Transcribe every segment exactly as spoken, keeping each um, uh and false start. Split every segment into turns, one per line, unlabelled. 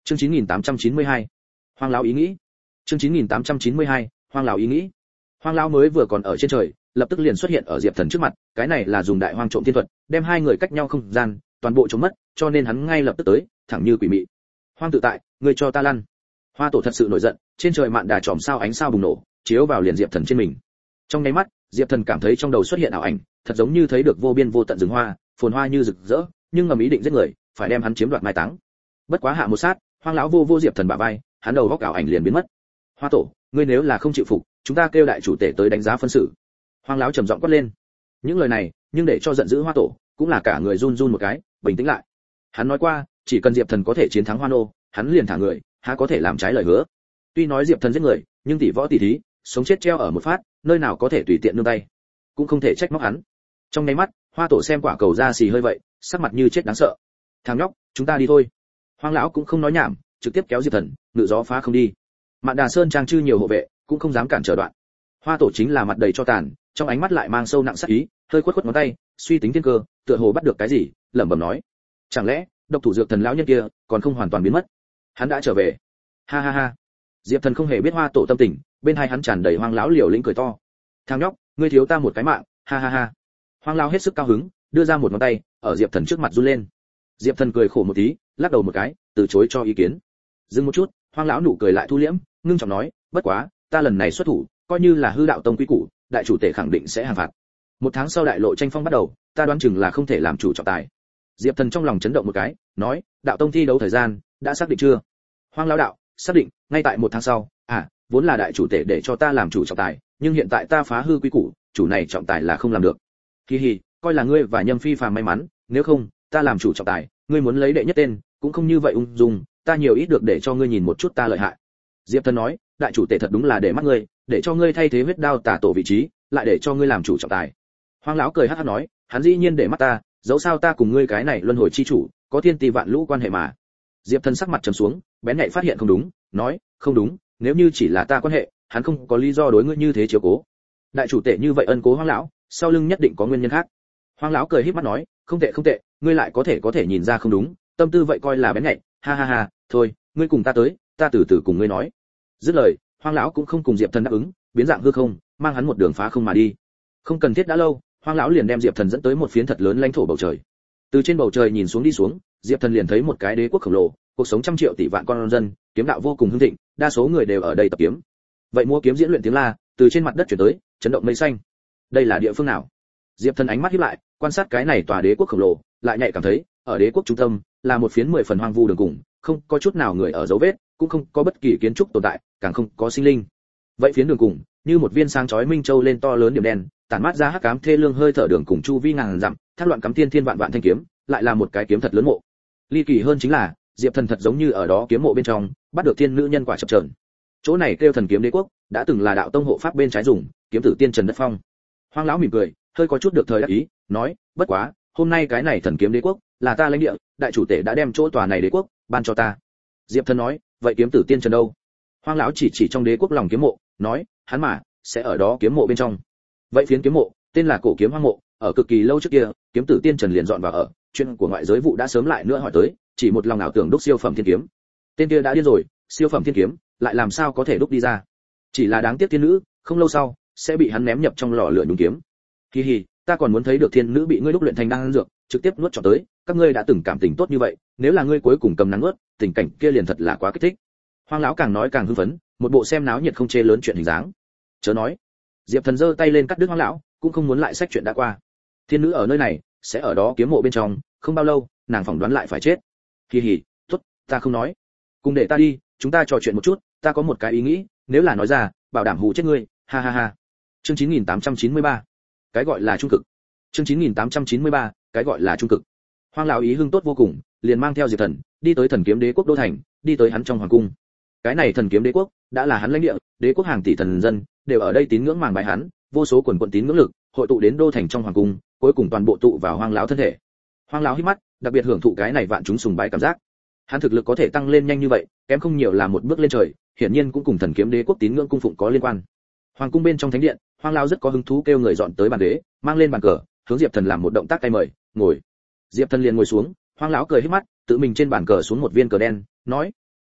Chương chín nghìn tám trăm chín mươi hai, Hoang lão ý nghĩ. Chương chín nghìn tám trăm chín mươi hai, Hoang lão ý nghĩ. Hoang lão mới vừa còn ở trên trời, lập tức liền xuất hiện ở Diệp Thần trước mặt, cái này là dùng đại hoang trộm thiên thuật, đem hai người cách nhau không gian, toàn bộ trốn mất, cho nên hắn ngay lập tức tới, thẳng như quỷ mị. Hoang tự tại, ngươi cho ta lăn. Hoa tổ thật sự nổi giận, trên trời mạn đà chòm sao ánh sao bùng nổ, chiếu vào liền Diệp Thần trên mình. Trong nháy mắt, Diệp Thần cảm thấy trong đầu xuất hiện ảo ảnh, thật giống như thấy được vô biên vô tận rừng hoa, phồn hoa như rực rỡ, nhưng ngầm ý định giết người, phải đem hắn chiếm đoạt mai táng. Bất quá hạ một sát, Hoang lão vô vô Diệp Thần bả vai, hắn đầu góc ảo ảnh liền biến mất. Hoa tổ, ngươi nếu là không chịu phục, chúng ta kêu đại chủ tể tới đánh giá phân xử. Hoang lão trầm giọng quát lên. Những lời này, nhưng để cho giận dữ Hoa tổ, cũng là cả người run run một cái, bình tĩnh lại. Hắn nói qua, chỉ cần Diệp Thần có thể chiến thắng Hoa nô, hắn liền thả người, há có thể làm trái lời hứa. Tuy nói Diệp Thần giết người, nhưng tỷ võ tỷ thí, sống chết treo ở một phát, nơi nào có thể tùy tiện nương tay, cũng không thể trách móc hắn. Trong nháy mắt, Hoa tổ xem quả cầu ra xì hơi vậy, sắc mặt như chết đáng sợ. Thằng nhóc, chúng ta đi thôi. Hoang lão cũng không nói nhảm, trực tiếp kéo Diệp Thần, ngự gió phá không đi. Mạn Đà Sơn trang chư nhiều hộ vệ, cũng không dám cản trở đoạn. Hoa tổ chính là mặt đầy cho tàn, trong ánh mắt lại mang sâu nặng sát ý, hơi khuất khuất ngón tay, suy tính thiên cơ, tựa hồ bắt được cái gì, lẩm bẩm nói: chẳng lẽ độc thủ dược thần lão nhân kia còn không hoàn toàn biến mất? Hắn đã trở về. Ha ha ha. Diệp Thần không hề biết Hoa tổ tâm tình, bên hai hắn tràn đầy Hoang lão liều lĩnh cười to. Thằng nhóc, ngươi thiếu ta một cái mạng, ha ha ha. Hoang lão hết sức cao hứng, đưa ra một ngón tay, ở Diệp Thần trước mặt run lên. Diệp Thần cười khổ một tí, lắc đầu một cái, từ chối cho ý kiến. Dừng một chút, Hoang lão nụ cười lại thu liễm, ngưng trọng nói: bất quá, ta lần này xuất thủ, coi như là hư đạo tông quý củ, đại chủ tể khẳng định sẽ hàng phạt. Một tháng sau đại lộ tranh phong bắt đầu, ta đoán chừng là không thể làm chủ trọng tài. Diệp Thần trong lòng chấn động một cái, nói: đạo tông thi đấu thời gian đã xác định chưa? Hoang lão đạo: xác định, ngay tại một tháng sau. À, vốn là đại chủ tể để cho ta làm chủ trọng tài, nhưng hiện tại ta phá hư quý củ, chủ này trọng tài là không làm được. Hi hi, coi là ngươi và Nhâm Phi phàm may mắn, nếu không, ta làm chủ trọng tài, ngươi muốn lấy đệ nhất tên, cũng không như vậy ung dung, ta nhiều ít được để cho ngươi nhìn một chút ta lợi hại. Diệp Thần nói: đại chủ tể thật đúng là để mắt ngươi, để cho ngươi thay thế huyết đao tả tổ vị trí, lại để cho ngươi làm chủ trọng tài. Hoang lão cười hắc hắc nói: hắn dĩ nhiên để mắt ta, dẫu sao ta cùng ngươi cái này luân hồi chi chủ, có thiên tỷ vạn lũ quan hệ mà. Diệp Thần sắc mặt trầm xuống, bén nhạy phát hiện không đúng, nói: không đúng, nếu như chỉ là ta quan hệ, hắn không có lý do đối ngươi như thế chiếu cố. Đại chủ tể như vậy ân cố Hoang lão, sau lưng nhất định có nguyên nhân khác. Hoang lão cười híp mắt nói: không tệ không tệ, ngươi lại có thể có thể nhìn ra không đúng, tâm tư vậy coi là bén nhạy, ha ha ha, thôi, ngươi cùng ta tới, ta từ từ cùng ngươi nói. Dứt lời, Hoang lão cũng không cùng Diệp Thần đáp ứng, biến dạng hư không, mang hắn một đường phá không mà đi. Không cần thiết đã lâu, Hoang lão liền đem Diệp Thần dẫn tới một phiến thật lớn lãnh thổ bầu trời. Từ trên bầu trời nhìn xuống đi xuống, Diệp Thần liền thấy một cái đế quốc khổng lồ, cuộc sống trăm triệu tỷ vạn con dân, kiếm đạo vô cùng hưng thịnh, đa số người đều ở đây tập kiếm. Vậy mua kiếm diễn luyện tiếng la, từ trên mặt đất chuyển tới, chấn động mây xanh. Đây là địa phương nào? Diệp Thần ánh mắt híp lại, quan sát cái này tòa đế quốc khổng lồ, lại nhạy cảm thấy, ở đế quốc trung tâm, là một phiến mười phần hoang vu đường cùng, không có chút nào người ở dấu vết, cũng không có bất kỳ kiến trúc tồn tại, càng không có sinh linh. Vậy phiến đường cùng, như một viên sáng chói minh châu lên to lớn điểm đen, tản mát ra hắc ám thê lương hơi thở đường cùng chu vi ngàn dặm, thác loạn cắm thiên thiên vạn vạn thanh kiếm, lại là một cái kiếm thật lớn mộ. Ly kỳ hơn chính là, Diệp Thần thật giống như ở đó kiếm mộ bên trong, bắt được thiên nữ nhân quả chập chờn. Chỗ này kêu Thần kiếm đế quốc, đã từng là đạo tông hộ pháp bên trái dùng, kiếm tử tiên Trần Đất Phong. Hoang lão mỉm cười, hơi có chút được thời đắc ý, nói: bất quá, hôm nay cái này Thần kiếm đế quốc là ta lãnh địa, đại chủ tể đã đem chỗ tòa này đế quốc ban cho ta. Diệp Thần nói: vậy kiếm tử tiên Trần đâu? Hoang lão chỉ chỉ trong đế quốc lòng kiếm mộ, nói: hắn mà sẽ ở đó kiếm mộ bên trong. Vậy phiến kiếm mộ tên là cổ kiếm hoang mộ, ở cực kỳ lâu trước kia, kiếm tử tiên Trần liền dọn vào ở, chuyện của ngoại giới vụ đã sớm lại nữa hỏi tới, chỉ một lòng ảo tưởng đúc siêu phẩm thiên kiếm. Tên kia đã điên rồi, siêu phẩm thiên kiếm lại làm sao có thể đúc đi ra? Chỉ là đáng tiếc thiên nữ, không lâu sau sẽ bị hắn ném nhập trong lò lửa nhúng kiếm. Hi hi, ta còn muốn thấy được thiên nữ bị ngươi đúc luyện thành đan dược, trực tiếp nuốt cho tới, các ngươi đã từng cảm tình tốt như vậy, nếu là ngươi cuối cùng cầm nắng nuốt, tình cảnh kia liền thật là quá kích thích. Hoang lão càng nói càng hưng phấn, một bộ xem náo nhiệt không chê lớn chuyện hình dáng. Chớ nói. Diệp Thần giơ tay lên cắt đứt Hoang lão, cũng không muốn lại sách chuyện đã qua. Thiên nữ ở nơi này, sẽ ở đó kiếm mộ bên trong, không bao lâu, nàng phỏng đoán lại phải chết. Hi hi, tốt, ta không nói. Cùng để ta đi, chúng ta trò chuyện một chút, ta có một cái ý nghĩ, nếu là nói ra, bảo đảm hù chết ngươi, ha ha ha. Chương chín nghìn tám trăm chín mươi ba. Cái gọi là trung cực. Chương chín nghìn tám trăm chín mươi ba, cái gọi là trung cực. Hoang lão ý hưng tốt vô cùng, liền mang theo Diệp Thần, đi tới Thần kiếm đế quốc đô thành, đi tới hắn trong hoàng cung. Cái này Thần kiếm đế quốc đã là hắn lãnh địa, đế quốc hàng tỷ thần dân đều ở đây tín ngưỡng màng bái hắn, vô số quần quần tín ngưỡng lực hội tụ đến đô thành trong hoàng cung, cuối cùng toàn bộ tụ vào Hoang lão thân thể. Hoang lão hít mắt, đặc biệt hưởng thụ cái này vạn chúng sùng bái cảm giác. Hắn thực lực có thể tăng lên nhanh như vậy, kém không nhiều là một bước lên trời, hiển nhiên cũng cùng Thần kiếm đế quốc tín ngưỡng cung phụng có liên quan. Hoàng cung bên trong thánh điện, Hoang lão rất có hứng thú kêu người dọn tới bàn ghế, mang lên bàn cờ, hướng Diệp Thần làm một động tác tay mời, ngồi. Diệp Thần liền ngồi xuống, Hoang lão cười hít mắt, tự mình trên bàn cờ xuống một viên cờ đen, nói: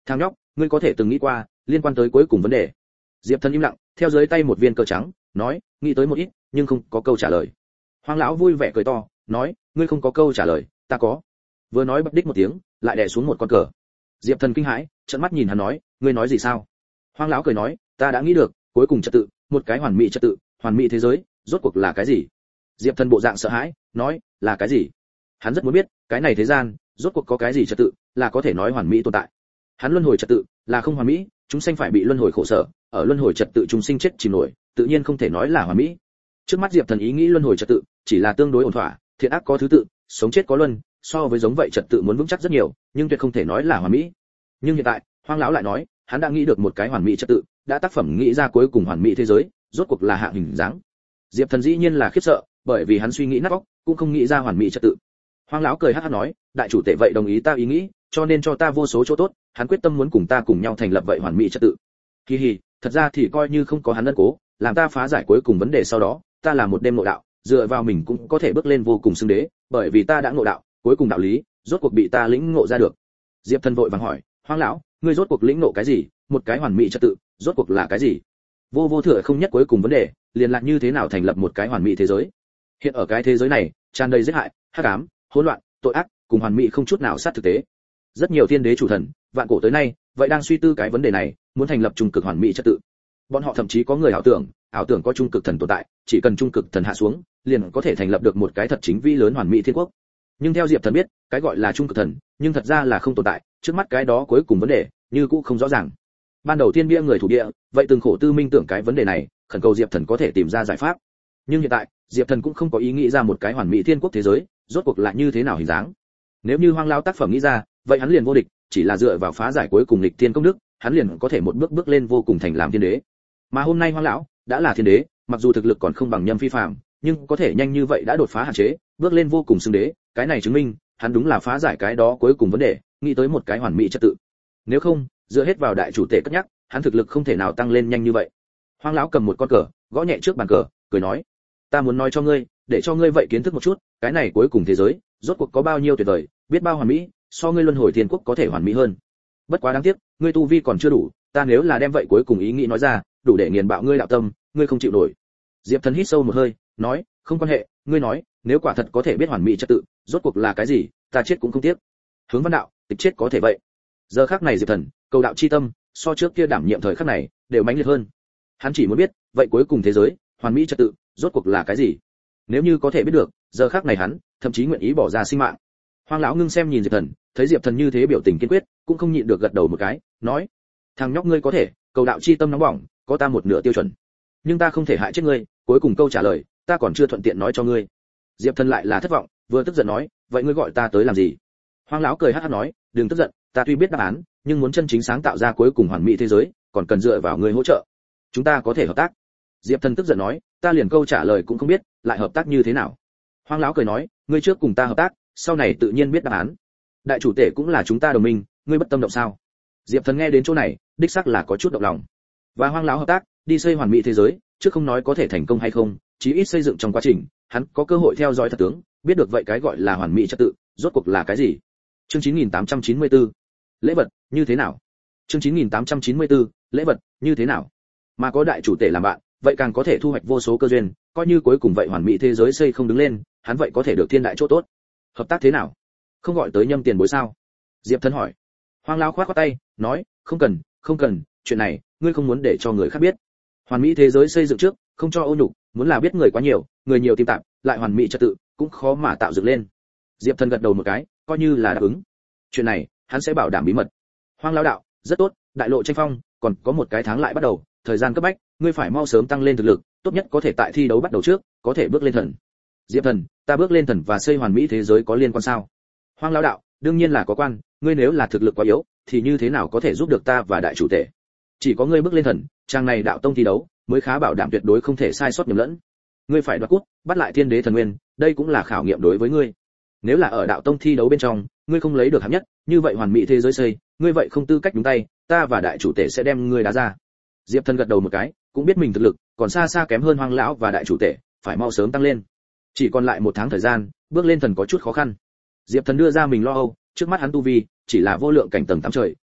Thằng nhóc, ngươi có thể từng nghĩ qua liên quan tới cuối cùng vấn đề? Diệp Thần im lặng, theo dưới tay một viên cờ trắng, nói, nghĩ tới một ít, nhưng không có câu trả lời. Hoàng lão vui vẻ cười to, nói, ngươi không có câu trả lời, ta có. Vừa nói bật đích một tiếng, lại đè xuống một con cờ. Diệp Thần kinh hãi, trợn mắt nhìn hắn nói, ngươi nói gì sao? Hoàng lão cười nói, ta đã nghĩ được, cuối cùng trật tự, một cái hoàn mỹ trật tự, hoàn mỹ thế giới, rốt cuộc là cái gì? Diệp Thần bộ dạng sợ hãi, nói, là cái gì? Hắn rất muốn biết, cái này thế gian, rốt cuộc có cái gì trật tự, là có thể nói hoàn mỹ tồn tại. Hắn luân hồi trật tự, là không hoàn mỹ, chúng sanh phải bị luân hồi khổ sở, ở luân hồi trật tự chúng sinh chết chìm nổi, tự nhiên không thể nói là hoàn mỹ. Trước mắt Diệp Thần ý nghĩ luân hồi trật tự, chỉ là tương đối ổn thỏa, thiện ác có thứ tự, sống chết có luân, so với giống vậy trật tự muốn vững chắc rất nhiều, nhưng tuyệt không thể nói là hoàn mỹ. Nhưng hiện tại, Hoang lão lại nói, hắn đã nghĩ được một cái hoàn mỹ trật tự, đã tác phẩm nghĩ ra cuối cùng hoàn mỹ thế giới, rốt cuộc là hạng hình dáng. Diệp Thần dĩ nhiên là khiếp sợ, bởi vì hắn suy nghĩ nát óc, cũng không nghĩ ra hoàn mỹ trật tự. Hoang lão cười hắc hắc nói, đại chủ tể vậy đồng ý ta ý nghĩ, cho nên cho ta vô số chỗ tốt, hắn quyết tâm muốn cùng ta cùng nhau thành lập vậy hoàn mỹ trật tự. Hi hi, thật ra thì coi như không có hắn ân cố, làm ta phá giải cuối cùng vấn đề sau đó, ta là một đêm ngộ đạo, dựa vào mình cũng có thể bước lên vô cùng xưng đế, bởi vì ta đã ngộ đạo, cuối cùng đạo lý, rốt cuộc bị ta lĩnh ngộ ra được. Diệp Thần vội vàng hỏi, Hoang lão, ngươi rốt cuộc lĩnh ngộ cái gì? Một cái hoàn mỹ trật tự, rốt cuộc là cái gì? Vô vô thừa không nhất cuối cùng vấn đề, liền là như thế nào thành lập một cái hoàn mỹ thế giới. Hiện ở cái thế giới này, tràn đầy giết hại, hắc ám, hỗn loạn, tội ác, cùng hoàn mỹ không chút nào sát thực tế. Rất nhiều thiên đế chủ thần, vạn cổ tới nay, vậy đang suy tư cái vấn đề này, muốn thành lập trung cực hoàn mỹ trật tự. Bọn họ thậm chí có người ảo tưởng, ảo tưởng có trung cực thần tồn tại, chỉ cần trung cực thần hạ xuống, liền có thể thành lập được một cái thật chính vi lớn hoàn mỹ thiên quốc. Nhưng theo Diệp Thần biết, cái gọi là trung cực thần, nhưng thật ra là không tồn tại, trước mắt cái đó cuối cùng vấn đề, như cũ không rõ ràng. Ban đầu thiên bia người thủ địa, vậy từng khổ tư minh tưởng cái vấn đề này, khẩn cầu Diệp Thần có thể tìm ra giải pháp. Nhưng hiện tại, Diệp Thần cũng không có ý nghĩ ra một cái hoàn mỹ thiên quốc thế giới, rốt cuộc là như thế nào hình dáng. Nếu như Hoang lão tác phẩm nghĩ ra, vậy hắn liền vô địch, chỉ là dựa vào phá giải cuối cùng lịch thiên công đức, hắn liền có thể một bước bước lên vô cùng thành làm thiên đế. Mà hôm nay Hoang lão đã là thiên đế, mặc dù thực lực còn không bằng Nhâm Phi phàm, nhưng có thể nhanh như vậy đã đột phá hạn chế, bước lên vô cùng xưng đế, cái này chứng minh, hắn đúng là phá giải cái đó cuối cùng vấn đề, nghĩ tới một cái hoàn mỹ trật tự. Nếu không, dựa hết vào đại chủ tể cất nhắc, hắn thực lực không thể nào tăng lên nhanh như vậy. Hoang lão cầm một con cờ, gõ nhẹ trước bàn cờ, cười nói: "Ta muốn nói cho ngươi, để cho ngươi vậy kiến thức một chút, cái này cuối cùng thế giới, rốt cuộc có bao nhiêu tuyệt vời, biết bao hoàn mỹ, so ngươi luân hồi thiên quốc có thể hoàn mỹ hơn. Bất quá đáng tiếc, ngươi tu vi còn chưa đủ, ta nếu là đem vậy cuối cùng ý nghĩ nói ra, đủ để nghiền bạo ngươi đạo tâm, ngươi không chịu nổi." Diệp Thần hít sâu một hơi, nói: "Không quan hệ, ngươi nói, nếu quả thật có thể biết hoàn mỹ trật tự, rốt cuộc là cái gì, ta chết cũng không tiếc." Hướng Văn đạo, tịch chết có thể vậy. Giờ khắc này Diệp Thần, cầu đạo chi tâm, so trước kia đảm nhiệm thời khắc này, đều mãnh liệt hơn. Hắn chỉ muốn biết, vậy cuối cùng thế giới, hoàn mỹ trật tự, rốt cuộc là cái gì? Nếu như có thể biết được, giờ khắc này hắn, thậm chí nguyện ý bỏ ra sinh mạng. Hoang lão ngưng xem nhìn Diệp Thần, thấy Diệp Thần như thế biểu tình kiên quyết, cũng không nhịn được gật đầu một cái, nói: "Thằng nhóc ngươi có thể, cầu đạo chi tâm nóng bỏng, có ta một nửa tiêu chuẩn. Nhưng ta không thể hại chết ngươi, cuối cùng câu trả lời, ta còn chưa thuận tiện nói cho ngươi." Diệp Thần lại là thất vọng, vừa tức giận nói: "Vậy ngươi gọi ta tới làm gì?" Hoang lão cười hắc hắc nói: "Đừng tức giận, ta tuy biết đáp án, nhưng muốn chân chính sáng tạo ra cuối cùng hoàn mỹ thế giới, còn cần dựa vào ngươi hỗ trợ. Chúng ta có thể hợp tác." Diệp Thần tức giận nói: "Ta liền câu trả lời cũng không biết, lại hợp tác như thế nào?" Hoang lão cười nói: "Ngươi trước cùng ta hợp tác, sau này tự nhiên biết đáp án. Đại chủ tể cũng là chúng ta đồng minh, ngươi bất tâm động sao?" Diệp Thần nghe đến chỗ này, đích xác là có chút động lòng. Và Hoang lão hợp tác, đi xây hoàn mỹ thế giới, chứ không nói có thể thành công hay không, chí ít xây dựng trong quá trình, hắn có cơ hội theo dõi thật tướng, biết được vậy cái gọi là hoàn mỹ trật tự, rốt cuộc là cái gì. Chương chín nghìn tám trăm chín mươi tư, lễ vật như thế nào? Chương chín nghìn tám trăm chín mươi tư, lễ vật như thế nào? Mà có đại chủ tể làm bạn, vậy càng có thể thu hoạch vô số cơ duyên, coi như cuối cùng vậy hoàn mỹ thế giới xây không đứng lên, hắn vậy có thể được thiên đại chỗ tốt. Hợp tác thế nào? Không gọi tới Nhâm tiền bối sao? Diệp Thần hỏi. Hoang lão khoát khoát tay, nói: "Không cần, không cần, chuyện này, ngươi không muốn để cho người khác biết. Hoàn mỹ thế giới xây dựng trước, không cho ô nhục, muốn là biết người quá nhiều, người nhiều tìm tạp, lại hoàn mỹ trật tự, cũng khó mà tạo dựng lên." Diệp Thần gật đầu một cái, coi như là đáp ứng. Chuyện này, hắn sẽ bảo đảm bí mật. Hoang lão đạo: "Rất tốt, đại lộ tranh phong, còn có một cái tháng lại bắt đầu, thời gian cấp bách, ngươi phải mau sớm tăng lên thực lực, tốt nhất có thể tại thi đấu bắt đầu trước, có thể bước lên thần." Diệp Thần: "Ta bước lên thần và xây hoàn mỹ thế giới có liên quan sao?" Hoang lão đạo: "Đương nhiên là có quan, ngươi nếu là thực lực quá yếu, thì như thế nào có thể giúp được ta và đại chủ tể? Chỉ có ngươi bước lên thần, trang này đạo tông thi đấu, mới khá bảo đảm tuyệt đối không thể sai sót nhầm lẫn. Ngươi phải đoạt cút, bắt lại thiên đế thần nguyên, đây cũng là khảo nghiệm đối với ngươi. Nếu là ở đạo tông thi đấu bên trong, ngươi không lấy được hạng nhất, như vậy hoàn mỹ thế giới xây, ngươi vậy không tư cách nhúng tay, ta và đại chủ tể sẽ đem ngươi đá ra." Diệp Thần gật đầu một cái, cũng biết mình thực lực còn xa xa kém hơn Hoang lão và đại chủ tể, phải mau sớm tăng lên. Chỉ còn lại một tháng thời gian, bước lên thần có chút khó khăn. Diệp Thần đưa ra mình lo âu, trước mắt hắn tu vi chỉ là vô lượng cảnh tầng tám trời,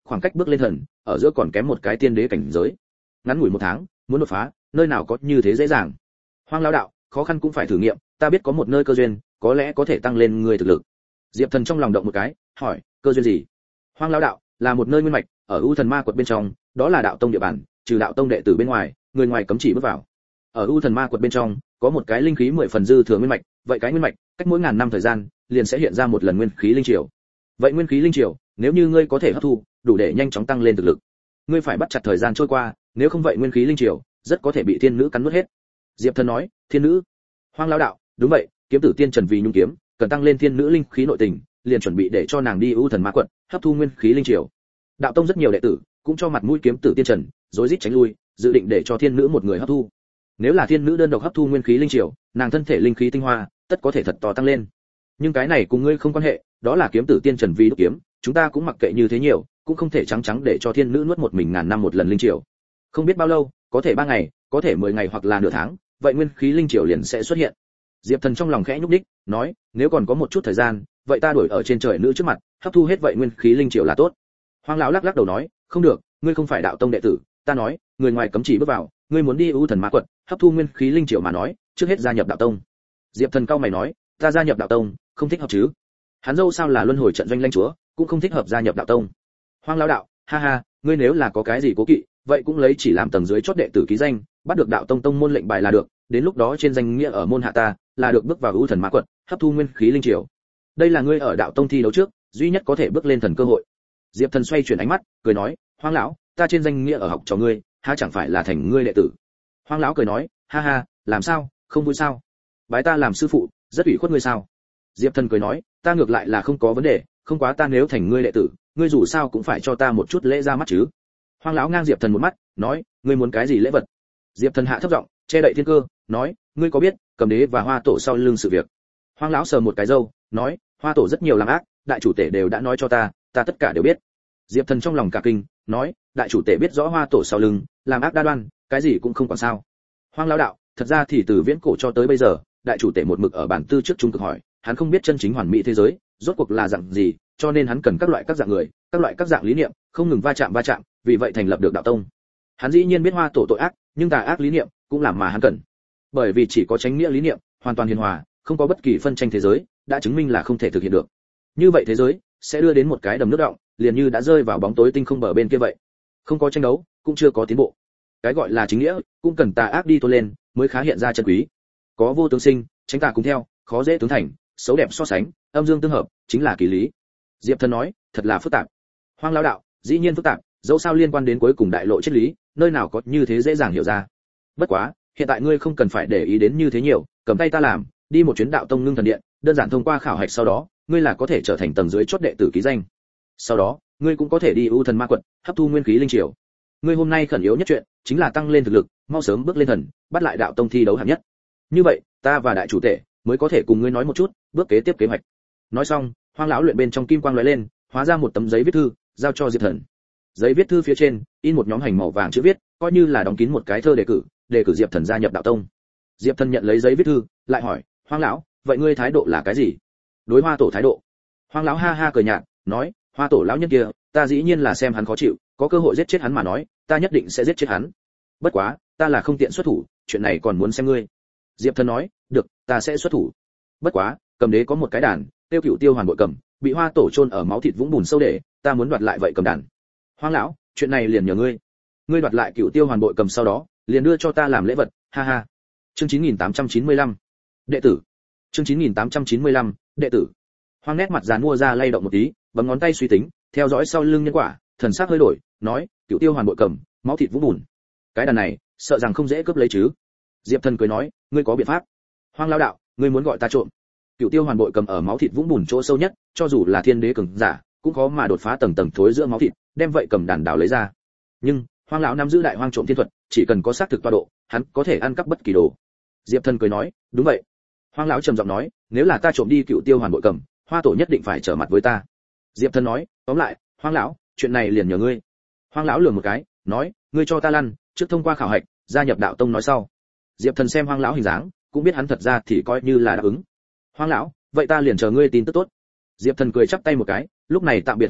khoảng cách bước lên thần ở giữa còn kém một cái tiên đế cảnh giới. Ngắn ngủi một tháng muốn đột phá, nơi nào có như thế dễ dàng. Hoang lão đạo, khó khăn cũng phải thử nghiệm, ta biết có một nơi cơ duyên, có lẽ có thể tăng lên người thực lực. Diệp Thần trong lòng động một cái, hỏi, cơ duyên gì? Hoang lão đạo, là một nơi nguyên mạch, ở U Thần Ma Quật bên trong, đó là đạo tông địa bàn, trừ đạo tông đệ tử bên ngoài, người ngoài cấm chỉ bước vào. Ở U Thần Ma Quật bên trong, có một cái linh khí mười phần dư thừa nguyên mạch, vậy cái nguyên mạch, cách mỗi ngàn năm thời gian, liền sẽ hiện ra một lần nguyên khí linh triều. Vậy nguyên khí linh triều, nếu như ngươi có thể hấp thu, đủ để nhanh chóng tăng lên thực lực. Ngươi phải bắt chặt thời gian trôi qua, nếu không vậy nguyên khí linh triều rất có thể bị thiên nữ cắn nuốt hết. Diệp Thần nói, thiên nữ? Hoang lão đạo, đúng vậy, kiếm tử tiên Trần vì nhung kiếm, cần tăng lên thiên nữ linh khí nội tình, liền chuẩn bị để cho nàng đi U Thần Ma Quật, hấp thu nguyên khí linh triều. Đạo tông rất nhiều đệ tử, cũng cho mặt mũi kiếm tử tiên Trần, rối rít tránh lui, dự định để cho thiên nữ một người hấp thu. Nếu là thiên nữ đơn độc hấp thu nguyên khí linh triều, nàng thân thể linh khí tinh hoa, tất có thể thật to tăng lên. Nhưng cái này cùng ngươi không quan hệ, đó là kiếm tử tiên Trần vì đúc kiếm, chúng ta cũng mặc kệ như thế nhiều, cũng không thể trắng trắng để cho thiên nữ nuốt một mình ngàn năm một lần linh triều. Không biết bao lâu, có thể ba ngày, có thể mười ngày hoặc là nửa tháng, vậy nguyên khí linh triều liền sẽ xuất hiện. Diệp Thần trong lòng khẽ nhúc nhích, nói, nếu còn có một chút thời gian, vậy ta đuổi ở trên trời nữ trước mặt, hấp thu hết vậy nguyên khí linh triều là tốt. Hoang lão lắc lắc đầu nói, không được, ngươi không phải đạo tông đệ tử, ta nói, người ngoài cấm chỉ bước vào, ngươi muốn đi U Thần Ma Quật, hấp thu nguyên khí linh triều mà nói, trước hết gia nhập đạo tông. Diệp Thần cao mày nói, ta gia nhập đạo tông, không thích hợp chứ? Hắn dâu sao là luân hồi trận doanh lãnh chúa, cũng không thích hợp gia nhập đạo tông. Hoang lão đạo, ha ha, ngươi nếu là có cái gì cố kỵ, vậy cũng lấy chỉ làm tầng dưới chót đệ tử ký danh, bắt được đạo tông tông môn lệnh bài là được, đến lúc đó trên danh nghĩa ở môn hạ ta, là được bước vào U Thần Ma Quật, hấp thu nguyên khí linh triều. Đây là ngươi ở đạo tông thi đấu trước, duy nhất có thể bước lên thần cơ hội. Diệp Thần xoay chuyển ánh mắt, cười nói, Hoang lão, ta trên danh nghĩa ở học cho ngươi, há chẳng phải là thành ngươi đệ tử? Hoang lão cười nói, ha ha, làm sao, không vui sao? Bái ta làm sư phụ, rất ủy khuất ngươi sao? Diệp Thần cười nói, ta ngược lại là không có vấn đề, không quá ta nếu thành ngươi đệ tử, ngươi dù sao cũng phải cho ta một chút lễ ra mắt chứ. Hoang lão ngang Diệp Thần một mắt, nói, ngươi muốn cái gì lễ vật? Diệp Thần hạ thấp giọng, che đậy thiên cơ, nói, ngươi có biết Cầm Đế và Hoa Tổ sau lưng sự việc? Hoang lão sờ một cái râu, nói, Hoa Tổ rất nhiều làm ác, đại chủ tể đều đã nói cho ta, ta tất cả đều biết. Diệp Thần trong lòng cả kinh, nói, đại chủ tể biết rõ Hoa Tổ sau lưng làm ác đa đoan, cái gì cũng không còn sao? Hoang lão đạo, thật ra thì từ viễn cổ cho tới bây giờ, đại chủ tể một mực ở bản tư trước trung cực hỏi, hắn không biết chân chính hoàn mỹ thế giới rốt cuộc là dạng gì, cho nên hắn cần các loại các dạng người, các loại các dạng lý niệm, không ngừng va chạm va chạm, vì vậy thành lập được đạo tông. Hắn dĩ nhiên biết Hoa Tổ tội ác, nhưng tà ác lý niệm cũng làm mà hắn cần. Bởi vì chỉ có chánh nghĩa lý niệm, hoàn toàn hiền hòa, không có bất kỳ phân tranh thế giới, đã chứng minh là không thể thực hiện được. Như vậy thế giới sẽ đưa đến một cái đầm nước động, liền như đã rơi vào bóng tối tinh không bờ bên kia vậy. Không có tranh đấu, cũng chưa có tiến bộ. Cái gọi là chính nghĩa, cũng cần tà ác đi tôn lên, mới khá hiện ra chân quý. Có vô tướng sinh, tránh tà cùng theo, khó dễ tướng thành, xấu đẹp so sánh, âm dương tương hợp, chính là kỳ lý. Diệp Thần nói, thật là phức tạp. Hoang lão đạo, dĩ nhiên phức tạp, dẫu sao liên quan đến cuối cùng đại lộ triết lý, nơi nào có như thế dễ dàng hiểu ra. Bất quá, hiện tại ngươi không cần phải để ý đến như thế nhiều, cầm tay ta làm, đi một chuyến đạo tông ngưng thần điện, đơn giản thông qua khảo hạch sau đó, ngươi là có thể trở thành tầng dưới chót đệ tử ký danh. Sau đó, ngươi cũng có thể đi U Thần Ma Quật, hấp thu nguyên khí linh triều. Ngươi hôm nay khẩn yếu nhất chuyện, chính là tăng lên thực lực, mau sớm bước lên thần, bắt lại đạo tông thi đấu hạng nhất. Như vậy, ta và đại chủ tể mới có thể cùng ngươi nói một chút, bước kế tiếp kế hoạch. Nói xong, Hoang lão luyện bên trong kim quang lóe lên, hóa ra một tấm giấy viết thư, giao cho Diệp Thần. Giấy viết thư phía trên, in một nhóm hành màu vàng chữ viết, coi như là đóng kín một cái thơ đề cử, đề cử Diệp Thần gia nhập đạo tông. Diệp Thần nhận lấy giấy viết thư, lại hỏi, Hoang lão, vậy ngươi thái độ là cái gì? Đối Hoa Tổ thái độ? Hoang lão ha ha cười nhạt, nói, Hoa Tổ lão nhân kia, ta dĩ nhiên là xem hắn khó chịu, có cơ hội giết chết hắn mà nói, ta nhất định sẽ giết chết hắn. Bất quá, ta là không tiện xuất thủ, chuyện này còn muốn xem ngươi. Diệp Thần nói, được, ta sẽ xuất thủ. Bất quá, Cầm Đế có một cái đàn, tiêu Cửu Tiêu Hoàn Bội Cầm, bị Hoa Tổ chôn ở máu thịt vũng bùn sâu để, ta muốn đoạt lại vậy cầm đàn. Hoang lão, chuyện này liền nhờ ngươi. Ngươi đoạt lại Cửu Tiêu Hoàn Bội Cầm sau đó, liền đưa cho ta làm lễ vật, ha ha. Chương chín nghìn tám trăm chín mươi lăm. Đệ tử. Chương chín nghìn tám trăm chín mươi lăm, đệ tử. Hoang nét mặt giàn mua ra lay động một tí, bấm ngón tay suy tính, theo dõi sau lưng nhân quả, thần sắc hơi đổi, nói, Cửu Tiêu Hoàn Bội Cầm, máu thịt vũng bùn. Cái đàn này, sợ rằng không dễ cướp lấy chứ. Diệp Thần cười nói, ngươi có biện pháp. Hoang lão đạo, ngươi muốn gọi ta trộm? Cửu Tiêu Hoàn Bội Cầm ở máu thịt vũng bùn chỗ sâu nhất, cho dù là thiên đế cường giả, cũng khó mà đột phá tầng tầng thối giữa máu thịt, đem vậy cầm đàn đào lấy ra. Nhưng, Hoang lão nắm giữ đại hoang trộm thiên thuật, chỉ cần có xác thực tọa độ, hắn có thể ăn cắp bất kỳ đồ. Diệp Thần cười nói, đúng vậy. Hoang lão trầm giọng nói, nếu là ta trộm đi Cửu Tiêu Hoàn Bội Cầm, Hoa Tổ nhất định phải trở mặt với ta. Diệp Thần nói, tóm lại, Hoang lão, chuyện này liền nhờ ngươi. Hoang lão lườm một cái, nói, ngươi cho ta lăn, trước thông qua khảo hạch, gia nhập đạo tông nói sau. Diệp Thần xem Hoang lão hình dáng, cũng biết hắn thật ra thì coi như là đáp ứng. Hoang lão, vậy ta liền chờ ngươi tin tức tốt. Diệp Thần cười chắp tay một cái, lúc này tạm biệt Hoang lão,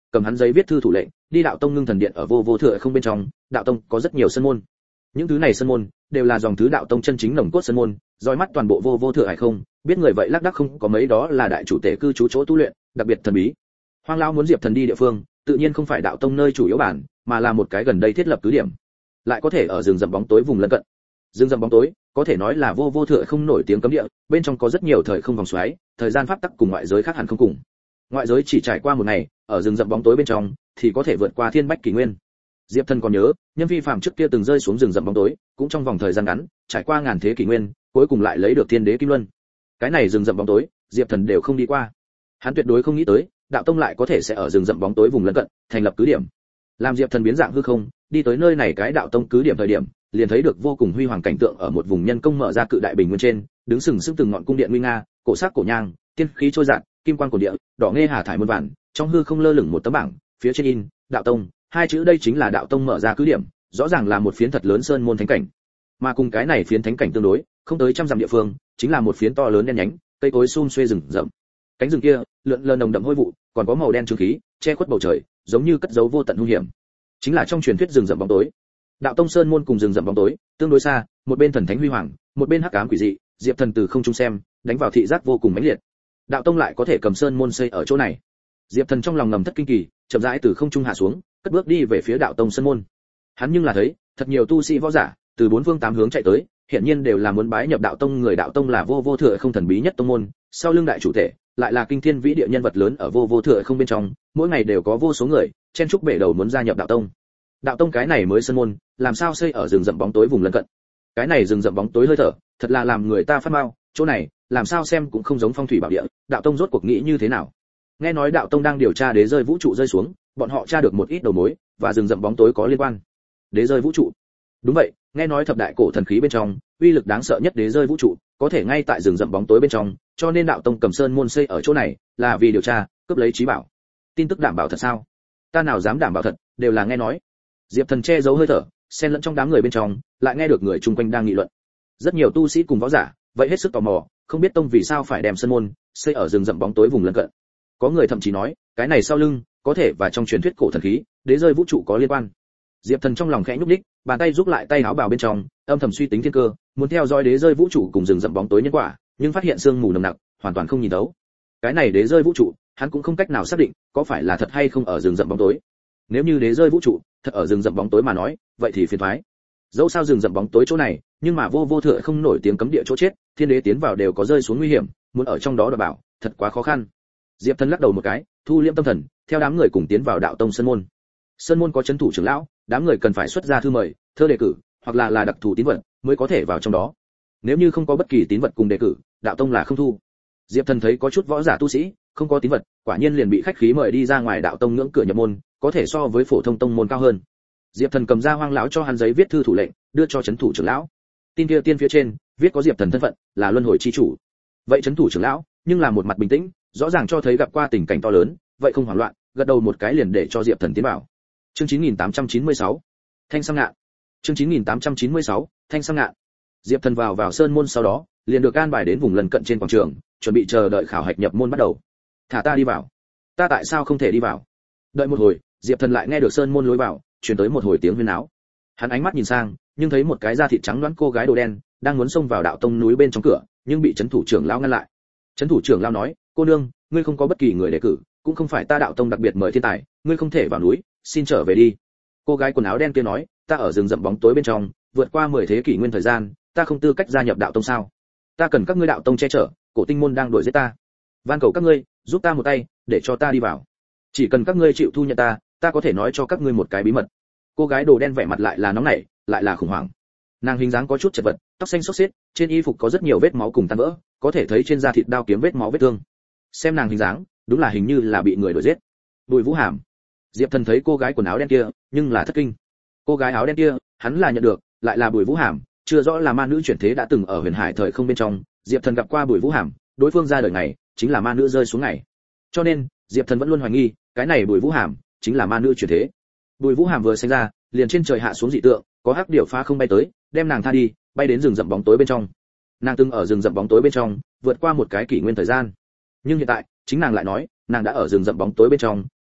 cầm hắn giấy viết thư thủ lệnh, đi đạo tông ngưng thần điện ở vô vô thừa không bên trong, đạo tông có rất nhiều sân môn. Những thứ này sân môn đều là dòng thứ đạo tông chân chính nồng cốt sân môn, dõi mắt toàn bộ vô vô thừa hải không, biết người vậy lác đác không có mấy đó là đại chủ tể cư trú chỗ tu luyện, đặc biệt thần bí. Hoang lão muốn Diệp Thần đi địa phương, tự nhiên không phải đạo tông nơi chủ yếu bản, mà là một cái gần đây thiết lập cứ điểm. Lại có thể ở rừng rậm bóng tối vùng lân cận. Rừng rậm bóng tối có thể nói là vô vô thừa không nổi tiếng cấm địa, bên trong có rất nhiều thời không vòng xoáy, thời gian pháp tắc cùng ngoại giới khác hẳn không cùng. Ngoại giới chỉ trải qua một ngày, ở rừng rậm bóng tối bên trong thì có thể vượt qua thiên bách kỷ nguyên. Diệp Thần còn nhớ, nhân vi phàm trước kia từng rơi xuống rừng rậm bóng tối, cũng trong vòng thời gian ngắn, trải qua ngàn thế kỷ nguyên, cuối cùng lại lấy được thiên đế kim luân. Cái này rừng rậm bóng tối, Diệp Thần đều không đi qua. Hắn tuyệt đối không nghĩ tới, đạo tông lại có thể sẽ ở rừng rậm bóng tối vùng lân cận thành lập cứ điểm. Làm Diệp Thần biến dạng hư không, đi tới nơi này cái đạo tông cứ điểm thời điểm, liền thấy được vô cùng huy hoàng cảnh tượng ở một vùng nhân công mở ra cự đại bình nguyên trên, đứng sừng sững từng ngọn cung điện nguy nga, cổ sắc cổ nhang, tiên khí trôi dạt, kim quan cổ địa, đỏ nghe hà thải muôn vàn, trong hư không lơ lửng một tấm bảng, phía trên in đạo tông hai chữ, đây chính là đạo tông mở ra cứ điểm, rõ ràng là một phiến thật lớn sơn môn thánh cảnh. Mà cùng cái này phiến thánh cảnh tương đối, không tới trăm dặm địa phương, chính là một phiến to lớn đen nhánh, cây cối sum xuê rừng rậm. Cánh rừng kia, lượn lờ nồng đậm hôi vụ, còn có màu đen trướng khí, che khuất bầu trời, giống như cất giấu vô tận hung hiểm. Chính là trong truyền thuyết rừng rậm bóng tối. Đạo tông sơn môn cùng rừng rậm bóng tối, tương đối xa, một bên thần thánh huy hoàng, một bên hắc ám quỷ dị, Diệp Thần từ không trung xem, đánh vào thị giác vô cùng mãnh liệt. Đạo tông lại có thể cầm sơn môn xây ở chỗ này. Diệp Thần trong lòng ngầm thất kinh kỳ, chậm rãi từ không trung hạ xuống, cất bước đi về phía đạo tông sơn môn. Hắn nhưng là thấy, thật nhiều tu sĩ võ giả từ bốn phương tám hướng chạy tới, hiện nhiên đều là muốn bái nhập đạo tông. Người đạo tông là vô vô thừa không thần bí nhất tông môn, sau lưng đại chủ thể lại là kinh thiên vĩ địa nhân vật lớn ở vô vô thừa không bên trong, mỗi ngày đều có vô số người chen chúc bể đầu muốn gia nhập đạo tông. Đạo tông cái này mới sơn môn, làm sao xây ở rừng rậm bóng tối vùng lân cận? Cái này rừng rậm bóng tối hơi thở, thật là làm người ta phát mau, chỗ này, làm sao xem cũng không giống phong thủy bảo địa, đạo tông rốt cuộc nghĩ như thế nào? Nghe nói đạo tông đang điều tra đế rơi vũ trụ rơi xuống, bọn họ tra được một ít đầu mối, và rừng rậm bóng tối có liên quan. Đế rơi vũ trụ? Đúng vậy, nghe nói thập đại cổ thần khí bên trong, uy lực đáng sợ nhất đế rơi vũ trụ, có thể ngay tại rừng rậm bóng tối bên trong, cho nên đạo tông cầm sơn môn xây ở chỗ này, là vì điều tra, cướp lấy trí bảo. Tin tức đảm bảo thật sao? Ta nào dám đảm bảo thật, đều là nghe nói. Diệp Thần che giấu hơi thở, xen lẫn trong đám người bên trong, lại nghe được người chung quanh đang nghị luận. Rất nhiều tu sĩ cùng võ giả, vậy hết sức tò mò, không biết tông vì sao phải đem sơn môn xây ở rừng rậm bóng tối vùng lân cận. Có người thậm chí nói, cái này sau lưng có thể và trong truyền thuyết cổ thần khí, đế rơi vũ trụ có liên quan. Diệp Thần trong lòng khẽ nhúc nhích, bàn tay giúp lại tay áo bào bên trong, âm thầm suy tính thiên cơ, muốn theo dõi đế rơi vũ trụ cùng rừng rậm bóng tối nhân quả, nhưng phát hiện sương mù nồng nặc, hoàn toàn không nhìn thấu. Cái này đế rơi vũ trụ, hắn cũng không cách nào xác định có phải là thật hay không ở rừng rậm bóng tối. Nếu như đế rơi vũ trụ thật ở rừng rậm bóng tối mà nói, vậy thì phiền toái. Dẫu sao rừng rậm bóng tối chỗ này, nhưng mà vô vô thừa không nổi tiếng cấm địa chỗ chết, thiên đế tiến vào đều có rơi xuống nguy hiểm, muốn ở trong đó đảm bảo, thật quá khó khăn. Diệp Thần lắc đầu một cái, thu liễm tâm thần, theo đám người cùng tiến vào đạo tông sơn môn. Sơn môn có trấn thủ trưởng lão, đám người cần phải xuất ra thư mời, thơ đề cử, hoặc là là đặc thù tín vật, mới có thể vào trong đó. Nếu như không có bất kỳ tín vật cùng đề cử, đạo tông là không thu. Diệp Thần thấy có chút võ giả tu sĩ, không có tín vật, quả nhiên liền bị khách khí mời đi ra ngoài đạo tông ngưỡng cửa nhập môn, có thể so với phổ thông tông môn cao hơn. Diệp Thần cầm ra Hoang lão cho hắn giấy viết thư thủ lệnh, đưa cho trấn thủ trưởng lão. Tin kia tiên phía trên viết có Diệp Thần thân phận, là luân hồi chi chủ. Vậy trấn thủ trưởng lão, nhưng là một mặt bình tĩnh, rõ ràng cho thấy gặp qua tình cảnh to lớn, vậy không hoảng loạn, gật đầu một cái liền để cho Diệp Thần tiến vào. Chương chín nghìn tám trăm chín mươi sáu, Thanh Sam Ngạn. Chương chín nghìn tám trăm chín mươi sáu, Thanh Sam Ngạn. Diệp Thần vào vào sơn môn sau đó, liền được an bài đến vùng lân cận trên quảng trường, chuẩn bị chờ đợi khảo hạch nhập môn bắt đầu. Thả ta đi vào. Ta tại sao không thể đi vào? Đợi một hồi, Diệp Thần lại nghe được sơn môn lối vào truyền tới một hồi tiếng huyên náo. Hắn ánh mắt nhìn sang, nhưng thấy một cái da thịt trắng nõn cô gái đồ đen đang muốn xông vào đạo tông núi bên trong cửa, nhưng bị trấn thủ trưởng lão ngăn lại. Trấn thủ trưởng lão nói, cô nương, ngươi không có bất kỳ người đề cử, cũng không phải ta đạo tông đặc biệt mời thiên tài, ngươi không thể vào núi, xin trở về đi. Cô gái quần áo đen kia nói, ta ở rừng rậm bóng tối bên trong, vượt qua mười thế kỷ nguyên thời gian, ta không tư cách gia nhập đạo tông sao? Ta cần các ngươi đạo tông che chở, cổ tinh môn đang đuổi giết ta. Van cầu các ngươi, giúp ta một tay, để cho ta đi vào. Chỉ cần các ngươi chịu thu nhận ta, ta có thể nói cho các ngươi một cái bí mật. Cô gái đồ đen vẻ mặt lại là nóng nảy, lại là khủng hoảng. Nàng hình dáng có chút chật vật, tóc xanh xốc xếch, trên y phục có rất nhiều vết máu cùng tan vỡ, có thể thấy trên da thịt đao kiếm vết máu vết thương. Xem nàng hình dáng, đúng là hình như là bị người đuổi giết. Bùi Vũ Hàm. Diệp Thần thấy cô gái quần áo đen kia, nhưng là thất kinh. Cô gái áo đen kia, hắn là nhận được, lại là Bùi Vũ Hàm, chưa rõ là ma nữ chuyển thế đã từng ở Huyền Hải thời không bên trong, Diệp Thần gặp qua Bùi Vũ Hàm, đối phương ra đời này, chính là ma nữ rơi xuống ngày. Cho nên, Diệp Thần vẫn luôn hoài nghi, cái này Bùi Vũ Hàm chính là ma nữ chuyển thế. Bùi Vũ Hàm vừa sinh ra, liền trên trời hạ xuống dị tượng, có hắc điểu phá không bay tới, đem nàng tha đi, bay đến rừng rậm bóng tối bên trong. Nàng từng ở rừng rậm bóng tối bên trong, vượt qua một cái kỷ nguyên thời gian. Nhưng hiện tại, chính nàng lại nói, nàng đã ở rừng rậm bóng tối bên trong,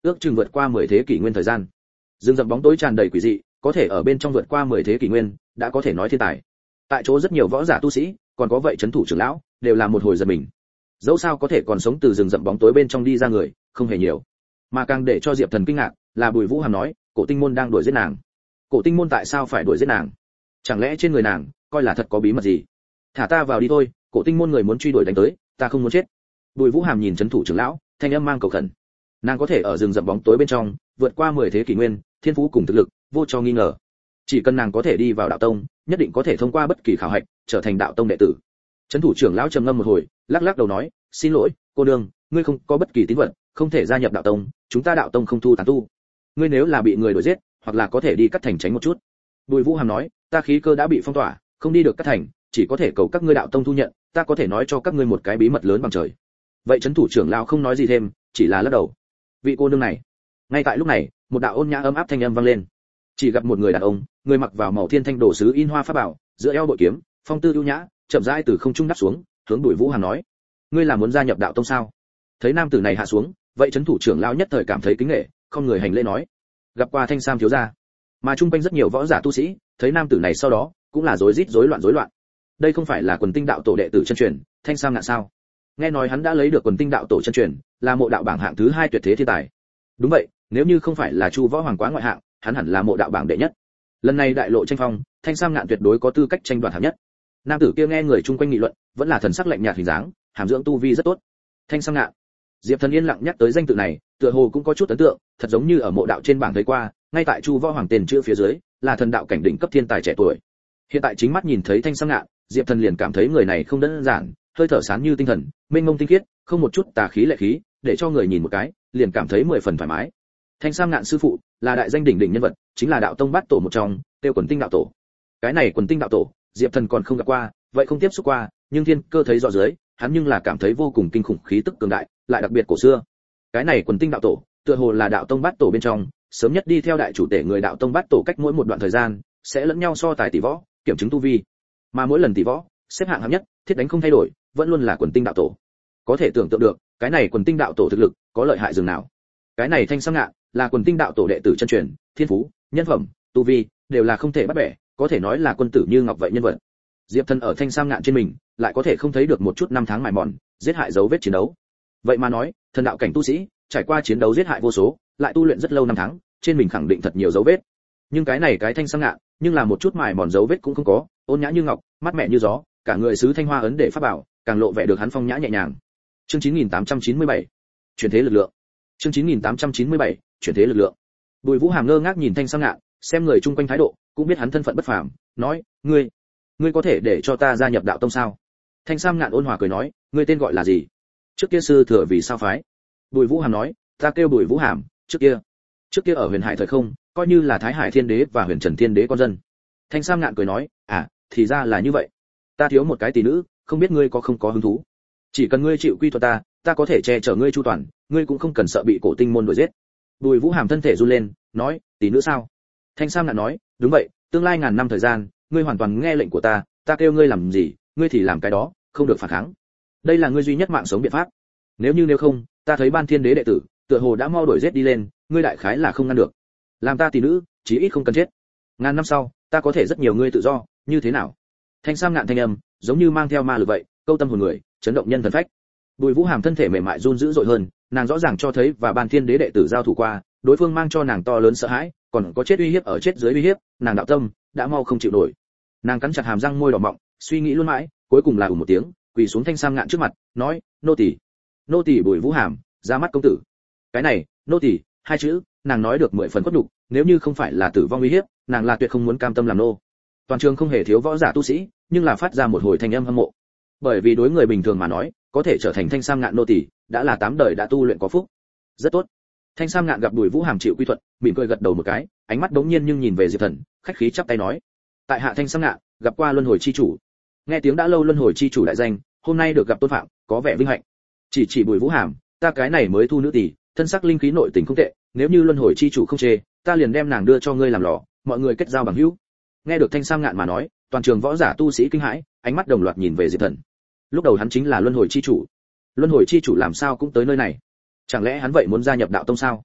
ước chừng vượt qua mười thế kỷ nguyên thời gian. Rừng rậm bóng tối tràn đầy quỷ dị, có thể ở bên trong vượt qua mười thế kỷ nguyên, đã có thể nói thiên tài. Tại chỗ rất nhiều võ giả tu sĩ, còn có vậy trấn thủ trưởng lão, đều là một hồi giật mình. Dẫu sao có thể còn sống từ rừng rậm bóng tối bên trong đi ra người, không hề nhiều. Mà càng để cho Diệp Thần kinh ngạc, là Bùi Vũ Hàm nói, Cổ Tinh môn đang đuổi giết nàng. Cổ Tinh môn tại sao phải đuổi giết nàng? Chẳng lẽ trên người nàng coi là thật có bí mật gì? Thả ta vào đi thôi, Cổ Tinh môn người muốn truy đuổi đánh tới, ta không muốn chết. Bùi Vũ Hàm nhìn trấn thủ trưởng lão, thanh âm mang cầu khẩn. Nàng có thể ở rừng rậm bóng tối bên trong, vượt qua mười thế kỷ nguyên, thiên phú cùng thực lực, vô cho nghi ngờ. Chỉ cần nàng có thể đi vào đạo tông, nhất định có thể thông qua bất kỳ khảo hạch, trở thành đạo tông đệ tử. Trấn thủ trưởng lão trầm ngâm một hồi, lắc lắc đầu nói, xin lỗi, cô nương, ngươi không có bất kỳ tín vật, không thể gia nhập đạo tông, chúng ta đạo tông không thu tán tu. Ngươi nếu là bị người đuổi giết, hoặc là có thể đi cắt thành tránh một chút. Bùi Vũ Hàm nói, ta khí cơ đã bị phong tỏa, không đi được cắt thành, chỉ có thể cầu các ngươi đạo tông thu nhận, ta có thể nói cho các ngươi một cái bí mật lớn bằng trời. Vậy trấn thủ trưởng lão không nói gì thêm, chỉ là lắc đầu. Vị cô nương này. Ngay tại lúc này, một đạo ôn nhã ấm áp thanh âm vang lên. Chỉ gặp một người đàn ông, người mặc vào màu thiên thanh đồ sứ in hoa pháp bảo, giữa eo bội kiếm, phong tư ưu nhã, chậm rãi từ không trung đáp xuống, hướng Bùi Vũ Hàm nói: "Ngươi là muốn gia nhập đạo tông sao?" Thấy nam tử này hạ xuống, vậy trấn thủ trưởng lão nhất thời cảm thấy kính nể, không người hành lễ nói: "Gặp qua Thanh Sam thiếu gia." Mà trung quanh rất nhiều võ giả tu sĩ, thấy nam tử này sau đó, cũng là rối rít rối loạn rối loạn. Đây không phải là Quần Tinh đạo tổ đệ tử chân truyền, Thanh Sam Ngạn sao? Nghe nói hắn đã lấy được Quần Tinh đạo tổ chân truyền, là mộ đạo bảng hạng thứ hai tuyệt thế thiên tài. Đúng vậy, nếu như không phải là Chu Võ Hoàng quá ngoại hạng, hắn hẳn là mộ đạo bảng đệ nhất. Lần này đại lộ tranh phong, Thanh Sam Ngạn tuyệt đối có tư cách tranh đoạt hạng nhất. Nam tử kia nghe người chung quanh nghị luận, vẫn là thần sắc lạnh nhạt hình dáng, hàm dưỡng tu vi rất tốt. Thanh Sam Ngạn. Diệp Thần yên lặng nhắc tới danh tự này, tựa hồ cũng có chút ấn tượng, thật giống như ở mộ đạo trên bảng thấy qua, ngay tại Chu Võ Hoàng tên chữ phía dưới, là thần đạo cảnh đỉnh cấp thiên tài trẻ tuổi. Hiện tại chính mắt nhìn thấy Thanh Sam Ngạn, Diệp Thần liền cảm thấy người này không đơn giản, hơi thở sáng như tinh thần, mênh mông tinh khiết, không một chút tà khí lệ khí, để cho người nhìn một cái, liền cảm thấy mười phần thoải mái. Thanh Sam Ngạn sư phụ, là đại danh đỉnh đỉnh nhân vật, chính là đạo tông bát tổ một trong, tiêu Quần Tinh đạo tổ. Cái này Quần Tinh đạo tổ, Diệp Thần còn không gặp qua, vậy không tiếp xúc qua, nhưng thiên cơ thấy rõ dưới, hắn nhưng là cảm thấy vô cùng kinh khủng khí tức cường đại, lại đặc biệt cổ xưa. Cái này Quần Tinh đạo tổ, tựa hồ là đạo tông bát tổ bên trong, sớm nhất đi theo đại chủ tể người đạo tông bát tổ, cách mỗi một đoạn thời gian sẽ lẫn nhau so tài tỷ võ, kiểm chứng tu vi. Mà mỗi lần tỷ võ, xếp hạng hạng nhất, thiết đánh không thay đổi, vẫn luôn là Quần Tinh đạo tổ. Có thể tưởng tượng được, cái này Quần Tinh đạo tổ thực lực có lợi hại dường nào. Cái này Thanh Sam Ngạn là Quần Tinh đạo tổ đệ tử chân truyền, thiên phú, nhân phẩm, tu vi đều là không thể bắt bẻ, có thể nói là quân tử như ngọc vậy nhân vật. Diệp Thần ở Thanh Sam Ngạn trên mình, lại có thể không thấy được một chút năm tháng mài mòn, giết hại dấu vết chiến đấu. Vậy mà nói, thần đạo cảnh tu sĩ, trải qua chiến đấu giết hại vô số, lại tu luyện rất lâu năm tháng, trên mình khẳng định thật nhiều dấu vết. Nhưng cái này cái Thanh Sam Ngạn, nhưng là một chút mài mòn dấu vết cũng không có, ôn nhã như ngọc, mát mẻ như gió, cả người sứ thanh hoa ấn để pháp bảo, càng lộ vẻ được hắn phong nhã nhẹ nhàng. Chương chín nghìn tám trăm chín mươi bảy, chuyển thế lực lượng. Chương chín nghìn tám trăm chín mươi bảy, chuyển thế lực lượng. Bùi Vũ Hàm ngơ ngác nhìn Thanh Sam Ngạn, xem người chung quanh thái độ, cũng biết hắn thân phận bất phàm, nói: "Ngươi, ngươi có thể để cho ta gia nhập đạo tông sao?" Thanh Sam Ngạn ôn hòa cười nói: "Ngươi tên gọi là gì? Trước kia sư thừa vì sao phái?" Bùi Vũ Hàm nói: "Ta kêu Bùi Vũ Hàm, trước kia, trước kia ở Huyền Hải thời không, coi như là Thái Hải Thiên Đế và Huyền Trần Thiên Đế con dân." Thanh Sam Ngạn cười nói: "À, thì ra là như vậy. Ta thiếu một cái tỷ nữ, không biết ngươi có không có hứng thú? Chỉ cần ngươi chịu quy thuận ta, ta có thể che chở ngươi chu toàn, ngươi cũng không cần sợ bị Cổ Tinh môn đuổi giết." Bùi Vũ Hàm thân thể run lên, nói: "Tỷ nữ sao?" Thanh Sam Ngạn nói: "Đúng vậy, tương lai ngàn năm thời gian, ngươi hoàn toàn nghe lệnh của ta, ta kêu ngươi làm gì, ngươi thì làm cái đó, không được phản kháng. Đây là ngươi duy nhất mạng sống biện pháp. Nếu như nếu không, ta thấy Ban Thiên Đế đệ tử, tựa hồ đã mau đuổi giết đi lên, ngươi đại khái là không ngăn được. Làm ta tỷ nữ, chí ít không cần chết. Ngàn năm sau, ta có thể rất nhiều ngươi tự do, như thế nào?" Thanh Sam Ngạn thanh âm, giống như mang theo ma lực vậy, câu tâm hồn người, chấn động nhân thần phách. Bùi Vũ Hàm thân thể mềm mại run dữ dội hơn, nàng rõ ràng cho thấy và Ban Thiên Đế đệ tử giao thủ qua, đối phương mang cho nàng to lớn sợ hãi, còn có chết uy hiếp ở chết dưới uy hiếp, nàng đạo tâm đã mau không chịu nổi. Nàng cắn chặt hàm răng môi đỏ mọng, suy nghĩ luôn mãi, cuối cùng là ù một tiếng, quỳ xuống Thanh Sam Ngạn trước mặt, nói: "Nô tỳ, nô tỳ Bùi Vũ Hàm, ra mắt công tử." Cái này, nô tỳ, hai chữ, nàng nói được mười phần khuất nhục, nếu như không phải là tử vong uy hiếp, nàng là tuyệt không muốn cam tâm làm nô. Toàn trường không hề thiếu võ giả tu sĩ, nhưng là phát ra một hồi thanh âm hâm mộ. Bởi vì đối người bình thường mà nói, có thể trở thành Thanh Sam Ngạn nô tỳ, đã là tám đời đã tu luyện có phúc. Rất tốt. Thanh Sam Ngạn gặp Bùi Vũ Hàm chịu quy thuận, mỉm cười gật đầu một cái, ánh mắt đống nhiên nhưng nhìn về Diệp Thần, khách khí chắp tay nói: "Tại hạ Thanh Sam Ngạn, gặp qua Luân Hồi chi chủ." Nghe tiếng đã lâu Luân Hồi chi chủ đại danh, hôm nay được gặp tôn phạm, có vẻ vinh hạnh. Chỉ chỉ Bùi Vũ Hàm, ta cái này mới thu nữ tỷ, thân sắc linh khí nội tình không tệ, nếu như Luân Hồi chi chủ không chê, ta liền đem nàng đưa cho ngươi làm lò, mọi người kết giao bằng hữu. Nghe được Thanh Sam Ngạn mà nói, toàn trường võ giả tu sĩ kinh hãi, ánh mắt đồng loạt nhìn về Diệp Thần. Lúc đầu hắn chính là Luân Hồi chi chủ. Luân Hồi chi chủ làm sao cũng tới nơi này? Chẳng lẽ hắn vậy muốn gia nhập đạo tông sao?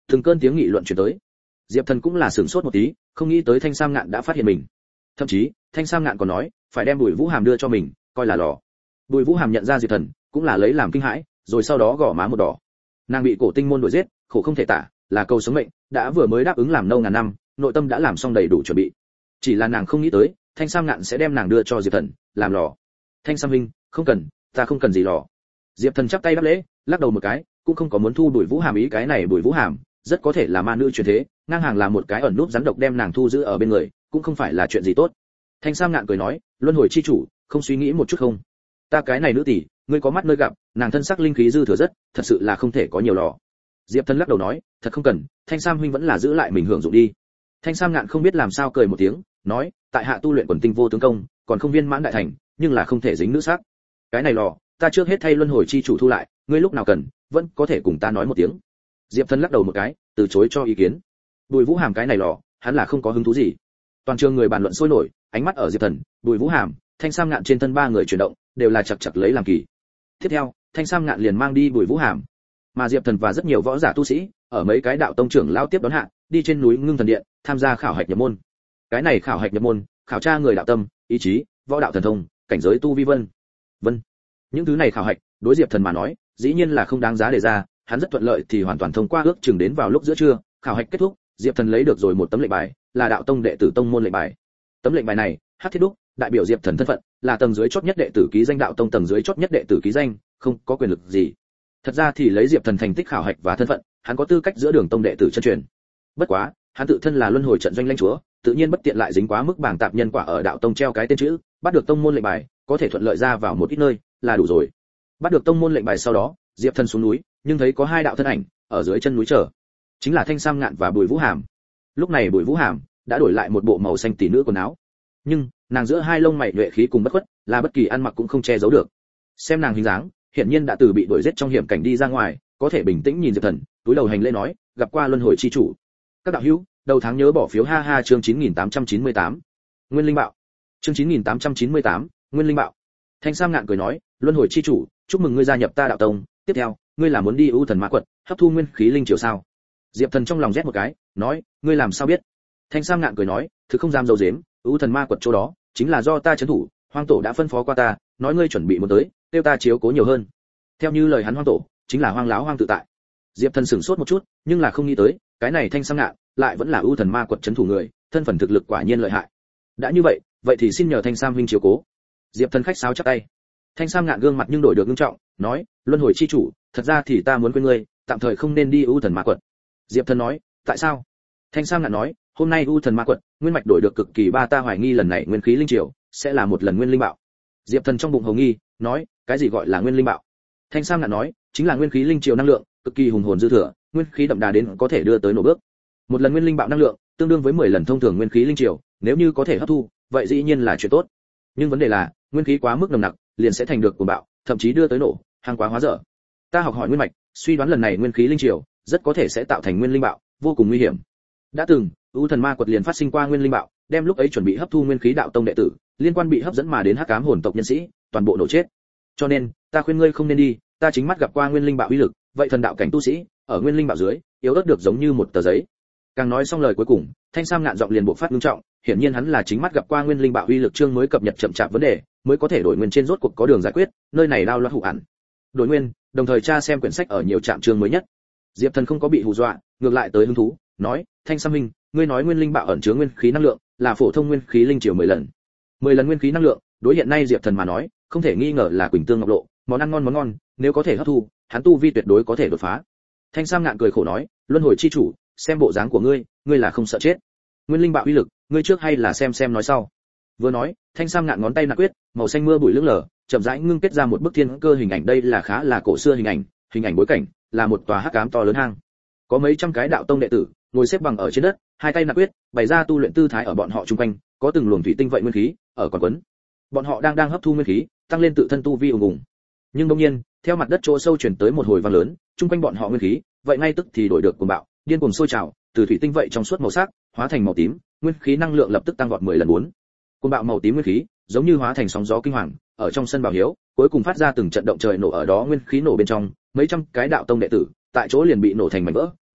Từng cơn tiếng nghị luận truyền tới. Diệp Thần cũng là sửng sốt một tí, không nghĩ tới Thanh Sam Ngạn đã phát hiện mình. Thậm chí, Thanh Sam Ngạn còn nói, phải đem Bùi Vũ Hàm đưa cho mình, coi là lò. Bùi Vũ Hàm nhận ra Diệp Thần, cũng là lấy làm kinh hãi, rồi sau đó gõ má một đỏ. Nàng bị Cổ Tinh môn đuổi giết, khổ không thể tả, là cầu sống mệnh, đã vừa mới đáp ứng làm nâu ngàn năm, nội tâm đã làm xong đầy đủ chuẩn bị. Chỉ là nàng không nghĩ tới, Thanh Sam Ngạn sẽ đem nàng đưa cho Diệp Thần, làm lò. Thanh Sam huynh, không cần, ta không cần gì lò. Diệp Thần chắp tay đáp lễ, lắc đầu một cái, cũng không có muốn thu Bùi Vũ Hàm ý, cái này Bùi Vũ Hàm rất có thể là ma nữ truyền thế, ngang hàng là một cái ẩn núp rắn độc đem nàng thu giữ ở bên người, cũng không phải là chuyện gì tốt. Thanh Sam Ngạn cười nói, luân hồi chi chủ, không suy nghĩ một chút không? Ta cái này nữ tỷ, ngươi có mắt nơi gặp, nàng thân sắc linh khí dư thừa rất, thật sự là không thể có nhiều lò. Diệp Thần lắc đầu nói, thật không cần, Thanh Sam huynh vẫn là giữ lại mình hưởng dụng đi. Thanh Sam Ngạn không biết làm sao cười một tiếng, nói, tại hạ tu luyện quần tinh vô tướng công, còn không viên mãn đại thành, nhưng là không thể dính nữ sắc. Cái này lò, ta trước hết thay luân hồi chi chủ thu lại, ngươi lúc nào cần, vẫn có thể cùng ta nói một tiếng. Diệp Thần lắc đầu một cái, từ chối cho ý kiến. Bùi Vũ Hàm cái này lò, hắn là không có hứng thú gì. Toàn trường người bàn luận sôi nổi, ánh mắt ở Diệp Thần, Bùi Vũ Hàm, Thanh Sam Ngạn trên thân ba người chuyển động, đều là chặt chặt lấy làm kỳ. Tiếp theo, Thanh Sam Ngạn liền mang đi Bùi Vũ Hàm, mà Diệp Thần và rất nhiều võ giả tu sĩ, ở mấy cái đạo tông trưởng lao tiếp đón hạ, đi trên núi Ngưng Thần Điện, tham gia khảo hạch nhập môn. Cái này khảo hạch nhập môn, khảo tra người đạo tâm, ý chí, võ đạo thần thông, cảnh giới tu vi vân. Vân. Những thứ này khảo hạch, đối Diệp Thần mà nói, dĩ nhiên là không đáng giá đề ra, hắn rất thuận lợi thì hoàn toàn thông qua, ước chừng đến vào lúc giữa trưa, khảo hạch kết thúc, Diệp Thần lấy được rồi một tấm lệnh bài, là đạo tông đệ tử tông môn lệnh bài. Tấm lệnh bài này, hắc thiết đúc, đại biểu Diệp Thần thân phận, là tầng dưới chót nhất đệ tử ký danh đạo tông, tầng dưới chót nhất đệ tử ký danh, không có quyền lực gì. Thật ra thì lấy Diệp Thần thành tích khảo hạch và thân phận, hắn có tư cách giữa đường tông đệ tử chân truyền. Bất quá, hắn tự thân là luân hồi trận doanh lãnh chúa, tự nhiên bất tiện lại dính quá mức bảng tạp nhân quả ở đạo tông treo cái tên chữ, bắt được tông môn lệnh bài, có thể thuận lợi ra vào một ít nơi, là đủ rồi. Bắt được tông môn lệnh bài sau đó, Diệp Thần xuống núi, nhưng thấy có hai đạo thân ảnh ở dưới chân núi chờ, chính là Thanh Sam Ngạn và Bùi Vũ Hàm. Lúc này Bùi Vũ Hàm đã đổi lại một bộ màu xanh tỷ nữ quần áo, nhưng nàng giữa hai lông mày nhuệ khí cùng bất khuất, là bất kỳ ăn mặc cũng không che giấu được. Xem nàng hình dáng, hiển nhiên đã từ bị đuổi giết trong hiểm cảnh đi ra ngoài, có thể bình tĩnh nhìn Diệp Thần, túi đầu hành lễ nói, gặp qua luân hồi chi chủ. Các đạo hữu, đầu tháng nhớ bỏ phiếu ha ha, chương chín nghìn tám trăm chín mươi tám. Nguyên linh bạo. Chương chín nghìn tám trăm chín mươi tám, Nguyên linh bạo. Thanh Sam Ngạn cười nói, luân hồi chi chủ, chúc mừng ngươi gia nhập ta đạo tông, tiếp theo, ngươi là muốn đi ưu thần ma quật, hấp thu nguyên khí linh triều sao? Diệp Thần trong lòng rét một cái, nói, ngươi làm sao biết? Thanh Sam Ngạn cười nói, thứ không dám dâu dếm, ưu thần ma quật chỗ đó, chính là do ta trấn thủ, Hoang tổ đã phân phó qua ta, nói ngươi chuẩn bị muốn tới, tiêu ta chiếu cố nhiều hơn. Theo như lời hắn, Hoang tổ chính là Hoang lão Hoang tự tại. Diệp Thần sửng sốt một chút, nhưng là không nghĩ tới, cái này Thanh Sam Ngạn lại vẫn là ưu thần ma quật trấn thủ người, thân phận thực lực quả nhiên lợi hại. Đã như vậy, vậy thì xin nhờ Thanh Sam huynh chiếu cố. Diệp Thần khách sáo chắp tay. Thanh Sam Ngạn gương mặt nhưng đổi được nghiêm trọng, nói, luân hồi chi chủ, thật ra thì ta muốn quên ngươi, tạm thời không nên đi ưu thần ma quật. Diệp Thần nói, tại sao? Thanh Sam Ngạn nói, hôm nay ưu thần ma quật, nguyên mạch đổi được cực kỳ ba, ta hoài nghi lần này nguyên khí linh triều sẽ là một lần nguyên linh bạo. Diệp Thần trong bụng hồng nghi, nói, cái gì gọi là nguyên linh bạo? Thanh Sam Ngạn nói, chính là nguyên khí linh triều năng lượng cực kỳ hùng hồn dư thừa, nguyên khí đậm đà đến có thể đưa tới nổ bước. Một lần nguyên linh bạo năng lượng tương đương với mười lần thông thường nguyên khí linh triều, nếu như có thể hấp thu, vậy dĩ nhiên là chuyện tốt. Nhưng vấn đề là, nguyên khí quá mức nồng nặc, liền sẽ thành được cuồng bạo, thậm chí đưa tới nổ, hàng quá hóa dở. Ta học hỏi nguyên mạch, suy đoán lần này nguyên khí linh triều rất có thể sẽ tạo thành nguyên linh bạo, vô cùng nguy hiểm. Đã từng, ưu thần ma quật liền phát sinh qua nguyên linh bạo, đem lúc ấy chuẩn bị hấp thu nguyên khí đạo tông đệ tử, liên quan bị hấp dẫn mà đến hắc ám hồn tộc nhân sĩ, toàn bộ nổ chết. Cho nên, ta khuyên ngươi không nên đi, ta chính mắt gặp qua nguyên linh bạo uy lực, vậy thần đạo cảnh tu sĩ, ở nguyên linh bạo dưới, yếu ớt được giống như một tờ giấy. Càng nói xong lời cuối cùng, Thanh Sam Ngạn giọng liền bộc phát nghiêm trọng, hiển nhiên hắn là chính mắt gặp qua nguyên linh bạo uy lực, chương mới cập nhật chậm chạp vấn đề, mới có thể đổi nguyên trên rốt cuộc có đường giải quyết, nơi này đao loạt hủ ẩn. Đổi nguyên, đồng thời tra xem quyển sách ở nhiều trạm chương mới nhất. Diệp Thần không có bị hù dọa, ngược lại tới hứng thú, nói, Thanh Sam huynh, ngươi nói nguyên linh bạo ẩn chứa nguyên khí năng lượng, là phổ thông nguyên khí linh triều mười lần. mười lần nguyên khí năng lượng, đối hiện nay Diệp Thần mà nói, không thể nghi ngờ là quỳnh tương ngọc lộ, món ăn ngon món ngon, nếu có thể hấp thu, hắn tu vi tuyệt đối có thể đột phá. Thanh Sam Ngạn cười khổ nói, luân hồi chi chủ, xem bộ dáng của ngươi, ngươi là không sợ chết. Nguyên linh bạo uy lực, ngươi trước hay là xem xem nói sau. Vừa nói, Thanh Sam Ngạn ngón tay nặn quyết, màu xanh mưa bụi lững lờ, chậm rãi ngưng kết ra một bức thiên cơ hình ảnh, đây là khá là cổ xưa hình ảnh, hình ảnh bối cảnh là một tòa hắc ám to lớn hang. Có mấy trăm cái đạo tông đệ tử, ngồi xếp bằng ở trên đất, hai tay nặn quyết, bày ra tu luyện tư thái ở bọn họ chung quanh, có từng luồng thủy tinh vậy nguyên khí ở còn quấn. Bọn họ đang đang hấp thu nguyên khí, tăng lên tự thân tu vi ùng ùng. Nhưng đột nhiên, theo mặt đất chỗ sâu truyền tới một hồi vang lớn, chung quanh bọn họ nguyên khí, vậy ngay tức thì đổi được cuồng bạo, điên cuồng sôi trào, từ thủy tinh vậy trong suốt màu sắc, hóa thành màu tím, nguyên khí năng lượng lập tức tăng vọt mười lần bốn. Cuồng bạo màu tím nguyên khí, giống như hóa thành sóng gió kinh hoàng, ở trong sân bảo hiếu, cuối cùng phát ra từng trận động trời nổ, ở đó nguyên khí nổ bên trong, mấy trăm cái đạo tông đệ tử, tại chỗ liền bị nổ thành mảnh vỡ,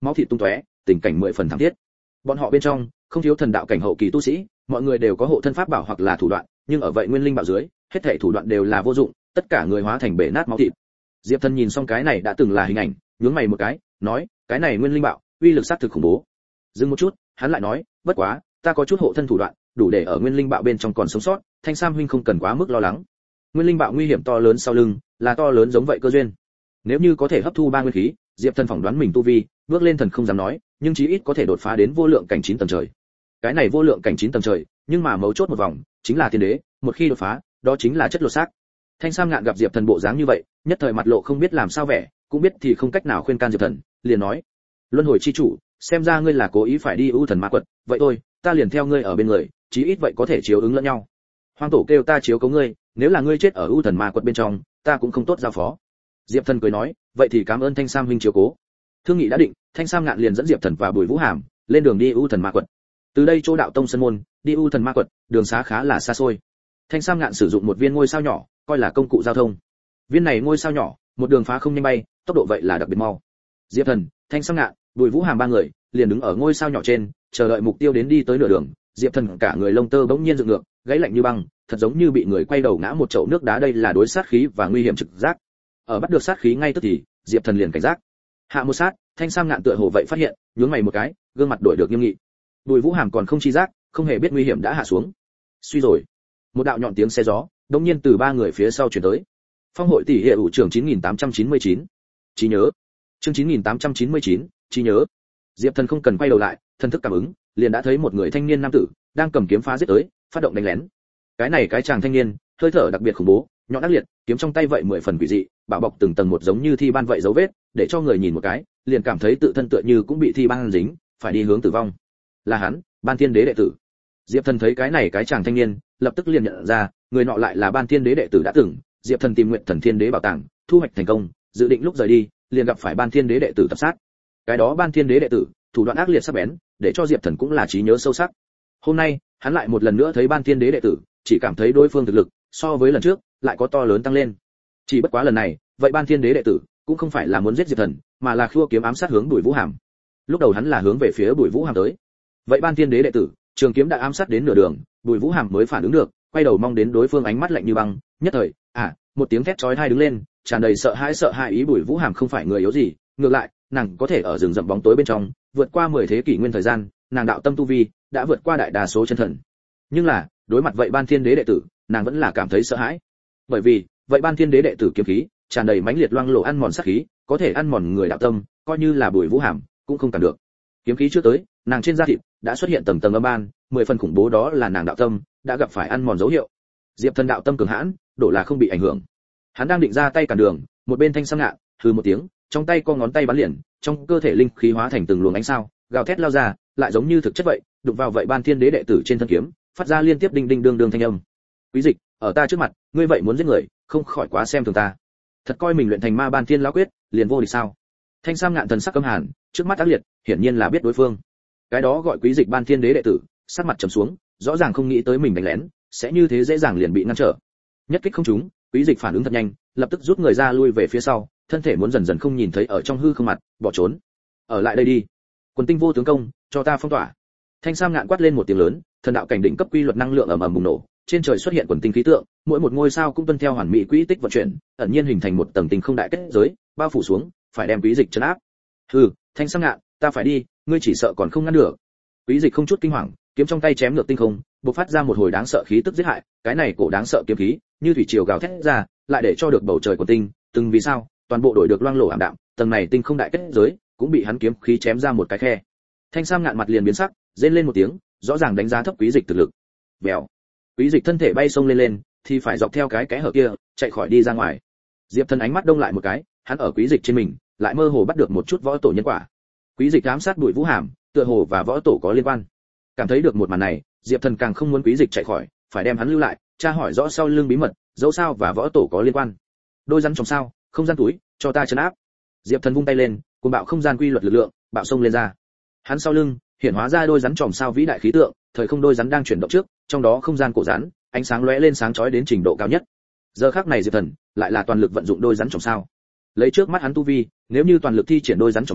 máu thịt tung tóe, tình cảnh mười phần thảm thiết. Bọn họ bên trong không thiếu thần đạo cảnh hậu kỳ tu sĩ, mọi người đều có hộ thân pháp bảo hoặc là thủ đoạn, nhưng ở vậy nguyên linh bảo dưới, hết thảy thủ đoạn đều là vô dụng, tất cả người hóa thành bể nát máu thịt. Diệp Thần nhìn xong cái này đã từng là hình ảnh, nhướng mày một cái, nói, cái này nguyên linh bảo, uy lực sát thực khủng bố. Dừng một chút, hắn lại nói, bất quá, ta có chút hộ thân thủ đoạn, đủ để ở nguyên linh bạo bên trong còn sống sót, Thanh Sam huynh không cần quá mức lo lắng. Nguyên linh bạo nguy hiểm to lớn sau lưng, là to lớn giống vậy cơ duyên. Nếu như có thể hấp thu ba nguyên khí, Diệp Thần phỏng đoán mình tu vi, bước lên thần không dám nói, nhưng chí ít có thể đột phá đến vô lượng cảnh chín tầng trời. Cái này vô lượng cảnh chín tầng trời, nhưng mà mấu chốt một vòng, chính là tiên đế, một khi đột phá, đó chính là chất lột xác. Thanh Sam Ngạn gặp Diệp Thần bộ dáng như vậy, nhất thời mặt lộ không biết làm sao vẻ, cũng biết thì không cách nào khuyên can Diệp Thần, liền nói: "Luân hồi chi chủ, xem ra ngươi là cố ý phải đi ưu thần ma quật, vậy thôi, ta liền theo ngươi ở bên người, chí ít vậy có thể chiếu ứng lẫn nhau. Hoang tổ kêu ta chiếu cố ngươi, nếu là ngươi chết ở ưu thần ma quật bên trong, ta cũng không tốt giao phó." Diệp Thần cười nói: "Vậy thì cảm ơn Thanh Sam huynh chiếu cố." Thương nghị đã định, Thanh Sam Ngạn liền dẫn Diệp Thần và Bùi Vũ Hàm lên đường đi ưu thần ma quật. Từ đây chỗ đạo tông sân môn, đi ưu thần ma quật, đường xá khá là xa xôi. Thanh Sam Ngạn sử dụng một viên ngôi sao nhỏ, coi là công cụ giao thông. Viên này ngôi sao nhỏ, một đường phá không nhanh bay, tốc độ vậy là đặc biệt mau. Diệp Thần, Thanh Sam Ngạn, Bùi Vũ Hàm ba người liền đứng ở ngôi sao nhỏ trên, chờ đợi mục tiêu đến đi tới nửa đường. Diệp Thần cả người lông tơ bỗng nhiên dựng ngược, gáy lạnh như băng, thật giống như bị người quay đầu ngã một chậu nước đá. Đây là đối sát khí và nguy hiểm trực giác. Ở bắt được sát khí ngay tức thì, Diệp Thần liền cảnh giác. Hạ một sát, Thanh Sam Ngạn tựa hồ vậy phát hiện, nhướng mày một cái, gương mặt đổi được nghiêm nghị. Bùi Vũ Hàm còn không chi giác, không hề biết nguy hiểm đã hạ xuống. Suy rồi, một đạo nhọn tiếng xe gió, đột nhiên từ ba người phía sau truyền tới. Phong hội tỷ hệ ủ trưởng chín nghìn tám trăm chín mươi chín. Trí nhớ. Chương chín nghìn tám trăm chín mươi chín, trí nhớ. Diệp Thần không cần quay đầu lại, thần thức cảm ứng, liền đã thấy một người thanh niên nam tử đang cầm kiếm phá giết tới, phát động đánh lén. Cái này cái chàng thanh niên, hơi thở đặc biệt khủng bố, nhọn ác liệt, kiếm trong tay vậy mười phần quỷ dị, bảo bọc từng tầng một giống như thi ban vậy dấu vết, để cho người nhìn một cái, liền cảm thấy tự thân tựa như cũng bị thi ban dính, phải đi hướng tử vong. Là hắn, Ban Thiên Đế đệ tử. Diệp Thần thấy cái này cái chàng thanh niên, lập tức liền nhận ra, người nọ lại là Ban Thiên Đế đệ tử đã từng. Diệp Thần tìm Nguyện Thần Thiên Đế bảo tàng, thu hoạch thành công, dự định lúc rời đi, liền gặp phải Ban Thiên Đế đệ tử tập sát. Cái đó Ban Thiên Đế đệ tử, thủ đoạn ác liệt sắc bén, để cho Diệp Thần cũng là trí nhớ sâu sắc. Hôm nay, hắn lại một lần nữa thấy Ban Thiên Đế đệ tử, chỉ cảm thấy đối phương thực lực so với lần trước lại có to lớn tăng lên. Chỉ bất quá lần này, vậy Ban Thiên Đế đệ tử cũng không phải là muốn giết Diệp Thần, mà là khua kiếm ám sát hướng Bùi Vũ Hàm. Lúc đầu hắn là hướng về phía Bùi Vũ Hàm tới. Vậy Ban Thiên Đế đệ tử, trường kiếm đã ám sát đến nửa đường, Bùi Vũ Hàm mới phản ứng được, quay đầu mong đến đối phương ánh mắt lạnh như băng, nhất thời, à, một tiếng thét chói tai đứng lên, tràn đầy sợ hãi sợ hãi ý. Bùi Vũ Hàm không phải người yếu gì, ngược lại, nàng có thể ở rừng rậm bóng tối bên trong, vượt qua mười thế kỷ nguyên thời gian, nàng đạo tâm tu vi đã vượt qua đại đa số chân thần. Nhưng là, đối mặt vậy Ban Thiên Đế đệ tử, nàng vẫn là cảm thấy sợ hãi. Bởi vì, vậy Ban Thiên Đế đệ tử kiếm khí, tràn đầy mãnh liệt loang lổ ăn mòn sát khí, có thể ăn mòn người đạo tâm, coi như là Bùi Vũ Hàm cũng không cản được. Kiếm khí chưa tới, nàng trên da thịt đã xuất hiện tầng tầng âm ban, mười phần khủng bố, đó là nàng đạo tâm đã gặp phải ăn mòn dấu hiệu. Diệp Thần đạo tâm cường hãn, đổ là không bị ảnh hưởng. Hắn đang định ra tay cản đường, một bên Thanh Sam Ngạn hừ một tiếng, trong tay co ngón tay bắn liền, trong cơ thể linh khí hóa thành từng luồng ánh sao, gào thét lao ra, lại giống như thực chất vậy, đụng vào vậy Ban Thiên Đế đệ tử trên thân kiếm, phát ra liên tiếp đinh đinh đương đương thanh âm. Quý Dịch, ở ta trước mặt, ngươi vậy muốn giết người, không khỏi quá xem thường ta. Thật coi mình luyện thành Ma Ban Thiên Lão Quyết, liền vô địch sao? Thanh Sam Ngạn thần sắc căm hàn, trước mắt ác liệt, hiển nhiên là biết đối phương. Cái đó gọi Quý Dịch Ban Thiên Đế đệ tử, sắc mặt trầm xuống, rõ ràng không nghĩ tới mình đánh lén, sẽ như thế dễ dàng liền bị ngăn trở. Nhất kích không trúng, Quý Dịch phản ứng thật nhanh, lập tức rút người ra lui về phía sau, thân thể muốn dần dần không nhìn thấy ở trong hư không mặt, bỏ trốn. Ở lại đây đi. Quần tinh vô tướng công, cho ta phong tỏa. Thanh Sam Ngạn quát lên một tiếng lớn, thần đạo cảnh đỉnh cấp quy luật năng lượng ầm ầm bùng nổ, trên trời xuất hiện quần tinh khí tượng, mỗi một ngôi sao cũng tuân theo hoàn mỹ quỹ tích vận chuyển, ẩn nhiên hình thành một tầng tinh không đại kết giới, bao phủ xuống, phải đem Quý Dịch trấn áp. Hừ, Thanh Sam Ngạn, ta phải đi, ngươi chỉ sợ còn không ngăn được. Quý Dịch không chút kinh hoàng, kiếm trong tay chém ngược tinh không, bộc phát ra một hồi đáng sợ khí tức giết hại, cái này cổ đáng sợ kiếm khí, như thủy triều gào thét ra, lại để cho được bầu trời của tinh, từng vì sao, toàn bộ đổi được loang lổ ảm đạm, tầng này tinh không đại kết giới, cũng bị hắn kiếm khí chém ra một cái khe. Thanh Sam Ngạn mặt liền biến sắc, rên lên một tiếng, rõ ràng đánh giá thấp Quý Dịch thực lực. Bèo. Quý Dịch thân thể bay sông lên lên, thì phải dọc theo cái kẽ hở kia, chạy khỏi đi ra ngoài. Diệp Thần ánh mắt đông lại một cái, hắn ở Quý Dịch trên mình, lại mơ hồ bắt được một chút võ tổ nhân quả. Quý Dịch ám sát Bùi Vũ Hàm, tựa hồ và võ tổ có liên quan. Cảm thấy được một màn này, Diệp Thần càng không muốn Quý Dịch chạy khỏi, phải đem hắn lưu lại, tra hỏi rõ sau lưng bí mật, dẫu sao và võ tổ có liên quan. Đôi rắn trong sao, không gian túi, cho ta trấn áp. Diệp Thần vung tay lên, cuồng bạo không gian quy luật lực lượng, bạo sông lên ra. Hắn sau lưng hiện hóa ra đôi rắn tròm sao vĩ đại khí tượng, thời không đôi rắn đang chuyển động trước, trong đó không gian cổ rắn, ánh sáng lóe lên sáng chói đến trình độ cao nhất. Giờ khắc này Diệp Thần lại là toàn lực vận dụng đôi rắn tròm sao. Lấy trước mắt hắn tu vi, nếu như toàn lực thi triển đôi rắn tròm sao,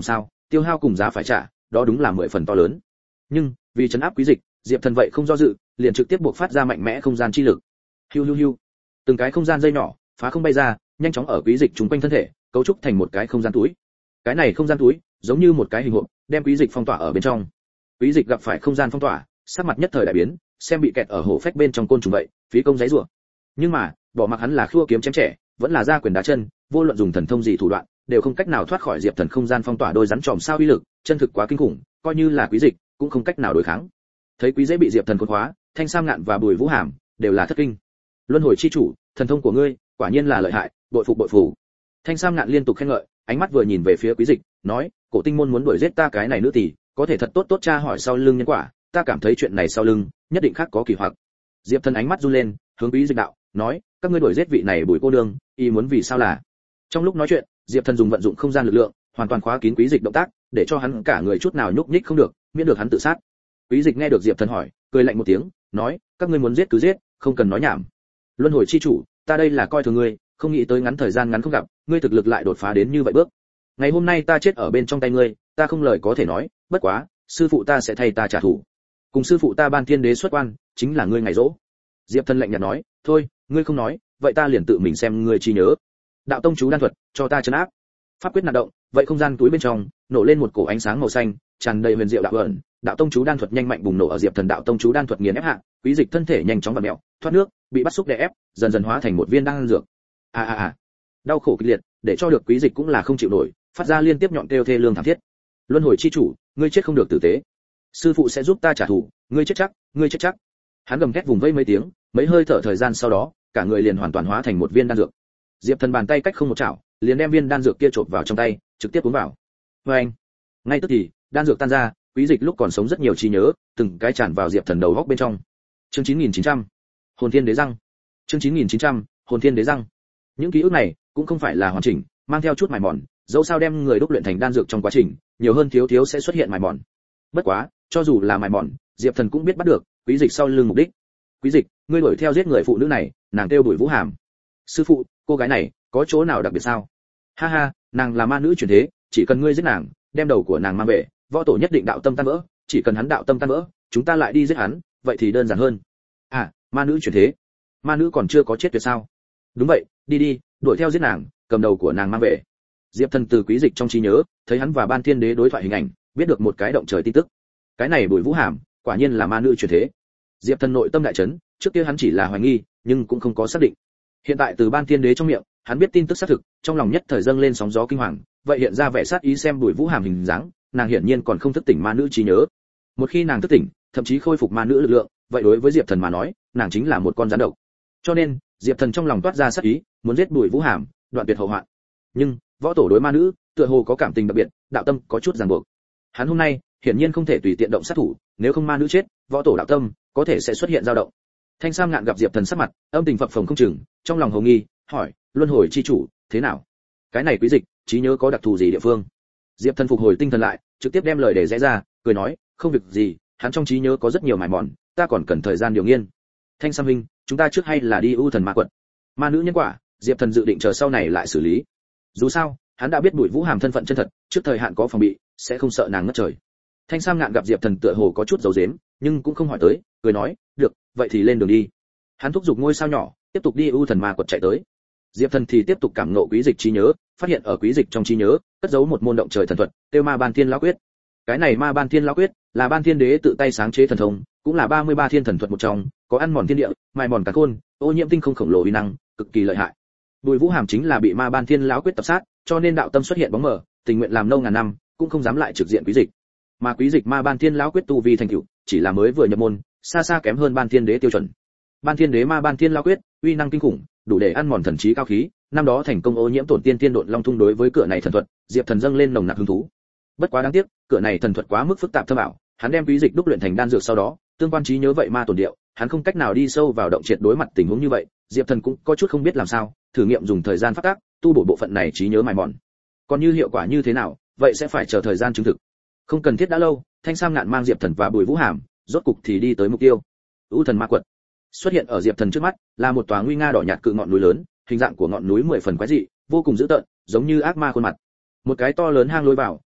tiêu hao cùng giá phải trả, đó đúng là mười phần to lớn. Nhưng vì trấn áp quý dịch, Diệp Thần vậy không do dự, liền trực tiếp buộc phát ra mạnh mẽ không gian chi lực. Hiu hiu hiu. Từng cái không gian dây nhỏ phá không bay ra, nhanh chóng ở quý dịch trùng quanh thân thể, cấu trúc thành một cái không gian túi. Cái này không gian túi giống như một cái hình hộp, đem quý dịch phong tỏa ở bên trong. Quý dịch gặp phải không gian phong tỏa, sắc mặt nhất thời đại biến, xem bị kẹt ở hổ phách bên trong côn trùng vậy, phí công giấy rủa. Nhưng mà, bỏ mặc hắn là khua kiếm chém trẻ, vẫn là ra quyền đá chân, vô luận dùng thần thông gì thủ đoạn, đều không cách nào thoát khỏi Diệp Thần không gian phong tỏa đôi rắn tròm sao uy lực, chân thực quá kinh khủng, coi như là quý dịch, cũng không cách nào đối kháng. Thấy quý dễ bị Diệp Thần cuốn hóa, Thanh Sam Ngạn và Bùi Vũ Hàm đều là thất kinh. Luân hồi chi chủ, thần thông của ngươi, quả nhiên là lợi hại, bội phục bội phục. Thanh Sam Ngạn liên tục khen ngợi, ánh mắt vừa nhìn về phía quý dịch, nói, cổ tinh môn muốn đuổi giết ta cái này nữ tỷ, có thể thật tốt tốt tra hỏi sau lưng nhân quả, ta cảm thấy chuyện này sau lưng nhất định khác có kỳ hoặc. Diệp Thần ánh mắt run lên, hướng quý dịch đạo, nói, các ngươi đuổi giết vị này Bùi cô đương, ý muốn vì sao là? Trong lúc nói chuyện, Diệp Thần dùng vận dụng không gian lực lượng, hoàn toàn khóa kín quý dịch động tác, để cho hắn cả người chút nào nhúc nhích không được, miễn được hắn tự sát. Quý dịch nghe được Diệp Thần hỏi, cười lạnh một tiếng, nói, các ngươi muốn giết cứ giết, không cần nói nhảm. Luân hồi chi chủ, ta đây là coi thường ngươi, không nghĩ tới ngắn thời gian ngắn không gặp, ngươi thực lực lại đột phá đến như vậy bước. Ngày hôm nay ta chết ở bên trong tay ngươi, ta không lời có thể nói, bất quá, sư phụ ta sẽ thay ta trả thù. Cùng sư phụ ta Ban Thiên Đế xuất quan, chính là ngươi ngày rỗ. Diệp Thần lạnh nhạt nói, thôi, ngươi không nói, vậy ta liền tự mình xem ngươi chi nhớ. Đạo tông chú đan thuật, cho ta trấn áp. Pháp quyết nạt động, vậy không gian túi bên trong nổ lên một cổ ánh sáng màu xanh, tràn đầy huyền diệu đạo ẩn. Đạo tông chú đan thuật nhanh mạnh bùng nổ ở Diệp Thần đạo tông chú đan thuật nghiền ép hạ, quý dịch thân thể nhanh chóng vặn mèo, thoát nước, bị bắt xúc đè ép, dần dần hóa thành một viên đan dược. A a a. Đau khổ kịch liệt, để cho được quý dịch cũng là không chịu nổi, phát ra liên tiếp nhọn kêu thê lương thảm thiết. Luân hồi chi chủ, ngươi chết không được tử tế. Sư phụ sẽ giúp ta trả thù, ngươi chết chắc, ngươi chết chắc. Hắn gầm thét vùng vây mấy tiếng, mấy hơi thở thời gian sau đó, cả người liền hoàn toàn hóa thành một viên đan dược. Diệp Thần bàn tay cách không một chảo, liền đem viên đan dược kia chộp vào trong tay, trực tiếp uống vào. Và anh, ngay tức thì, đan dược tan ra, quý dịch lúc còn sống rất nhiều trí nhớ, từng cái tràn vào Diệp Thần đầu góc bên trong. Chương chín nghìn chín trăm, Hồn Thiên Đế răng. Chương chín nghìn chín trăm, Hồn Thiên Đế răng. Những ký ức này cũng không phải là hoàn chỉnh, mang theo chút mài mòn, dẫu sao đem người đúc luyện thành đan dược trong quá trình, nhiều hơn thiếu thiếu sẽ xuất hiện mài mòn. Bất quá, cho dù là mài mòn, Diệp Thần cũng biết bắt được quý dịch sau lưng mục đích. Quý dịch, ngươi đuổi theo giết người phụ nữ này, nàng kêu Bùi Vũ Hàm. Sư phụ, cô gái này có chỗ nào đặc biệt sao? Ha ha, nàng là ma nữ chuyển thế, chỉ cần ngươi giết nàng, đem đầu của nàng mang về, võ tổ nhất định đạo tâm tan vỡ, chỉ cần hắn đạo tâm tan vỡ, chúng ta lại đi giết hắn, vậy thì đơn giản hơn. À, ma nữ chuyển thế, ma nữ còn chưa có chết tuyệt sao? Đúng vậy, đi đi, đuổi theo giết nàng, cầm đầu của nàng mang về. Diệp Thần từ quý dịch trong trí nhớ, thấy hắn và Ban Thiên Đế đối thoại hình ảnh, biết được một cái động trời tin tức. Cái này Bùi Vũ Hàm, quả nhiên là ma nữ chuyển thế. Diệp Thần nội tâm đại chấn, trước kia hắn chỉ là hoài nghi, nhưng cũng không có xác định. Hiện tại từ Ban Thiên Đế trong miệng, hắn biết tin tức xác thực, trong lòng nhất thời dâng lên sóng gió kinh hoàng, vậy hiện ra vẻ sát ý xem Bùi Vũ Hàm hình dáng, nàng hiển nhiên còn không thức tỉnh ma nữ trí nhớ. Một khi nàng thức tỉnh, thậm chí khôi phục ma nữ lực lượng, vậy đối với Diệp Thần mà nói, nàng chính là một con rắn độc. Cho nên, Diệp Thần trong lòng toát ra sát ý, muốn giết Bùi Vũ Hàm, đoạn tuyệt hậu hoạn. Nhưng, võ tổ đối ma nữ, tựa hồ có cảm tình đặc biệt, đạo tâm có chút ràng buộc. Hắn hôm nay, hiển nhiên không thể tùy tiện động sát thủ, nếu không ma nữ chết, võ tổ đạo tâm có thể sẽ xuất hiện dao động. Thanh Sam Ngạn gặp Diệp Thần sắc mặt, âm tình phập phồng không chừng, trong lòng hồ nghi, hỏi, luân hồi chi chủ, thế nào? Cái này quý dịch, trí nhớ có đặc thù gì địa phương? Diệp Thần phục hồi tinh thần lại, trực tiếp đem lời để rẽ ra, cười nói, không việc gì, hắn trong trí nhớ có rất nhiều mài mòn, ta còn cần thời gian điều nghiên. Thanh Sam huynh, chúng ta trước hay là đi U Thần Ma quật. Ma nữ nhân quả, Diệp Thần dự định chờ sau này lại xử lý. Dù sao, hắn đã biết Bùi Vũ Hàm thân phận chân thật, trước thời hạn có phòng bị, sẽ không sợ nàng ngất trời. Thanh Sam Ngạn gặp Diệp Thần tựa hồ có chút giấu giếm, nhưng cũng không hỏi tới, cười nói, được, vậy thì lên đường đi. Hắn thúc giục ngôi sao nhỏ, tiếp tục đi U Thần Ma quật chạy tới. Diệp Thần thì tiếp tục cảm ngộ quý dịch trí nhớ, phát hiện ở quý dịch trong trí nhớ, cất giấu một môn động trời thần thuật, tiêu Ma Ban Thiên Lão Quyết. Cái này Ma Ban Thiên Lão Quyết là Ban Thiên Đế tự tay sáng chế thần thông, cũng là ba mươi ba thiên thần thuật một trong, có ăn mòn thiên địa, mài mòn cả khôn, ô nhiễm tinh không khổng lồ uy năng, cực kỳ lợi hại. Bùi Vũ Hàm chính là bị Ma Ban Thiên Lão Quyết tập sát, cho nên đạo tâm xuất hiện bóng mờ, tình nguyện làm nâu ngàn năm, cũng không dám lại trực diện quý dịch. Mà quý dịch Ma Ban Thiên Lão Quyết tu vi thành tựu, chỉ là mới vừa nhập môn, xa xa kém hơn Ban Thiên Đế tiêu chuẩn. Ban Thiên Đế Ma Ban Thiên Lão Quyết, uy năng kinh khủng, đủ để ăn mòn thần trí cao khí, năm đó thành công ô nhiễm tổn tiên tiên độn long thung đối với cửa này thần thuật, Diệp Thần dâng lên nồng nặc hứng thú. Bất quá đáng tiếc, cửa này thần thuật quá mức phức tạp thâm ảo, hắn đem quý dịch đúc luyện thành đan dược sau đó, tương quan trí nhớ vậy ma tổn điệu, hắn không cách nào đi sâu vào động triệt đối mặt tình huống như vậy, Diệp Thần cũng có chút không biết làm sao, thử nghiệm dùng thời gian phát tác, tu bổ bộ phận này trí nhớ mài mòn. Còn như hiệu quả như thế nào, vậy sẽ phải chờ thời gian chứng thực. Không cần thiết đã lâu, Thanh Sam Ngạn mang Diệp Thần và Bùi Vũ Hàm, rốt cục thì đi tới mục tiêu. U Thần Ma quật. Xuất hiện ở Diệp Thần trước mắt, là một tòa nguy nga đỏ nhạt cự ngọn núi lớn, hình dạng của ngọn núi mười phần quái dị, vô cùng dữ tợn, giống như ác ma khuôn mặt. Một cái to lớn hang lối vào,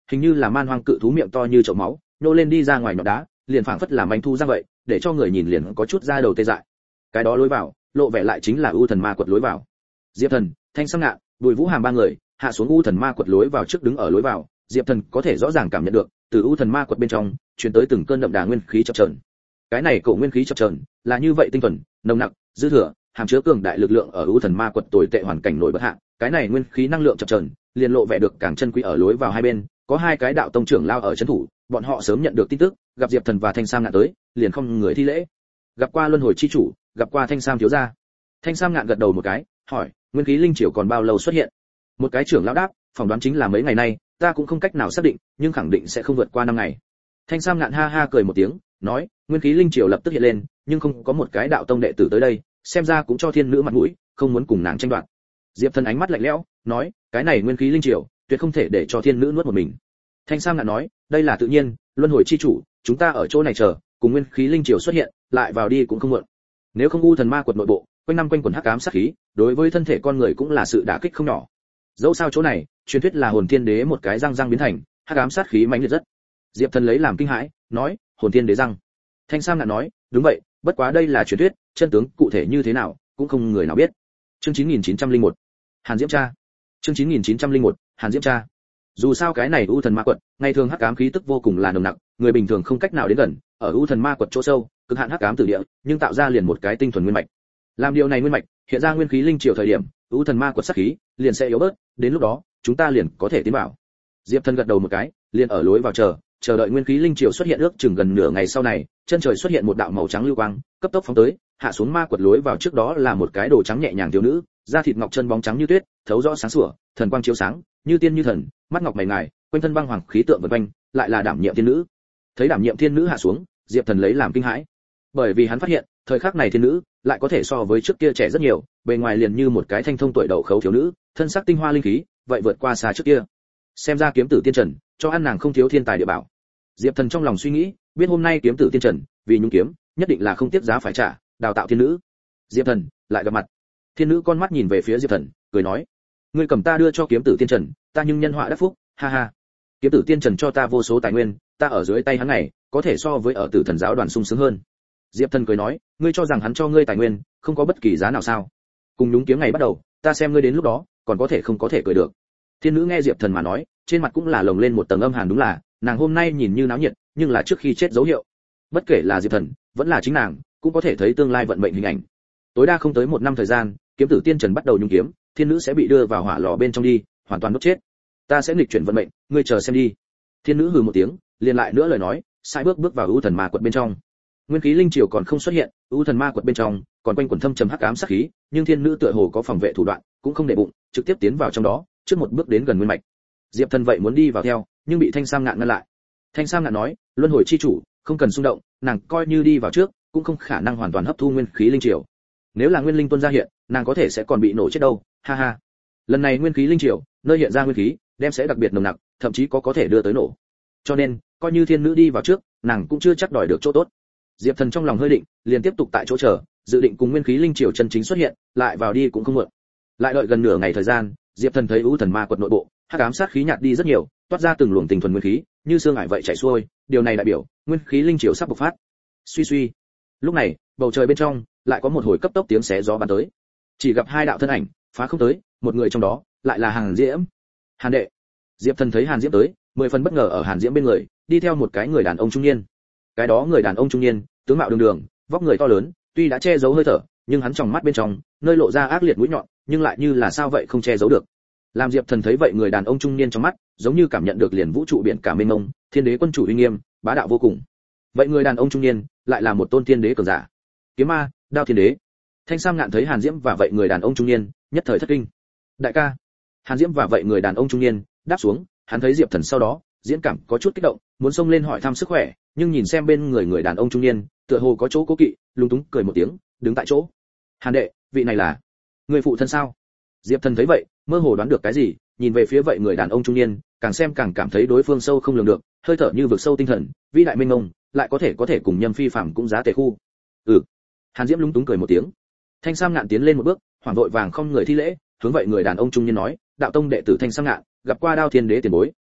hình như là man hoang cự thú miệng to như chậu máu, nhô lên đi ra ngoài nhọn đá, liền phảng phất là manh thu ra vậy, để cho người nhìn liền có chút da đầu tê dại. Cái đó lối vào, lộ vẻ lại chính là U Thần Ma Quật lối vào. Diệp Thần, Thanh Sam Ngạn, Bùi Vũ Hàm ba người hạ xuống U Thần Ma Quật lối vào trước đứng ở lối vào, Diệp Thần có thể rõ ràng cảm nhận được, từ U Thần Ma Quật bên trong truyền tới từng cơn đậm đà nguyên khí chập chờn. Cái này cổ nguyên khí chập chờn là như vậy tinh thuần, nồng nặc, dư thừa, hàm chứa cường đại lực lượng ở U Thần Ma Quật tồi tệ hoàn cảnh nổi bật hạ, cái này nguyên khí năng lượng chập chờn, liền lộ vẻ được càng chân quý ở lối vào hai bên, có hai cái đạo tông trưởng lao ở trấn thủ, bọn họ sớm nhận được tin tức, gặp Diệp Thần và Thanh Sam Ngạn tới, liền không người thi lễ. Gặp qua luân hồi chi chủ, gặp qua Thanh Sam thiếu gia. Thanh Sam Ngạn gật đầu một cái, hỏi, nguyên khí linh triều còn bao lâu xuất hiện? Một cái trưởng lão đáp, phỏng đoán chính là mấy ngày nay, ta cũng không cách nào xác định, nhưng khẳng định sẽ không vượt qua năm ngày. Thanh Sam Ngạn ha ha cười một tiếng, nói, nguyên khí linh triều lập tức hiện lên, nhưng không có một cái đạo tông đệ tử tới đây, xem ra cũng cho thiên nữ mặt mũi, không muốn cùng nàng tranh đoạt. Diệp Thần ánh mắt lạnh lẽo, nói, cái này nguyên khí linh triều, tuyệt không thể để cho thiên nữ nuốt một mình. Thanh Sam Ngạn nói, đây là tự nhiên, luân hồi chi chủ, chúng ta ở chỗ này chờ, cùng nguyên khí linh triều xuất hiện, lại vào đi cũng không muộn. Nếu không U Thần Ma Quật nội bộ, quanh năm quanh quẩn hắc ám sát khí, đối với thân thể con người cũng là sự đả kích không nhỏ. Dẫu sao chỗ này, truyền thuyết là hồn thiên đế một cái răng răng biến thành, hắc ám sát khí mãnh liệt rất. Diệp Thần lấy làm kinh hãi, nói, hồn thiên đế răng. Thanh Sam Ngạn nói, đúng vậy, bất quá đây là truyền thuyết, chân tướng cụ thể như thế nào, cũng không người nào biết. Chương chín nghìn chín trăm lẻ một, Hàn Diễm Cha. Chương chín nghìn chín trăm lẻ một, Hàn Diễm Cha. Dù sao cái này U Thần Ma Quật, ngày thường hắc ám khí tức vô cùng là nồng nặc, người bình thường không cách nào đến gần, ở U Thần Ma Quật chỗ sâu, cực hạn hắc ám tử địa, nhưng tạo ra liền một cái tinh thuần nguyên mạch. Làm điều này nguyên mạch, hiện ra nguyên khí linh triều thời điểm, U Thần Ma Quật sát khí liền sẽ yếu bớt, đến lúc đó, chúng ta liền có thể tiến vào. Diệp Thần gật đầu một cái, liền ở lối vào chờ, chờ đợi nguyên khí linh triều xuất hiện ước chừng gần nửa ngày sau này, chân trời xuất hiện một đạo màu trắng lưu quang, cấp tốc phóng tới, hạ xuống ma quật lối vào trước đó là một cái đồ trắng nhẹ nhàng thiếu nữ, da thịt ngọc chân bóng trắng như tuyết, thấu rõ sáng sủa, thần quang chiếu sáng, như tiên như thần, mắt ngọc mày ngài, quanh thân băng hoàng khí tượng vần quanh, lại là đảm nhiệm thiên nữ. Thấy đảm nhiệm thiên nữ hạ xuống, Diệp Thần lấy làm kinh hãi, bởi vì hắn phát hiện, thời khắc này thiên nữ lại có thể so với trước kia trẻ rất nhiều, bề ngoài liền như một cái thanh thông tuổi đậu khấu thiếu nữ, thân sắc tinh hoa linh khí, vậy vượt qua xa trước kia. Xem ra kiếm tử tiên trần, cho ăn nàng không thiếu thiên tài địa bảo. Diệp Thần trong lòng suy nghĩ, biết hôm nay kiếm tử tiên trần, vì nhung kiếm, nhất định là không tiếc giá phải trả, đào tạo thiên nữ. Diệp Thần lại gặp mặt. Thiên nữ con mắt nhìn về phía Diệp Thần, cười nói: "Ngươi cầm ta đưa cho kiếm tử tiên trần, ta nhưng nhân họa đắc phúc, ha ha. Kiếm tử tiên trần cho ta vô số tài nguyên, ta ở dưới tay hắn này, có thể so với ở Tử Thần giáo đoàn sung sướng hơn." Diệp Thần cười nói: "Ngươi cho rằng hắn cho ngươi tài nguyên, không có bất kỳ giá nào sao? Cùng nhúng kiếm ngày bắt đầu, ta xem ngươi đến lúc đó, còn có thể không có thể cười được." Thiên nữ nghe Diệp Thần mà nói, trên mặt cũng là lồng lên một tầng âm hàn, đúng là, nàng hôm nay nhìn như náo nhiệt, nhưng là trước khi chết dấu hiệu. Bất kể là Diệp Thần, vẫn là chính nàng, cũng có thể thấy tương lai vận mệnh hình ảnh. Tối đa không tới một năm thời gian, kiếm tử tiên trần bắt đầu nhung kiếm, thiên nữ sẽ bị đưa vào hỏa lò bên trong đi, hoàn toàn đốt chết. Ta sẽ nghịch chuyển vận mệnh, ngươi chờ xem đi. Thiên nữ hừ một tiếng, liền lại nữa lời nói, sai bước bước vào U Thần Ma Quật bên trong. Nguyên khí linh triều còn không xuất hiện, U Thần Ma Quật bên trong còn quanh quẩn thâm trầm hắc ám sát khí, nhưng thiên nữ tựa hồ có phòng vệ thủ đoạn, cũng không để bụng, trực tiếp tiến vào trong đó, trước một bước đến gần nguyên mạch. Diệp Thần vậy muốn đi vào theo, nhưng bị Thanh Sam Ngạn ngăn lại. Thanh Sam Ngạn nói: "Luân hồi chi chủ, không cần xung động, nàng coi như đi vào trước, cũng không khả năng hoàn toàn hấp thu nguyên khí linh triều. Nếu là nguyên linh tuôn ra hiện, nàng có thể sẽ còn bị nổ chết đâu, ha ha. Lần này nguyên khí linh triều, nơi hiện ra nguyên khí, đem sẽ đặc biệt nồng nặc, thậm chí có có thể đưa tới nổ. Cho nên, coi như thiên nữ đi vào trước, nàng cũng chưa chắc đòi được chỗ tốt." Diệp Thần trong lòng hơi định, liền tiếp tục tại chỗ chờ, dự định cùng nguyên khí linh triều chân chính xuất hiện, lại vào đi cũng không muộn. Lại đợi gần nửa ngày thời gian, Diệp Thần thấy U Thần Ma Quật nội bộ, hắc ám sát khí nhạt đi rất nhiều, toát ra từng luồng tinh thuần nguyên khí, như xương ải vậy chảy xuôi, điều này đại biểu nguyên khí linh triều sắp bộc phát. Suy suy. Lúc này, bầu trời bên trong lại có một hồi cấp tốc tiếng xé gió bắn tới. Chỉ gặp hai đạo thân ảnh phá không tới, một người trong đó lại là Hàn Diễm. Hàn đệ. Diệp Thần thấy Hàn Diễm tới, mười phần bất ngờ, ở Hàn Diễm bên người đi theo một cái người đàn ông trung niên. Cái đó người đàn ông trung niên, tướng mạo đường đường, vóc người to lớn, tuy đã che giấu hơi thở, nhưng hắn trong mắt bên trong, nơi lộ ra ác liệt mũi nhọn, nhưng lại như là sao vậy không che giấu được. Làm Diệp Thần thấy vậy người đàn ông trung niên trong mắt, giống như cảm nhận được liền vũ trụ biển cả mênh mông, thiên đế quân chủ uy nghiêm, bá đạo vô cùng. Vậy người đàn ông trung niên, lại là một tôn thiên đế cường giả. Kiếm ma, đao thiên đế. Thanh Sam Ngạn thấy Hàn Diễm và vậy người đàn ông trung niên, nhất thời thất kinh. Đại ca. Hàn Diễm và vậy người đàn ông trung niên đáp xuống, hắn thấy Diệp Thần sau đó, diễn cảm có chút kích động, muốn xông lên hỏi thăm sức khỏe, nhưng nhìn xem bên người người đàn ông trung niên, tựa hồ có chỗ cố kỵ, lúng túng cười một tiếng, đứng tại chỗ. Hàn đệ, vị này là người phụ thân sao? Diệp Thần thấy vậy, mơ hồ đoán được cái gì, nhìn về phía vậy người đàn ông trung niên, càng xem càng cảm thấy đối phương sâu không lường được, hơi thở như vực sâu tinh thần, vĩ đại mênh mông, lại có thể có thể cùng Nhâm Phi phàm cũng giá tề khu. Ừ. Hàn Diễm lúng túng cười một tiếng. Thanh Sam Ngạn tiến lên một bước, hoảng vội vàng không người thi lễ, hướng vậy người đàn ông trung niên nói: "Đạo tông đệ tử Thanh Sam Ngạn, gặp qua Đao Thiên Đế tiền bối."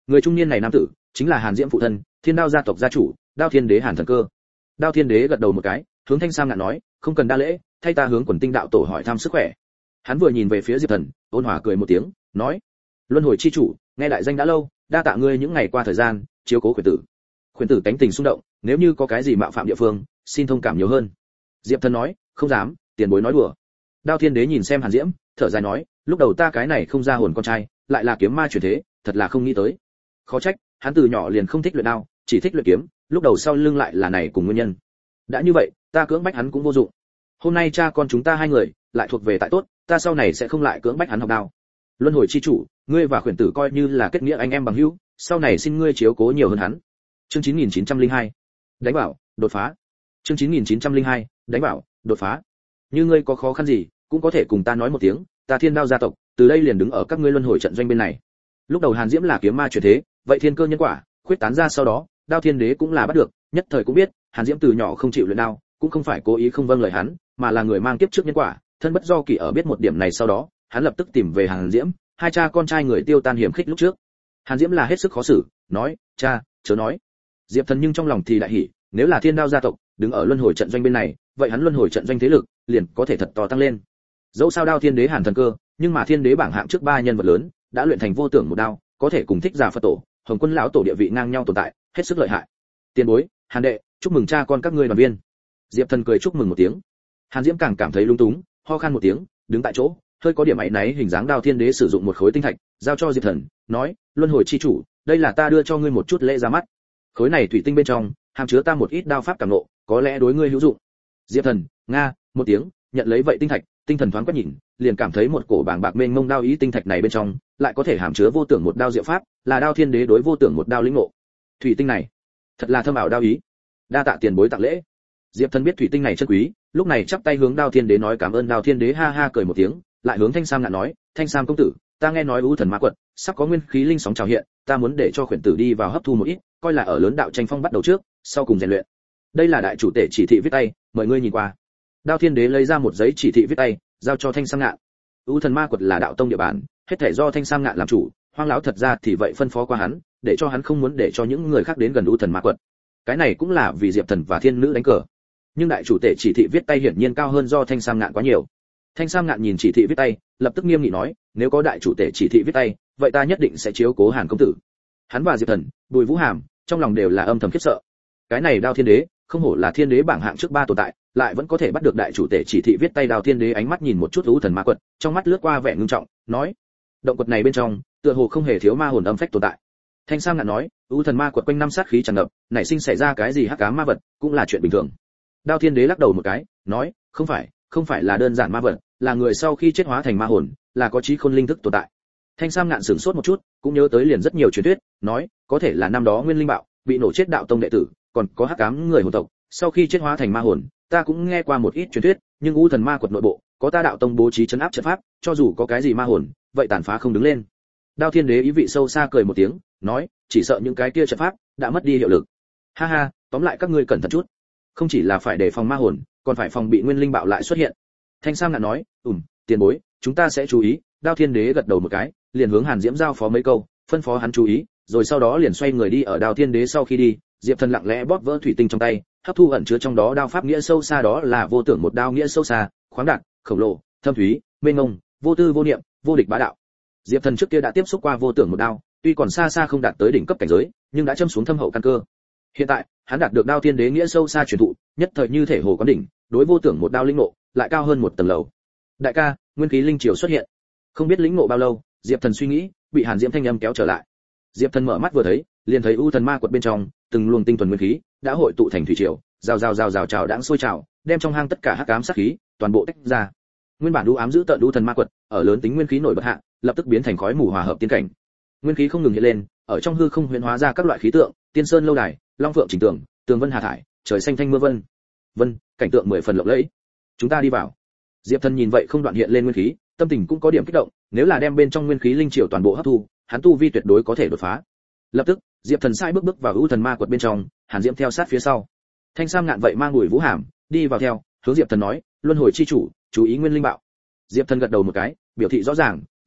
Người trung niên này nam tử chính là Hàn Diễm phụ thân, Thiên Đao gia tộc gia chủ, Đao Thiên Đế Hàn Thần Cơ. Đao Thiên Đế gật đầu một cái, hướng Thanh Sam Ngạn nói, không cần đa lễ, thay ta hướng Quần Tinh đạo tổ hỏi thăm sức khỏe. Hắn vừa nhìn về phía Diệp Thần, ôn hòa cười một tiếng, nói: Luân hồi chi chủ, nghe đại danh đã lâu, đa tạ ngươi những ngày qua thời gian chiếu cố khuyển tử. Khuyển tử tánh tình xung động, nếu như có cái gì mạo phạm địa phương, xin thông cảm nhiều hơn. Diệp Thần nói: không dám, tiền bối nói đùa. Đao Thiên Đế nhìn xem Hàn Diễm, thở dài nói: lúc đầu ta cái này không ra hồn con trai, lại là kiếm ma chuyển thế, thật là không nghĩ tới. Khó trách, hắn từ nhỏ liền không thích luyện đao, chỉ thích luyện kiếm, lúc đầu sau lưng lại là này cùng nguyên nhân. Đã như vậy, ta cưỡng bách hắn cũng vô dụng. Hôm nay cha con chúng ta hai người lại thuộc về tại tốt, ta sau này sẽ không lại cưỡng bách hắn học đao. Luân hồi chi chủ, ngươi và khuyển tử coi như là kết nghĩa anh em bằng hữu, sau này xin ngươi chiếu cố nhiều hơn hắn. Chương chín nghìn chín trăm lẻ hai, đánh bảo, đột phá. Chương chín nghìn chín trăm lẻ hai, đánh bảo, đột phá. Như ngươi có khó khăn gì, cũng có thể cùng ta nói một tiếng, ta Thiên Đao gia tộc, từ đây liền đứng ở các ngươi luân hồi trận doanh bên này. Lúc đầu Hàn Diễm là kiếm ma chuyển thế, vậy thiên cơ nhân quả, khuyết tán ra sau đó, Đao Thiên Đế cũng là bắt được, nhất thời cũng biết, Hàn Diễm từ nhỏ không chịu luyện đao, cũng không phải cố ý không vâng lời hắn, mà là người mang kiếp trước nhân quả, thân bất do kỳ. Ở biết một điểm này sau đó, hắn lập tức tìm về Hàn Diễm, hai cha con trai người tiêu tan hiểm khích lúc trước. Hàn Diễm là hết sức khó xử, nói: cha, chớ nói. Diệp Thần nhưng trong lòng thì đại hỉ, nếu là Thiên Đao gia tộc đứng ở luân hồi trận doanh bên này, vậy hắn luân hồi trận doanh thế lực liền có thể thật to tăng lên. Dẫu sao Đao Thiên Đế Hàn Thần Cơ, nhưng mà Thiên Đế bảng hạng trước ba nhân vật lớn, đã luyện thành vô tưởng một đao, có thể cùng Thích Giả Phật tổ, Hồng Quân lão tổ địa vị ngang nhau tồn tại, hết sức lợi hại. Tiền bối, Hàn đệ, chúc mừng cha con các ngươi đoàn viên. Diệp Thần cười chúc mừng một tiếng. Hàn Diễm càng cảm thấy lung túng, ho khan một tiếng, đứng tại chỗ, hơi có điểm áy náy. Hình dáng Đao Thiên Đế sử dụng một khối tinh thạch, giao cho Diệp Thần, nói: luân hồi chi chủ, đây là ta đưa cho ngươi một chút lễ ra mắt. Khối này thủy tinh bên trong hàm chứa ta một ít đao pháp cảm ngộ, có lẽ đối ngươi hữu dụng. Diệp Thần, nga, một tiếng, nhận lấy vậy tinh thạch, tinh thần thoáng quét nhìn, liền cảm thấy một cổ bàng bạc mênh mông đao ý tinh thạch này bên trong, lại có thể hàm chứa vô tưởng một đao diệu pháp, là Đao Thiên Đế đối vô tưởng một đao lĩnh ngộ. Thủy tinh này, thật là thâm ảo đao ý. Đa tạ tiền bối tặng lễ. Diệp Thần biết thủy tinh này chân quý, lúc này chắp tay hướng Đao Thiên Đế nói cảm ơn. Đao Thiên Đế ha ha cười một tiếng, lại hướng Thanh Sam Ngạn nói: Thanh Sam công tử, ta nghe nói U Thần Ma Quật sắp có nguyên khí linh sóng trào hiện, ta muốn để cho khuyển tử đi vào hấp thu một ít, coi là ở lớn đạo tranh phong bắt đầu trước, sau cùng rèn luyện. Đây là đại chủ tể chỉ thị viết tay, mời ngươi nhìn qua. Đao Thiên Đế lấy ra một giấy chỉ thị viết tay, giao cho Thanh Sam Ngạn. U Thần Ma Quật là đạo tông địa bàn, hết thảy do Thanh Sam Ngạn làm chủ, Hoang lão thật ra thì vậy phân phó qua hắn, để cho hắn không muốn để cho những người khác đến gần U Thần Ma Quật. Cái này cũng là vì Diệp Thần và Thiên Nữ đánh cờ. Nhưng đại chủ tể chỉ thị viết tay hiển nhiên cao hơn do Thanh Sam Ngạn quá nhiều. Thanh Sam Ngạn nhìn chỉ thị viết tay, lập tức nghiêm nghị nói: nếu có đại chủ tể chỉ thị viết tay, vậy ta nhất định sẽ chiếu cố Hàn công tử. Hắn và Diệp Thần, Bùi Vũ Hàm, trong lòng đều là âm thầm khiếp sợ. Cái này Đao Thiên Đế, không hổ là Thiên Đế bảng hạng trước ba tồn tại, lại vẫn có thể bắt được đại chủ tể chỉ thị viết tay. Đao Thiên Đế ánh mắt nhìn một chút U Thần Ma Quật, trong mắt lướt qua vẻ ngưng trọng, nói: động quật này bên trong, tựa hồ không hề thiếu ma hồn âm phách tồn tại. Thanh Sam Ngạn nói: U Thần Ma Quật quanh năm sát khí tràn ngập, nảy sinh xảy ra cái gì hắc ám ma vật, cũng là chuyện bình thường. Đao Thiên Đế lắc đầu một cái, nói: không phải, không phải là đơn giản ma vật, là người sau khi chết hóa thành ma hồn, là có trí khôn linh thức tồn tại. Thanh Sam Ngạn sửng sốt một chút, cũng nhớ tới liền rất nhiều truyền thuyết, nói: có thể là năm đó Nguyên Linh Bạo bị nổ chết đạo tông đệ tử, còn có hắc ám người hồn tộc, sau khi chết hóa thành ma hồn, ta cũng nghe qua một ít truyền thuyết, nhưng U Thần Ma Quật nội bộ, có ta đạo tông bố trí trấn áp trận pháp, cho dù có cái gì ma hồn, vậy tàn phá không đứng lên. Đao Thiên Đế ý vị sâu xa cười một tiếng, nói: chỉ sợ những cái kia trận pháp đã mất đi hiệu lực. Ha ha, tóm lại các ngươi cẩn thận chút, không chỉ là phải đề phòng ma hồn, còn phải phòng bị Nguyên Linh Bạo lại xuất hiện. Thanh Sam Ngạn nói: ừm, tiền bối, chúng ta sẽ chú ý. Đao Thiên Đế gật đầu một cái, liền hướng Hàn Diễm giao phó mấy câu, phân phó hắn chú ý, rồi sau đó liền xoay người đi. Ở Đao Thiên Đế sau khi đi, Diệp Thần lặng lẽ bóp vỡ thủy tinh trong tay, hấp thu ẩn chứa trong đó đao pháp nghĩa sâu xa, đó là vô tưởng một đao nghĩa sâu xa, khoáng đạt, khổng lồ, thâm thúy, mênh mông, vô tư vô niệm, vô địch bá đạo. Diệp Thần trước kia đã tiếp xúc qua vô tưởng một đao, tuy còn xa xa không đạt tới đỉnh cấp cảnh giới, nhưng đã châm xuống thâm hậu căn cơ. Hiện tại, hắn đạt được Đao Thiên Đế nghĩa sâu xa truyền thụ, nhất thời như thể hồ quán đỉnh, đối vô tưởng một đao linh ngộ lại cao hơn một tầng lầu. Đại ca, nguyên khí linh triều xuất hiện. Không biết lĩnh ngộ bao lâu, Diệp Thần suy nghĩ, bị Hàn Diễm thanh âm kéo trở lại. Diệp Thần mở mắt vừa thấy, liền thấy U Thần Ma Quật bên trong, từng luồng tinh thuần nguyên khí đã hội tụ thành thủy triều, rào rào rào rào trào đãng sôi trào, đem trong hang tất cả hắc ám sát khí toàn bộ tách ra. Nguyên bản u ám giữ tận U Thần Ma Quật, ở lớn tính nguyên khí nổi bật hạ, lập tức biến thành khói mù hòa hợp tiên cảnh. Nguyên khí không ngừng hiện lên, ở trong hư không huyễn hóa ra các loại khí tượng, tiên sơn lâu đài, long phượng chỉnh tường, tường vân hà thải, trời xanh thanh mưa vân. Vân, cảnh tượng mười phần lộng lẫy. Chúng ta đi vào. Diệp Thần nhìn vậy không đoạn hiện lên nguyên khí, tâm tình cũng có điểm kích động, nếu là đem bên trong nguyên khí linh triều toàn bộ hấp thu, hắn tu vi tuyệt đối có thể đột phá. Lập tức, Diệp Thần sai bước bước vào U Thần Ma Quật bên trong, Hàn Diễm theo sát phía sau. Thanh Sam Ngạn vậy mang Bùi Vũ Hàm đi vào theo, hướng Diệp Thần nói: luân hồi chi chủ, chú ý Nguyên Linh Bạo. Diệp Thần gật đầu một cái, biểu thị rõ ràng,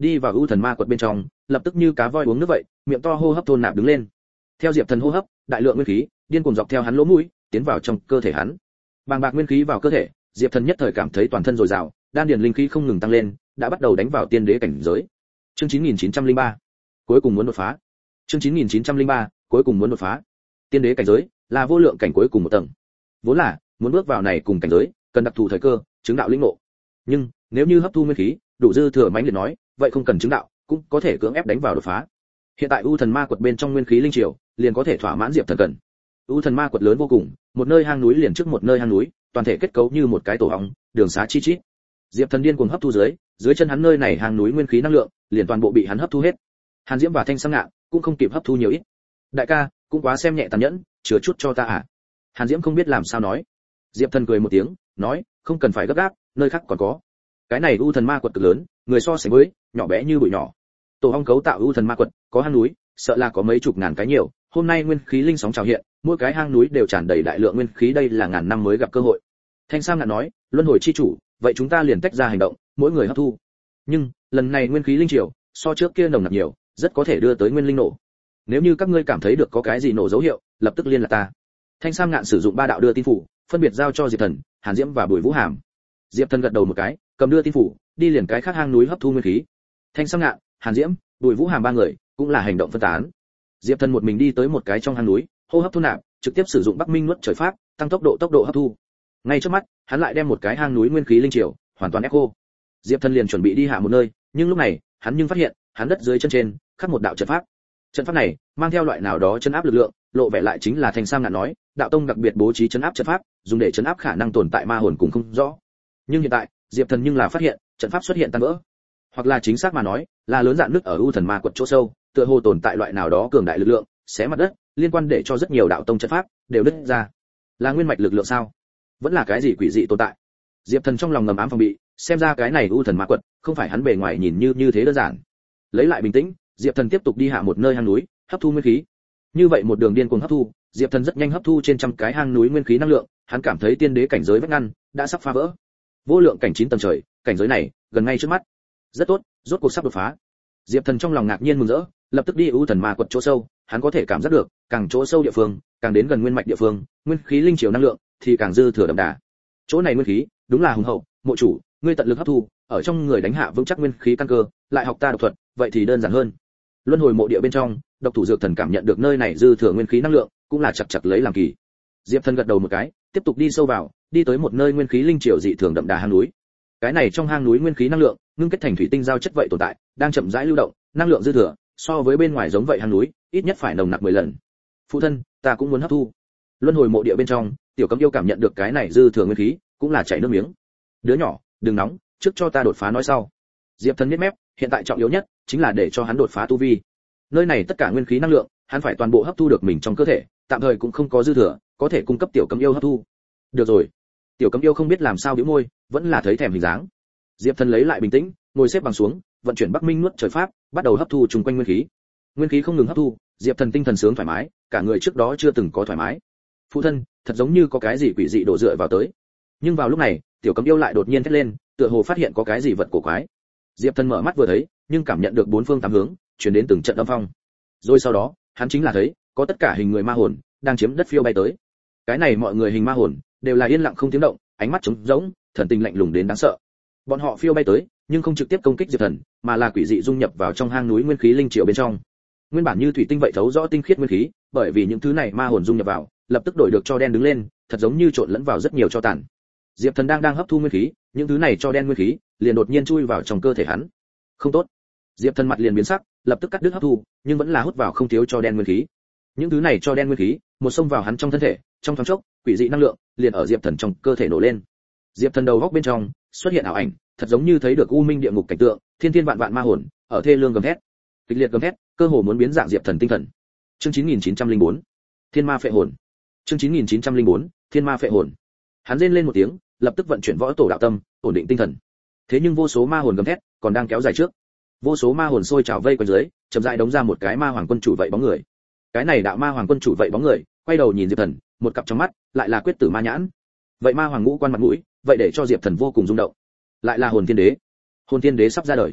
đi vào ưu thần ma quật bên trong, lập tức như cá voi uống nước vậy, miệng to hô hấp thôn nạp đứng lên. Theo Diệp Thần hô hấp, đại lượng nguyên khí điên cuồng dọc theo hắn lỗ mũi, tiến vào trong cơ thể hắn. Bàng bạc nguyên khí vào cơ thể, Diệp Thần nhất thời cảm thấy toàn thân dồi dào, đan điền linh khí không ngừng tăng lên, đã bắt đầu đánh vào tiên đế cảnh giới. Chương chín nghìn chín trăm lẻ ba, cuối cùng muốn đột phá. Chương chín nghìn chín trăm lẻ ba, cuối cùng muốn đột phá. Tiên đế cảnh giới là vô lượng cảnh cuối cùng một tầng. Vốn là muốn bước vào này cùng cảnh giới, cần đặc thù thời cơ, chứng đạo lĩnh ngộ. Nhưng nếu như hấp thu nguyên khí đủ dư thừa mãnh liệt nói, vậy không cần chứng đạo, cũng có thể cưỡng ép đánh vào đột phá. Hiện tại U Thần Ma quật bên trong nguyên khí linh triều, liền có thể thỏa mãn Diệp Thần cần. U Thần Ma quật lớn vô cùng, một nơi hang núi liền trước một nơi hang núi, toàn thể kết cấu như một cái tổ ong, đường xá chi chít. Diệp Thần điên cuồng hấp thu dưới, dưới chân hắn nơi này hang núi nguyên khí năng lượng, liền toàn bộ bị hắn hấp thu hết. Hàn Diễm và Thanh Sam Ngạn cũng không kịp hấp thu nhiều ít. Đại ca, cũng quá xem nhẹ tàn nhẫn, chứa chút cho ta à? Hàn Diễm không biết làm sao nói. Diệp Thần cười một tiếng, nói, không cần phải gấp gáp, nơi khác còn có. Cái này U Thần Ma quật cực lớn, người so sánh với, nhỏ bé như bụi nhỏ. Tổ ong cấu tạo U Thần Ma quật, có hang núi, sợ là có mấy chục ngàn cái nhiều. Hôm nay nguyên khí linh sóng trào hiện, mỗi cái hang núi đều tràn đầy đại lượng nguyên khí, đây là ngàn năm mới gặp cơ hội. Thanh Sam Ngạn nói, luân hồi chi chủ, vậy chúng ta liền tách ra hành động, mỗi người hấp thu. Nhưng lần này nguyên khí linh triều, so trước kia nồng nặc nhiều, rất có thể đưa tới nguyên linh nổ. Nếu như các ngươi cảm thấy được có cái gì nổ dấu hiệu, lập tức liên lạc ta. Thanh Sam Ngạn sử dụng ba đạo đưa tin phủ, phân biệt giao cho Diệp Thần, Hàn Diễm và Bùi Vũ Hàm. Diệp Thần gật đầu một cái, cầm đưa tin phủ, đi liền cái khác hang núi hấp thu nguyên khí. Thanh Sam Ngạn, Hàn Diễm, Bùi Vũ Hàm ba người cũng là hành động phân tán. Diệp Thần một mình đi tới một cái trong hang núi, hô hấp thu nạp, trực tiếp sử dụng Bắc Minh nuốt trời pháp, tăng tốc độ tốc độ hấp thu. Ngay trước mắt, hắn lại đem một cái hang núi nguyên khí linh triều hoàn toàn ép khô. Diệp Thần liền chuẩn bị đi hạ một nơi, nhưng lúc này, hắn nhưng phát hiện, hắn đất dưới chân trên khắc một đạo trận pháp. Trận pháp này mang theo loại nào đó chấn áp lực lượng, lộ vẻ lại chính là Thanh Sam Ngạn nói, đạo tông đặc biệt bố trí chấn áp trận pháp, dùng để chấn áp khả năng tồn tại ma hồn cùng không rõ. Nhưng hiện tại, Diệp Thần nhưng là phát hiện, trận pháp xuất hiện tan vỡ. Hoặc là chính xác mà nói, là lớn dạn nứt ở U Thần Ma quật chỗ sâu, tựa hồ tồn tại loại nào đó cường đại lực lượng, xé mặt đất, liên quan để cho rất nhiều đạo tông trận pháp đều đứt ra. Là nguyên mạch lực lượng sao? Vẫn là cái gì quỷ dị tồn tại? Diệp Thần trong lòng ngầm ám phòng bị, xem ra cái này U Thần Ma quật, không phải hắn bề ngoài nhìn như như thế đơn giản. Lấy lại bình tĩnh, Diệp Thần tiếp tục đi hạ một nơi hang núi, hấp thu nguyên khí. Như vậy một đường điên cuồng hấp thu, Diệp Thần rất nhanh hấp thu trên trăm cái hang núi nguyên khí năng lượng, hắn cảm thấy tiên đế cảnh giới vách ngăn đã sắp phá vỡ. Vô lượng cảnh chín tầng trời, cảnh giới này gần ngay trước mắt. Rất tốt, rốt cuộc sắp đột phá. Diệp Thần trong lòng ngạc nhiên mừng rỡ, lập tức đi U Thần Ma quật chỗ sâu, hắn có thể cảm giác được, càng chỗ sâu địa phương, càng đến gần nguyên mạch địa phương, nguyên khí linh triều năng lượng thì càng dư thừa đậm đà. Chỗ này nguyên khí, đúng là hùng hậu, mộ chủ, ngươi tận lực hấp thu, ở trong người đánh hạ vững chắc nguyên khí căn cơ, lại học ta độc thuật, vậy thì đơn giản hơn. Luân hồi mộ địa bên trong, độc thủ dược thần cảm nhận được nơi này dư thừa nguyên khí năng lượng, cũng là chặt chặt lấy làm kỳ. Diệp Thần gật đầu một cái, tiếp tục đi sâu vào, đi tới một nơi nguyên khí linh triều dị thường đậm đà hang núi. Cái này trong hang núi nguyên khí năng lượng, ngưng kết thành thủy tinh giao chất vậy tồn tại, đang chậm rãi lưu động, năng lượng dư thừa, so với bên ngoài giống vậy hang núi, ít nhất phải nồng nặc mười lần. Phụ thân, ta cũng muốn hấp thu. Luân hồi mộ địa bên trong, Tiểu Cấm Yêu cảm nhận được cái này dư thừa nguyên khí, cũng là chảy nước miếng. Đứa nhỏ, đừng nóng, trước cho ta đột phá nói sau. Diệp Thần nhếch mép, hiện tại trọng yếu nhất chính là để cho hắn đột phá tu vi. Nơi này tất cả nguyên khí năng lượng, hắn phải toàn bộ hấp thu được mình trong cơ thể, tạm thời cũng không có dư thừa, có thể cung cấp Tiểu Cấm Yêu hấp thu. Được rồi. Tiểu Cấm Yêu không biết làm sao bĩu môi, vẫn là thấy thèm hình dáng. Diệp Thần lấy lại bình tĩnh, ngồi xếp bằng xuống, vận chuyển Bắc Minh nuốt trời pháp, bắt đầu hấp thu trùng quanh nguyên khí. Nguyên khí không ngừng hấp thu, Diệp Thần tinh thần sướng thoải mái, cả người trước đó chưa từng có thoải mái. Phụ thân, thật giống như có cái gì quỷ dị đổ dựa vào tới. Nhưng vào lúc này, Tiểu Cấm Yêu lại đột nhiên thét lên, tựa hồ phát hiện có cái gì vật cổ quái. Diệp Thần mở mắt vừa thấy, nhưng cảm nhận được bốn phương tám hướng truyền đến từng trận âm phong. Rồi sau đó, hắn chính là thấy, có tất cả hình người ma hồn đang chiếm đất phiêu bay tới. Cái này mọi người hình ma hồn đều là yên lặng không tiếng động, ánh mắt trống rỗng, thần tình lạnh lùng đến đáng sợ. Bọn họ phiêu bay tới, nhưng không trực tiếp công kích Diệp Thần, mà là quỷ dị dung nhập vào trong hang núi nguyên khí linh triều bên trong. Nguyên bản như thủy tinh vậy thấu rõ tinh khiết nguyên khí, bởi vì những thứ này ma hồn dung nhập vào, lập tức đổi được cho đen đứng lên, thật giống như trộn lẫn vào rất nhiều cho tàn. Diệp Thần đang đang hấp thu nguyên khí, những thứ này cho đen nguyên khí liền đột nhiên chui vào trong cơ thể hắn. Không tốt. Diệp Thần mặt liền biến sắc, lập tức cắt đứt hấp thu, nhưng vẫn là hút vào không thiếu cho đen nguyên khí. Những thứ này cho đen nguyên khí, một xông vào hắn trong thân thể, trong thoáng chốc, quỷ dị năng lượng liền ở Diệp Thần trong cơ thể nổ lên. Diệp Thần đầu góc bên trong xuất hiện ảo ảnh, thật giống như thấy được u minh địa ngục cảnh tượng, thiên thiên vạn vạn ma hồn ở thê lương gầm thét, kịch liệt gầm thét, cơ hồ muốn biến dạng Diệp Thần tinh thần. Chương chín nghìn chín trăm lẻ bốn, Thiên Ma phệ hồn. Chương chín nghìn chín trăm lẻ bốn, Thiên Ma phệ hồn. Hắn rên lên một tiếng, lập tức vận chuyển võ tổ đạo tâm, ổn định tinh thần. Thế nhưng vô số ma hồn gầm thét, còn đang kéo dài trước. Vô số ma hồn sôi trào vây quanh dưới, chậm rãi đống ra một cái ma hoàng quân chủ vậy bóng người. Cái này đạo ma hoàng quân chủ vậy bóng người, quay đầu nhìn Diệp Thần, một cặp trong mắt lại là quyết tử ma nhãn. Vậy ma hoàng ngũ quan mặt mũi, vậy để cho Diệp Thần vô cùng rung động. Lại là hồn thiên đế. Hồn thiên đế sắp ra đời.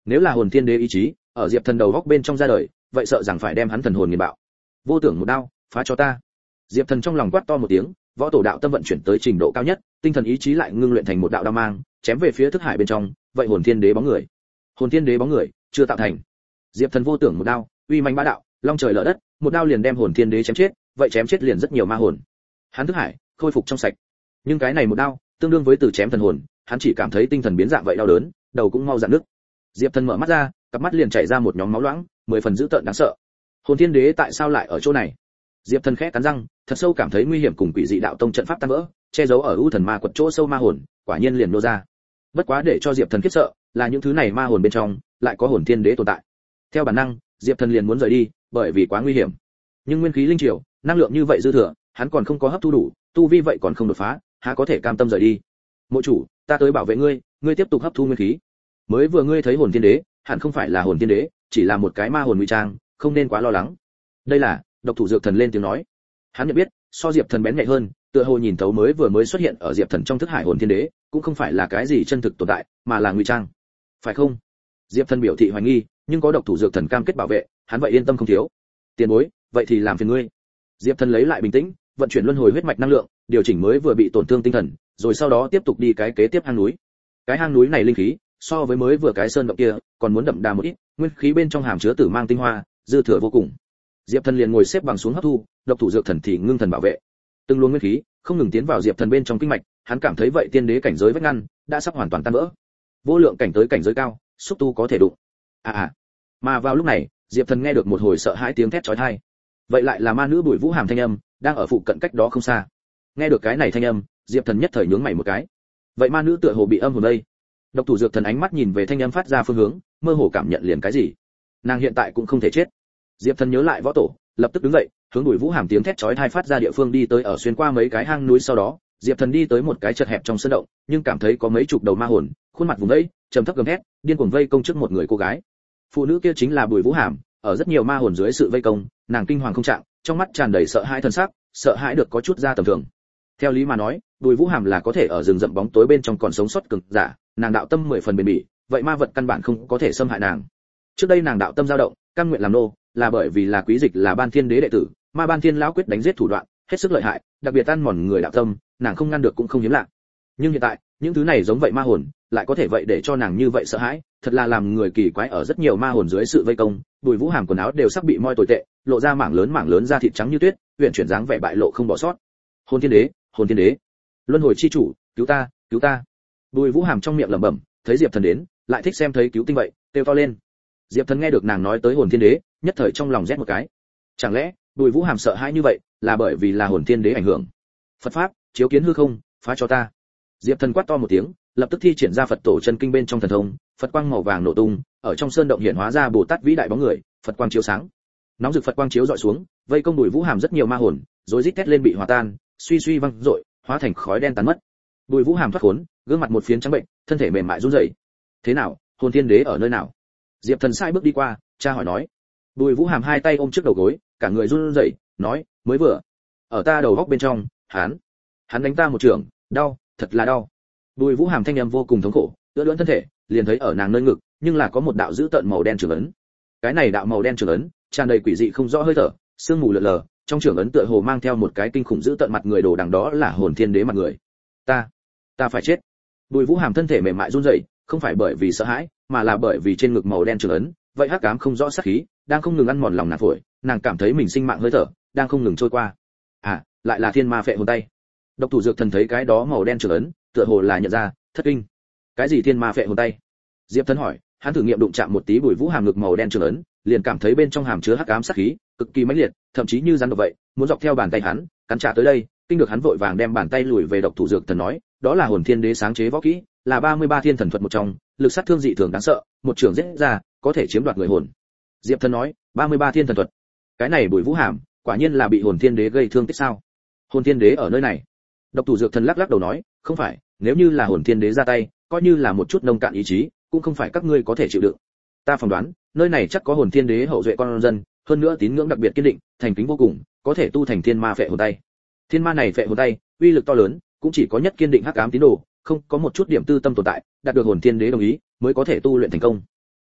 Nếu là hồn thiên đế ý chí ở Diệp Thần đầu góc bên trong ra đời, vậy sợ rằng phải đem hắn thần hồn nghiền bạo. Vô tưởng một đao, phá cho ta. Diệp Thần trong lòng quát to một tiếng, võ tổ đạo tâm vận chuyển tới trình độ cao nhất, tinh thần ý chí lại ngưng luyện thành một đạo đao mang, chém về phía thức hải bên trong, vậy hồn thiên đế bóng người. Hồn thiên đế bóng người chưa tạo thành. Diệp Thần vô tưởng một đao, uy mãnh bá đạo, long trời lở đất, một đao liền đem hồn thiên đế chém chết, vậy chém chết liền rất nhiều ma hồn. Hắn thức hải khôi phục trong sạch. Nhưng cái này một đao, tương đương với từ chém thần hồn, hắn chỉ cảm thấy tinh thần biến dạng vậy đau đớn, đầu cũng mau rạn nứt. Diệp Thần mở mắt ra, cặp mắt liền chảy ra một nhóm máu loãng, mười phần dữ tợn đáng sợ. Hồn thiên đế tại sao lại ở chỗ này? Diệp Thần khẽ cắn răng, thật sâu cảm thấy nguy hiểm cùng quỷ dị đạo tông trận pháp tan vỡ, che giấu ở u thần ma quật chỗ sâu ma hồn, quả nhiên liền nô ra. Bất quá để cho Diệp Thần khiếp sợ, là những thứ này ma hồn bên trong lại có hồn thiên đế tồn tại. Theo bản năng, Diệp Thần liền muốn rời đi, bởi vì quá nguy hiểm. Nhưng nguyên khí linh triều, năng lượng như vậy dư thừa, hắn còn không có hấp thu đủ, tu vi vậy còn không đột phá, há có thể cam tâm rời đi. Mộ chủ, ta tới bảo vệ ngươi, ngươi tiếp tục hấp thu nguyên khí. Mới vừa ngươi thấy hồn thiên đế, hẳn không phải là hồn thiên đế, chỉ là một cái ma hồn ngụy trang, không nên quá lo lắng. Đây là, độc thủ dược thần lên tiếng nói. Hắn nhận biết, so Diệp Thần bén nhạy hơn, tựa hồ nhìn thấu mới vừa mới xuất hiện ở Diệp Thần trong thức hải hồn thiên đế, cũng không phải là cái gì chân thực tồn tại, mà là ngụy trang. Phải không? Diệp Thần biểu thị hoài nghi, nhưng có độc thủ dược thần cam kết bảo vệ, hắn vậy yên tâm không thiếu. Tiền bối, vậy thì làm phiền ngươi. Diệp Thần lấy lại bình tĩnh, vận chuyển luân hồi huyết mạch năng lượng, điều chỉnh mới vừa bị tổn thương tinh thần, rồi sau đó tiếp tục đi cái kế tiếp hang núi. Cái hang núi này linh khí, so với mới vừa cái sơn động kia, còn muốn đậm đà một ít, nguyên khí bên trong hàm chứa tử mang tinh hoa, dư thừa vô cùng. Diệp Thần liền ngồi xếp bằng xuống hấp thu, độc thủ dược thần thì ngưng thần bảo vệ. Từng luồng nguyên khí không ngừng tiến vào Diệp Thần bên trong kinh mạch, hắn cảm thấy vậy tiên đế cảnh giới vách ngăn đã sắp hoàn toàn tan vỡ. Vô lượng cảnh tới cảnh giới cao, xúc tu có thể đụng. À à. Mà vào lúc này, Diệp Thần nghe được một hồi sợ hãi tiếng thét chói tai. Vậy lại là ma nữ Bùi Vũ Hàm thanh âm, đang ở phụ cận cách đó không xa. Nghe được cái này thanh âm, Diệp Thần nhất thời nhướng mày một cái. Vậy ma nữ tựa hồ bị âm hồn đây. Độc thủ dược thần ánh mắt nhìn về thanh âm phát ra phương hướng, mơ hồ cảm nhận liền cái gì. Nàng hiện tại cũng không thể chết. Diệp Thần nhớ lại võ tổ, lập tức đứng dậy, hướng Bùi Vũ Hàm tiếng thét chói tai phát ra địa phương đi tới. Ở xuyên qua mấy cái hang núi sau đó, Diệp Thần đi tới một cái chật hẹp trong sơn động, nhưng cảm thấy có mấy chục đầu ma hồn, khuôn mặt vùng vẫy, trầm thấp gầm thét, điên cuồng vây công trước một người cô gái. Phụ nữ kia chính là Bùi Vũ Hàm, ở rất nhiều ma hồn dưới sự vây công, nàng kinh hoàng không trạng, trong mắt tràn đầy sợ hãi thần sắc, sợ hãi được có chút ra tầm thường. Theo lý mà nói, Bùi Vũ Hàm là có thể ở rừng rậm bóng tối bên trong còn sống sót cực giả, nàng đạo tâm mười phần bền bỉ, vậy ma vật căn bản không có thể xâm hại nàng. Trước đây nàng đạo tâm dao động, cam nguyện làm nô, là bởi vì là quý dịch là Ban Thiên Đế đệ tử, ma Ban Thiên lão quyết đánh giết thủ đoạn, hết sức lợi hại, đặc biệt ăn mòn người đạo tâm, nàng không ngăn được cũng không hiếm lạ. Nhưng hiện tại, những thứ này giống vậy ma hồn, lại có thể vậy để cho nàng như vậy sợ hãi, thật là làm người kỳ quái. Ở rất nhiều ma hồn dưới sự vây công, Bùi Vũ Hàm quần áo đều sắp bị moi tồi tệ, lộ ra mảng lớn mảng lớn da thịt trắng như tuyết, huyền chuyển dáng vẻ bại lộ không bỏ sót. Hồn Thiên Đế, Hồn Thiên Đế, luân hồi chi chủ, cứu ta, cứu ta. Bùi Vũ Hàm trong miệng lẩm bẩm, thấy Diệp Thần đến, lại thích xem thấy cứu tinh vậy, kêu to lên. Diệp Thần nghe được nàng nói tới Hồn Thiên Đế, nhất thời trong lòng rét một cái. Chẳng lẽ, Bùi Vũ Hàm sợ hãi như vậy, là bởi vì là Hồn Thiên Đế ảnh hưởng? Phật pháp, chiếu kiến hư không, phá cho ta. Diệp Thần quát to một tiếng, lập tức thi triển ra Phật tổ chân kinh bên trong thần thông, Phật quang màu vàng nổ tung, ở trong sơn động hiện hóa ra Bồ Tát vĩ đại bóng người, Phật quang chiếu sáng. Nóng rực Phật quang chiếu dọi xuống, vây công Bùi Vũ Hàm rất nhiều ma hồn, rối rít thét lên bị hòa tan, suy suy văng rội, hóa thành khói đen tan mất. Bùi Vũ Hàm thoát khốn, gương mặt một phiến trắng bệnh, thân thể mềm mại run rẩy. Thế nào, Hồn Thiên Đế ở nơi nào? Diệp Thần sai bước đi qua, tra hỏi nói. Bùi Vũ Hàm hai tay ôm trước đầu gối, cả người run rẩy, nói, mới vừa, ở ta đầu góc bên trong, hắn, hắn đánh ta một trường, đau, thật là đau. Bùi Vũ Hàm thanh âm vô cùng thống khổ, ưỡn ưỡn thân thể, liền thấy ở nàng nơi ngực, nhưng là có một đạo dữ tợn màu đen trường ấn. Cái này đạo màu đen trường ấn, tràn đầy quỷ dị không rõ hơi thở, sương mù lờ lờ, trong trường ấn tựa hồ mang theo một cái kinh khủng dữ tợn mặt người đồ đằng, đó là Hồn Thiên Đế mặt người. Ta, ta phải chết. Bùi Vũ Hàm thân thể mềm mại run rẩy, không phải bởi vì sợ hãi, mà là bởi vì trên ngực màu đen trường ấn, vậy hắc ám không rõ sát khí, đang không ngừng ăn mòn lòng nàng phổi, nàng cảm thấy mình sinh mạng hơi thở đang không ngừng trôi qua. À, lại là thiên ma phệ hồn tay. Độc thủ dược thần thấy cái đó màu đen trường ấn, tựa hồ là nhận ra, thất kinh. Cái gì thiên ma phệ hồn tay? Diệp Thần hỏi, hắn thử nghiệm đụng chạm một tí Bùi Vũ Hàm ngực màu đen trường ấn, liền cảm thấy bên trong hàm chứa hắc ám sát khí, cực kỳ mãnh liệt, thậm chí như rắn độc vậy, muốn dọc theo bàn tay hắn, cắn trả tới đây. Kinh được hắn vội vàng đem bàn tay lùi về. Độc thủ dược thần nói, đó là Hồn Thiên Đế sáng chế võ kỹ, là ba mươi ba thiên thần thuật một trong, lực sát thương dị thường đáng sợ, một trường giết ra, có thể chiếm đoạt người hồn. Diệp Thần nói, ba mươi ba thiên thần thuật. Cái này Bùi Vũ Hàm, quả nhiên là bị Hồn Thiên Đế gây thương tích sao? Hồn Thiên Đế ở nơi này. Độc thủ dược thần lắc lắc đầu nói, không phải, nếu như là Hồn Thiên Đế ra tay, coi như là một chút nông cạn ý chí, cũng không phải các ngươi có thể chịu đựng. Ta phỏng đoán, nơi này chắc có Hồn Thiên Đế hậu duệ con dân, hơn nữa tín ngưỡng đặc biệt kiên định, thành kính vô cùng, có thể tu thành thiên ma phệ hồn tay. Thiên ma này phệ hồn tay, uy lực to lớn, cũng chỉ có nhất kiên định hắc ám tín đồ, không có một chút điểm tư tâm tồn tại, đạt được Hồn Thiên Đế đồng ý, mới có thể tu luyện thành công.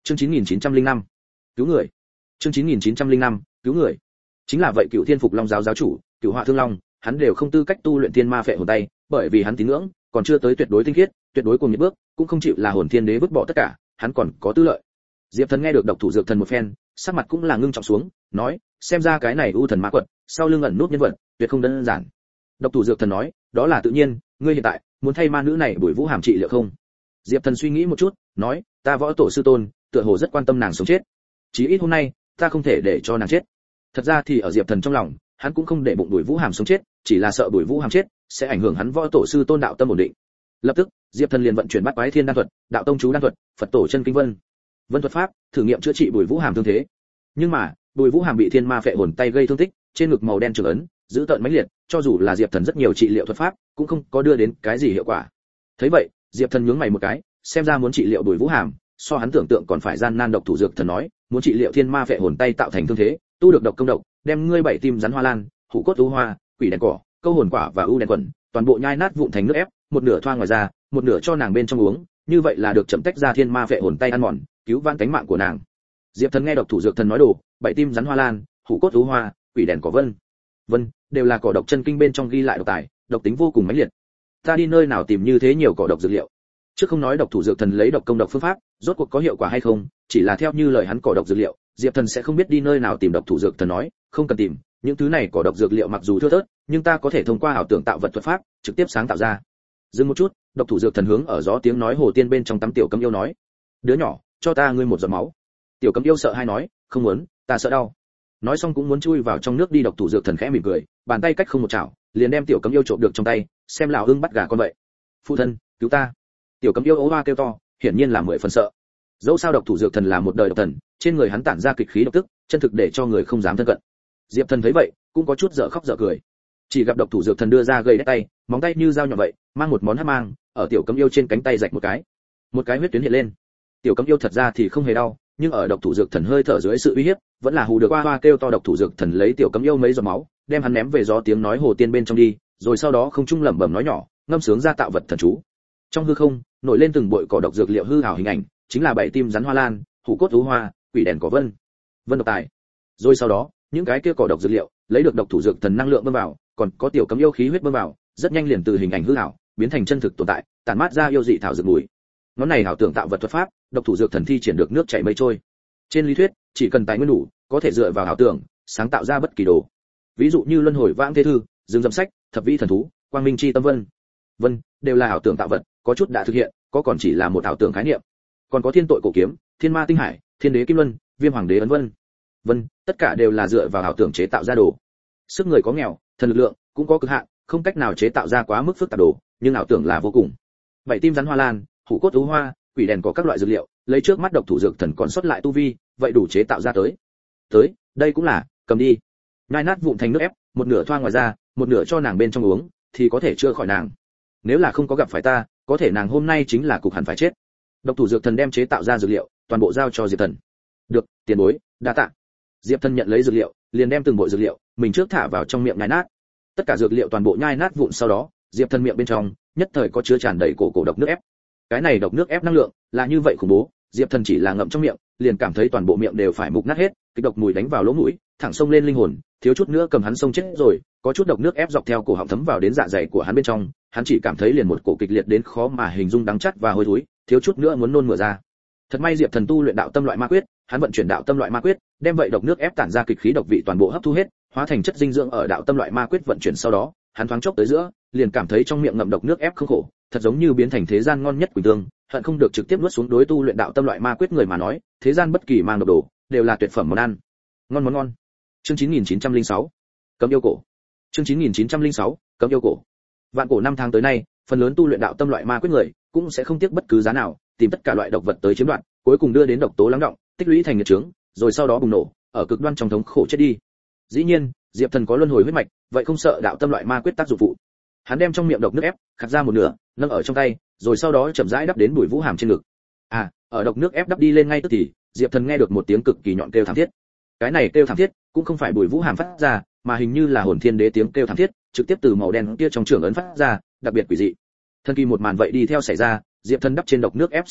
Chương chín nghìn chín trăm lẻ năm, cứu người. Chương chín nghìn chín trăm lẻ năm, cứu người. Chính là vậy Cựu Thiên Phục Long giáo giáo chủ, Cựu Họa Thương Long, hắn đều không tư cách tu luyện thiên ma phệ hồn tay, bởi vì hắn tín ngưỡng còn chưa tới tuyệt đối tinh khiết, tuyệt đối cùng nhiệt bước, cũng không chịu là hồn thiên đế vứt bỏ tất cả, hắn còn có tư lợi. Diệp Thần nghe được độc thủ dược thần một phen, sắc mặt cũng là ngưng trọng xuống, nói, xem ra cái này u thần ma quật, sau lưng ẩn nút nhân vật, tuyệt không đơn giản. Độc thủ dược thần nói, đó là tự nhiên, ngươi hiện tại muốn thay ma nữ này Bùi Vũ Hàm trị liệu không? Diệp Thần suy nghĩ một chút, nói, ta võ tổ sư tôn, tựa hồ rất quan tâm nàng sống chết. Chí ít hôm nay, ta không thể để cho nàng chết. Thật ra thì ở Diệp Thần trong lòng, hắn cũng không để bụng Bùi Vũ Hàm sống chết, chỉ là sợ Bùi Vũ Hàm chết sẽ ảnh hưởng hắn võ tổ sư tôn đạo tâm ổn định. Lập tức, Diệp Thần liền vận chuyển Bát Quái Thiên Đan thuật, Đạo Tông chú đan thuật, Phật tổ chân kinh vân. Vân thuật pháp, thử nghiệm chữa trị Bùi Vũ Hàm thương thế. Nhưng mà, Bùi Vũ Hàm bị thiên ma phệ hồn tay gây thương tích, trên ngực màu đen trường ấn, giữ tợn mãnh liệt, cho dù là Diệp Thần rất nhiều trị liệu thuật pháp, cũng không có đưa đến cái gì hiệu quả. Thấy vậy, Diệp Thần nhướng mày một cái, xem ra muốn trị liệu Bùi Vũ Hàm, so hắn tưởng tượng còn phải gian nan. Độc thủ dược thần nói, muốn trị liệu thiên ma phệ hồn tay tạo thành thương thế, tu được độc công độc, đem ngươi bảy tim rắn hoa lan, hủ cốt u hoa, quỷ đèn cỏ, câu hồn quả và u đèn quần, toàn bộ nhai nát vụn thành nước ép, một nửa thoa ngoài ra, một nửa cho nàng bên trong uống, như vậy là được chậm tách ra thiên ma phệ hồn tay ăn mòn, cứu vãn cánh mạng của nàng. Diệp Thần nghe độc thủ dược thần nói đồ, bảy tim rắn hoa lan, hủ cốt u hoa, quỷ đèn cỏ vân, vân, đều là cỏ độc chân kinh bên trong ghi lại độc tài, độc tính vô cùng mãnh liệt. Ta đi nơi nào tìm như thế nhiều cỏ độc dược liệu? Trước không nói độc thủ dược thần lấy độc công độc phương pháp, rốt cuộc có hiệu quả hay không, chỉ là theo như lời hắn cỏ độc dược liệu, Diệp Thần sẽ không biết đi nơi nào tìm. Độc thủ dược thần nói, không cần tìm, những thứ này cỏ độc dược liệu mặc dù thưa thớt, nhưng ta có thể thông qua ảo tưởng tạo vật thuật pháp, trực tiếp sáng tạo ra. Dừng một chút, độc thủ dược thần hướng ở gió tiếng nói hồ tiên bên trong tắm tiểu cấm yêu nói, đứa nhỏ, cho ta ngươi một giọt máu. Tiểu cấm yêu sợ hai nói, không muốn, ta sợ đau. Nói xong cũng muốn chui vào trong nước đi. Độc thủ dược thần khẽ mỉm cười, bàn tay cách không một chảo, liền đem tiểu cấm yêu trộm được trong tay, xem lão ưng bắt gà con vậy. Phụ thân, cứu ta! Tiểu cấm yêu ố hoa kêu to, hiển nhiên là mười phần sợ. Dẫu sao độc thủ dược thần là một đời độc thần, trên người hắn tản ra kịch khí độc tức, chân thực để cho người không dám thân cận. Diệp Thần thấy vậy, cũng có chút dở khóc dở cười. Chỉ gặp độc thủ dược thần đưa ra gầy đét tay, móng tay như dao nhọn vậy, mang một món hắc mang, ở tiểu cấm yêu trên cánh tay rạch một cái. Một cái huyết tuyến hiện lên. Tiểu cấm yêu thật ra thì không hề đau, nhưng ở độc thủ dược thần hơi thở dưới sự uy hiếp, vẫn là hù được hoa hoa kêu to. Độc thủ dược thần lấy tiểu cấm yêu mấy giọt máu, đem hắn ném về gió tiếng nói hồ tiên bên trong đi, rồi sau đó không trung lẩm bẩm nói nhỏ, ngâm sướng ra tạo vật thần chú. Trong hư không, nổi lên từng bụi cỏ độc dược liệu hư ảo hình ảnh, chính là bảy tim rắn hoa lan, hủ cốt u hoa, quỷ đèn cỏ vân, vân độc tài. Rồi sau đó, những cái kia cỏ độc dược liệu, lấy được độc thủ dược thần năng lượng bơm vào, còn có tiểu cấm yêu khí huyết bơm vào, rất nhanh liền từ hình ảnh hư ảo biến thành chân thực tồn tại, tản mát ra yêu dị thảo dược mùi. Ngón này ảo tưởng tạo vật thuật pháp, độc thủ dược thần thi triển được nước chảy mây trôi. Trên lý thuyết, chỉ cần tài nguyên đủ, có thể dựa vào ảo tưởng sáng tạo ra bất kỳ đồ. Ví dụ như luân hồi vãng thế thư, dương dâm sách, thập vĩ thần thú, quang minh chi tâm vân, vân, đều là ảo tưởng tạo vật, có chút đã thực hiện, có còn chỉ là một ảo tưởng khái niệm. Còn có thiên tội cổ kiếm, thiên ma tinh hải, thiên đế kim luân, viêm hoàng đế ấn vân, vân, tất cả đều là dựa vào ảo tưởng chế tạo ra đồ. Sức người có nghèo, thần lực lượng cũng có cực hạn, không cách nào chế tạo ra quá mức phức tạp đồ, nhưng ảo tưởng là vô cùng. Bảy tim rắn hoa lan, hủ cốt u hoa, quỷ đèn có các loại dược liệu, lấy trước mắt độc thủ dược thần còn sót lại tu vi, vậy đủ chế tạo ra tới. Tới, đây cũng là, cầm đi. Nhai nát vụn thành nước ép, một nửa thoa ngoài ra, một nửa cho nàng bên trong uống, thì có thể chữa khỏi nàng. Nếu là không có gặp phải ta, có thể nàng hôm nay chính là cục hẳn phải chết. Độc thủ dược thần đem chế tạo ra dược liệu, toàn bộ giao cho Diệp Thần. Được, tiền bối, đa tạ. Diệp Thần nhận lấy dược liệu, liền đem từng bộ dược liệu, mình trước thả vào trong miệng nhai nát. Tất cả dược liệu toàn bộ nhai nát vụn sau đó, Diệp Thần miệng bên trong, nhất thời có chứa tràn đầy cổ cổ độc nước ép. Cái này độc nước ép năng lượng, là như vậy khủng bố, Diệp Thần chỉ là ngậm trong miệng, liền cảm thấy toàn bộ miệng đều phải mục nát hết, kịch độc mùi đánh vào lỗ mũi, thẳng xông lên linh hồn, thiếu chút nữa cầm hắn xông chết rồi, có chút độc nước ép dọc theo cổ họng thấm vào đến dạ dày của hắn bên trong, hắn chỉ cảm thấy liền một cổ kịch liệt đến khó mà hình dung đắng chát và hôi thối, thiếu chút nữa muốn nôn mửa ra. Thật may Diệp Thần tu luyện đạo tâm loại ma quyết, hắn vận chuyển đạo tâm loại ma quyết, đem vậy độc nước ép tản ra kịch khí độc vị toàn bộ hấp thu hết, hóa thành chất dinh dưỡng ở đạo tâm loại ma quyết vận chuyển sau đó, hắn thoáng chốc tới giữa, liền cảm thấy trong miệng ngậm độc nước ép không khổ, thật giống như biến thành thế gian ngon nhất quỷ tương, hận không được trực tiếp nuốt xuống. Đối tu luyện đạo tâm loại ma quyết người mà nói, thế gian bất kỳ mang độc đồ đều là tuyệt phẩm món ăn. Ngon món ngon. Chương chín nghìn chín trăm lẻ sáu, cấm yêu cổ. Chương chín nghìn chín trăm lẻ sáu, cấm yêu cổ. Vạn cổ năm tháng tới nay, phần lớn tu luyện đạo tâm loại ma quyết người cũng sẽ không tiếc bất cứ giá nào, tìm tất cả loại độc vật tới chiếm đoạt, cuối cùng đưa đến độc tố lắng đọng, tích lũy thành nghiệt trướng, rồi sau đó bùng nổ, ở cực đoan trong thống khổ chết đi. Dĩ nhiên, Diệp Thần có luân hồi huyết mạch, vậy không sợ đạo tâm loại ma quyết tác dụng phụ. Hắn đem trong miệng độc nước ép khạc ra một nửa, nâng ở trong tay, rồi sau đó chậm rãi đắp đến Bùi Vũ Hàm trên ngực. À, ở độc nước ép đắp đi lên ngay tức thì, Diệp Thần nghe được một tiếng cực kỳ nhọn kêu thảm thiết. Cái này kêu thảm thiết cũng không phải Bùi Vũ Hàm phát ra, mà hình như là hồn thiên đế tiếng kêu thảm thiết, trực tiếp từ màu đen kia trong trường ấn phát ra, đặc biệt quỷ dị. Thân kỳ một màn vậy đi theo xảy ra, Diệp Thần đắp trên độc nước ép sau đó,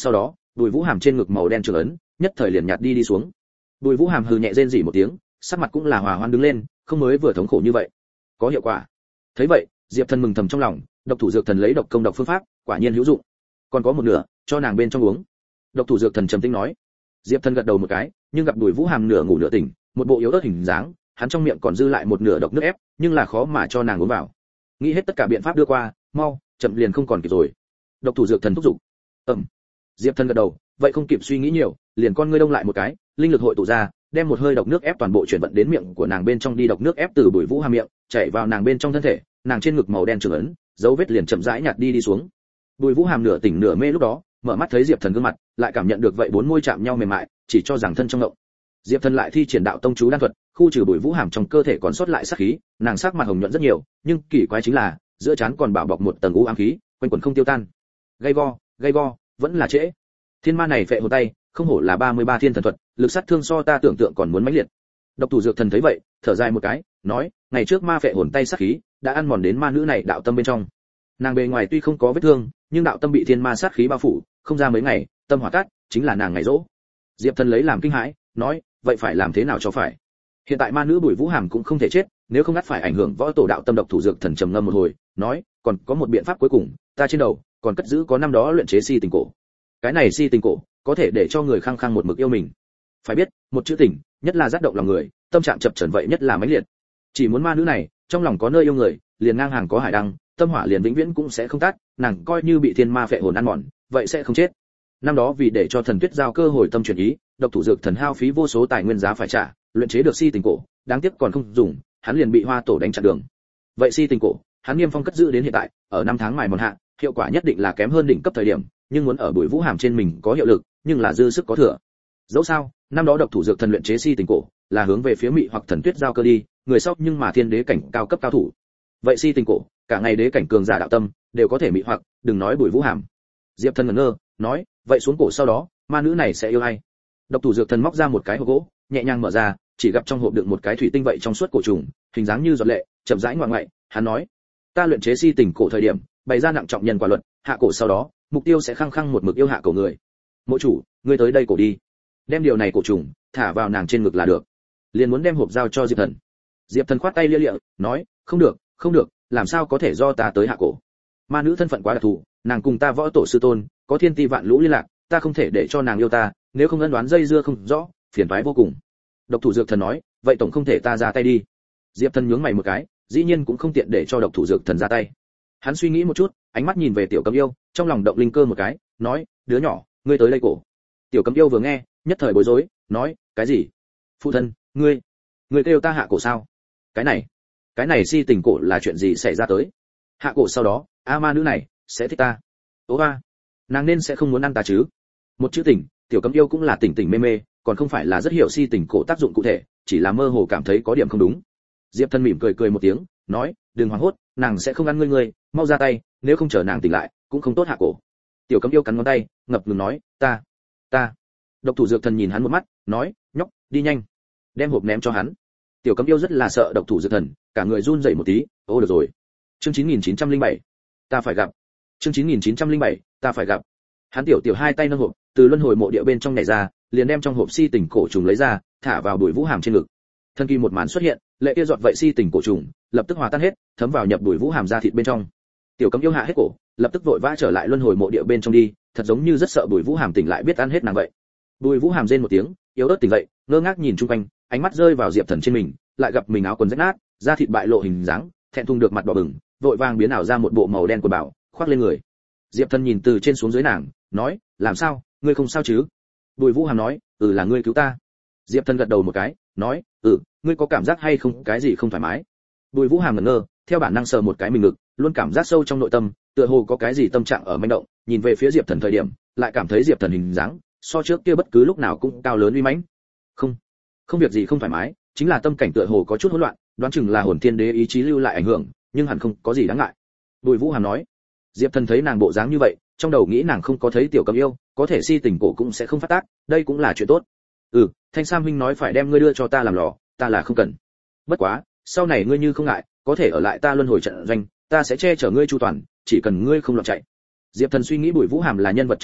Bùi Vũ Hàm trên ngực màu đen trường ấn nhất thời liền nhạt đi đi xuống. Bùi Vũ Hàm hừ nhẹ rên rỉ một tiếng, sắc mặt cũng là hòa hoan đứng lên, không mới vừa thống khổ như vậy, có hiệu quả. Thấy vậy, Diệp Thần mừng thầm trong lòng, độc thủ dược thần lấy độc công độc phương pháp, quả nhiên hữu dụng. Còn có một nửa, cho nàng bên trong uống. Độc thủ dược thần trầm tĩnh nói. Diệp Thần gật đầu một cái, nhưng gặp Bùi Vũ Hàm nửa ngủ nửa tỉnh, một bộ yếu ớt hình dáng, hắn trong miệng còn dư lại một nửa độc nước ép, nhưng là khó mà cho nàng uống vào. Nghĩ hết tất cả biện pháp đưa qua, mau, chậm liền không còn kịp rồi. Độc thủ dược thần thúc giục. Ừm. Diệp Thần gật đầu, vậy không kịp suy nghĩ nhiều, liền con ngươi đông lại một cái, linh lực hội tụ ra, đem một hơi độc nước ép toàn bộ chuyển vận đến miệng của nàng bên trong đi, độc nước ép từ Bùi Vũ Hàm miệng chảy vào nàng bên trong thân thể, nàng trên ngực màu đen trường ấn, dấu vết liền chậm rãi nhạt đi đi xuống. Bùi Vũ Hàm nửa tỉnh nửa mê lúc đó, mở mắt thấy Diệp Thần gương mặt, lại cảm nhận được vậy bốn môi chạm nhau mềm mại, chỉ cho rằng thân trong ngộng. Diệp Thần lại thi triển đạo tông chú đan thuật, khu trừ Bùi Vũ Hàm trong cơ thể còn sót lại sát khí, nàng sắc mặt hồng nhuận rất nhiều, nhưng kỳ quái chính là, giữa trán còn bảo bọc một tầng u ám khí, quanh quẩn không tiêu tan. Gay go, gay go, vẫn là trễ. Thiên ma này phệ hồn tay, không hổ là ba mươi ba thiên thần thuật, lực sát thương so ta tưởng tượng còn muốn mãnh liệt. Độc thủ dược thần thấy vậy, thở dài một cái, nói, ngày trước ma phệ hồn tay sát khí đã ăn mòn đến ma nữ này đạo tâm bên trong. Nàng bề ngoài tuy không có vết thương, nhưng đạo tâm bị thiên ma sát khí bao phủ, không ra mấy ngày, tâm hỏa tắt, chính là nàng ngày rỗ. Diệp Thần lấy làm kinh hãi, nói, vậy phải làm thế nào cho phải? Hiện tại ma nữ Bùi Vũ Hàm cũng không thể chết, nếu không ngắt phải ảnh hưởng võ tổ đạo tâm. Độc thủ dược thần trầm ngâm một hồi, nói, còn có một biện pháp cuối cùng, ta trên đầu còn cất giữ có năm đó luyện chế si tình cổ. Cái này si tình cổ có thể để cho người khăng khăng một mực yêu mình. Phải biết, một chữ tình, nhất là dắt động lòng người, tâm trạng chập chờn vậy nhất là mãnh liệt. Chỉ muốn ma nữ này trong lòng có nơi yêu người, liền ngang hàng có hải đăng, tâm hỏa liền vĩnh viễn cũng sẽ không tắt, nàng coi như bị thiên ma phệ hồn ăn mòn, vậy sẽ không chết. Năm đó vì để cho Thần Tuyết giao cơ hội tâm chuyển ý, độc thủ dược thần hao phí vô số tài nguyên giá phải trả, luyện chế được si tình cổ, đáng tiếc còn không dùng, hắn liền bị Hoa Tổ đánh chặn đường. Vậy si tình cổ, hắn niêm phong cất giữ đến hiện tại, ở năm tháng mài mòn hạ, hiệu quả nhất định là kém hơn đỉnh cấp thời điểm, nhưng muốn ở Bùi Vũ Hàm trên mình có hiệu lực, nhưng là dư sức có thừa. Dẫu sao, năm đó độc thủ dược thần luyện chế si tình cổ, là hướng về phía Mị hoặc Thần Tuyết giao cơ đi, người sau nhưng mà thiên đế cảnh cao cấp cao thủ. Vậy si tình cổ, cả ngày đế cảnh cường giả đạo tâm đều có thể mị hoặc, đừng nói Bùi Vũ Hàm. Diệp Thần ngẩn ngơ, nói, vậy xuống cổ sau đó, ma nữ này sẽ yêu ai? Độc thủ dược thần móc ra một cái hộp gỗ, nhẹ nhàng mở ra, chỉ gặp trong hộp đựng một cái thủy tinh vậy trong suốt cổ trùng, hình dáng như giọt lệ, chậm rãi ngoạn ngoại, hắn nói, ta luyện chế si tình cổ thời điểm, bày ra nặng trọng nhân quả luật, hạ cổ sau đó, mục tiêu sẽ khăng khăng một mực yêu hạ cổ người. Mộ chủ, ngươi tới đây cổ đi, đem điều này cổ trùng thả vào nàng trên ngực là được. Liền muốn đem hộp giao cho Diệp Thần. Diệp Thần khoát tay lia lịa, nói, không được, không được, làm sao có thể do ta tới hạ cổ? Ma nữ thân phận quá đặc thù, nàng cùng ta võ tổ sư tôn có thiên ti vạn lũ liên lạc, ta không thể để cho nàng yêu ta, nếu không ân đoán dây dưa không rõ, phiền toái vô cùng. Độc thủ dược thần nói, vậy tổng không thể ta ra tay đi. Diệp Thần nhướng mày một cái, dĩ nhiên cũng không tiện để cho độc thủ dược thần ra tay. Hắn suy nghĩ một chút, ánh mắt nhìn về Tiểu Cấm Yêu, trong lòng động linh cơ một cái, nói, đứa nhỏ, ngươi tới đây cổ. Tiểu Cấm Yêu vừa nghe, nhất thời bối rối, nói, cái gì? Phụ thân, ngươi, ngươi kêu ta hạ cổ sao? Cái này, cái này si tình cổ là chuyện gì xảy ra tới? Hạ cổ sau đó, a ma nữ này sẽ thích ta? Ố ba, nàng nên sẽ không muốn ăn ta chứ? Một chữ tình, Tiểu Cấm Yêu cũng là tỉnh tỉnh mê mê, còn không phải là rất hiểu si tình cổ tác dụng cụ thể, chỉ là mơ hồ cảm thấy có điểm không đúng. Diệp Thần mỉm cười cười một tiếng, nói, đừng hoảng hốt, nàng sẽ không ăn ngươi ngươi, mau ra tay, nếu không chờ nàng tỉnh lại, cũng không tốt hạ cổ. Tiểu Cấm Yêu cắn ngón tay, ngập ngừng nói, ta, ta. Độc thủ dược thần nhìn hắn một mắt, nói, nhóc, đi nhanh, đem hộp ném cho hắn. Tiểu Cấm Yêu rất là sợ độc thủ dược thần, cả người run rẩy một tí, ô được rồi. Chương chín nghìn chín trăm lẻ bảy, ta phải gặp. Chương chín nghìn chín trăm lẻ bảy, ta phải gặp. Hắn tiểu tiểu hai tay nâng hộp, từ luân hồi mộ địa bên trong nhảy ra, liền đem trong hộp si tình cổ trùng lấy ra, thả vào Bùi Vũ Hàm trên ngực. Thân kỳ một màn xuất hiện, lệ kia giọt vậy si tình cổ trùng, lập tức hòa tan hết, thấm vào nhập Bùi Vũ Hàm da thịt bên trong. Tiểu Cấm Yêu hạ hết cổ, lập tức vội vã trở lại luân hồi mộ địa bên trong đi, thật giống như rất sợ Bùi Vũ Hàm tỉnh lại biết ăn hết nàng vậy. Bùi Vũ Hàm rên một tiếng, yếu ớt tỉnh dậy, ngơ ngác nhìn chung quanh, ánh mắt rơi vào Diệp Thần trên mình, lại gặp mình áo quần rách nát, da thịt bại lộ hình dáng, thẹn thùng được mặt đỏ bừng, vội vàng biến ảo ra một bộ màu đen quần bảo, khoác lên người. Diệp Thần nhìn từ trên xuống dưới nàng, nói, làm sao, ngươi không sao chứ? Bùi Vũ Hàm nói, ừ là ngươi cứu ta. Diệp Thần gật đầu một cái, nói, ừ, ngươi có cảm giác hay không cái gì không thoải mái? Bùi Vũ Hàm ngẩn ngơ, theo bản năng sờ một cái mình ngực, luôn cảm giác sâu trong nội tâm, tựa hồ có cái gì tâm trạng ở manh động, nhìn về phía Diệp Thần thời điểm, lại cảm thấy Diệp Thần hình dáng, so trước kia bất cứ lúc nào cũng cao lớn uy mãnh. Không, không việc gì không thoải mái, chính là tâm cảnh tựa hồ có chút hỗn loạn, đoán chừng là hồn thiên đế ý chí lưu lại ảnh hưởng, nhưng hẳn không có gì đáng ngại. Bùi Vũ Hàm nói. Diệp Thần thấy nàng bộ dáng như vậy, trong đầu nghĩ nàng không có thấy Tiểu Cấm Yêu, có thể si tình cổ cũng sẽ không phát tác, đây cũng là chuyện tốt. Ừ, Thanh Sam huynh nói phải đem ngươi đưa cho ta làm lò, ta là không cần. Bất quá, sau này ngươi như không ngại, có thể ở lại ta luân hồi trận doanh, ta sẽ che chở ngươi chu toàn, chỉ cần ngươi không loạn chạy. Diệp Thần suy nghĩ Bùi Vũ Hàm là nhân vật trọng yếu,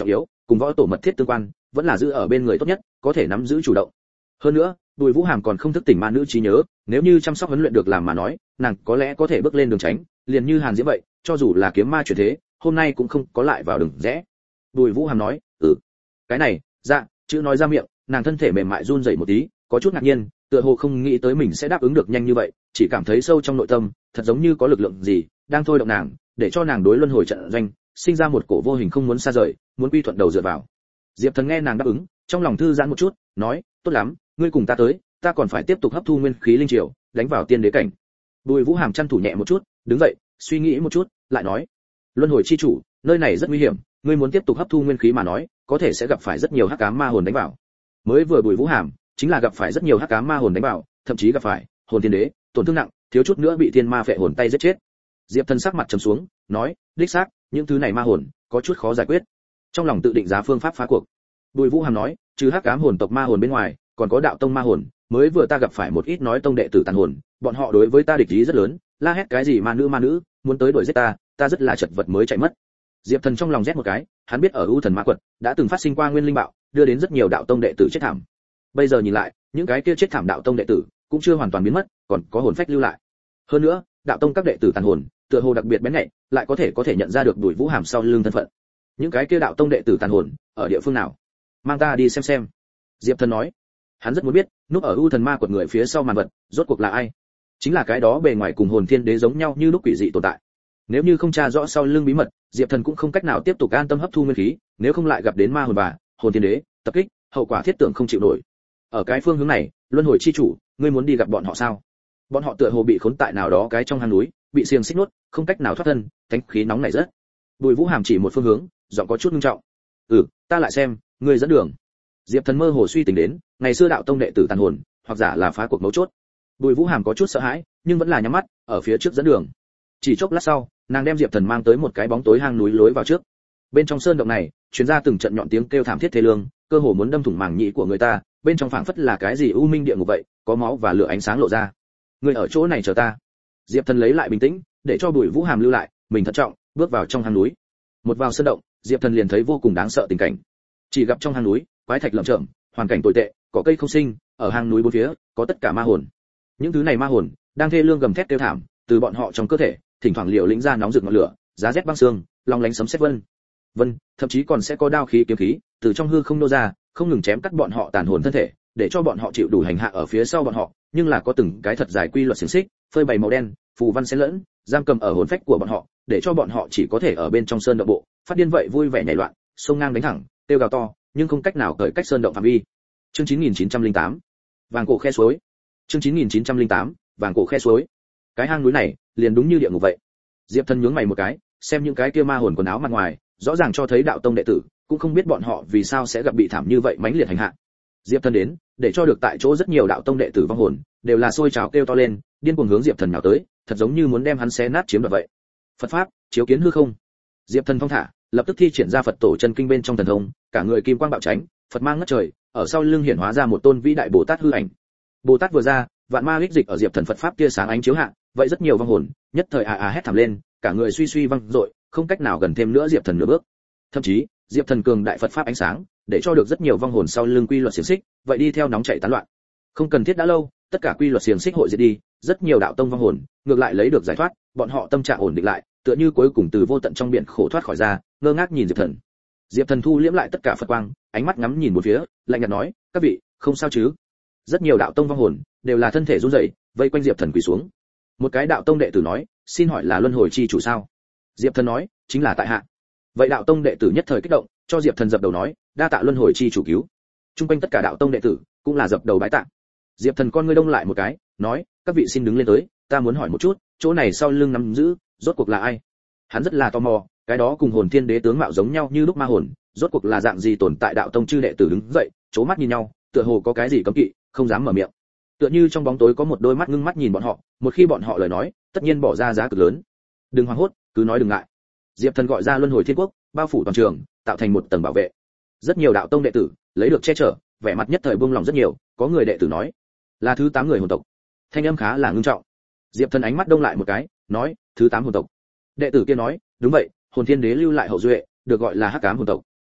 cùng võ tổ mật thiết tương quan, vẫn là giữ ở bên người tốt nhất, có thể nắm giữ chủ động. Hơn nữa, Bùi Vũ Hàm còn không thức tỉnh ma nữ trí nhớ, nếu như chăm sóc huấn luyện được làm mà nói, nàng có lẽ có thể bước lên đường tránh, liền như Hàn Diễm vậy, cho dù là kiếm ma chuyển thế, hôm nay cũng không có lại vào đường rẽ. Bùi Vũ Hàm nói, "Ừ." Cái này, dạ, chữ nói ra miệng, nàng thân thể mềm mại run rẩy một tí, có chút ngạc nhiên, tựa hồ không nghĩ tới mình sẽ đáp ứng được nhanh như vậy, chỉ cảm thấy sâu trong nội tâm, thật giống như có lực lượng gì đang thôi động nàng, để cho nàng đối luân hồi trận doanh, sinh ra một cổ vô hình không muốn xa rời, muốn quy thuận đầu dựa vào. Diệp Thần nghe nàng đáp ứng, trong lòng thư giãn một chút, nói, "Tốt lắm, ngươi cùng ta tới, ta còn phải tiếp tục hấp thu nguyên khí linh triều, đánh vào tiên đế cảnh." Bùi Vũ Hàm chăn thủ nhẹ một chút, đứng dậy, suy nghĩ một chút, lại nói, "Luân hồi chi chủ, nơi này rất nguy hiểm, ngươi muốn tiếp tục hấp thu nguyên khí mà nói, có thể sẽ gặp phải rất nhiều hắc ám ma hồn đánh vào." Mới vừa Bùi Vũ Hàm, chính là gặp phải rất nhiều hắc ám ma hồn đánh vào, thậm chí gặp phải hồn tiên đế, tổn thương nặng, thiếu chút nữa bị thiên ma phệ hồn tay giết chết. Diệp Thần sắc mặt trầm xuống, nói, "Đích xác, những thứ này ma hồn có chút khó giải quyết." Trong lòng tự định giá phương pháp phá cuộc. Bùi Vũ Hàm nói, "Trừ hắc ám hồn tộc ma hồn bên ngoài, còn có đạo tông ma hồn, mới vừa ta gặp phải một ít nói tông đệ tử tàn hồn, bọn họ đối với ta địch ý rất lớn, la hét cái gì ma nữ ma nữ, muốn tới đuổi giết ta, ta rất là chật vật mới chạy mất." Diệp Thần trong lòng rét một cái, hắn biết ở U Thần Ma Quật đã từng phát sinh qua nguyên linh bạo, đưa đến rất nhiều đạo tông đệ tử chết thảm. Bây giờ nhìn lại, những cái kia chết thảm đạo tông đệ tử cũng chưa hoàn toàn biến mất, còn có hồn phách lưu lại. Hơn nữa, đạo tông các đệ tử tàn hồn, tựa hồ đặc biệt bén nhạy, lại có thể có thể nhận ra được Bùi Vũ Hàm sau lưng thân phận. Những cái kia đạo tông đệ tử tàn hồn ở địa phương nào? Mang ta đi xem xem. Diệp Thần nói, hắn rất muốn biết, núp ở U Thần Ma Quật người phía sau màn vật, rốt cuộc là ai? Chính là cái đó bề ngoài cùng hồn thiên đế giống nhau như lúc quỷ dị tồn tại. Nếu như không tra rõ sau lưng bí mật, Diệp Thần cũng không cách nào tiếp tục an tâm hấp thu nguyên khí, nếu không lại gặp đến ma hồn bà, hồn thiên đế tập kích, hậu quả thiết tưởng không chịu nổi. Ở cái phương hướng này, luân hồi chi chủ, ngươi muốn đi gặp bọn họ sao? Bọn họ tựa hồ bị khốn tại nào đó cái trong hang núi, bị xiềng xích nuốt, không cách nào thoát thân, thánh khí nóng nảy rất. Bùi Vũ Hàm chỉ một phương hướng, giọng có chút nghiêm trọng. "Ừ, ta lại xem, ngươi dẫn đường." Diệp Thần mơ hồ suy tính đến, ngày xưa đạo tông đệ tử tàn hồn, hoặc giả là phá cuộc mấu chốt. Bùi Vũ Hàm có chút sợ hãi, nhưng vẫn là nhắm mắt, ở phía trước dẫn đường. Chỉ chốc lát sau, nàng đem Diệp Thần mang tới một cái bóng tối hang núi lối vào trước. Bên trong sơn động này, truyền ra từng trận nhọn tiếng kêu thảm thiết thê lương, cơ hồ muốn đâm thủng màng nhĩ của người ta, bên trong phảng phất là cái gì u minh địa ngục vậy, có máu và lửa ánh sáng lộ ra. "Ngươi ở chỗ này chờ ta." Diệp Thần lấy lại bình tĩnh, để cho Bùi Vũ Hàm lưu lại, mình thận trọng bước vào trong hang núi. Một vào sơn động, Diệp Thần liền thấy vô cùng đáng sợ tình cảnh. Chỉ gặp trong hang núi, quái thạch lởm chởm, hoàn cảnh tồi tệ, cỏ cây không sinh, ở hang núi bốn phía có tất cả ma hồn. Những thứ này ma hồn đang thê lương gầm thét kêu thảm, từ bọn họ trong cơ thể, thỉnh thoảng liều lĩnh ra nóng rực ngọn lửa, giá rét băng xương, long lánh sấm sét vân vân, thậm chí còn sẽ có đao khí kiếm khí từ trong hư không nô ra, không ngừng chém cắt bọn họ tàn hồn thân thể, để cho bọn họ chịu đủ hành hạ ở phía sau bọn họ, nhưng là có từng cái thật dài quy luật xiềng xích, phơi bày màu đen, phù văn xen lẫn, giam cầm ở hồn phách của bọn họ, để cho bọn họ chỉ có thể ở bên trong sơn động bộ, phát điên vậy vui vẻ nhảy loạn, sông ngang đánh thẳng, tiêu gào to, nhưng không cách nào cởi cách sơn động phạm vi. Chương chín nghìn chín trăm lẻ tám, vàng cổ khe suối. Chương chín nghìn chín trăm lẻ tám, vàng cổ khe suối. Cái hang núi này, liền đúng như địa ngục vậy. Diệp Thần nhướng mày một cái, xem những cái kia ma hồn quần áo mặt ngoài, rõ ràng cho thấy đạo tông đệ tử, cũng không biết bọn họ vì sao sẽ gặp bị thảm như vậy mãnh liệt hành hạ. Diệp Thần đến, để cho được tại chỗ rất nhiều đạo tông đệ tử vong hồn, đều là sôi trào kêu to lên, điên cuồng hướng Diệp Thần nhào tới, thật giống như muốn đem hắn xé nát chiếm đoạt vậy. Phật pháp, chiếu kiến hư không. Diệp Thần phong thả, lập tức thi triển ra Phật tổ chân kinh bên trong thần thông, cả người kim quang bạo tránh, Phật mang ngất trời, ở sau lưng hiển hóa ra một tôn vĩ đại Bồ Tát hư ảnh. Bồ Tát vừa ra, vạn ma hích dịch ở Diệp Thần Phật pháp kia sáng ánh chiếu hạ, vậy rất nhiều vong hồn, nhất thời à à hét thảm lên, cả người suy suy văng dội, không cách nào gần thêm nữa Diệp Thần nửa bước. Thậm chí, Diệp Thần cường đại Phật pháp ánh sáng, để cho được rất nhiều vong hồn sau lưng quy luật xiềng xích, vậy đi theo nóng chảy tán loạn. Không cần thiết đã lâu, tất cả quy luật xiềng xích hội diệt đi, rất nhiều đạo tông vong hồn, ngược lại lấy được giải thoát, bọn họ tâm trạng ổn định lại, tựa như cuối cùng từ vô tận trong biển khổ thoát khỏi ra, ngơ ngác nhìn Diệp Thần. Diệp Thần thu liễm lại tất cả Phật quang, ánh mắt ngắm nhìn một phía, lạnh nhạt nói, "Các vị, không sao chứ?" Rất nhiều đạo tông vong hồn đều là thân thể run rẩy, vây quanh Diệp Thần quỳ xuống. Một cái đạo tông đệ tử nói, "Xin hỏi là luân hồi chi chủ sao?" Diệp Thần nói, "Chính là tại hạ." Vậy đạo tông đệ tử nhất thời kích động, cho Diệp Thần dập đầu nói, "Đa tạ luân hồi chi chủ cứu." Trung quanh tất cả đạo tông đệ tử cũng là dập đầu bái tạ. Diệp Thần con ngươi đông lại một cái, nói, "Các vị xin đứng lên tới, ta muốn hỏi một chút, chỗ này sau lưng nắm giữ, rốt cuộc là ai?" Hắn rất là tò mò, cái đó cùng hồn thiên đế tướng mạo giống nhau như lúc ma hồn, rốt cuộc là dạng gì tồn tại. Đạo tông chư đệ tử đứng dậy, chố mắt nhìn nhau, tựa hồ có cái gì cấm kỵ, không dám mở miệng. Tựa như trong bóng tối có một đôi mắt ngưng mắt nhìn bọn họ, một khi bọn họ lời nói, tất nhiên bỏ ra giá cực lớn. "Đừng hoảng hốt, cứ nói đừng ngại." Diệp Thần gọi ra luân hồi thiên quốc, bao phủ toàn trường, tạo thành một tầng bảo vệ. Rất nhiều đạo tông đệ tử lấy được che chở, vẻ mặt nhất thời buông lòng rất nhiều. Có người đệ tử nói, là thứ tám người hồn tộc. Thanh âm khá là ngưng trọng. Diệp Thần ánh mắt đông lại một cái, nói, "Thứ tám hồn tộc." Đệ tử kia nói, "Đúng vậy, hồn thiên đế lưu lại hậu duệ, được gọi là hắc ám hồn tộc."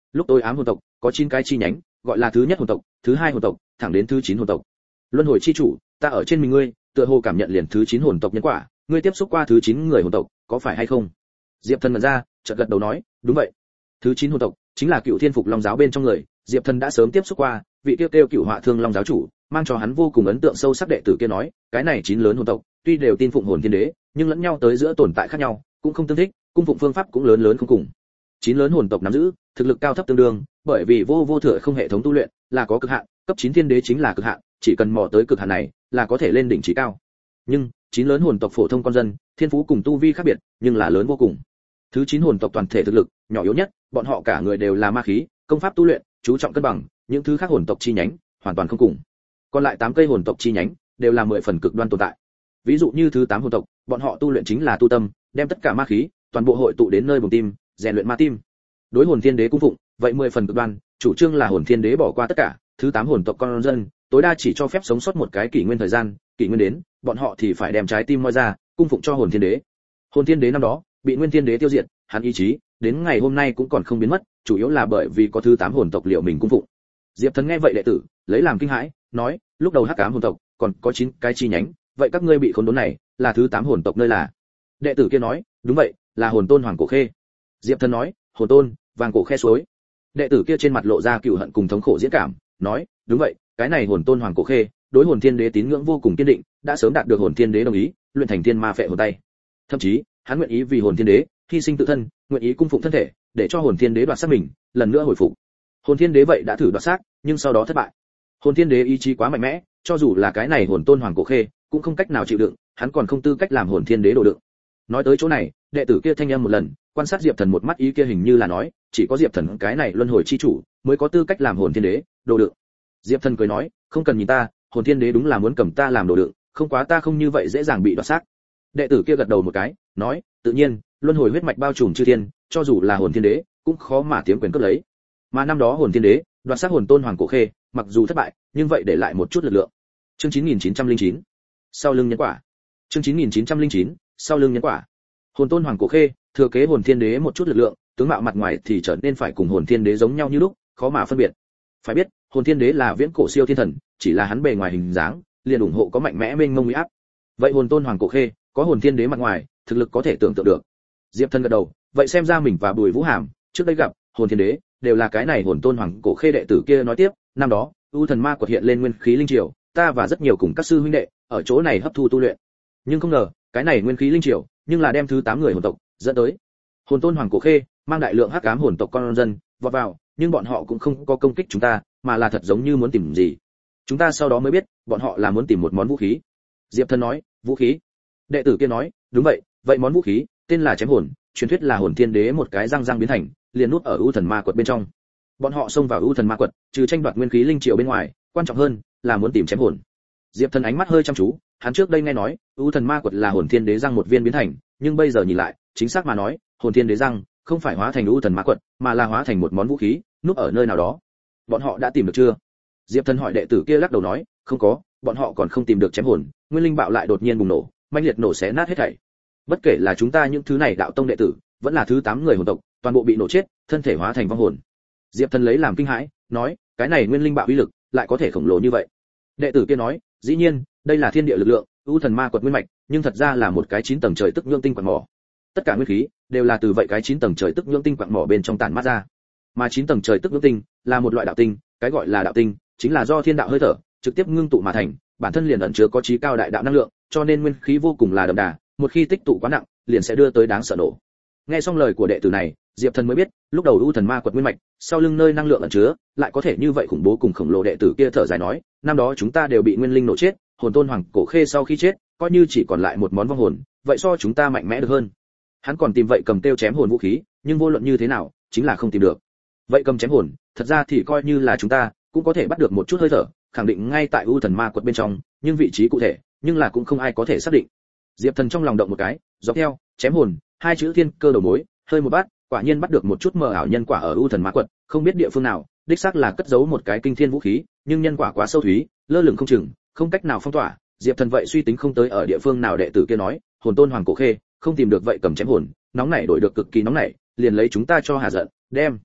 Lúc tối ám hồn tộc có chín cái chi nhánh, gọi là thứ nhất hồn tộc, thứ hai hồn tộc, thẳng đến thứ chín hồn tộc. Luân hồi chi chủ, ta ở trên mình ngươi, tựa hồ cảm nhận liền thứ chín hồn tộc nhân quả, ngươi tiếp xúc qua thứ chín người hồn tộc, có phải hay không? Diệp Thần mở ra, chợt gật đầu nói, đúng vậy. Thứ chín hồn tộc chính là Cựu Thiên Phục Long giáo bên trong người, Diệp Thần đã sớm tiếp xúc qua, vị tiêu tiêu Cựu Họa Thương Long giáo chủ, mang cho hắn vô cùng ấn tượng sâu sắc đệ tử kia nói, cái này chín lớn hồn tộc, tuy đều tin phụng hồn thiên đế, nhưng lẫn nhau tới giữa tồn tại khác nhau, cũng không tương thích, cung phụng phương pháp cũng lớn lớn không cùng. Chín lớn hồn tộc nắm giữ, thực lực cao thấp tương đương, bởi vì vô vô thừa không hệ thống tu luyện, là có cực hạn, cấp chín thiên đế chính là cực hạn, chỉ cần mò tới cực hạn này, là có thể lên đỉnh chí cao. Nhưng, chín lớn hồn tộc phổ thông con dân, thiên phú cùng tu vi khác biệt, nhưng là lớn vô cùng. Thứ chín hồn tộc toàn thể thực lực, nhỏ yếu nhất, bọn họ cả người đều là ma khí, công pháp tu luyện, chú trọng cân bằng, những thứ khác hồn tộc chi nhánh, hoàn toàn không cùng. Còn lại tám cây hồn tộc chi nhánh, đều là mười phần cực đoan tồn tại. Ví dụ như thứ tám hồn tộc, bọn họ tu luyện chính là tu tâm, đem tất cả ma khí, toàn bộ hội tụ đến nơi bùng tim, rèn luyện ma tim. Đối hồn thiên đế cung phụng, vậy mười phần cực đoan, chủ trương là hồn thiên đế bỏ qua tất cả, thứ tám hồn tộc con dân, tối đa chỉ cho phép sống sót một cái kỷ nguyên thời gian, kỷ nguyên đến, bọn họ thì phải đem trái tim moi ra, cung phụng cho hồn thiên đế. Hồn thiên đế năm đó, bị nguyên thiên đế tiêu diệt, hắn ý chí, đến ngày hôm nay cũng còn không biến mất, chủ yếu là bởi vì có thứ tám hồn tộc liệu mình cung phụng. Diệp Thần nghe vậy đệ tử, lấy làm kinh hãi, nói, lúc đầu hắc ám hồn tộc, còn có chín cái chi nhánh, vậy các ngươi bị khốn đốn này, là thứ tám hồn tộc nơi là? Đệ tử kia nói, đúng vậy, là hồn tôn hoàng cổ khê. Diệp Thần nói, hồn tôn, vàng cổ khe suối. Đệ tử kia trên mặt lộ ra cừu hận cùng thống khổ diễn cảm, nói, đúng vậy, cái này hồn tôn hoàng cổ khê, đối hồn thiên đế tín ngưỡng vô cùng kiên định, đã sớm đạt được hồn thiên đế đồng ý, luyện thành thiên ma phệ hồn tay. Thậm chí, hắn nguyện ý vì hồn thiên đế, hy sinh tự thân, nguyện ý cung phụng thân thể, để cho hồn thiên đế đoạt xác mình, lần nữa hồi phục. Hồn thiên đế vậy đã thử đoạt xác, nhưng sau đó thất bại. Hồn thiên đế ý chí quá mạnh mẽ, cho dù là cái này hồn tôn hoàng cổ khê, cũng không cách nào chịu đựng, hắn còn không tư cách làm hồn thiên đế đồ đựng. Nói tới chỗ này, đệ tử kia thanh âm một lần, quan sát Diệp Thần một mắt ý kia hình như là nói, chỉ có Diệp Thần cái này luân hồi chi chủ, mới có tư cách làm hồn thiên đế, đồ đựng. Diệp Thần cười nói, không cần nhìn ta, hồn thiên đế đúng là muốn cầm ta làm đồ đựng, không quá ta không như vậy dễ dàng bị đoạt xác. Đệ tử kia gật đầu một cái, nói, tự nhiên, luân hồi huyết mạch bao trùm chư thiên, cho dù là hồn thiên đế, cũng khó mà tiếng quyền cướp lấy. Mà năm đó hồn thiên đế, đoạt xác hồn tôn hoàng cổ khê, mặc dù thất bại, nhưng vậy để lại một chút lực lượng. Chương chín nghìn chín trăm lẻ chín, sau lưng nhân quả. Chương chín nghìn chín trăm lẻ chín, sau lưng nhân quả. Hồn tôn hoàng cổ khê, thừa kế hồn thiên đế một chút lực lượng, tướng mạo mặt ngoài thì trở nên phải cùng hồn thiên đế giống nhau như lúc, khó mà phân biệt. Phải biết, hồn thiên đế là viễn cổ siêu thiên thần, chỉ là hắn bề ngoài hình dáng, liền ủng hộ có mạnh mẽ mênh mông uy áp. Vậy hồn tôn hoàng cổ khê, có hồn thiên đế mặt ngoài, thực lực có thể tưởng tượng được. Diệp Thần gật đầu, vậy xem ra mình và Bùi Vũ Hàm, trước đây gặp, hồn thiên đế, đều là cái này hồn tôn hoàng cổ khê đệ tử kia nói tiếp, năm đó, U thần ma quật hiện lên nguyên khí linh triều, ta và rất nhiều cùng các sư huynh đệ, ở chỗ này hấp thu tu luyện. Nhưng không ngờ, cái này nguyên khí linh triều, nhưng là đem thứ tám người hồn tộc dẫn tới. Hồn tôn hoàng cổ khê mang đại lượng hắc ám hồn tộc con dân vọt vào, nhưng bọn họ cũng không có công kích chúng ta, mà là thật giống như muốn tìm gì. Chúng ta sau đó mới biết, bọn họ là muốn tìm một món vũ khí. Diệp Thần nói, vũ khí? Đệ tử kia nói, đúng vậy, vậy món vũ khí tên là chém hồn, truyền thuyết là hồn thiên đế một cái răng răng biến thành, liền nút ở U thần ma quật bên trong. Bọn họ xông vào U thần ma quật, trừ tranh đoạt nguyên khí linh triều bên ngoài, quan trọng hơn là muốn tìm chém hồn. Diệp Thần ánh mắt hơi chăm chú, hắn trước đây nghe nói, U thần ma quật là hồn thiên đế răng một viên biến thành, nhưng bây giờ nhìn lại, chính xác mà nói, hồn thiên đế răng không phải hóa thành U thần ma quật, mà là hóa thành một món vũ khí, núp ở nơi nào đó. Bọn họ đã tìm được chưa? Diệp Thần hỏi đệ tử kia lắc đầu nói, không có, bọn họ còn không tìm được chém hồn, nguyên linh bạo lại đột nhiên bùng nổ, mãnh liệt nổ xé nát hết thảy. Bất kể là chúng ta những thứ này đạo tông đệ tử, vẫn là thứ tám người hồn tộc, toàn bộ bị nổ chết, thân thể hóa thành vong hồn. Diệp Thần lấy làm kinh hãi, nói, cái này nguyên linh bạo uy lực, lại có thể khổng lồ như vậy. Đệ tử kia nói, dĩ nhiên, đây là thiên địa lực lượng, U thần ma quật nguyên mạch, nhưng thật ra là một cái chín tầng trời tức nhương tinh quặng mỏ. Tất cả nguyên khí đều là từ vậy cái chín tầng trời tức nhương tinh quặng mỏ bên trong tản mát ra. Mà chín tầng trời tức nhương tinh là một loại đạo tinh, cái gọi là đạo tinh chính là do thiên đạo hơi thở trực tiếp ngưng tụ mà thành, bản thân liền ẩn chứa có trí cao đại đạo năng lượng, cho nên nguyên khí vô cùng là đậm đà, một khi tích tụ quá nặng, liền sẽ đưa tới đáng sợ nổ. Nghe xong lời của đệ tử này, Diệp Thần mới biết, lúc đầu U thần ma quật nguyên mạch, sau lưng nơi năng lượng ẩn chứa, lại có thể như vậy khủng bố cùng khổng lồ. Đệ tử kia thở dài nói, năm đó chúng ta đều bị nguyên linh nổ chết, hồn tôn hoàng cổ khê sau khi chết, coi như chỉ còn lại một món vong hồn, vậy so chúng ta mạnh mẽ được hơn. Hắn còn tìm vậy cầm tiêu chém hồn vũ khí, nhưng vô luận như thế nào, chính là không tìm được. Vậy cầm chém hồn, thật ra thì coi như là chúng ta, cũng có thể bắt được một chút hơi thở, khẳng định ngay tại U thần ma quật bên trong, nhưng vị trí cụ thể, nhưng là cũng không ai có thể xác định. Diệp Thần trong lòng động một cái, dọc theo chém hồn hai chữ thiên cơ đầu mối, hơi một bát, quả nhiên bắt được một chút mờ ảo nhân quả ở U thần ma quật, không biết địa phương nào, đích xác là cất giấu một cái kinh thiên vũ khí, nhưng nhân quả quá sâu thúy, lơ lửng không chừng, không cách nào phong tỏa. Diệp Thần vậy suy tính không tới ở địa phương nào. Đệ tử kia nói, hồn tôn hoàng cổ khê không tìm được vậy cầm chém hồn, nóng nảy đổi được cực kỳ nóng nảy, liền lấy chúng ta cho hà giận, đem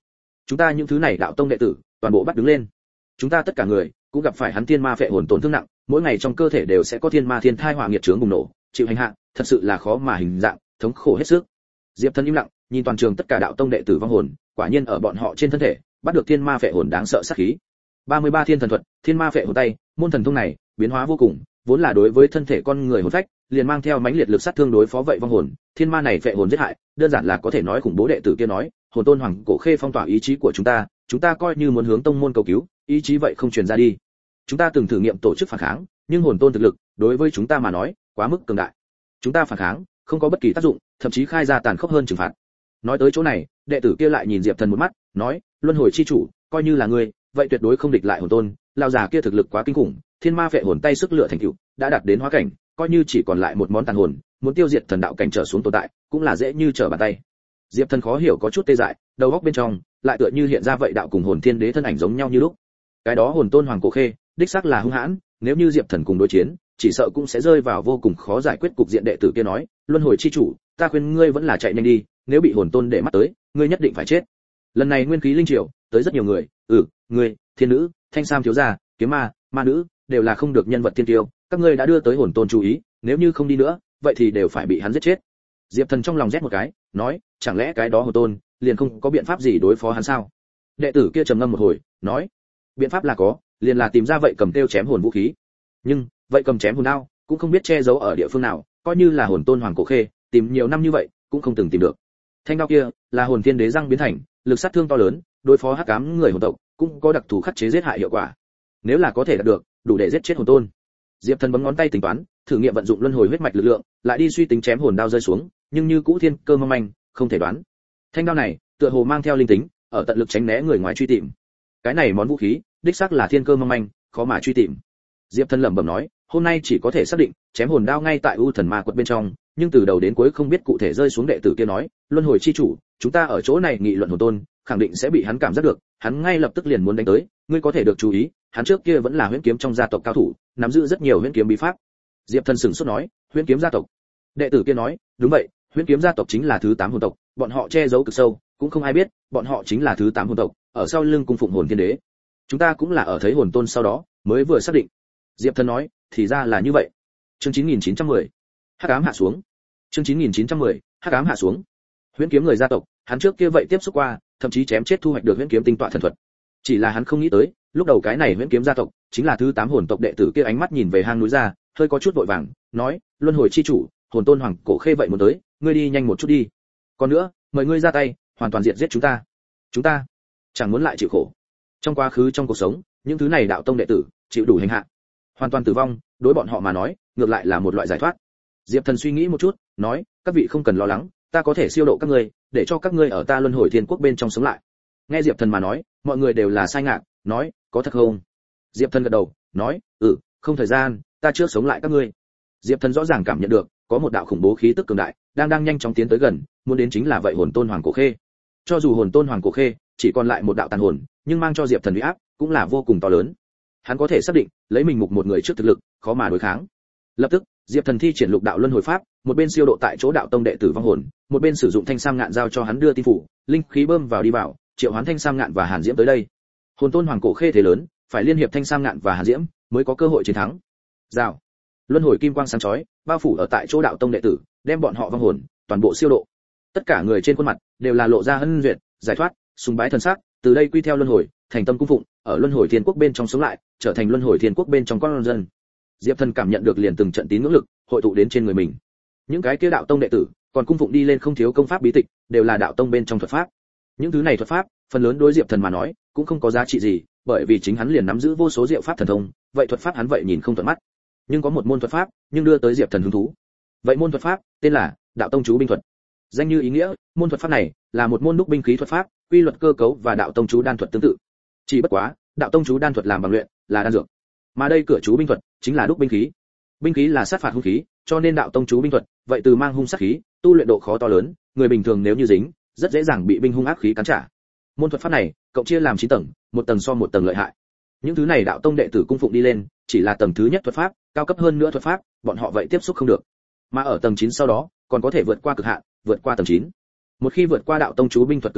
chúng ta những thứ này đạo tông đệ tử toàn bộ bắt đứng lên. Chúng ta tất cả người cũng gặp phải hắn thiên ma phệ hồn tổn thương nặng, mỗi ngày trong cơ thể đều sẽ có thiên ma thiên thai hỏa nghiệt chướng bùng nổ, chịu hành hạ, thật sự là khó mà hình dạng, thống khổ hết sức. Diệp Thần im lặng, nhìn toàn trường tất cả đạo tông đệ tử vong hồn, quả nhiên ở bọn họ trên thân thể bắt được thiên ma phệ hồn đáng sợ sát khí. ba mươi ba thiên thần thuật, thiên ma phệ hồn tay, môn thần thông này biến hóa vô cùng, vốn là đối với thân thể con người hồn phách, liền mang theo mãnh liệt lực sát thương đối phó vậy vong hồn, thiên ma này phệ hồn giết hại, đơn giản là có thể nói khủng bố. Đệ tử kia nói, hồn tôn hoàng cổ khê phong tỏa ý chí của chúng ta, chúng ta coi như muốn hướng tông môn cầu cứu, ý chí vậy không truyền ra đi. Chúng ta từng thử nghiệm tổ chức phản kháng, nhưng hồn tôn thực lực đối với chúng ta mà nói quá mức cường đại. Chúng ta phản kháng không có bất kỳ tác dụng, thậm chí khai ra tàn khốc hơn trừng phạt. Nói tới chỗ này, đệ tử kia lại nhìn Diệp Thần một mắt, nói, luân hồi chi chủ, coi như là ngươi, vậy tuyệt đối không địch lại hồn tôn. Lão già kia thực lực quá kinh khủng, thiên ma phệ hồn tay sức lựa thành tựu đã đạt đến hóa cảnh, coi như chỉ còn lại một món tàn hồn, muốn tiêu diệt thần đạo cảnh trở xuống tồn tại, cũng là dễ như trở bàn tay. Diệp Thần khó hiểu có chút tê dại, đầu óc bên trong lại tựa như hiện ra vậy đạo cùng hồn thiên đế thân ảnh giống nhau như lúc. Cái đó hồn tôn hoàng cổ khê, đích xác là hung hãn, nếu như Diệp Thần cùng đối chiến, chỉ sợ cũng sẽ rơi vào vô cùng khó giải quyết cục diện. Đệ tử kia nói, luân hồi chi chủ, ta khuyên ngươi vẫn là chạy nhanh đi, nếu bị hồn tôn để mắt tới, ngươi nhất định phải chết. Lần này nguyên khí linh triều tới rất nhiều người, ừ, ngươi, thiên nữ, thanh sam thiếu gia, kiếm ma, ma nữ, đều là không được nhân vật thiên tiêu, các ngươi đã đưa tới hồn tôn chú ý, nếu như không đi nữa, vậy thì đều phải bị hắn giết chết. Diệp Thần trong lòng rét một cái, nói, chẳng lẽ cái đó hồn tôn liền không có biện pháp gì đối phó hắn sao? Đệ tử kia trầm ngâm một hồi, nói, biện pháp là có, liền là tìm ra vậy cầm tiêu chém hồn vũ khí. Nhưng vậy cầm chém hồn đao cũng không biết che giấu ở địa phương nào, coi như là hồn tôn hoàng cổ khê tìm nhiều năm như vậy cũng không từng tìm được. Thanh đao kia là hồn thiên đế răng biến thành, lực sát thương to lớn, đối phó hắc ám người hồn tộc cũng có đặc thù khắc chế giết hại hiệu quả. Nếu là có thể đạt được, đủ để giết chết hồn tôn. Diệp Thần bấm ngón tay tính toán, thử nghiệm vận dụng luân hồi huyết mạch lực lượng, lại đi suy tính chém hồn đao rơi xuống, nhưng như cũ thiên cơ mong manh, không thể đoán. Thanh đao này tựa hồ mang theo linh tính, ở tận lực tránh né người ngoài truy tìm. Cái này món vũ khí đích xác là thiên cơ mong manh, khó mà truy tìm. Diệp Thần lẩm bẩm nói, hôm nay chỉ có thể xác định chém hồn đao ngay tại U Thần Ma quật bên trong, nhưng từ đầu đến cuối không biết cụ thể rơi xuống. Đệ tử kia nói, luân hồi chi chủ, chúng ta ở chỗ này nghị luận hồn tôn, khẳng định sẽ bị hắn cảm giác được, hắn ngay lập tức liền muốn đánh tới, ngươi có thể được chú ý, hắn trước kia vẫn là huyễn kiếm trong gia tộc cao thủ, nắm giữ rất nhiều huyễn kiếm bí pháp. Diệp Thần sửng sốt nói, huyễn kiếm gia tộc? Đệ tử kia nói, đúng vậy, huyễn kiếm gia tộc chính là thứ tám hồn tộc, bọn họ che giấu cực sâu, cũng không ai biết, bọn họ chính là thứ tám hồn tộc, ở sau lưng cung phụng hồn thiên đế. Chúng ta cũng là ở thấy hồn tôn sau đó mới vừa xác định. Diệp Thần nói, thì ra là như vậy. Chương chín nghìn chín trăm mười, hắc ám hạ xuống. Chương chín nghìn chín trăm mười, hắc ám hạ xuống. Huyễn kiếm người gia tộc, hắn trước kia vậy tiếp xúc qua, thậm chí chém chết thu hoạch được huyễn kiếm tinh tọa thần thuật. Chỉ là hắn không nghĩ tới, lúc đầu cái này huyễn kiếm gia tộc chính là thứ tám hồn tộc. Đệ tử kia ánh mắt nhìn về hang núi ra, hơi có chút vội vàng, nói, luân hồi chi chủ, hồn tôn hoàng cổ khê vậy muốn tới, ngươi đi nhanh một chút đi. Còn nữa, mời ngươi ra tay, hoàn toàn diệt giết chúng ta. Chúng ta chẳng muốn lại chịu khổ. Trong quá khứ trong cuộc sống, những thứ này đạo tông đệ tử chịu đủ hành hạ, hoàn toàn tử vong, đối bọn họ mà nói, ngược lại là một loại giải thoát. Diệp Thần suy nghĩ một chút, nói, các vị không cần lo lắng, ta có thể siêu độ các ngươi, để cho các ngươi ở ta luân hồi thiên quốc bên trong sống lại. Nghe Diệp Thần mà nói, mọi người đều là sai ngạc, nói, có thật không? Diệp Thần gật đầu, nói, ừ, không thời gian, ta chưa sống lại các ngươi. Diệp Thần rõ ràng cảm nhận được, có một đạo khủng bố khí tức cường đại, đang đang nhanh chóng tiến tới gần, muốn đến chính là vậy hồn tôn hoàng cổ khê. Cho dù hồn tôn hoàng cổ khê chỉ còn lại một đạo tàn hồn, nhưng mang cho Diệp Thần uy áp cũng là vô cùng to lớn. Hắn có thể xác định, lấy mình mục một người trước thực lực, khó mà đối kháng. Lập tức, Diệp Thần thi triển lục đạo luân hồi pháp, một bên siêu độ tại chỗ đạo tông đệ tử vong hồn, một bên sử dụng thanh sam ngạn giao cho hắn đưa tin phủ, linh khí bơm vào đi vào, triệu hoán thanh sam ngạn và hàn diễm tới đây. Hồn tôn hoàng cổ khê thế lớn, phải liên hiệp thanh sam ngạn và hàn diễm mới có cơ hội chiến thắng. Rào, luân hồi kim quang sáng chói, bao phủ ở tại chỗ đạo tông đệ tử, đem bọn họ vong hồn toàn bộ siêu độ. Tất cả người trên khuôn mặt đều là lộ ra hân duyệt, giải thoát, sùng bái thần sắc, từ đây quy theo luân hồi, thành tâm cung phụng, ở luân hồi thiên quốc bên trong sống lại, trở thành luân hồi thiên quốc bên trong con dân. Diệp Thần cảm nhận được liền từng trận tín ngưỡng lực hội tụ đến trên người mình. Những cái kia đạo tông đệ tử còn cung phụng đi lên không thiếu công pháp bí tịch, đều là đạo tông bên trong thuật pháp. Những thứ này thuật pháp, phần lớn đối Diệp Thần mà nói, cũng không có giá trị gì, bởi vì chính hắn liền nắm giữ vô số diệu pháp thần thông, vậy thuật pháp hắn vậy nhìn không thuận mắt. Nhưng có một môn thuật pháp, nhưng đưa tới Diệp Thần hứng thú. Vậy môn thuật pháp tên là Đạo Tông Chú Binh Thuật. Danh như ý nghĩa, môn thuật pháp này là một môn đúc binh khí thuật pháp, quy luật cơ cấu và Đạo Tông Chú Đan Thuật tương tự. Chỉ bất quá, Đạo Tông Chú Đan Thuật làm bằng luyện, là đan dược. Mà đây cửa chú binh thuật chính là đúc binh khí. Binh khí là sát phạt hung khí, cho nên Đạo Tông Chú Binh Thuật, vậy từ mang hung sát khí, tu luyện độ khó to lớn, người bình thường nếu như dính, rất dễ dàng bị binh hung ác khí cắn trả. Môn thuật pháp này, cộng chia làm chín tầng, một tầng so một tầng lợi hại. Những thứ này đạo tông đệ tử cung phụng đi lên, chỉ là tầng thứ nhất thuật pháp, cao cấp hơn nữa thuật pháp, bọn họ vậy tiếp xúc không được. Mà ở tầng chín sau đó, còn có thể vượt qua cực hạn, vượt qua tầng chín. Một khi vượt qua đạo tông chú binh thuật cực hạn,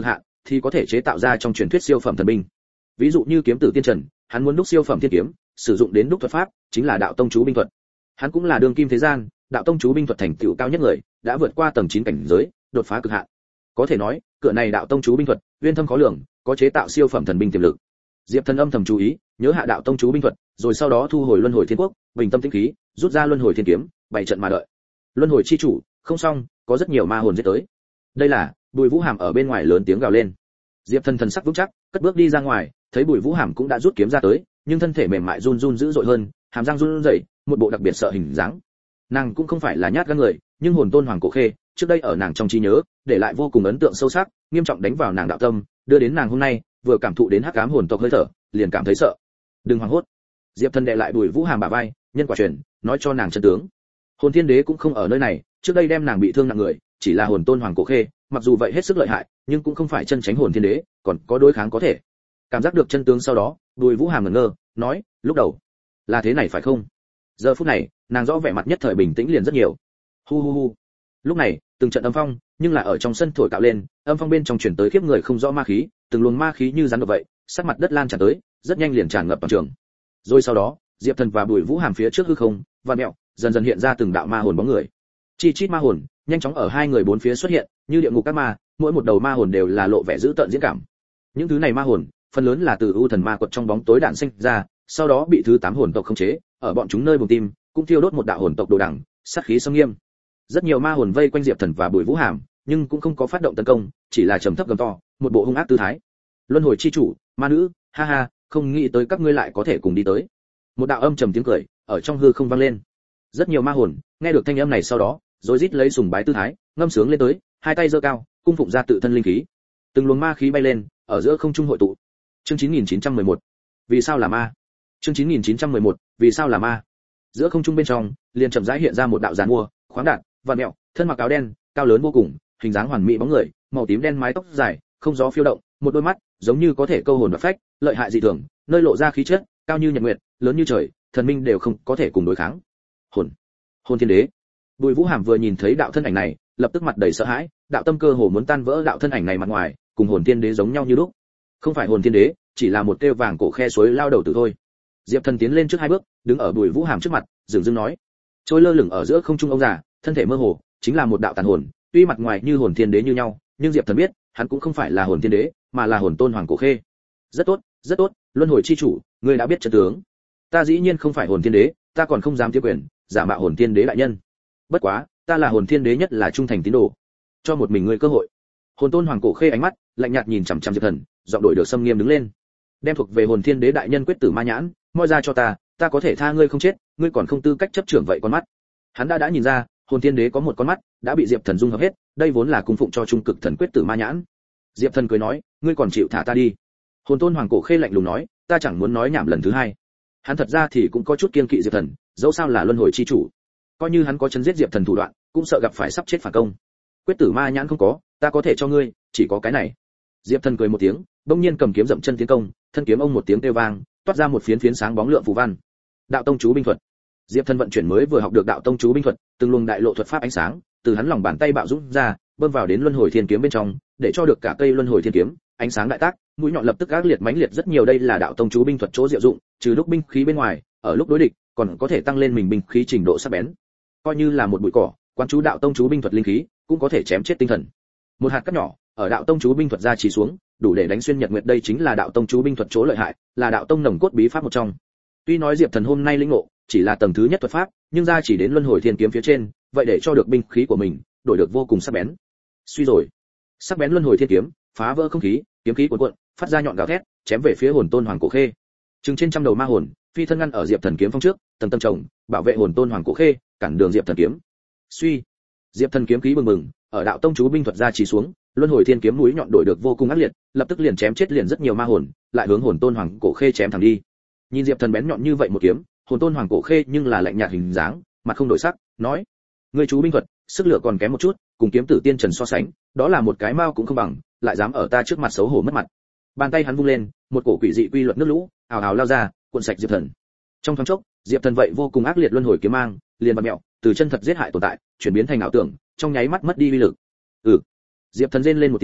thì có thể chế tạo ra trong truyền thuyết siêu phẩm thần binh. Ví dụ như kiếm tử tiên trần, hắn muốn đúc siêu phẩm thiên kiếm, sử dụng đến đúc thuật pháp chính là đạo tông chú binh thuật. Hắn cũng là đương kim thế gian, đạo tông chú binh thuật thành tựu cao nhất người, đã vượt qua tầng chín cảnh giới, đột phá cực hạn. Có thể nói, cửa này đạo tông chú binh thuật, uyên thâm khó lường, có chế tạo siêu phẩm thần binh tiềm lực. Diệp Thần âm thầm chú ý, nhớ hạ đạo tông chú binh thuật, rồi sau đó thu hồi luân hồi thiên quốc, bình tâm tĩnh khí, rút ra luân hồi thiên kiếm, bày trận mà đợi. Luân hồi chi chủ, không xong, có rất nhiều ma hồn giết tới. Đây là, Bùi Vũ Hàm ở bên ngoài lớn tiếng gào lên. Diệp Thần thần sắc vững chắc, cất bước đi ra ngoài, thấy Bùi Vũ Hàm cũng đã rút kiếm ra tới, nhưng thân thể mềm mại run run dữ dội hơn, hàm răng run rẩy, một bộ đặc biệt sợ hình dáng. Nàng cũng không phải là nhát gan người, nhưng hồn tôn hoàng cổ khê, trước đây ở nàng trong trí nhớ, để lại vô cùng ấn tượng sâu sắc, nghiêm trọng đánh vào nàng đạo tâm, đưa đến nàng hôm nay, vừa cảm thụ đến hắc ám hồn tộc hơi thở, liền cảm thấy sợ. Đừng hoảng hốt. Diệp Thần đệ lại Bùi Vũ Hàm bả vai, nhân quả truyền, nói cho nàng chân tướng. Hồn Thiên Đế cũng không ở nơi này, trước đây đem nàng bị thương nặng người, chỉ là hồn tôn hoàng cổ khê, mặc dù vậy hết sức lợi hại, nhưng cũng không phải chân tránh hồn Thiên Đế, còn có đối kháng có thể. Cảm giác được chân tướng sau đó, Bùi Vũ Hàm ngẩn ngơ, nói, lúc đầu là thế này phải không? Giờ phút này, nàng rõ vẻ mặt nhất thời bình tĩnh liền rất nhiều. Hu hu hu. Lúc này, từng trận âm phong, nhưng là ở trong sân thổi cạo lên, âm phong bên trong truyền tới khiếp người không rõ ma khí, từng luồng ma khí như rắn độc vậy, sát mặt đất lan tràn tới, rất nhanh liền tràn ngập toàn trường. Rồi sau đó, Diệp Thần và Bùi Vũ Hàm phía trước hư không, vạn mẹo, dần dần hiện ra từng đạo ma hồn bóng người. Chi chít ma hồn, nhanh chóng ở hai người bốn phía xuất hiện, như địa ngục các ma, mỗi một đầu ma hồn đều là lộ vẻ dữ tợn diễn cảm. Những thứ này ma hồn, phần lớn là từ u thần ma quật trong bóng tối đạn sinh ra, sau đó bị thứ tám hồn tộc khống chế, ở bọn chúng nơi bùng tim, cũng thiêu đốt một đạo hồn tộc đồ đằng, sát khí xâm nghiêm. Rất nhiều ma hồn vây quanh Diệp Thần và Bùi Vũ Hàm, nhưng cũng không có phát động tấn công, chỉ là trầm thấp gầm to, một bộ hung ác tư thái. Luân hồi chi chủ, ma nữ, ha ha, không nghĩ tới các ngươi lại có thể cùng đi tới. Một đạo âm trầm tiếng cười ở trong hư không vang lên. Rất nhiều ma hồn nghe được thanh âm này sau đó, rồi rít lấy sùng bái tư thái, ngâm sướng lên tới, hai tay giơ cao, cung phụng ra tự thân linh khí. Từng luồng ma khí bay lên, ở giữa không trung hội tụ. Chương chín nghìn chín trăm mười một. Vì sao là ma? Chương chín nghìn chín trăm mười một. Vì sao là ma? Giữa không trung bên trong, liền chậm rãi hiện ra một đạo giàn mua, khoáng đạt, vạn mẹo, thân mặc áo đen, cao lớn vô cùng, hình dáng hoàn mỹ bóng người, màu tím đen mái tóc dài, không gió phiêu động, một đôi mắt giống như có thể câu hồn và phách, lợi hại dị thường, nơi lộ ra khí chất, cao như nhật nguyệt, lớn như trời, thần minh đều không có thể cùng đối kháng. Hồn, Hồn Thiên Đế. Bùi Vũ Hàm vừa nhìn thấy đạo thân ảnh này, lập tức mặt đầy sợ hãi, đạo tâm cơ hồ muốn tan vỡ đạo thân ảnh này mặt ngoài, cùng Hồn Thiên Đế giống nhau như lúc. Không phải Hồn Thiên Đế, chỉ là một kêu vàng cổ khe suối lao đầu tử thôi. Diệp Thần tiến lên trước hai bước, đứng ở Bùi Vũ Hàm trước mặt, dừng dưng nói: "Trôi lơ lửng ở giữa không trung ông già, thân thể mơ hồ, chính là một đạo tàn hồn, tuy mặt ngoài như Hồn Thiên Đế như nhau, nhưng Diệp Thần biết, hắn cũng không phải là Hồn Thiên Đế, mà là Hồn Tôn Hoàng Cổ Khê." "Rất tốt, rất tốt, Luân Hồi chi chủ, ngươi đã biết trận tướng. Ta dĩ nhiên không phải Hồn Thiên Đế, ta còn không dám tiếp quyền, giả mạo Hồn Thiên Đế đại nhân. Bất quá, ta là Hồn Thiên Đế nhất là trung thành tín đồ, cho một mình ngươi cơ hội." Hồn Tôn Hoàng Cổ Khê ánh mắt lạnh nhạt nhìn chằm chằm Diệp Thần, giọng đổi được sâm nghiêm đứng lên. "Đem thuộc về Hồn Thiên Đế đại nhân quyết tử ma nhãn, moi ra cho ta, ta có thể tha ngươi không chết, ngươi còn không tư cách chấp trưởng vậy con mắt." Hắn đã đã nhìn ra, Hồn Thiên Đế có một con mắt, đã bị Diệp Thần dung hợp hết, đây vốn là cung phụng cho trung cực thần quyết tử ma nhãn. Diệp Thần cười nói: "Ngươi còn chịu thả ta đi?" Hồn Tôn Hoàng Cổ Khê lạnh lùng nói: "Ta chẳng muốn nói nhảm lần thứ hai." Hắn thật ra thì cũng có chút kiêng kỵ Diệp Thần, dẫu sao là luân hồi chi chủ, coi như hắn có chấn giết Diệp Thần thủ đoạn, cũng sợ gặp phải sắp chết phản công. Quyết tử ma nhãn không có, ta có thể cho ngươi, chỉ có cái này. Diệp Thần cười một tiếng, bỗng nhiên cầm kiếm dậm chân tiến công, thân kiếm ông một tiếng kêu vang, toát ra một phiến phiến sáng bóng lượng phù văn. Đạo tông chú binh thuật. Diệp Thần vận chuyển mới vừa học được đạo tông chú binh thuật, từng luồng đại lộ thuật pháp ánh sáng, từ hắn lòng bàn tay bạo dũng ra, bơm vào đến luân hồi thiên kiếm bên trong, để cho được cả cây luân hồi thiên kiếm, ánh sáng đại tác, mũi nhọn lập tức ác liệt mãnh liệt rất nhiều. Đây là đạo tông chú binh thuật chỗ diệu dụng, trừ lúc binh khí bên ngoài, ở lúc đối địch, còn có thể tăng lên mình binh khí trình độ sắc bén. Coi như là một bụi cỏ, quan chú đạo tông chú binh thuật linh khí, cũng có thể chém chết tinh thần. Một hạt cát nhỏ, ở đạo tông chú binh thuật ra chỉ xuống, đủ để đánh xuyên nhật nguyệt. Đây chính là đạo tông chú binh thuật chỗ lợi hại, là đạo tông nồng cốt bí pháp một trong. Tuy nói Diệp Thần hôm nay lĩnh ngộ chỉ là tầng thứ nhất thuật pháp, nhưng ra chỉ đến luân hồi thiên kiếm phía trên, vậy để cho được binh khí của mình đổi được vô cùng sắc bén. Suy rồi, sắc bén luân hồi thiên kiếm phá vỡ không khí, kiếm khí cuộn cuộn, phát ra nhọn gào thét, chém về phía Hồn Tôn Hoàng Cổ Khê. Chừng trên trăm đầu ma hồn, phi thân ngăn ở Diệp Thần kiếm phong trước, tầng tầng chồng, bảo vệ Hồn Tôn Hoàng Cổ Khê, cản đường Diệp Thần kiếm. Suy, Diệp Thần kiếm khí bừng bừng, ở đạo tông chú binh thuật ra chỉ xuống, luân hồi thiên kiếm mũi nhọn đổi được vô cùng ác liệt, lập tức liền chém chết liền rất nhiều ma hồn, lại hướng Hồn Tôn Hoàng Cổ Khê chém thẳng đi. Nhìn Diệp Thần bén nhọn như vậy một kiếm, Hồn Tôn Hoàng Cổ Khê nhưng là lạnh nhạt hình dáng, mặt không đổi sắc, nói: "Ngươi chú binh thuật, sức lửa còn kém một chút, cùng kiếm tử tiên trần so sánh, đó là một cái mao cũng không bằng, lại dám ở ta trước mặt xấu hổ mất mặt." Bàn tay hắn vung lên, một cổ quỷ dị quy luật nước lũ ào ào lao ra, cuộn sạch Diệp Thần. Trong thoáng chốc, Diệp Thần vậy vô cùng ác liệt luân hồi kiếm mang, liền bật mẹo, từ chân thật giết hại tồn tại, chuyển biến thành ảo tưởng, trong nháy mắt mất đi uy lực. Ừ. Diệp Thần rên lên một tiếng,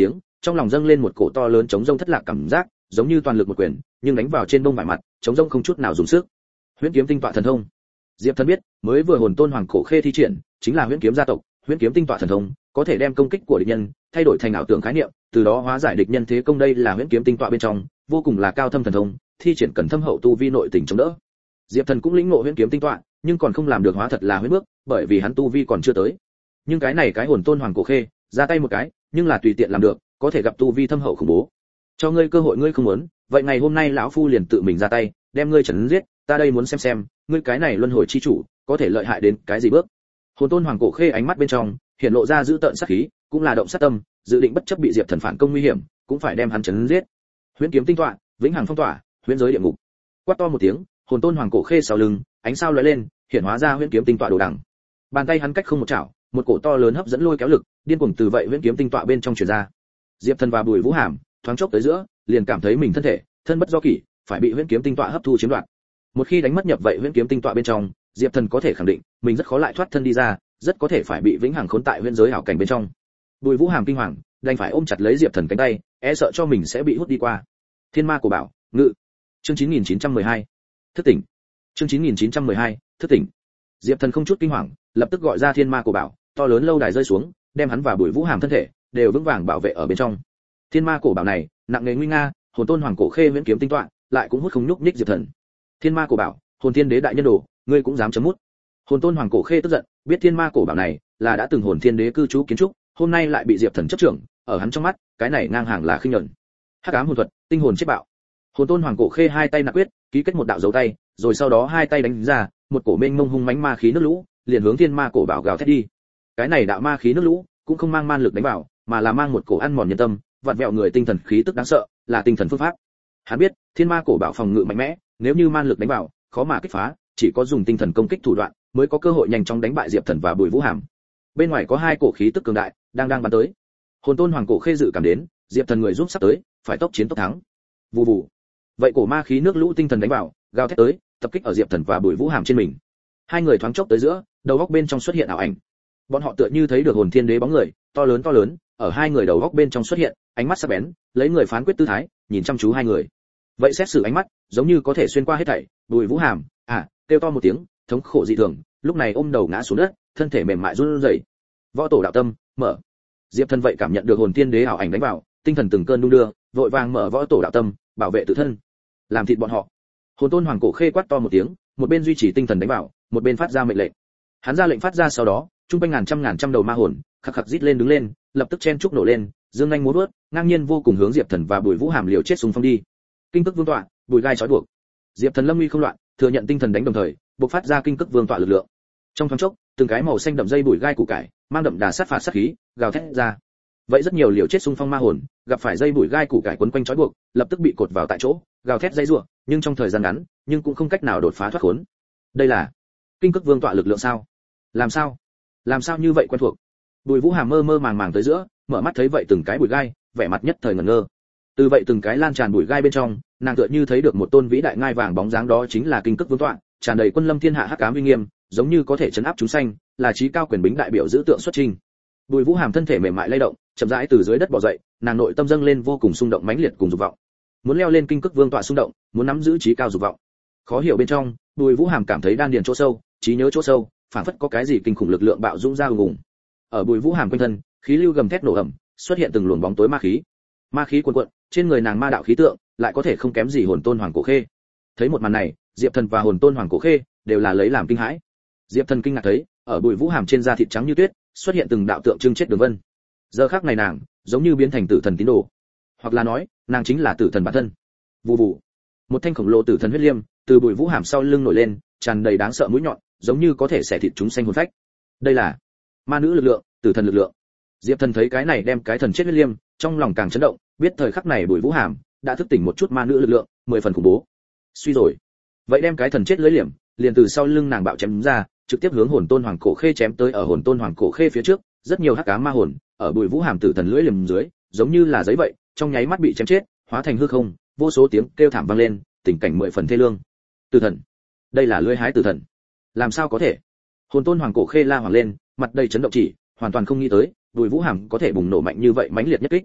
trong lòng dâng lên một cổ to lớn chống rông thất lạc cảm giác, giống như toàn lực một quyền, nhưng đánh vào trên bông vải mặt, chống rông không chút nào dùng sức. Huyễn kiếm tinh tọa thần thông. Diệp Thần biết, mới vừa hồn tôn hoàng cổ khê thi triển, chính là huyễn kiếm gia tộc, huyễn kiếm tinh tọa thần thông, có thể đem công kích của địch nhân thay đổi thành ảo tưởng khái niệm, từ đó hóa giải địch nhân thế công. Đây là huyễn kiếm tinh tọa bên trong, vô cùng là cao thâm thần thông, thi triển cần thâm hậu tu vi nội tình chống đỡ. Diệp Thần cũng lĩnh ngộ huyễn kiếm tinh tọa, nhưng còn không làm được hóa thật là huyễn bước, bởi vì hắn tu vi còn chưa tới. Nhưng cái này cái hồn tôn hoàng cổ khê, ra tay một cái, nhưng là tùy tiện làm được, có thể gặp tu vi thâm hậu khủng bố. Cho ngươi cơ hội ngươi không muốn, vậy ngày hôm nay lão phu liền tự mình ra tay, đem ngươi trấn giết, ta đây muốn xem xem, ngươi cái này luân hồi chi chủ, có thể lợi hại đến cái gì bước. Hồn tôn hoàng cổ khê ánh mắt bên trong hiện lộ ra dữ tợn sát khí, cũng là động sát tâm, dự định bất chấp bị Diệp Thần phản công nguy hiểm, cũng phải đem hắn trấn giết. Huyễn kiếm tinh tọa, vĩnh hằng phong tỏa, huyễn giới địa ngục. Quát to một tiếng, hồn tôn hoàng cổ khê sau lưng, ánh sao lóe lên, hiện hóa ra huyễn kiếm tinh tọa đồ đằng. Bàn tay hắn cách không một chảo, một cổ to lớn hấp dẫn lôi kéo lực, điên cuồng từ vậy huyễn kiếm tinh tọa bên trong truyền ra. Diệp Thần và Bùi Vũ Hàm, thoáng chốc tới giữa, liền cảm thấy mình thân thể, thân bất do kỷ, phải bị huyễn kiếm tinh tọa hấp thu chiếm đoạt. Một khi đánh mất nhập vậy huyễn kiếm tinh tọa bên trong, Diệp Thần có thể khẳng định, mình rất khó lại thoát thân đi ra, rất có thể phải bị vĩnh hằng khốn tại huyễn giới ảo cảnh bên trong. Bùi Vũ Hàm kinh hoàng, đành phải ôm chặt lấy Diệp Thần cánh tay, e sợ cho mình sẽ bị hút đi qua. Thiên ma của bảo, ngự. Chương chín nghìn chín trăm mười hai. Thức tỉnh. Chương chín nghìn chín trăm mười hai. Thức tỉnh. Diệp Thần không chút kinh hoàng, lập tức gọi ra thiên ma của bảo, to lớn lâu đài rơi xuống, đem hắn và Bùi Vũ Hàm thân thể đều vững vàng bảo vệ ở bên trong. Thiên ma cổ bảo này, nặng nề nguy nga, hồn tôn hoàng cổ khê huyễn kiếm tinh tọa, lại cũng hút không nhúc nhích Diệp Thần. Thiên ma cổ bảo, hồn thiên đế đại nhân đồ, ngươi cũng dám chấm mút. Hồn tôn hoàng cổ khê tức giận, biết thiên ma cổ bảo này là đã từng hồn thiên đế cư trú kiến trúc, hôm nay lại bị Diệp Thần chấp trưởng, ở hắn trong mắt, cái này ngang hàng là khinh nhẫn. Hắc ám hồn thuật, tinh hồn chết bạo. Hồn tôn hoàng cổ khê hai tay nạp quyết, ký kết một đạo dấu tay, rồi sau đó hai tay đánh ra, một cổ mênh mông hung mãnh ma khí nước lũ, liền hướng thiên ma cổ bảo gào thét đi. Cái này đạo ma khí nước lũ, cũng không mang man lực đánh vào, mà là mang một cổ ăn mòn nhân tâm, vặn vẹo người tinh thần khí tức đáng sợ, là tinh thần phương pháp. Hắn biết, thiên ma cổ bảo phòng ngự mạnh mẽ, nếu như man lực đánh vào, khó mà kích phá, chỉ có dùng tinh thần công kích thủ đoạn, mới có cơ hội nhanh chóng đánh bại Diệp Thần và Bùi Vũ Hàm. Bên ngoài có hai cổ khí tức cường đại, đang đang bắn tới. Hồn tôn hoàng cổ khê dự cảm đến, Diệp Thần người giúp sắp tới, phải tốc chiến tốc thắng. Vù vù. Vậy cổ ma khí nước lũ tinh thần đánh vào, gào thét tới, tập kích ở Diệp Thần và Bùi Vũ Hàm trên mình. Hai người thoáng chốc tới giữa, đầu góc bên trong xuất hiện ảo ảnh. Bọn họ tựa như thấy được hồn thiên đế bóng người, to lớn to lớn, ở hai người đầu góc bên trong xuất hiện, ánh mắt sắc bén, lấy người phán quyết tư thái, nhìn chăm chú hai người. Vậy xét xử ánh mắt, giống như có thể xuyên qua hết thảy. Bùi Vũ Hàm, à, kêu to một tiếng, thống khổ dị thường, lúc này ôm đầu ngã xuống đất, thân thể mềm mại run rẩy. Võ tổ đạo tâm, mở. Diệp Thần vậy cảm nhận được hồn thiên đế ảo ảnh đánh vào, tinh thần từng cơn đung đưa, vội vàng mở võ tổ đạo tâm, bảo vệ tự thân, làm thịt bọn họ. Hồn tôn hoàng cổ khê quát to một tiếng, một bên duy trì tinh thần đánh vào, một bên phát ra mệnh lệnh. Hắn ra lệnh phát ra sau đó, trung quanh ngàn trăm ngàn trăm đầu ma hồn, khắc khắc rít lên đứng lên, lập tức chen trúc nổ lên, dương nhanh múa vuốt, ngang nhiên vô cùng hướng Diệp Thần và Bùi Vũ Hàm liều chết xung phong đi. Kinh cức vương tọa, bùi gai trói buộc. Diệp Thần lâm uy không loạn, thừa nhận tinh thần đánh đồng thời, bộc phát ra kinh cức vương tọa lực lượng. Trong thoáng chốc, từng cái màu xanh đậm dây bùi gai củ cải, mang đậm đà sát phạt sát khí, gào thét ra. Vậy rất nhiều liều chết xung phong ma hồn, gặp phải dây bùi gai củ cải quấn quanh trói buộc, lập tức bị cột vào tại chỗ, gào thét dây rủa, nhưng trong thời gian ngắn, nhưng cũng không cách nào đột phá thoát khốn. Đây là kinh cức vương tọa lực lượng sao? Làm sao? Làm sao như vậy quen thuộc? Bùi Vũ Hàm mơ mơ màng màng tới giữa, mở mắt thấy vậy từng cái bùi gai, vẻ mặt nhất thời ngẩn ngơ. Từ vậy từng cái lan tràn bùi gai bên trong, nàng tựa như thấy được một tôn vĩ đại ngai vàng bóng dáng, đó chính là kinh cức vương tọa, tràn đầy quân lâm thiên hạ hắc ám uy nghiêm, giống như có thể trấn áp chúng sanh, là trí cao quyền bính đại biểu giữ tượng xuất trình. Bùi Vũ Hàm thân thể mềm mại lay động, chậm rãi từ dưới đất bò dậy, nàng nội tâm dâng lên vô cùng xung động mãnh liệt cùng dục vọng. Muốn leo lên kinh cức vương tọa xung động, muốn nắm giữ trí cao dục vọng. Khó hiểu bên trong, Bùi Vũ Hàm cảm thấy đan điền chỗ sâu, trí nhớ chỗ sâu, phảng phất có cái gì kinh khủng lực lượng bạo dũng ra ùng ùng. Ở Bùi Vũ Hàm quanh thân, khí lưu gầm thét nổ ầm, xuất hiện từng luồng bóng tối ma khí. Ma khí cuồn cuộn, trên người nàng ma đạo khí tượng, lại có thể không kém gì hồn tôn hoàng cổ khê. Thấy một màn này, Diệp Thần và hồn tôn hoàng cổ khê đều là lấy làm kinh hãi. Diệp Thần kinh ngạc thấy, ở Bùi Vũ Hàm trên da thịt trắng như tuyết, xuất hiện từng đạo tượng trưng chết đường vân. Giờ khắc này nàng, giống như biến thành tử thần tín đồ, hoặc là nói, nàng chính là tử thần bản thân. Vù vù, một thanh khổng lồ tử thần huyết liêm từ Bùi Vũ Hàm sau lưng nổi lên, tràn đầy đáng sợ mũi nhọn, giống như có thể xẻ thịt chúng sanh hồn phách. Đây là ma nữ lực lượng, tử thần lực lượng. Diệp Thần thấy cái này đem cái thần chết huyết liêm, trong lòng càng chấn động, biết thời khắc này Bùi Vũ Hàm đã thức tỉnh một chút ma nữ lực lượng, mười phần khủng bố. Suy rồi, vậy đem cái thần chết lưỡi liềm, liền từ sau lưng nàng bạo chém ra, trực tiếp hướng hồn tôn hoàng cổ khê chém tới. Ở hồn tôn hoàng cổ khê phía trước, rất nhiều hắc ám ma hồn, ở Bùi Vũ Hàm tử thần lưỡi liềm dưới, giống như là giấy vậy, trong nháy mắt bị chém chết, hóa thành hư không, vô số tiếng kêu thảm vang lên, tình cảnh mười phần thê lương. Tử thần, đây là lưỡi hái tử thần, làm sao có thể? Hồn tôn hoàng cổ khê la hoàng lên, mặt đầy chấn động, chỉ hoàn toàn không nghĩ tới Bùi Vũ Hàm có thể bùng nổ mạnh như vậy mãnh liệt nhất kích.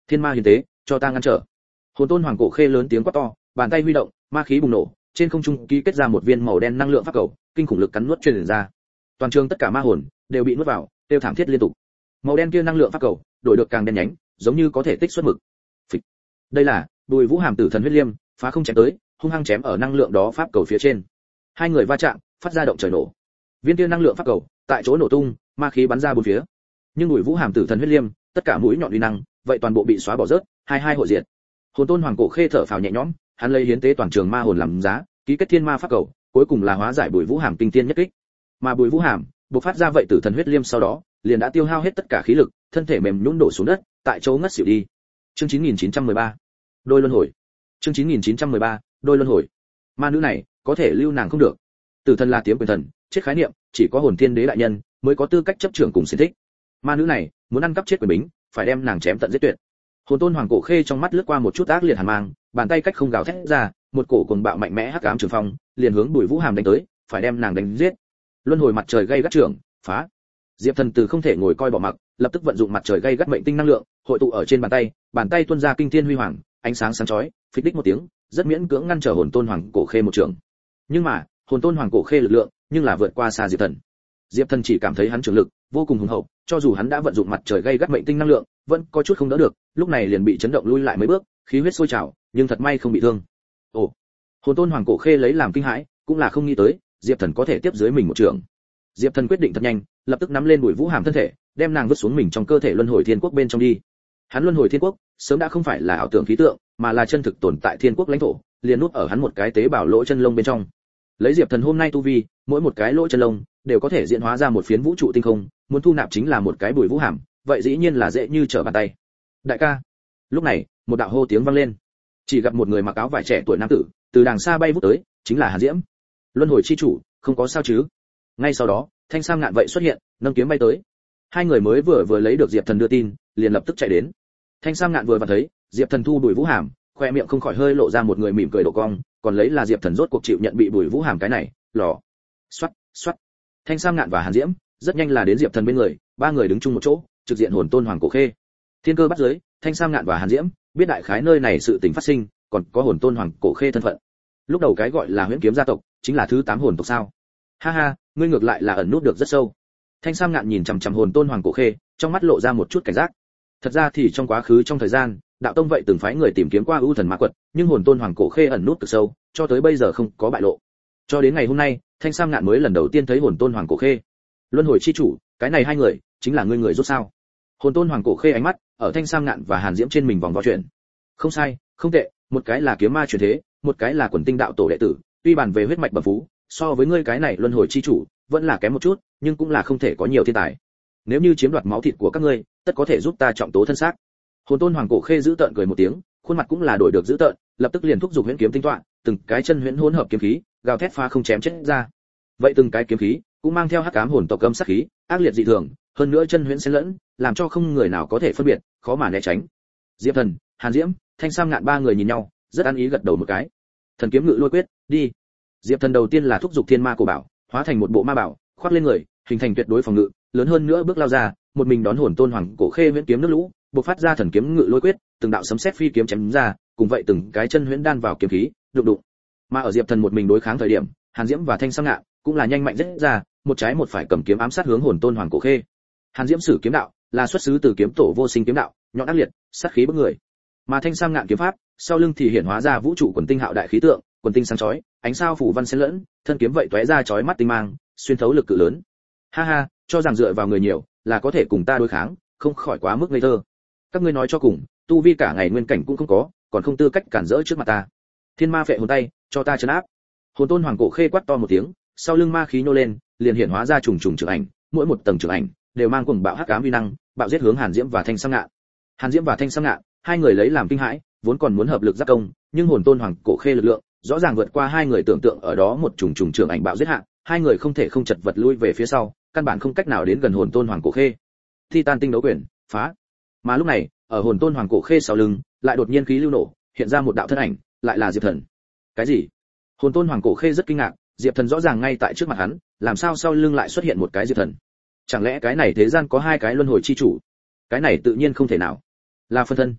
Thiên ma hiến tế, cho ta ngăn trở. Hồn tôn hoàng cổ khê lớn tiếng quát to, bàn tay huy động, ma khí bùng nổ, trên không trung ký kết ra một viên màu đen năng lượng pháp cầu, kinh khủng lực cắn nuốt truyền ra. Toàn trường tất cả ma hồn đều bị nuốt vào, tiêu thảm thiết liên tục. Màu đen kia năng lượng pháp cầu, đổi được càng đen nhánh, giống như có thể tích xuất mực. Phịch. Đây là Bùi Vũ Hàm Tử Thần huyết liêm, phá không chém tới, hung hăng chém ở năng lượng đó pháp cầu phía trên. Hai người va chạm, phát ra động trời nổ. Viên kia năng lượng pháp cầu, tại chỗ nổ tung, ma khí bắn ra bốn phía. Nhưng Bùi Vũ Hàm Tử Thần huyết liêm, tất cả mũi nhọn uy năng, vậy toàn bộ bị xóa bỏ rớt, hai hai hội diệt. Hồn tôn hoàng cổ khê thở phào nhẹ nhõm, hắn lấy hiến tế toàn trường ma hồn làm giá, ký kết thiên ma pháp cầu, cuối cùng là hóa giải Bùi Vũ Hàm kinh tiên nhất kích. Mà Bùi Vũ Hàm, bộc phát ra vậy Tử Thần huyết liêm sau đó, liền đã tiêu hao hết tất cả khí lực, thân thể mềm nhũn đổ xuống đất, tại chỗ ngất xỉu đi. Chương chín nghìn chín trăm mười ba, đôi luân hồi. Chương chín nghìn chín trăm mười ba, đôi luân hồi. Ma nữ này, có thể lưu nàng không được. Tử thần là tiếng quyền thần, chết khái niệm, chỉ có hồn thiên đế đại nhân mới có tư cách chấp trưởng cùng xiển thích. Ma nữ này, muốn ăn cắp chết quyền bính, phải đem nàng chém tận giết tuyệt. Hồn tôn hoàng cổ khê trong mắt lướt qua một chút ác liệt hàn mang, bàn tay cách không gào thét ra, một cổ cuồng bạo mạnh mẽ hắc ám trường phong, liền hướng Bùi Vũ Hàm đánh tới, phải đem nàng đánh giết. Luân hồi mặt trời gây gắt trưởng, phá. Diệp Thần từ không thể ngồi coi bỏ mặc, lập tức vận dụng mặt trời gây gắt mệnh tinh năng lượng, hội tụ ở trên bàn tay, bàn tay tuôn ra kinh thiên huy hoàng, ánh sáng sáng chói, phích đích một tiếng, rất miễn cưỡng ngăn trở hồn tôn hoàng cổ khê một trường. Nhưng mà, hồn tôn hoàng cổ khê lực lượng, nhưng là vượt qua xa Diệp Thần. Diệp Thần chỉ cảm thấy hắn trường lực vô cùng hùng hậu, cho dù hắn đã vận dụng mặt trời gây gắt mệnh tinh năng lượng, vẫn có chút không đỡ được, lúc này liền bị chấn động lui lại mấy bước, khí huyết sôi trào, nhưng thật may không bị thương. Ồ, hồn tôn hoàng cổ khê lấy làm kinh hãi, cũng là không nghĩ tới, Diệp Thần có thể tiếp dưới mình một trường. Diệp Thần quyết định thật nhanh, lập tức nắm lên Bùi Vũ Hàm thân thể, đem nàng vứt xuống mình trong cơ thể luân hồi thiên quốc bên trong đi. Hắn luân hồi thiên quốc, sớm đã không phải là ảo tưởng khí tượng, mà là chân thực tồn tại thiên quốc lãnh thổ, liền nút ở hắn một cái tế bào lỗ chân lông bên trong. Lấy Diệp Thần hôm nay tu vi, mỗi một cái lỗ chân lông đều có thể diễn hóa ra một phiến vũ trụ tinh không, muốn thu nạp chính là một cái Bùi Vũ Hàm, vậy dĩ nhiên là dễ như trở bàn tay. Đại ca. Lúc này, một đạo hô tiếng vang lên. Chỉ gặp một người mặc áo vải trẻ tuổi nam tử, từ đàng xa bay vút tới, chính là Hàn Diễm. Luân hồi chi chủ, không có sao chứ? Ngay sau đó, Thanh Sam Ngạn vậy xuất hiện, nâng kiếm bay tới. Hai người mới vừa vừa lấy được Diệp Thần đưa tin, liền lập tức chạy đến. Thanh Sam Ngạn vừa vặn thấy, Diệp Thần thu Bùi Vũ Hàm, khoe miệng không khỏi hơi lộ ra một người mỉm cười độ cong, còn lấy là Diệp Thần rốt cuộc chịu nhận bị Bùi Vũ Hàm cái này, lò. Soát, soát. Thanh Sam Ngạn và Hàn Diễm, rất nhanh là đến Diệp Thần bên người, ba người đứng chung một chỗ, trực diện hồn tôn hoàng cổ khê. Thiên cơ bắt giới, Thanh Sam Ngạn và Hàn Diễm, biết đại khái nơi này sự tình phát sinh, còn có hồn tôn hoàng cổ khê thân phận. Lúc đầu cái gọi là Huyễn Kiếm gia tộc, chính là thứ tám hồn tộc sao? Ha ha, ngươi ngược lại là ẩn nút được rất sâu. Thanh Sam Ngạn nhìn chằm chằm hồn tôn hoàng cổ khê, trong mắt lộ ra một chút cảnh giác. Thật ra thì trong quá khứ trong thời gian, đạo tông vậy từng phái người tìm kiếm qua ưu thần ma quật, nhưng hồn tôn hoàng cổ khê ẩn nút cực sâu, cho tới bây giờ không có bại lộ. Cho đến ngày hôm nay, Thanh Sam Ngạn mới lần đầu tiên thấy hồn tôn hoàng cổ khê. Luân hồi chi chủ, cái này hai người, chính là ngươi người rút sao? Hồn tôn hoàng cổ khê ánh mắt ở Thanh Sam Ngạn và Hàn Diễm trên mình vòng vo chuyện. Không sai, không tệ, một cái là kiếm ma truyền thế, một cái là quần tinh đạo tổ đệ tử, tuy bàn về huyết mạch bẩm phú, so với ngươi cái này luân hồi chi chủ, vẫn là kém một chút, nhưng cũng là không thể có nhiều thiên tài. Nếu như chiếm đoạt máu thịt của các ngươi, tất có thể giúp ta trọng tố thân xác. Hồn tôn hoàng cổ khê giữ tợn cười một tiếng, khuôn mặt cũng là đổi được giữ tợn, lập tức liền thúc giục huyễn kiếm tinh toán, từng cái chân huyễn hỗn hợp kiếm khí, gào thét phá không chém chết ra. Vậy từng cái kiếm khí cũng mang theo hắc ám hồn tộc âm sát khí, ác liệt dị thường, hơn nữa chân huyễn xen lẫn, làm cho không người nào có thể phân biệt, khó mà né tránh. Diệp Thần, Hàn Diễm, Thanh Sam Ngạn ba người nhìn nhau, rất ăn ý gật đầu một cái. Thần kiếm ngự lôi quyết, đi. Diệp Thần đầu tiên là thúc giục thiên ma cổ bảo, hóa thành một bộ ma bảo, khoác lên người, hình thành tuyệt đối phòng ngự, lớn hơn nữa bước lao ra, một mình đón hồn tôn hoàng cổ khê huyễn kiếm nước lũ, bộc phát ra thần kiếm ngự lôi quyết, từng đạo sấm sét phi kiếm chém ra, cùng vậy từng cái chân huyễn đan vào kiếm khí, đụng đụng. Mà ở Diệp Thần một mình đối kháng thời điểm, Hàn Diễm và Thanh Sam Ngạn cũng là nhanh mạnh rất ra, một trái một phải cầm kiếm ám sát hướng hồn tôn hoàng cổ khê. Hàn Diễm sử kiếm đạo là xuất xứ từ kiếm tổ vô sinh kiếm đạo, nhọn ác liệt, sát khí bức người. Mà Thanh Sam Ngạn kiếm pháp, sau lưng thì hiển hóa ra vũ trụ quần tinh hạo đại khí tượng, quần tinh sáng chói, ánh sao phủ văn xen lẫn, thân kiếm vậy tóe ra chói mắt tinh mang, xuyên thấu lực cự lớn. Ha ha, cho rằng dựa vào người nhiều là có thể cùng ta đối kháng, không khỏi quá mức ngây thơ. Các ngươi nói cho cùng, tu vi cả ngày nguyên cảnh cũng không có, còn không tư cách cản rỡ trước mặt ta. Thiên ma phệ hồn tay, cho ta trấn áp. Hồn tôn hoàng cổ khê quát to một tiếng, sau lưng ma khí nô lên, liền hiển hóa ra trùng trùng trường ảnh, mỗi một tầng trường ảnh đều mang cuồng bạo hắc ám uy năng, bạo giết hướng Hàn Diễm và Thanh Sam Ngạn. Hàn Diễm và Thanh Sam Ngạn, hai người lấy làm kinh hãi, vốn còn muốn hợp lực giáp công, nhưng hồn tôn hoàng cổ khê lực lượng rõ ràng vượt qua hai người tưởng tượng, ở đó một trùng trùng trường ảnh bạo giết hạ, hai người không thể không chật vật lui về phía sau, căn bản không cách nào đến gần hồn tôn hoàng cổ khê. Titan tinh đấu quyền, phá. Mà lúc này, ở hồn tôn hoàng cổ khê sau lưng, lại đột nhiên khí lưu nổ, hiện ra một đạo thân ảnh, lại là Diệp Thần. Cái gì? Hồn tôn hoàng cổ khê rất kinh ngạc, Diệp Thần rõ ràng ngay tại trước mặt hắn, làm sao sau lưng lại xuất hiện một cái Diệp Thần? Chẳng lẽ cái này thế gian có hai cái luân hồi chi chủ? Cái này tự nhiên không thể nào. Là phân thân.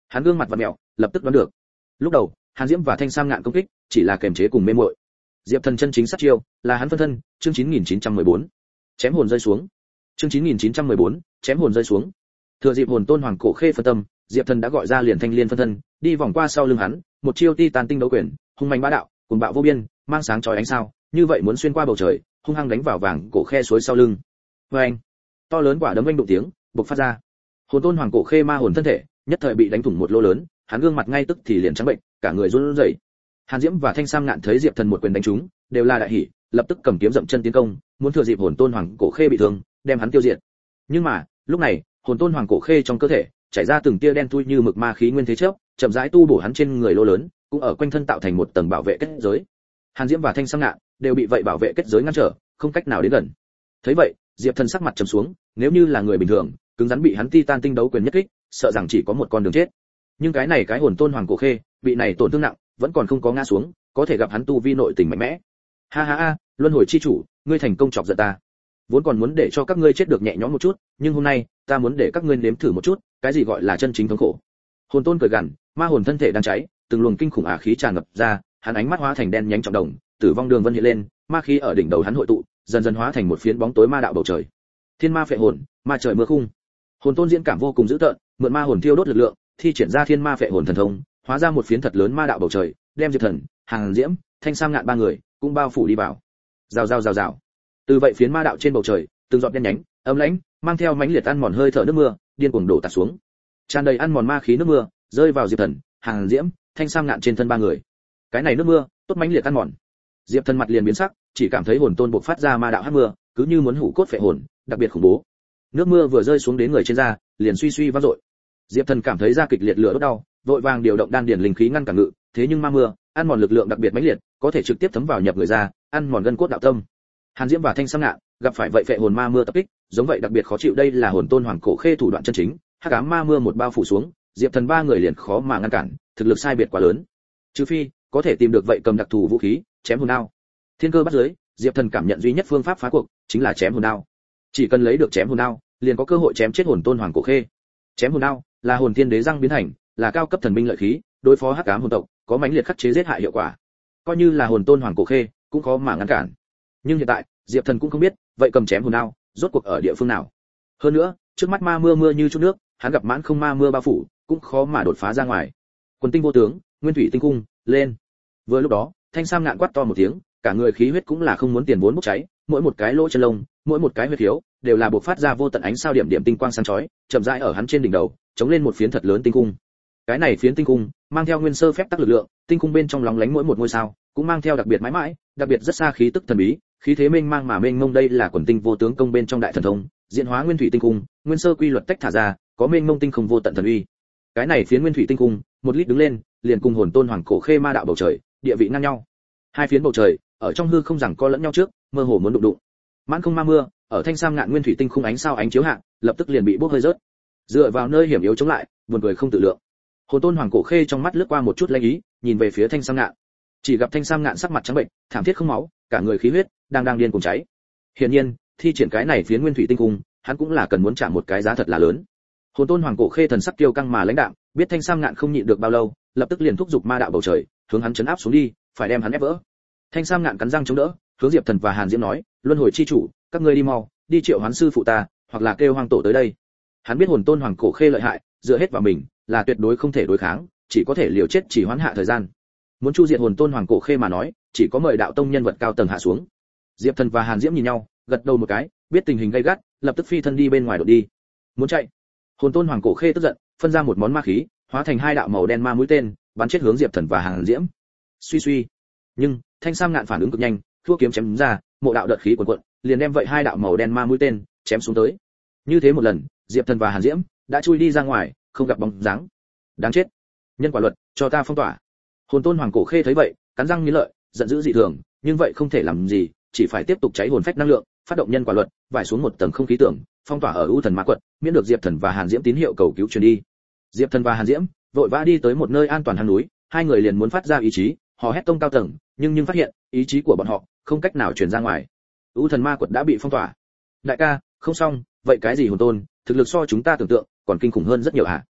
Hắn gương mặt vặn mèo, lập tức đoán được. Lúc đầu, Hàn Diễm và Thanh Sam Ngạn công kích, chỉ là kềm chế cùng mê muội. Diệp Thần chân chính sát chiêu, là hắn phân thân, chương chín nghìn chín trăm mười bốn. Chém hồn rơi xuống. Chương chín nghìn chín trăm mười bốn, chém hồn rơi xuống. Thừa dịp hồn tôn hoàng cổ khê phân tâm, Diệp Thần đã gọi ra liền thanh liên phân thân, đi vòng qua sau lưng hắn, một chiêu ti tàn tinh đấu quyền, hung manh bá đạo, cuồng bạo vô biên, mang sáng chói ánh sao, như vậy muốn xuyên qua bầu trời, hung hăng đánh vào vàng cổ khe suối sau lưng. Oeng! To lớn quả đấm vang đụng tiếng, bộc phát ra. Hồn tôn hoàng cổ khê ma hồn thân thể, nhất thời bị đánh thủng một lỗ lớn, hắn gương mặt ngay tức thì liền trắng bệnh, cả người run rẩy. Hàn Diễm và Thanh Sam Ngạn thấy Diệp Thần một quyền đánh trúng, đều là đại hỉ, lập tức cầm kiếm dậm chân tiến công, muốn thừa dịp hồn tôn hoàng cổ khê bị thương, đem hắn tiêu diệt. Nhưng mà, lúc này, hồn tôn hoàng cổ khê trong cơ thể chảy ra từng tia đen thui như mực ma khí nguyên thế chớp, chậm rãi tu bổ hắn trên người lỗ lớn, cũng ở quanh thân tạo thành một tầng bảo vệ kết giới. Hàn Diễm và Thanh Sam Ngạn đều bị vậy bảo vệ kết giới ngăn trở, không cách nào đến gần. Thấy vậy, Diệp Thần sắc mặt trầm xuống, nếu như là người bình thường, cứng rắn bị hắn titan tinh đấu quyền nhất kích, sợ rằng chỉ có một con đường chết. Nhưng cái này cái hồn tôn hoàng cổ khê, bị này tổn thương nặng, vẫn còn không có ngã xuống, có thể gặp hắn tu vi nội tình mạnh mẽ. Ha ha ha, luân hồi chi chủ, ngươi thành công chọc giận ta. Vốn còn muốn để cho các ngươi chết được nhẹ nhõm một chút, nhưng hôm nay, ta muốn để các ngươi nếm thử một chút, cái gì gọi là chân chính thống khổ. Hồn tôn cười gằn, ma hồn thân thể đang cháy, từng luồng kinh khủng ả khí tràn ngập ra, hắn ánh mắt hóa thành đen nhánh trọng đồng, tử vong đường vân hiện lên, ma khí ở đỉnh đầu hắn hội tụ, dần dần hóa thành một phiến bóng tối ma đạo bầu trời. Thiên ma phệ hồn, ma trời mưa khung. Hồn tôn diễn cảm vô cùng dữ tợn, mượn ma hồn thiêu đốt lực lượng, thi triển ra thiên ma phệ hồn thần thông, hóa ra một phiến thật lớn ma đạo bầu trời, đem Diệp Thần, Hàn Diễm, Thanh Sam Ngạn ba người cũng bao phủ đi vào. Rào rào rào rào. Từ vậy phiến ma đạo trên bầu trời, từng giọt đen nhánh, ấm lãnh, mang theo mãnh liệt ăn mòn hơi thở nước mưa, điên cuồng đổ tạt xuống. Tràn đầy ăn mòn ma khí nước mưa, rơi vào Diệp Thần, Hàn Diễm, Thanh Sam Ngạn trên thân ba người. Cái này nước mưa, tốt mãnh liệt ăn mòn. Diệp Thần mặt liền biến sắc, chỉ cảm thấy hồn tôn bộc phát ra ma đạo hắc mưa, cứ như muốn hủ cốt phệ hồn, đặc biệt khủng bố. Nước mưa vừa rơi xuống đến người trên da, liền suy suy vang dội. Diệp Thần cảm thấy da kịch liệt lửa đốt đau, vội vàng điều động đan điền linh khí ngăn cản ngự, thế nhưng ma mưa, ăn mòn lực lượng đặc biệt mãnh liệt, có thể trực tiếp thấm vào nhập người da, ăn mòn gân cốt đạo tâm. Hàn Diễm và Thanh Sam Ngạn gặp phải vậy phệ hồn ma mưa tập kích, giống vậy đặc biệt khó chịu, đây là hồn tôn hoàng cổ khê thủ đoạn chân chính, hắc ám ma mưa một bao phủ xuống, Diệp Thần ba người liền khó mà ngăn cản, thực lực sai biệt quá lớn. Trừ phi có thể tìm được vậy cầm đặc thù vũ khí, chém hồn đao. Thiên cơ bắt giới, Diệp Thần cảm nhận duy nhất phương pháp phá cuộc, chính là chém hồn đao. Chỉ cần lấy được chém hồn đao, liền có cơ hội chém chết hồn tôn hoàng cổ khê. Chém hồn đao là hồn thiên đế răng biến thành, là cao cấp thần binh lợi khí, đối phó hắc ám hồn tộc, có mãnh liệt khắc chế giết hại hiệu quả. Coi như là hồn tôn hoàng cổ khê, cũng khó mà ngăn cản. Nhưng hiện tại, Diệp Thần cũng không biết, vậy cầm chém hồn đao, rốt cuộc ở địa phương nào. Hơn nữa, trước mắt ma mưa mưa như chút nước, hắn gặp mãn không ma mưa bao phủ, cũng khó mà đột phá ra ngoài. Quần tinh vô tướng, nguyên thủy tinh cung, lên. Vừa lúc đó, Thanh Sam Ngạn quát to một tiếng, cả người khí huyết cũng là không muốn tiền vốn bốc cháy, mỗi một cái lỗ chân lông, mỗi một cái huyết khiếu, đều là bộc phát ra vô tận ánh sao điểm điểm tinh quang sáng chói, chậm rãi ở hắn trên đỉnh đầu, chống lên một phiến thật lớn tinh cung. Cái này phiến tinh cung, mang theo nguyên sơ phép tắc lực lượng, tinh cung bên trong lóng lánh mỗi một ngôi sao, cũng mang theo đặc biệt mãi mãi, đặc biệt rất xa khí tức thần bí, khí thế mênh mang mà mênh mông, đây là quần tinh vô tướng công bên trong đại thần thông, diễn hóa nguyên thủy tinh cung, nguyên sơ quy luật tách thả ra, có mênh mông tinh không vô tận thần uy. Cái này phiến nguyên thủy tinh cung, một lít đứng lên, liền cùng hồn tôn hoàng cổ khê ma đạo bầu trời, địa vị ngang nhau. Hai phiến bầu trời, ở trong hư không rằng co lẫn nhau trước, mơ hồ muốn đụng đụng. Mãn không ma mưa, ở Thanh Sam Ngạn nguyên thủy tinh khung ánh sao ánh chiếu hạ, lập tức liền bị bốc hơi rớt. Dựa vào nơi hiểm yếu chống lại, buồn cười không tự lượng. Hồn tôn hoàng cổ khê trong mắt lướt qua một chút lanh ý, nhìn về phía Thanh Sam Ngạn. Chỉ gặp Thanh Sam Ngạn sắc mặt trắng bệnh, thảm thiết không máu, cả người khí huyết đang đang điên cuồng cháy. Hiển nhiên, thi triển cái này phiến nguyên thủy tinh khung, hắn cũng là cần muốn trả một cái giá thật là lớn. Hồn tôn hoàng cổ khê thần sắc kiêu căng mà lãnh đạm, biết Thanh Sam Ngạn không nhịn được bao lâu, lập tức liền thúc giục ma đạo bầu trời, hướng hắn chấn áp xuống đi, phải đem hắn ép vỡ. Thanh Sam Ngạn cắn răng chống đỡ, hướng Diệp Thần và Hàn Diễm nói, luân hồi chi chủ, các ngươi đi mau, đi triệu hoán sư phụ ta, hoặc là kêu hoang tổ tới đây. Hắn biết hồn tôn hoàng cổ khê lợi hại, dựa hết vào mình, là tuyệt đối không thể đối kháng, chỉ có thể liều chết chỉ hoán hạ thời gian. Muốn chu diệt hồn tôn hoàng cổ khê mà nói, chỉ có mời đạo tông nhân vật cao tầng hạ xuống. Diệp Thần và Hàn Diễm nhìn nhau, gật đầu một cái, biết tình hình gay gắt, lập tức phi thân đi bên ngoài đột đi. Muốn chạy. Hồn tôn hoàng cổ khê tức giận, phân ra một món ma khí, hóa thành hai đạo màu đen ma mũi tên, bắn chết hướng Diệp Thần và Hàn Diễm. Suy suy. Nhưng, Thanh Sam Ngạn phản ứng cực nhanh, thua kiếm chém ra, một đạo đợt khí cuồn cuộn, liền đem vậy hai đạo màu đen ma mũi tên chém xuống tới. Như thế một lần, Diệp Thần và Hàn Diễm đã chui đi ra ngoài, không gặp bóng dáng. Đáng chết. Nhân quả luật, cho ta phong tỏa. Hồn tôn hoàng cổ khê thấy vậy, cắn răng nghiến lợi, giận dữ dị thường, nhưng vậy không thể làm gì, chỉ phải tiếp tục cháy hồn phách năng lượng, phát động nhân quả luật, vải xuống một tầng không khí tưởng, phong tỏa ở U Thần Ma quật, miễn được Diệp Thần và Hàn Diễm tín hiệu cầu cứu truyền đi. Diệp Thần và Hàn Diễm vội vã đi tới một nơi an toàn hang núi, hai người liền muốn phát ra ý chí, họ hét tông cao tầng, nhưng nhưng phát hiện, ý chí của bọn họ không cách nào truyền ra ngoài. U Thần Ma quật đã bị phong tỏa. Đại ca, không xong, vậy cái gì hồn tôn, thực lực so chúng ta tưởng tượng còn kinh khủng hơn rất nhiều hả?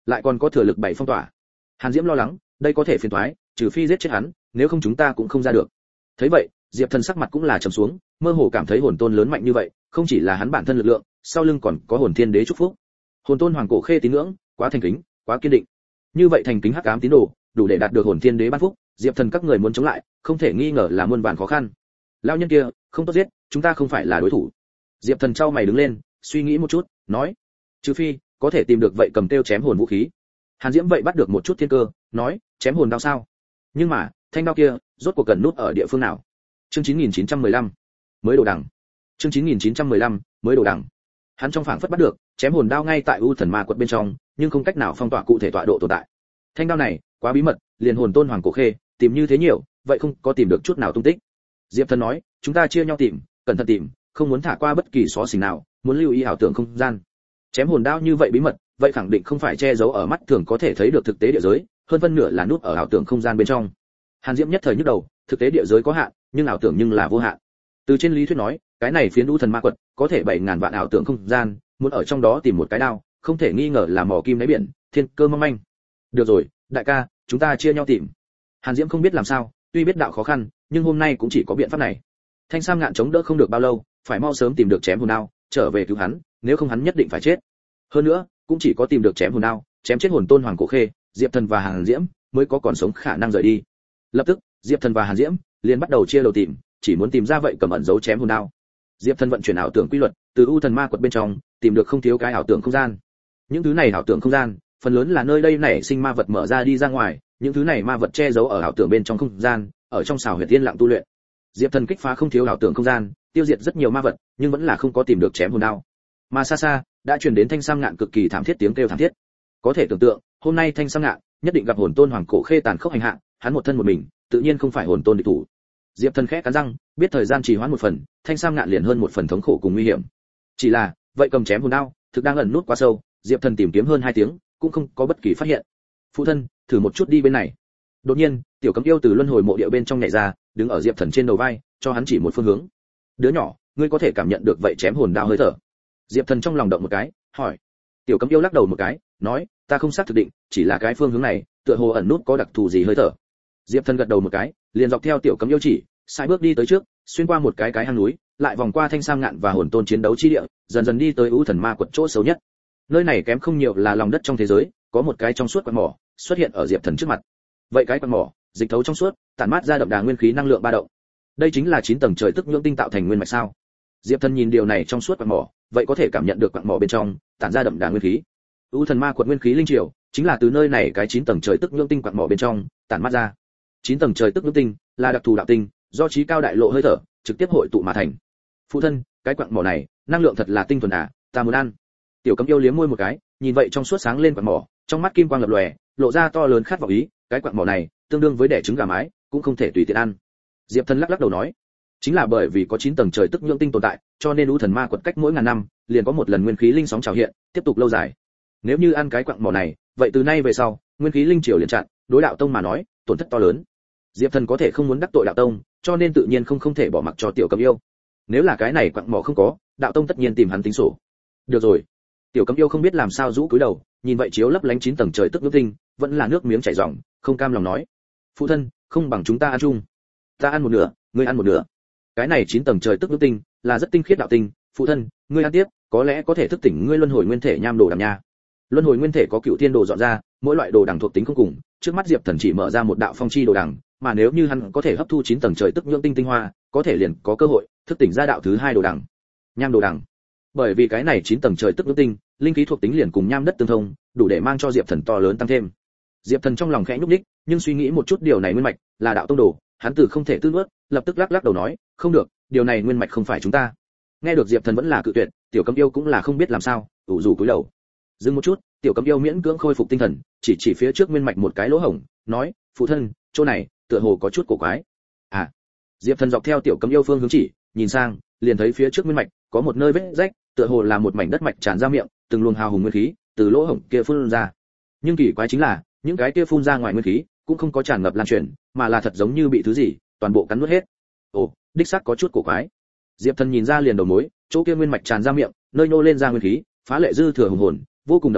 lại còn có thừa lực bảy phong tỏa. Hàn Diễm lo lắng, đây có thể phiền toái, trừ phi giết chết hắn, nếu không chúng ta cũng không ra được. Thấy vậy, Diệp Thần sắc mặt cũng là trầm xuống, mơ hồ cảm thấy hồn tôn lớn mạnh như vậy, không chỉ là hắn bản thân lực lượng, sau lưng còn có hồn thiên đế chúc phúc. Hồn tôn hoàng cổ khê tín ngưỡng, quá thành kính, quá kiên định. Như vậy thành kính hắc ám tín đồ, đủ để đạt được hồn thiên đế ban phúc, Diệp Thần các người muốn chống lại, không thể nghi ngờ là muôn vàn khó khăn. Lão nhân kia, không tốt giết, chúng ta không phải là đối thủ. Diệp Thần chau mày đứng lên, suy nghĩ một chút, nói: "Trừ phi có thể tìm được vậy cầm tiêu chém hồn vũ khí." Hàn Diễm vậy bắt được một chút thiên cơ, nói: "Chém hồn đao sao? Nhưng mà, thanh đao kia, rốt cuộc cần nút ở địa phương nào?" Chương chín nghìn chín trăm mười lăm mới đồ đằng. Chương chín nghìn chín trăm mười lăm mới đồ đằng. Hắn trong phảng phất bắt được, chém hồn đao ngay tại U Thần Ma quật bên trong, nhưng không cách nào phong tỏa cụ thể tọa độ tồn tại. Thanh đao này, quá bí mật, liền hồn tôn hoàng cổ khê, tìm như thế nhiều, vậy không có tìm được chút nào tung tích. Diệp Thần nói: "Chúng ta chia nhau tìm, cẩn thận tìm, không muốn thả qua bất kỳ xó xỉnh nào, muốn lưu ý ảo tưởng không gian." Chém hồn đao như vậy bí mật, vậy khẳng định không phải che giấu ở mắt thường có thể thấy được thực tế địa giới, hơn phân nửa là nút ở ảo tưởng không gian bên trong. Hàn Diễm nhất thời nhức đầu, thực tế địa giới có hạn, nhưng ảo tưởng nhưng là vô hạn. Từ trên lý thuyết nói, cái này phiến U Thần Ma quật có thể bảy ngàn vạn ảo tưởng không gian, muốn ở trong đó tìm một cái đao, không thể nghi ngờ là mò kim đáy biển, thiên cơ mong manh. Được rồi, đại ca, chúng ta chia nhau tìm. Hàn Diễm không biết làm sao, tuy biết đạo khó khăn, nhưng hôm nay cũng chỉ có biện pháp này. Thanh Sam Ngạn chống đỡ không được bao lâu, phải mau sớm tìm được chém hồn đao, trở về cứu hắn, nếu không hắn nhất định phải chết. Hơn nữa, cũng chỉ có tìm được chém hồn đao, chém chết hồn tôn hoàng cổ khê, Diệp Thần và Hàn Diễm mới có còn sống khả năng rời đi. Lập tức, Diệp Thần và Hàn Diễm liền bắt đầu chia đầu tìm, chỉ muốn tìm ra vậy cầm ẩn dấu chém hồn đao. Diệp Thần vận chuyển ảo tưởng quy luật, từ U Thần Ma quật bên trong tìm được không thiếu cái ảo tưởng không gian. Những thứ này ảo tưởng không gian, phần lớn là nơi đây nảy sinh ma vật mở ra đi ra ngoài, những thứ này ma vật che giấu ở ảo tưởng bên trong không gian, ở trong xào huyệt tiên lặng tu luyện. Diệp Thần kích phá không thiếu ảo tưởng không gian, tiêu diệt rất nhiều ma vật, nhưng vẫn là không có tìm được chém hồn đao. Mà xa xa, đã truyền đến Thanh Sam Ngạn cực kỳ thảm thiết tiếng kêu thảm thiết. Có thể tưởng tượng, hôm nay Thanh Sam Ngạn nhất định gặp hồn tôn hoàng cổ khê tàn khốc hành hạ, hắn một thân một mình, tự nhiên không phải hồn tôn địch thủ. Diệp Thần khẽ cắn răng, biết thời gian trì hoãn một phần, Thanh Sam Ngạn liền hơn một phần thống khổ cùng nguy hiểm. Chỉ là, vậy cầm chém hồn đao, thực đang ẩn nút quá sâu, Diệp Thần tìm kiếm hơn hai tiếng, cũng không có bất kỳ phát hiện. Phụ thân, thử một chút đi bên này. Đột nhiên, Tiểu Cấm Yêu từ luân hồi mộ địa bên trong nhảy ra, đứng ở Diệp Thần trên đầu vai, cho hắn chỉ một phương hướng. Đứa nhỏ, ngươi có thể cảm nhận được vậy chém hồn đao hơi thở. Diệp Thần trong lòng động một cái, hỏi. Tiểu Cấm Yêu lắc đầu một cái, nói, ta không xác thực định, chỉ là cái phương hướng này, tựa hồ ẩn nút có đặc thù gì hơi thở. Diệp Thần gật đầu một cái, liền dọc theo Tiểu Cấm Yêu chỉ, sai bước đi tới trước, xuyên qua một cái cái hang núi, lại vòng qua Thanh Sam Ngạn và hồn tôn chiến đấu chi địa, dần dần đi tới U Thần Ma quật chỗ xấu nhất. Nơi này kém không nhiều là lòng đất trong thế giới, có một cái trong suốt quặng mỏ xuất hiện ở Diệp Thần trước mặt. Vậy cái quặng mỏ, dịch thấu trong suốt, tản mát ra đậm đà nguyên khí năng lượng ba động. Đây chính là chín tầng trời tức nhưỡng tinh tạo thành nguyên mạch sao? Diệp Thần nhìn điều này trong suốt quặng mỏ, vậy có thể cảm nhận được quặng mỏ bên trong tản ra đậm đà nguyên khí. U Thần Ma quật nguyên khí linh triều, chính là từ nơi này cái chín tầng trời tức nhưỡng tinh quặng mỏ bên trong tản mát ra. Chín tầng trời tức nhưỡng tinh là đặc thù đạo tinh, do trí cao đại lộ hơi thở trực tiếp hội tụ mà thành. Phụ thân, cái quặng mỏ này, năng lượng thật là tinh thuần à, ta muốn ăn. Tiểu Cấm Yêu liếm môi một cái, nhìn vậy trong suốt sáng lên quặng mỏ, trong mắt kim quang lập lòe, lộ ra to lớn khát vọng ý, cái quặng mỏ này, tương đương với đẻ trứng gà mái, cũng không thể tùy tiện ăn. Diệp Thần lắc lắc đầu nói, chính là bởi vì có chín tầng trời tức nhưỡng tinh tồn tại, cho nên U Thần Ma quật cách mỗi ngàn năm, liền có một lần nguyên khí linh sóng trào hiện, tiếp tục lâu dài. Nếu như ăn cái quặng mỏ này, vậy từ nay về sau, nguyên khí linh triều liền chặn, đối đạo tông mà nói, tổn thất to lớn. Diệp Thần có thể không muốn đắc tội đạo tông, cho nên tự nhiên không không thể bỏ mặc cho Tiểu Cấm Yêu. Nếu là cái này quặng mỏ không có, đạo tông tất nhiên tìm hắn tính sổ. Được rồi. Tiểu Cấm Yêu không biết làm sao rũ cúi đầu, nhìn vậy chiếu lấp lánh chín tầng trời tức nhưỡng tinh, vẫn là nước miếng chảy ròng, không cam lòng nói: "Phụ thân, không bằng chúng ta ăn chung. Ta ăn một nửa, ngươi ăn một nửa. Cái này chín tầng trời tức nhưỡng tinh là rất tinh khiết đạo tinh, phụ thân, ngươi ăn tiếp, có lẽ có thể thức tỉnh ngươi luân hồi nguyên thể nham đồ đằng nha." Luân hồi nguyên thể có cựu thiên đồ dọn ra, mỗi loại đồ đằng thuộc tính không cùng, trước mắt Diệp Thần chỉ mở ra một đạo phong chi đồ đằng, mà nếu như hắn có thể hấp thu chín tầng trời tức nhưỡng tinh tinh hoa, có thể liền có cơ hội thức tỉnh ra đạo thứ hai đồ đằng, nham đồ đằng. Bởi vì cái này chín tầng trời tức nhưỡng tinh, linh khí thuộc tính liền cùng nham đất tương thông, đủ để mang cho Diệp Thần to lớn tăng thêm. Diệp Thần trong lòng khẽ nhúc nhích, nhưng suy nghĩ một chút điều này nguyên mạch là đạo tông đồ, hắn từ không thể tư nuốt, lập tức lắc lắc đầu nói, không được, điều này nguyên mạch không phải chúng ta. Nghe được Diệp Thần vẫn là cự tuyệt, Tiểu Cấm Yêu cũng là không biết làm sao, ủ rủ cúi đầu. Dừng một chút, Tiểu Cấm Yêu miễn cưỡng khôi phục tinh thần, chỉ chỉ phía trước nguyên mạch một cái lỗ hổng, nói, phụ thân, chỗ này tựa hồ có chút cổ quái. À. Diệp Thần dọc theo Tiểu Cấm Yêu phương hướng chỉ, nhìn sang, liền thấy phía trước nguyên mạch có một nơi vết rách, tựa hồ là một mảnh đất mạch tràn ra miệng, từng luồng hào hùng nguyên khí từ lỗ hổng kia phun ra. Nhưng kỳ quái chính là, những cái kia phun ra ngoài nguyên khí cũng không có tràn ngập lan truyền, mà là thật giống như bị thứ gì toàn bộ cắn nuốt hết. Ồ, đích xác có chút cổ quái. Diệp Thần nhìn ra liền đầu mối, chỗ kia nguyên mạch tràn ra miệng, nơi nô lên ra nguyên khí, phá lệ dư thừa hùng hồn, vô cùng đậm đà,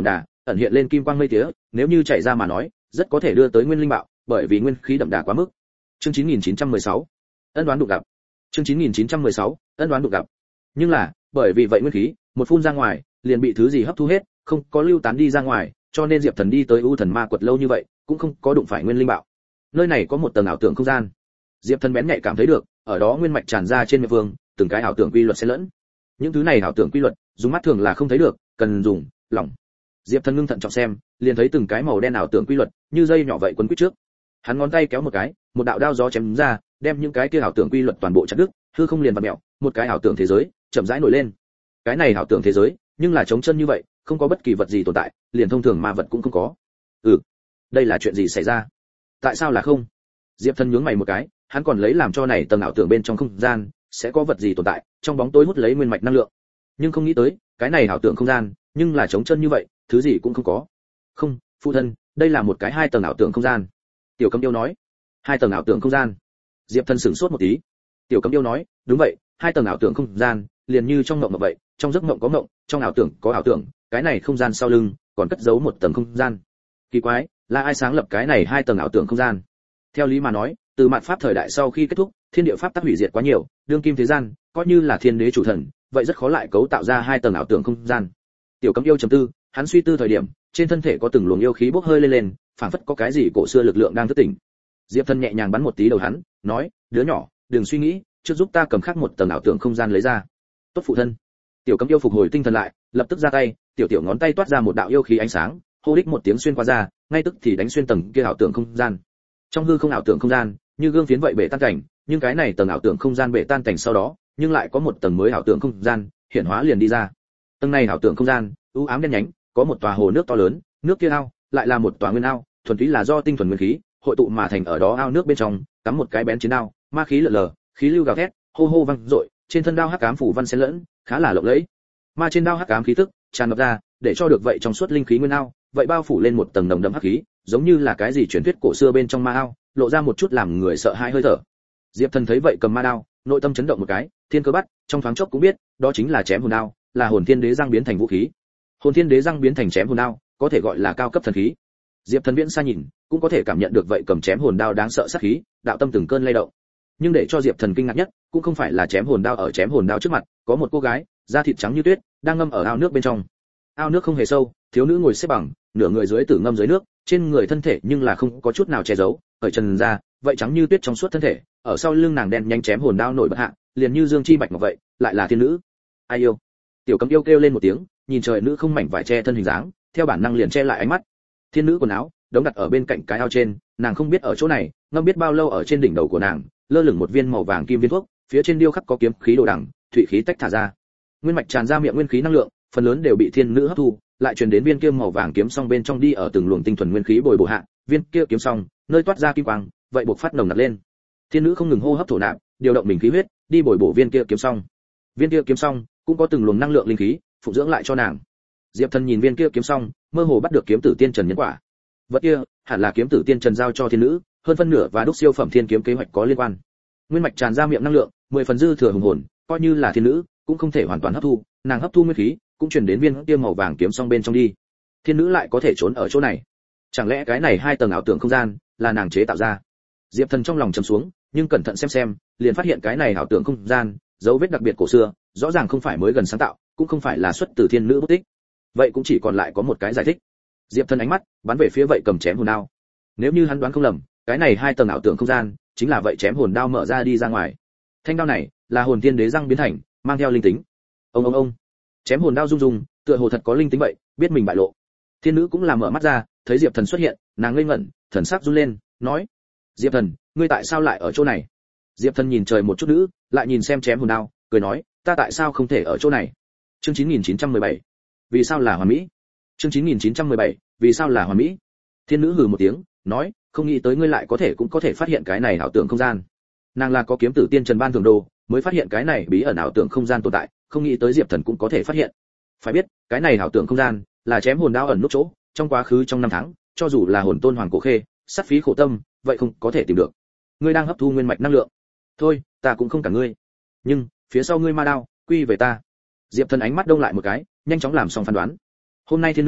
ẩn hiện lên kim quang mây tía, nếu như chảy ra mà nói, rất có thể đưa tới nguyên linh bạo, bởi vì nguyên khí đậm đà quá mức. Chương chín nghìn chín trăm mười sáu, ân đoán đụng gặp. Chương chín nghìn chín trăm mười sáu, ân đoán đụng gặp. Nhưng là, bởi vì vậy nguyên khí, một phun ra ngoài, liền bị thứ gì hấp thu hết, không có lưu tán đi ra ngoài, cho nên Diệp Thần đi tới U Thần Ma Quật lâu như vậy, cũng không có đụng phải nguyên linh bạo. Nơi này có một tầng ảo tưởng không gian. Diệp Thần bén nhạy cảm thấy được, ở đó nguyên mạch tràn ra trên miệng vương, từng cái ảo tưởng quy luật xen lẫn. Những thứ này ảo tưởng quy luật, dùng mắt thường là không thấy được, cần dùng lòng. Diệp Thần ngưng thận trọng xem, liền thấy từng cái màu đen ảo tưởng quy luật, như dây nhỏ vậy quấn quýt trước. Hắn ngón tay kéo một cái, một đạo đao gió chém ra, đem những cái kia ảo tưởng quy luật toàn bộ chặt đứt, hư không liền vặn mèo, một cái ảo tưởng thế giới chậm rãi nổi lên. Cái này ảo tưởng thế giới, nhưng là trống chân như vậy, không có bất kỳ vật gì tồn tại, liền thông thường ma vật cũng không có. Ừ, đây là chuyện gì xảy ra? Tại sao là không? Diệp Thần nhướng mày một cái, hắn còn lấy làm cho này tầng ảo tưởng bên trong không gian sẽ có vật gì tồn tại, trong bóng tối hút lấy nguyên mạch năng lượng. Nhưng không nghĩ tới, cái này ảo tưởng không gian, nhưng là trống chân như vậy, thứ gì cũng không có. Không, phụ thân, đây là một cái hai tầng ảo tưởng không gian. Tiểu Cấm Yêu nói. Hai tầng ảo tưởng không gian. Diệp Thần sửng sốt một tí. Tiểu Cấm Yêu nói, đúng vậy, hai tầng ảo tưởng không gian, liền như trong mộng vậy, trong giấc mộng có mộng, trong ảo tưởng có ảo tưởng, cái này không gian sau lưng còn cất giấu một tầng không gian. Kỳ quái, là ai sáng lập cái này hai tầng ảo tưởng không gian? Theo lý mà nói, từ mạt pháp thời đại sau khi kết thúc, thiên địa pháp tắc hủy diệt quá nhiều, đương kim thế gian, coi như là thiên đế chủ thần, vậy rất khó lại cấu tạo ra hai tầng ảo tưởng không gian. Tiểu Cấm Yêu trầm tư, hắn suy tư thời điểm, trên thân thể có từng luồng yêu khí bốc hơi lên lên, phảng phất có cái gì cổ xưa lực lượng đang thức tỉnh. Diệp Thần nhẹ nhàng bắn một tí đầu hắn, nói, đứa nhỏ, đừng suy nghĩ, trước giúp ta cầm khắc một tầng ảo tưởng không gian lấy ra. Tốt phụ thân. Tiểu Cấm Yêu phục hồi tinh thần lại, lập tức ra tay, tiểu tiểu ngón tay toát ra một đạo yêu khí ánh sáng, hô đích một tiếng xuyên qua ra, ngay tức thì đánh xuyên tầng kia ảo tưởng không gian. Trong hư không ảo tưởng không gian, như gương phiến vậy bể tan cảnh, nhưng cái này tầng ảo tưởng không gian bể tan cảnh sau đó, nhưng lại có một tầng mới ảo tưởng không gian, hiển hóa liền đi ra. Tầng này ảo tưởng không gian, u ám đen nhánh, có một tòa hồ nước to lớn, nước kia ao, lại là một tòa nguyên ao, thuần túy là do tinh thuần nguyên khí hội tụ mà thành, ở đó ao nước bên trong, cắm một cái bén chiến đao, ma khí lở lờ, khí lưu gào thét, hô hô vang dội, trên thân đao hắc ám phủ văn xen lẫn, khá là lộng lẫy. Ma trên đao hắc ám khí tức tràn ngập ra, để cho được vậy trong suốt linh khí nguyên ao, vậy bao phủ lên một tầng nồng đậm hắc khí, giống như là cái gì truyền thuyết cổ xưa bên trong ma ao, lộ ra một chút làm người sợ hãi hơi thở. Diệp Thần thấy vậy cầm ma đao, nội tâm chấn động một cái, thiên cơ bắt, trong thoáng chốc cũng biết, đó chính là chém hồn đao, là hồn thiên đế răng biến thành vũ khí. Hồn thiên đế răng biến thành chém hồn đao, có thể gọi là cao cấp thần khí. Diệp Thần viễn xa nhìn, cũng có thể cảm nhận được vậy cầm chém hồn đao đáng sợ sát khí, đạo tâm từng cơn lay động. Nhưng để cho Diệp Thần kinh ngạc nhất, cũng không phải là chém hồn đao, ở chém hồn đao trước mặt, có một cô gái, da thịt trắng như tuyết, đang ngâm ở ao nước bên trong. Ao nước không hề sâu, thiếu nữ ngồi xếp bằng, nửa người dưới tử ngâm dưới nước, trên người thân thể nhưng là không có chút nào che giấu, cởi trần ra, vậy trắng như tuyết trong suốt thân thể, ở sau lưng nàng đen nhanh chém hồn đao nổi bật hạ, liền như dương chi bạch ngọc vậy, lại là thiên nữ. Ai yêu? Tiểu Cấm Yêu kêu lên một tiếng, nhìn trời nữ không mảnh vải che thân hình dáng, theo bản năng liền che lại ánh mắt. Thiên nữ quần áo đống đặt ở bên cạnh cái ao trên, nàng không biết ở chỗ này, ngâm biết bao lâu, ở trên đỉnh đầu của nàng lơ lửng một viên màu vàng kim viên thuốc, phía trên điêu khắc có kiếm khí đồ đằng, thủy khí tách thả ra. Nguyên mạch tràn ra miệng nguyên khí năng lượng, phần lớn đều bị thiên nữ hấp thu, lại truyền đến viên kia màu vàng kiếm song bên trong, đi ở từng luồng tinh thuần nguyên khí bồi bổ hạ, viên kia kiếm song nơi toát ra kim quang, vậy buộc phát nồng nặc lên. Thiên nữ không ngừng hô hấp thổ nạp, điều động mình khí huyết, đi bồi bổ viên kia kiếm song. Viên kia kiếm song cũng có từng luồng năng lượng linh khí phụ dưỡng lại cho nàng. Diệp Thần nhìn viên kia kiếm song, mơ hồ bắt được kiếm tử tiên trần nhân quả. Vật kia hẳn là kiếm tử tiên trần giao cho thiên nữ, hơn phân nửa và đúc siêu phẩm thiên kiếm kế hoạch có liên quan. Nguyên mạch tràn ra miệng năng lượng, mười phần dư thừa hùng hồn, coi như là thiên nữ cũng không thể hoàn toàn hấp thu, nàng hấp thu nguyên khí cũng truyền đến viên kia màu vàng kiếm song bên trong đi. Thiên nữ lại có thể trốn ở chỗ này, chẳng lẽ cái này hai tầng ảo tưởng không gian là nàng chế tạo ra? Diệp Thần trong lòng trầm xuống, nhưng cẩn thận xem xem, liền phát hiện cái này ảo tưởng không gian dấu vết đặc biệt cổ xưa, rõ ràng không phải mới gần sáng tạo, cũng không phải là xuất từ thiên nữ bút tích. Vậy cũng chỉ còn lại có một cái giải thích. Diệp Thần ánh mắt bắn về phía vậy cầm chém hồn đao. Nếu như hắn đoán không lầm, cái này hai tầng ảo tưởng không gian chính là vậy chém hồn đao mở ra đi ra ngoài. Thanh đao này là hồn tiên đế răng biến thành, mang theo linh tính. Ông ông ông. Chém hồn đao rung rung, tựa hồ thật có linh tính vậy, biết mình bại lộ. Thiên nữ cũng là mở mắt ra, thấy Diệp Thần xuất hiện, nàng ngây ngẩn, thần sắc run lên, nói: "Diệp Thần, ngươi tại sao lại ở chỗ này?" Diệp Thần nhìn trời một chút nữ, lại nhìn xem chém hồn đao, cười nói: "Ta tại sao không thể ở chỗ này?" Chương chín nghìn chín trăm mười bảy. Vì sao là hoàn mỹ? Chương chín nghìn chín trăm mười bảy. Vì sao là hoàn mỹ? Thiên nữ hừ một tiếng, nói: "Không nghĩ tới ngươi lại có thể cũng có thể phát hiện cái này ảo tưởng không gian." Nàng là có kiếm tử tiên trần ban thường đồ, mới phát hiện cái này bí ẩn ảo tưởng không gian tồn tại, không nghĩ tới Diệp Thần cũng có thể phát hiện. Phải biết, cái này ảo tưởng không gian là chém hồn đao ẩn nút chỗ, trong quá khứ trong năm tháng, cho dù là hồn tôn hoàng cổ khê, sát phí khổ tâm, vậy không có thể tìm được. Ngươi đang hấp thu nguyên mạch năng lượng. Thôi, ta cũng không cả ngươi. Nhưng, phía sau ngươi ma đao, quy về ta. Diệp Thần ánh mắt đông lại một cái, nhanh chóng làm xong phán đoán. Hôm nay thiên nữ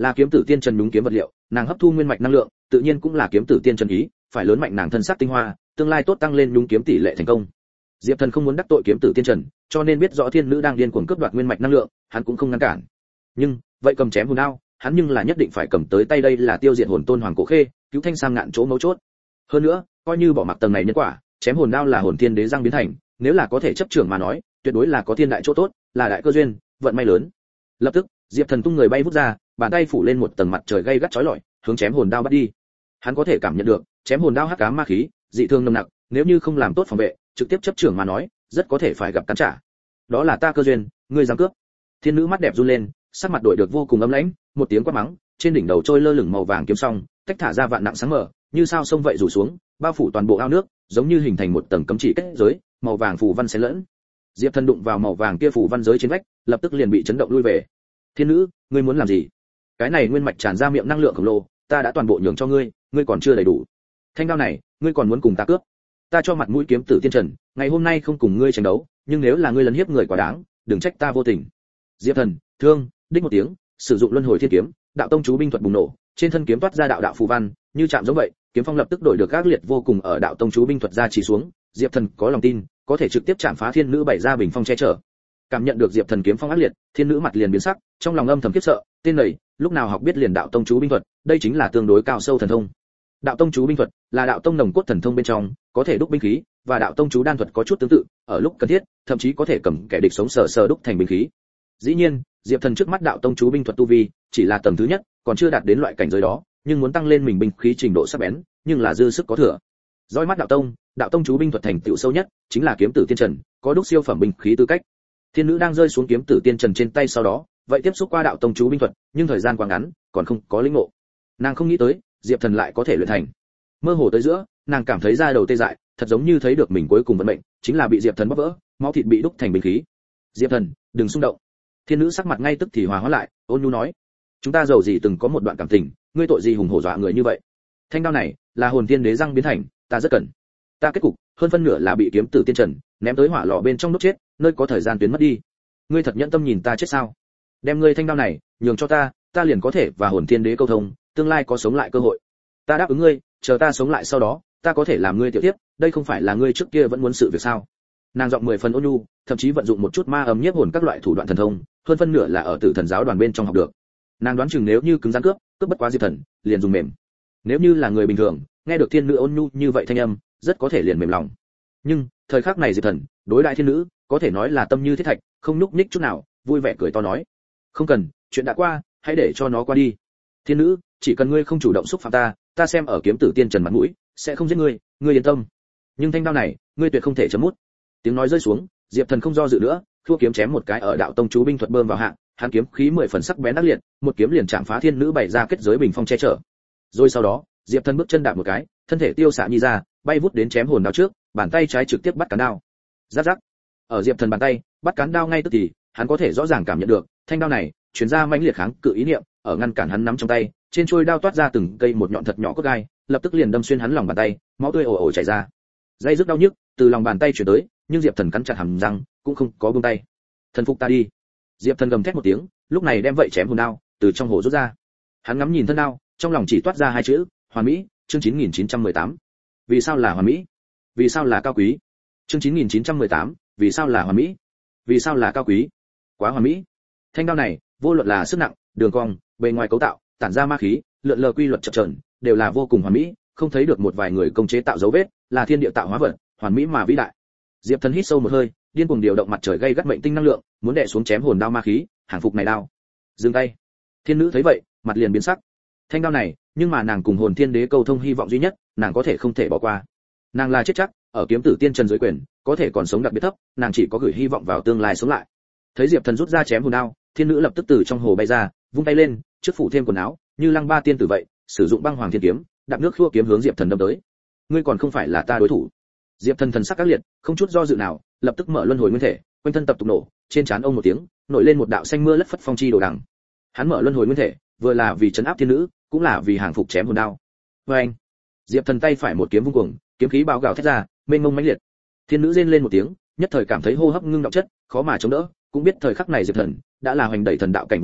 là kiếm tử tiên trần đúng kiếm vật liệu, nàng hấp thu nguyên mạch năng lượng, tự nhiên cũng là kiếm tử tiên trần ý, phải lớn mạnh nàng thân sắc tinh hoa, tương lai tốt tăng lên đúng kiếm tỷ lệ thành công. Diệp Thần không muốn đắc tội kiếm tử tiên trần, cho nên biết rõ thiên nữ đang điên cuồng cướp đoạt nguyên mạch năng lượng, hắn cũng không ngăn cản. Nhưng, vậy cầm chém hồn đao, hắn nhưng là nhất định phải cầm tới tay, đây là tiêu diệt hồn tôn hoàng cổ khê, cứu thanh sang ngạn chỗ mấu chốt. Hơn nữa, coi như bỏ mặc tầng này nhân quả, chém hồn đao là hồn thiên đế răng biến thành, nếu là có thể chấp trưởng mà nói, tuyệt đối là có thiên đại chỗ tốt, là đại cơ duyên, vận may lớn. Lập tức, Diệp Thần tung người bay vút ra, bàn tay phủ lên một tầng mặt trời gay gắt chói lọi, hướng chém hồn đao bắt đi. Hắn có thể cảm nhận được, chém hồn đao hắc ám ma khí, dị thường nồng nặc, nếu như không làm tốt phòng vệ, trực tiếp chấp trưởng mà nói, rất có thể phải gặp cắn trả. Đó là ta cơ duyên, ngươi dám cướp. Thiên nữ mắt đẹp run lên, sắc mặt đổi được vô cùng ấm lãnh, một tiếng quát mắng, trên đỉnh đầu trôi lơ lửng màu vàng kiếm song, tách thả ra vạn nặng sáng mở, như sao sông vậy rủ xuống, bao phủ toàn bộ ao nước, giống như hình thành một tầng cấm chỉ kết giới, màu vàng phù văn xen lẫn. Diệp Thần đụng vào màu vàng kia phù văn giới trên vách, lập tức liền bị chấn động lui về. Thiên nữ, ngươi muốn làm gì? Cái này nguyên mạch tràn ra miệng năng lượng khổng lồ, ta đã toàn bộ nhường cho ngươi, ngươi còn chưa đầy đủ. Thanh đao này, ngươi còn muốn cùng ta cướp? Ta cho mặt mũi kiếm tử tiên trần, ngày hôm nay không cùng ngươi tranh đấu, nhưng nếu là ngươi lấn hiếp người quá đáng, đừng trách ta vô tình. Diệp Thần, thương, đích một tiếng, sử dụng luân hồi thiên kiếm, đạo tông chú binh thuật bùng nổ, trên thân kiếm toát ra đạo đạo phù văn, như chạm giống vậy, kiếm phong lập tức đổi được ác liệt vô cùng, ở đạo tông chú binh thuật ra chỉ xuống, Diệp Thần có lòng tin, có thể trực tiếp chạm phá thiên nữ bảy ra bình phong che chở. Cảm nhận được Diệp Thần kiếm phong ác liệt, thiên nữ mặt liền biến sắc, trong lòng âm thầm khiếp sợ, tên này, lúc nào học biết liền đạo tông chú binh thuật, đây chính là tương đối cao sâu thần thông. Đạo tông chú binh thuật là đạo tông nồng cốt thần thông bên trong, có thể đúc binh khí, và đạo tông chú đan thuật có chút tương tự, ở lúc cần thiết, thậm chí có thể cầm kẻ địch sống sờ sờ đúc thành binh khí. Dĩ nhiên, Diệp Thần trước mắt đạo tông chú binh thuật tu vi, chỉ là tầng thứ nhất, còn chưa đạt đến loại cảnh giới đó, nhưng muốn tăng lên mình binh khí trình độ sắc bén, nhưng là dư sức có thừa. Dõi mắt đạo tông, đạo tông chú binh thuật thành tựu sâu nhất, chính là kiếm tử tiên trần, có đúc siêu phẩm binh khí tư cách. Thiên nữ đang rơi xuống kiếm tử tiên trần trên tay sau đó, vậy tiếp xúc qua đạo tông chú binh thuật, nhưng thời gian quá ngắn, còn không có lĩnh ngộ. Nàng không nghĩ tới, Diệp Thần lại có thể luyện thành. Mơ hồ tới giữa, nàng cảm thấy da đầu tê dại, thật giống như thấy được mình cuối cùng vận mệnh, chính là bị Diệp Thần bóp vỡ, máu thịt bị đúc thành binh khí. Diệp Thần, đừng xung động. Thiên nữ sắc mặt ngay tức thì hòa hóa lại, ôn nhu nói: chúng ta giàu gì từng có một đoạn cảm tình, ngươi tội gì hùng hổ dọa người như vậy? Thanh đao này là hồn tiên đế răng biến thành, ta rất cần. Ta kết cục hơn phân nửa là bị kiếm tử tiên trần ném tới hỏa lò bên trong đốt chết, nơi có thời gian tuyến mất đi. Ngươi thật nhẫn tâm nhìn ta chết sao? Đem ngươi thanh đao này nhường cho ta, ta liền có thể và hồn tiên đế câu thông, tương lai có sống lại cơ hội. Ta đáp ứng ngươi, chờ ta sống lại sau đó, ta có thể làm ngươi tiểu tiếp, đây không phải là ngươi trước kia vẫn muốn sự việc sao? Nàng giọng mười phần ôn nhu, thậm chí vận dụng một chút ma ấm nhiếp hồn các loại thủ đoạn thần thông, hơn phân nửa là ở Tử Thần giáo đoàn bên trong học được. Nàng đoán chừng nếu như cứng rắn cướp, cướp bất quá Diệp Thần, liền dùng mềm. Nếu như là người bình thường, nghe được thiên nữ ôn nhu như vậy thanh âm, rất có thể liền mềm lòng. Nhưng thời khắc này Diệp Thần đối đại thiên nữ, có thể nói là tâm như thiết thạch, không nhúc nhích chút nào, vui vẻ cười to nói: không cần, chuyện đã qua, hãy để cho nó qua đi. Thiên nữ, chỉ cần ngươi không chủ động xúc phạm ta, ta xem ở kiếm tử tiên trần mặt mũi, sẽ không giết ngươi, ngươi yên tâm. Nhưng thanh đao này, ngươi tuyệt không thể chấm mút. Tiếng nói rơi xuống, Diệp Thần không do dự nữa, thua kiếm chém một cái ở đạo tông chú binh thuật bơm vào hạng, hắn kiếm khí mười phần sắc bén đắc liệt, một kiếm liền chạm phá thiên nữ bày ra kết giới bình phong che chở. Rồi sau đó, Diệp Thần bước chân đạp một cái, thân thể tiêu xạ nhi ra, bay vút đến chém hồn đao trước, bàn tay trái trực tiếp bắt cán đao. Rắc rắc. Ở Diệp Thần bàn tay, bắt cán đao ngay tức thì, hắn có thể rõ ràng cảm nhận được, thanh đao này truyền ra mãnh liệt kháng cự ý niệm, ở ngăn cản hắn nắm trong tay, trên chuôi đao toát ra từng cây một nhọn thật nhỏ cốt gai, lập tức liền đâm xuyên hắn lòng bàn tay, máu tươi ồ ồ chảy ra. Dây rứt đau nhức từ lòng bàn tay truyền tới, nhưng Diệp Thần cắn chặt hàm răng, cũng không có buông tay. Thần phục ta đi. Diệp Thần gầm thét một tiếng, lúc này đem vậy chém hồn đao từ trong hồ rút ra. Hắn ngắm nhìn thân đao, trong lòng chỉ toát ra hai chữ: hoàn mỹ. Chương chín nghìn chín trăm mười tám. Vì sao là hoàn mỹ? Vì sao là cao quý? Chương chín nghìn chín trăm mười tám. Vì sao là hoàn mỹ? Vì sao là cao quý? Quá hoàn mỹ. Thanh đao này, vô luận là sức nặng, đường cong, bề ngoài cấu tạo, tản ra ma khí, lượn lờ quy luật chập chờn, đều là vô cùng hoàn mỹ, không thấy được một vài người công chế tạo dấu vết, là thiên địa tạo hóa vật, hoàn mỹ mà vĩ đại. Diệp Thần hít sâu một hơi, điên cuồng điều động mặt trời gây gắt mệnh tinh năng lượng, muốn đè xuống chém hồn đao ma khí, hàng phục này đao. Dừng tay. Thiên nữ thấy vậy, mặt liền biến sắc. Thanh đao này, nhưng mà nàng cùng hồn thiên đế câu thông hy vọng duy nhất, nàng có thể không thể bỏ qua. Nàng là chết chắc, ở kiếm tử tiên trần dưới quyền, có thể còn sống đặc biệt thấp, nàng chỉ có gửi hy vọng vào tương lai sống lại. Thấy Diệp Thần rút ra chém hồn đao, thiên nữ lập tức từ trong hồ bay ra, vung tay lên, trước phủ thêm quần áo, như lăng ba tiên tử vậy, sử dụng băng hoàng thiên kiếm, đạp nước khua kiếm hướng Diệp Thần đâm tới. Ngươi còn không phải là ta đối thủ. Diệp Thần thần sắc các liệt, không chút do dự nào, lập tức mở luân hồi nguyên thể, quanh thân tập tục nổ, trên trán ông một tiếng, nổi lên một đạo xanh mưa lất phất phong chi đồ đằng. Hắn mở luân hồi nguyên thể, vừa là vì trấn áp thiên nữ, cũng là vì hàng phục chém hồn đao. Và anh, Diệp Thần tay phải một kiếm vung cuồng, kiếm khí bao gào thét ra, mênh mông mãnh liệt. Thiên nữ rên lên một tiếng, nhất thời cảm thấy hô hấp ngưng động chất, khó mà chống đỡ, cũng biết thời khắc này Diệp Thần đã là hoành đẩy thần đạo cảnh vô địch,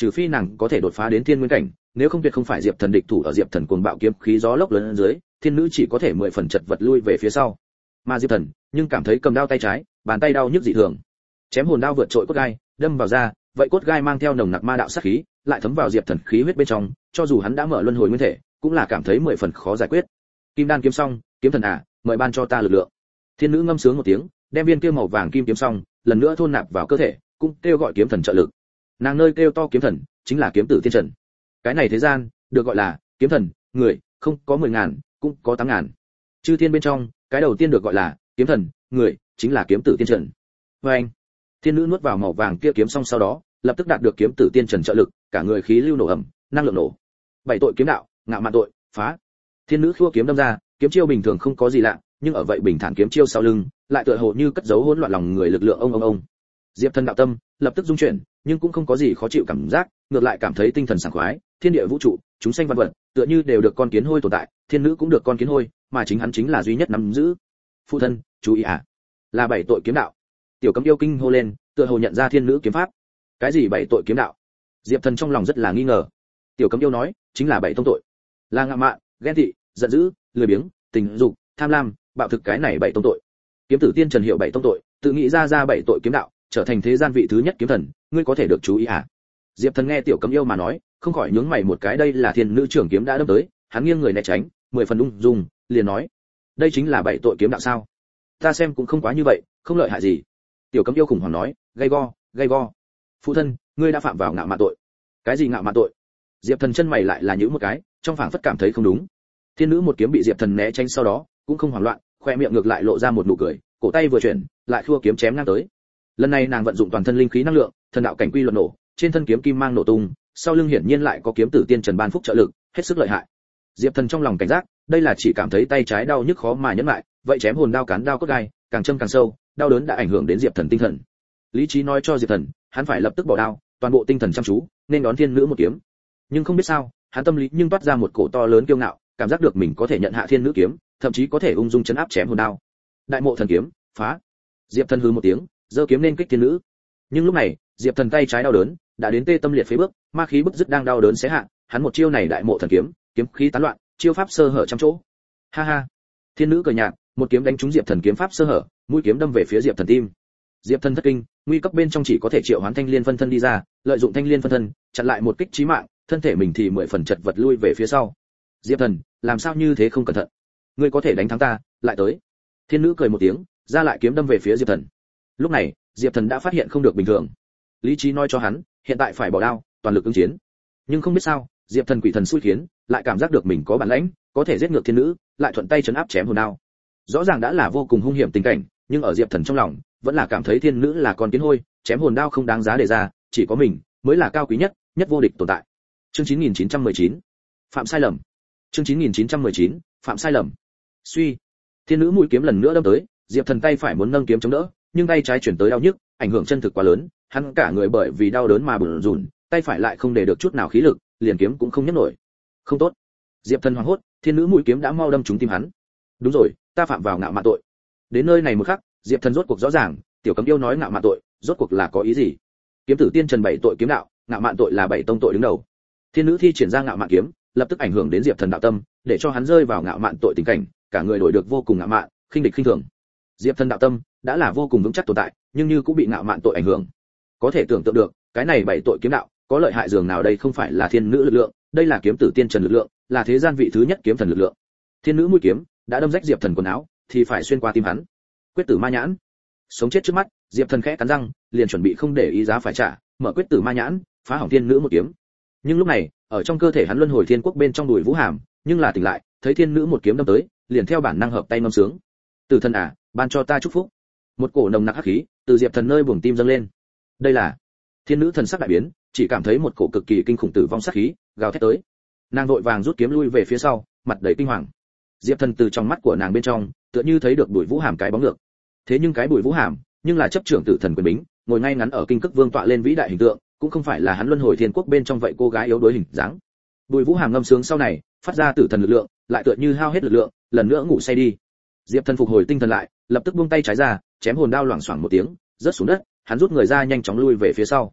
trừ phi nàng có thể đột phá đến thiên nguyên cảnh, nếu không tuyệt không phải Diệp Thần địch thủ. Ở Diệp Thần cuồng bạo kiếm khí gió lốc lớn dưới, thiên nữ chỉ có thể mười phần chật vật lui về phía sau. Mà Diệp Thần nhưng cảm thấy cầm đao tay trái, bàn tay đau nhức dị thường. Chém hồn đao vượt trội cốt gai, đâm vào da, vậy cốt gai mang theo nồng nặc ma đạo sát khí, lại thấm vào Diệp Thần khí huyết bên trong, cho dù hắn đã mở luân hồi nguyên thể, cũng là cảm thấy mười phần khó giải quyết. Kim đan kiếm xong, kiếm thần à, mời ban cho ta lực lượng. Thiên nữ ngâm sướng một tiếng, đem viên kia màu vàng kim kiếm xong, lần nữa thôn nạp vào cơ thể, cũng kêu gọi kiếm thần trợ lực. Nàng nơi kêu to kiếm thần, chính là kiếm tử tiên trần. Cái này thế gian, được gọi là kiếm thần, người, không có mười ngàn, cũng có tám ngàn. Chư thiên bên trong, cái đầu tiên được gọi là kiếm thần, người, chính là kiếm tử tiên trần. Và anh, thiên nữ nuốt vào màu vàng kia kiếm xong sau đó, lập tức đạt được kiếm tử tiên trần trợ lực, cả người khí lưu nổ ẩm, năng lượng nổ. Bảy tội kiếm đạo, ngạo mạn tội, phá. Thiên nữ khua kiếm đâm ra, kiếm chiêu bình thường không có gì lạ, nhưng ở vậy bình thản kiếm chiêu sau lưng, lại tựa hồ như cất giấu hỗn loạn lòng người lực lượng ông ông ông. Diệp Thần đạo tâm lập tức rung chuyển, nhưng cũng không có gì khó chịu cảm giác, ngược lại cảm thấy tinh thần sảng khoái, thiên địa vũ trụ, chúng sanh văn vật, tựa như đều được con kiến hôi tồn tại, thiên nữ cũng được con kiến hôi, mà chính hắn chính là duy nhất nắm giữ. Phụ thân, chú ý à, là bảy tội kiếm đạo. Tiểu Cấm yêu kinh hô lên, tựa hồ nhận ra thiên nữ kiếm pháp. Cái gì bảy tội kiếm đạo? Diệp Thần trong lòng rất là nghi ngờ. Tiểu Cấm yêu nói, chính là bảy tông tội, là ngạo mạn, ghen tị, giận dữ, lười biếng, tình dục, tham lam, bạo thực, cái này bảy tông tội. Kiếm tử tiên trần hiệu bảy tông tội, tự nghĩ ra ra bảy tội kiếm đạo, trở thành thế gian vị thứ nhất kiếm thần, ngươi có thể được chú ý à? Diệp Thần nghe Tiểu Cấm yêu mà nói, không khỏi nhướng mày một cái, đây là thiên nữ trưởng kiếm đã đâm tới, hắn nghiêng người né tránh, mười phần ung dung, liền nói, đây chính là bảy tội kiếm đạo sao? Ta xem cũng không quá như vậy, không lợi hại gì. Tiểu Cấm yêu khủng hoảng nói, gay go, gay go. Phụ thân, ngươi đã phạm vào ngạo mạn tội. Cái gì ngạo mạn tội? Diệp Thần chân mày lại là nhíu một cái, trong phảng phất cảm thấy không đúng. Thiên nữ một kiếm bị Diệp Thần né tránh sau đó, cũng không hoảng loạn, khoe miệng ngược lại lộ ra một nụ cười, cổ tay vừa chuyển, lại khua kiếm chém ngang tới. Lần này nàng vận dụng toàn thân linh khí năng lượng, thần đạo cảnh quy luật nổ, trên thân kiếm kim mang nổ tung, sau lưng hiển nhiên lại có kiếm tử tiên trần ban phúc trợ lực, hết sức lợi hại. Diệp Thần trong lòng cảnh giác, đây là chỉ cảm thấy tay trái đau nhức khó mà nhẫn lại, vậy chém hồn đao cán đao cốt gai, càng châm càng sâu, đau đớn đã ảnh hưởng đến Diệp Thần tinh thần. Lý trí nói cho Diệp Thần, hắn phải lập tức bỏ đao, toàn bộ tinh thần chăm chú, nên đón thiên nữ một kiếm. Nhưng không biết sao, hắn tâm lý nhưng toát ra một cổ to lớn kiêu ngạo, cảm giác được mình có thể nhận hạ thiên nữ kiếm, thậm chí có thể ung dung chấn áp chém hồn đao. Đại mộ thần kiếm, phá. Diệp Thần hừ một tiếng, giơ kiếm nên kích thiên nữ. Nhưng lúc này, Diệp Thần tay trái đau đớn, đã đến tê tâm liệt phế bước, ma khí bức dứt đang đau đớn xé hạ, hắn một chiêu này đại mộ thần kiếm, kiếm khí tán loạn, chiêu pháp sơ hở trăm chỗ. Ha ha. Thiên nữ cười nhạt, một kiếm đánh trúng Diệp Thần kiếm pháp sơ hở, mũi kiếm đâm về phía Diệp Thần tim. Diệp Thần thất kinh, nguy cấp bên trong chỉ có thể triệu hoán thanh liên phân thân đi ra, lợi dụng thanh liên phân thân, chặn lại một kích chí mạng, thân thể mình thì mười phần chật vật lui về phía sau. Diệp Thần, làm sao như thế không cẩn thận? Ngươi có thể đánh thắng ta, lại tới. Thiên nữ cười một tiếng, ra lại kiếm đâm về phía Diệp Thần. Lúc này, Diệp Thần đã phát hiện không được bình thường. Lý trí nói cho hắn, hiện tại phải bỏ đao, toàn lực ứng chiến. Nhưng không biết sao, Diệp Thần quỷ thần xui khiến, lại cảm giác được mình có bản lĩnh, có thể giết ngược thiên nữ, lại thuận tay trấn áp chém hồn đao. Rõ ràng đã là vô cùng hung hiểm tình cảnh, nhưng ở Diệp Thần trong lòng, vẫn là cảm thấy thiên nữ là con kiến hôi, chém hồn đao không đáng giá để ra, chỉ có mình mới là cao quý nhất, nhất vô địch tồn tại. Chương chín nghìn chín trăm mười chín, phạm sai lầm. Chương chín nghìn chín trăm mười chín, phạm sai lầm. Suy, thiên nữ mũi kiếm lần nữa đâm tới, Diệp Thần tay phải muốn nâng kiếm chống đỡ, nhưng tay trái chuyển tới đau nhức, ảnh hưởng chân thực quá lớn, hắn cả người bởi vì đau đớn mà bủn rủn, tay phải lại không để được chút nào khí lực, liền kiếm cũng không nhấc nổi. Không tốt. Diệp Thần hoảng hốt, thiên nữ mũi kiếm đã mau đâm trúng tim hắn. Đúng rồi, ta phạm vào ngạo mạn tội. Đến nơi này một khắc, Diệp Thần rốt cuộc rõ ràng, Tiểu Cấm yêu nói ngạo mạn tội, rốt cuộc là có ý gì? Kiếm tử tiên trần bảy tội kiếm đạo, ngạo mạn tội là bảy tông tội đứng đầu. Thiên nữ thi triển ra ngạo mạn kiếm, lập tức ảnh hưởng đến Diệp Thần đạo tâm, để cho hắn rơi vào ngạo mạn tội tình cảnh, cả người đổi được vô cùng ngạo mạn, khinh địch khinh thường. Diệp Thần đạo tâm đã là vô cùng vững chắc tồn tại, nhưng như cũng bị ngạo mạn tội ảnh hưởng. Có thể tưởng tượng được, cái này bảy tội kiếm đạo có lợi hại dường nào, đây không phải là thiên nữ lực lượng, đây là kiếm tử tiên trần lực lượng, là thế gian vị thứ nhất kiếm thần lực lượng. Thiên nữ mũi kiếm đã đâm rách Diệp Thần quần áo, thì phải xuyên qua tim hắn. Quyết tử ma nhãn, sống chết trước mắt, Diệp Thần khẽ cắn răng, liền chuẩn bị không để ý giá phải trả, mở quyết tử ma nhãn, phá hỏng thiên nữ một kiếm. Nhưng lúc này, ở trong cơ thể hắn luân hồi thiên quốc bên trong đùi vũ hàm, nhưng là tỉnh lại, thấy thiên nữ một kiếm đâm tới, liền theo bản năng hợp tay ngâm sướng. Tử thần à, ban cho ta chúc phúc. Một cổ nồng nặc hắc khí từ Diệp Thần nơi buồng tim dâng lên. Đây là thiên nữ thần sắc đại biến, chỉ cảm thấy một cổ cực kỳ kinh khủng tử vong sát khí gào thét tới. Nàng vội vàng rút kiếm lui về phía sau, mặt đầy kinh hoàng. Diệp Thần từ trong mắt của nàng bên trong, tựa như thấy được bùi vũ hàm cái bóng ngược. Thế nhưng cái bùi vũ hàm, nhưng là chấp trưởng tử thần quyền bính, ngồi ngay ngắn ở kinh cực vương tọa lên vĩ đại hình tượng, cũng không phải là hắn luân hồi thiên quốc bên trong vậy cô gái yếu đuối hình dáng. Bùi vũ hàm ngâm sướng sau này, phát ra tử thần lực lượng, lại tựa như hao hết lực lượng, lần nữa ngủ say đi. Diệp Thần phục hồi tinh thần lại, lập tức buông tay trái ra, chém hồn đao loảng xoảng một tiếng, rớt xuống đất, hắn rút người ra nhanh chóng lui về phía sau.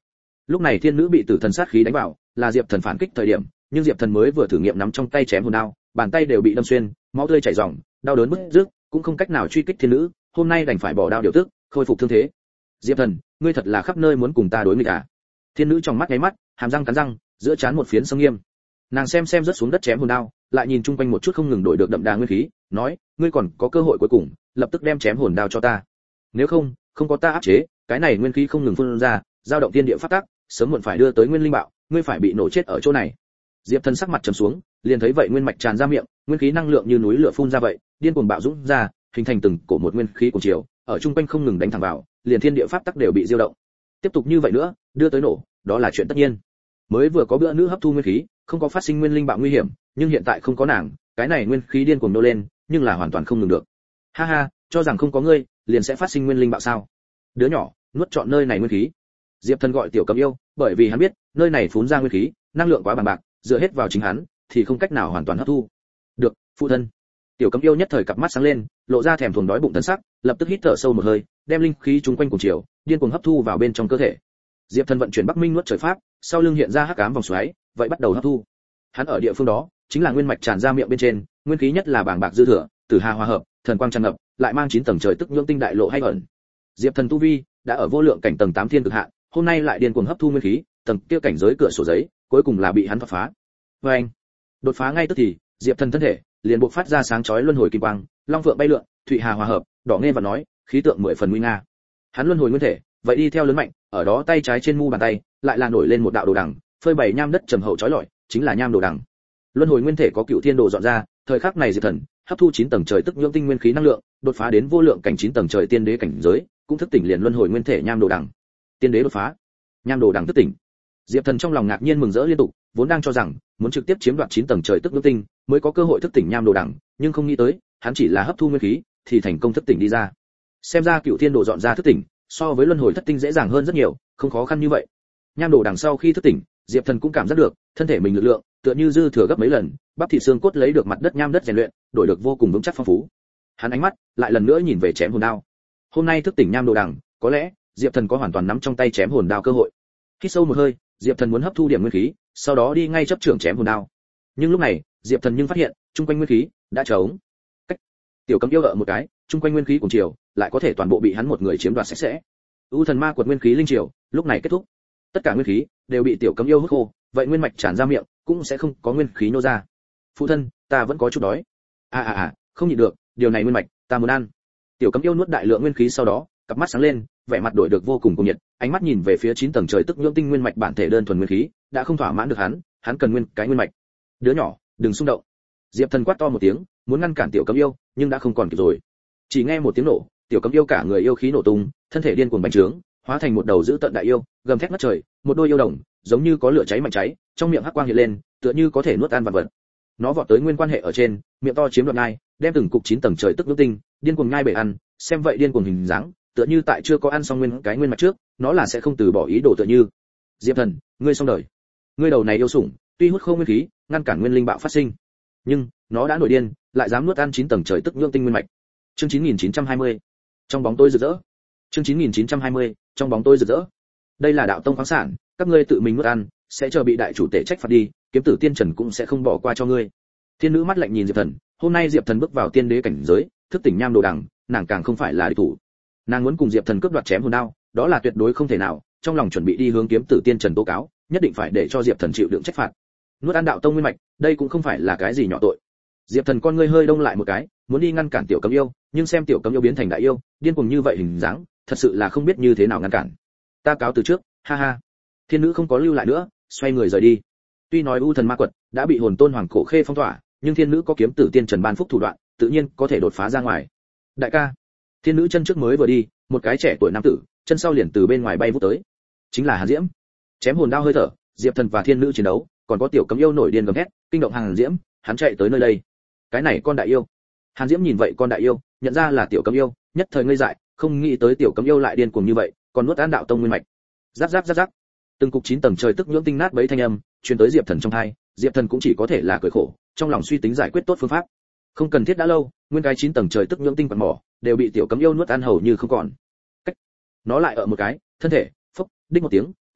Lúc này thiên nữ bị tử thần sát khí đánh vào, là Diệp Thần phản kích thời điểm, nhưng Diệp Thần mới vừa thử nghiệm nắm trong tay chém hồn đao, bàn tay đều bị đâm xuyên, máu tươi chảy ròng, đau đớn bứt rứt, cũng không cách nào truy kích thiên nữ, hôm nay đành phải bỏ đao điều tức, khôi phục thương thế. Diệp Thần, ngươi thật là khắp nơi muốn cùng ta đối nghịch à? Thiên nữ trong mắt nháy mắt, hàm răng cắn răng, giữa trán một phiến sông nghiêm. Nàng xem xem rớt xuống đất chém hồn đao, lại nhìn chung quanh một chút không ngừng đổi được đậm đà nguyên khí, nói, ngươi còn có cơ hội cuối cùng, lập tức đem chém hồn đao cho ta. Nếu không, không có ta áp chế, cái này nguyên khí không ngừng phun ra, dao động thiên địa phát tác, sớm muộn phải đưa tới nguyên linh bạo, ngươi phải bị nổ chết ở chỗ này. Diệp Thần sắc mặt trầm xuống, liền thấy vậy nguyên mạch tràn ra miệng, nguyên khí năng lượng như núi lửa phun ra vậy, điên cuồng bạo dũng ra, hình thành từng cổ một nguyên khí cuồng chiều, ở trung quanh không ngừng đánh thẳng vào, liền thiên địa pháp tắc đều bị diêu động. Tiếp tục như vậy nữa, đưa tới nổ, đó là chuyện tất nhiên. Mới vừa có bữa nữ hấp thu nguyên khí, không có phát sinh nguyên linh bạo nguy hiểm, nhưng hiện tại không có nàng, cái này nguyên khí điên cuồng nô lên, nhưng là hoàn toàn không ngừng được. Ha ha, cho rằng không có ngươi, liền sẽ phát sinh nguyên linh bạo sao? Đứa nhỏ, nuốt trọn nơi này nguyên khí. Diệp Thần gọi Tiểu Cấm Yêu, bởi vì hắn biết, nơi này phún ra nguyên khí, năng lượng quá bằng bạc, dựa hết vào chính hắn, thì không cách nào hoàn toàn hấp thu. Được, phụ thân. Tiểu Cấm Yêu nhất thời cặp mắt sáng lên, lộ ra thèm thuồng đói bụng thần sắc, lập tức hít thở sâu một hơi, đem linh khí chúng quanh cùng chiều, điên cuồng hấp thu vào bên trong cơ thể. Diệp Thần vận chuyển Bắc Minh nuốt trời pháp, sau lưng hiện ra hắc ám vòng xoáy, vậy bắt đầu hấp thu. Hắn ở địa phương đó, chính là nguyên mạch tràn ra miệng bên trên, nguyên khí nhất là bàng bạc dư thừa, tử hà hòa hợp, thần quang tràn ngập, lại mang chín tầng trời tức nhưỡng tinh đại lộ hay ẩn. Diệp Thần tu vi đã ở vô lượng cảnh tầng tám thiên cực hạn, hôm nay lại điên cuồng hấp thu nguyên khí, tầng kia cảnh giới cửa sổ giấy, cuối cùng là bị hắn phá phá. Và anh, đột phá ngay tức thì, Diệp Thần thân thể liền bộc phát ra sáng chói luân hồi kim quang, long phượng bay lượn, thụy hà hòa hợp, đỏ nghe và nói, khí tượng mười phần nguy nga. Hắn luân hồi nguyên thể, vậy đi theo lớn mạnh, ở đó tay trái trên mu bàn tay, lại là nổi lên một đạo đồ đằng, phơi bày nham đất trầm hậu chói lọi, chính là nham đồ đằng. Luân hồi nguyên thể có cựu thiên đồ dọn ra, thời khắc này Diệp Thần hấp thu chín tầng trời tức nhưỡng tinh nguyên khí năng lượng, đột phá đến vô lượng cảnh chín tầng trời tiên đế cảnh giới, cũng thức tỉnh liền luân hồi nguyên thể nham đồ đằng. Tiên đế đột phá, nham đồ đằng thức tỉnh. Diệp Thần trong lòng ngạc nhiên mừng rỡ liên tục, vốn đang cho rằng muốn trực tiếp chiếm đoạt chín tầng trời tức nhưỡng tinh mới có cơ hội thức tỉnh nham đồ đằng, nhưng không nghĩ tới, hắn chỉ là hấp thu nguyên khí thì thành công thức tỉnh đi ra. Xem ra cựu thiên đồ dọn ra thức tỉnh, so với luân hồi thất tinh dễ dàng hơn rất nhiều, không khó khăn như vậy. Nham đồ đằng sau khi thức tỉnh, Diệp Thần cũng cảm giác được, thân thể mình lực lượng tựa như dư thừa gấp mấy lần, bắp thịt xương cốt lấy được mặt đất nham đất rèn luyện, đổi được vô cùng vững chắc phong phú. Hắn ánh mắt lại lần nữa nhìn về chém hồn đao. Hôm nay thức tỉnh nham đồ đằng, có lẽ Diệp Thần có hoàn toàn nắm trong tay chém hồn đao cơ hội. Hít sâu một hơi, Diệp Thần muốn hấp thu điểm nguyên khí, sau đó đi ngay chấp trưởng chém hồn đao. Nhưng lúc này, Diệp Thần nhưng phát hiện, trung quanh nguyên khí đã trống. Cách. Tiểu Cấm Yêu gợ một cái, trung quanh nguyên khí cùng chiều, lại có thể toàn bộ bị hắn một người chiếm đoạt sạch sẽ. U thần ma quật nguyên khí linh triều, lúc này kết thúc. Tất cả nguyên khí đều bị Tiểu Cấm Yêu hút khô, vậy nguyên mạch tràn ra miệng, cũng sẽ không có nguyên khí nô ra. Phụ thân, ta vẫn có chút đói. À à à, không nhịn được, điều này nguyên mạch, ta muốn ăn. Tiểu Cấm Yêu nuốt đại lượng nguyên khí sau đó, cặp mắt sáng lên, vẻ mặt đổi được vô cùng cuồng nhiệt, ánh mắt nhìn về phía chín tầng trời tức nhưỡng tinh nguyên mạch bản thể đơn thuần nguyên khí, đã không thỏa mãn được hắn, hắn cần nguyên cái nguyên mạch. Đứa nhỏ, đừng xung động. Diệp Thần quát to một tiếng, muốn ngăn cản Tiểu Cấm Yêu, nhưng đã không còn kịp rồi. Chỉ nghe một tiếng nổ, Tiểu Cấm Yêu cả người yêu khí nổ tung, thân thể điên cuồng bành trướng, hóa thành một đầu dữ tận đại yêu, gầm thét ngất trời, một đôi yêu đồng, giống như có lửa cháy mạnh cháy, trong miệng hắc quang hiện lên, tựa như có thể nuốt ăn vạn vật. Nó vọt tới nguyên quan hệ ở trên, miệng to chiếm đoạt ngai, đem từng cục chín tầng trời tức nhưỡng tinh, điên cuồng ngai bể ăn, xem vậy điên cuồng hình dáng, tựa như tại chưa có ăn xong nguyên cái nguyên mạch trước, nó là sẽ không từ bỏ ý đồ tựa như. Diệp Thần, ngươi xong đời. Ngươi đầu này yêu sủng, tuy hút không nguyên khí, ngăn cản nguyên linh bạo phát sinh, nhưng nó đã nổi điên, lại dám nuốt ăn chín tầng trời tức nhưỡng tinh nguyên mạch. Chương chín nghìn chín trăm hai mươi. Trong bóng tối rực rỡ. Chương chín nghìn chín trăm hai mươi. Trong bóng tối rực rỡ. Đây là đạo tông khoáng sản, các ngươi tự mình nuốt ăn, sẽ chờ bị đại chủ tể trách phạt đi, kiếm tử tiên trần cũng sẽ không bỏ qua cho ngươi. Thiên nữ mắt lạnh nhìn Diệp Thần, hôm nay Diệp Thần bước vào tiên đế cảnh giới, thức tỉnh nham đồ đằng, nàng càng không phải là địch thủ. Nàng muốn cùng Diệp Thần cướp đoạt chém hồn đao, đó là tuyệt đối không thể nào, trong lòng chuẩn bị đi hướng kiếm tử tiên trần tố cáo, nhất định phải để cho Diệp Thần chịu đựng trách phạt. Nuốt ăn đạo tông nguyên mạch, đây cũng không phải là cái gì nhỏ tội. Diệp Thần con ngươi hơi đông lại một cái, muốn đi ngăn cản Tiểu Cấm Yêu, nhưng xem Tiểu Cấm Yêu biến thành đại yêu, điên cuồng như vậy hình dáng, thật sự là không biết như thế nào ngăn cản. Ta cáo từ trước, ha ha. Thiên nữ không có lưu lại nữa, xoay người rời đi. Tuy nói U thần ma quật đã bị hồn tôn hoàng cổ khê phong tỏa, nhưng thiên nữ có kiếm tử tiên trần ban phúc thủ đoạn, tự nhiên có thể đột phá ra ngoài. Đại ca. Thiên nữ chân trước mới vừa đi, một cái trẻ tuổi nam tử, chân sau liền từ bên ngoài bay vút tới. Chính là Hàn Diễm. Chém hồn đao hơi thở, Diệp Thần và thiên nữ chiến đấu, còn có Tiểu Cấm Yêu nổi điên gầm hét, kinh động Hàn Diễm, hắn chạy tới nơi đây. Cái này con đại yêu. Hàn Diễm nhìn vậy con đại yêu, nhận ra là Tiểu Cấm Yêu, nhất thời ngây dại, không nghĩ tới Tiểu Cấm Yêu lại điên cuồng như vậy, còn nuốt ăn đạo tông nguyên mạch. Rắc rắc rắc rắc. Từng cục chín tầng trời tức nhưỡng tinh nát bấy thanh âm, truyền tới Diệp Thần trong tai, Diệp Thần cũng chỉ có thể là cười khổ, trong lòng suy tính giải quyết tốt phương pháp. Không cần thiết đã lâu, nguyên cái chín tầng trời tức nhưỡng tinh quạt mỏ, đều bị Tiểu Cấm Yêu nuốt ăn hầu như không còn. Cách. Nó lại ở một cái, thân thể, phốc, đích một tiếng,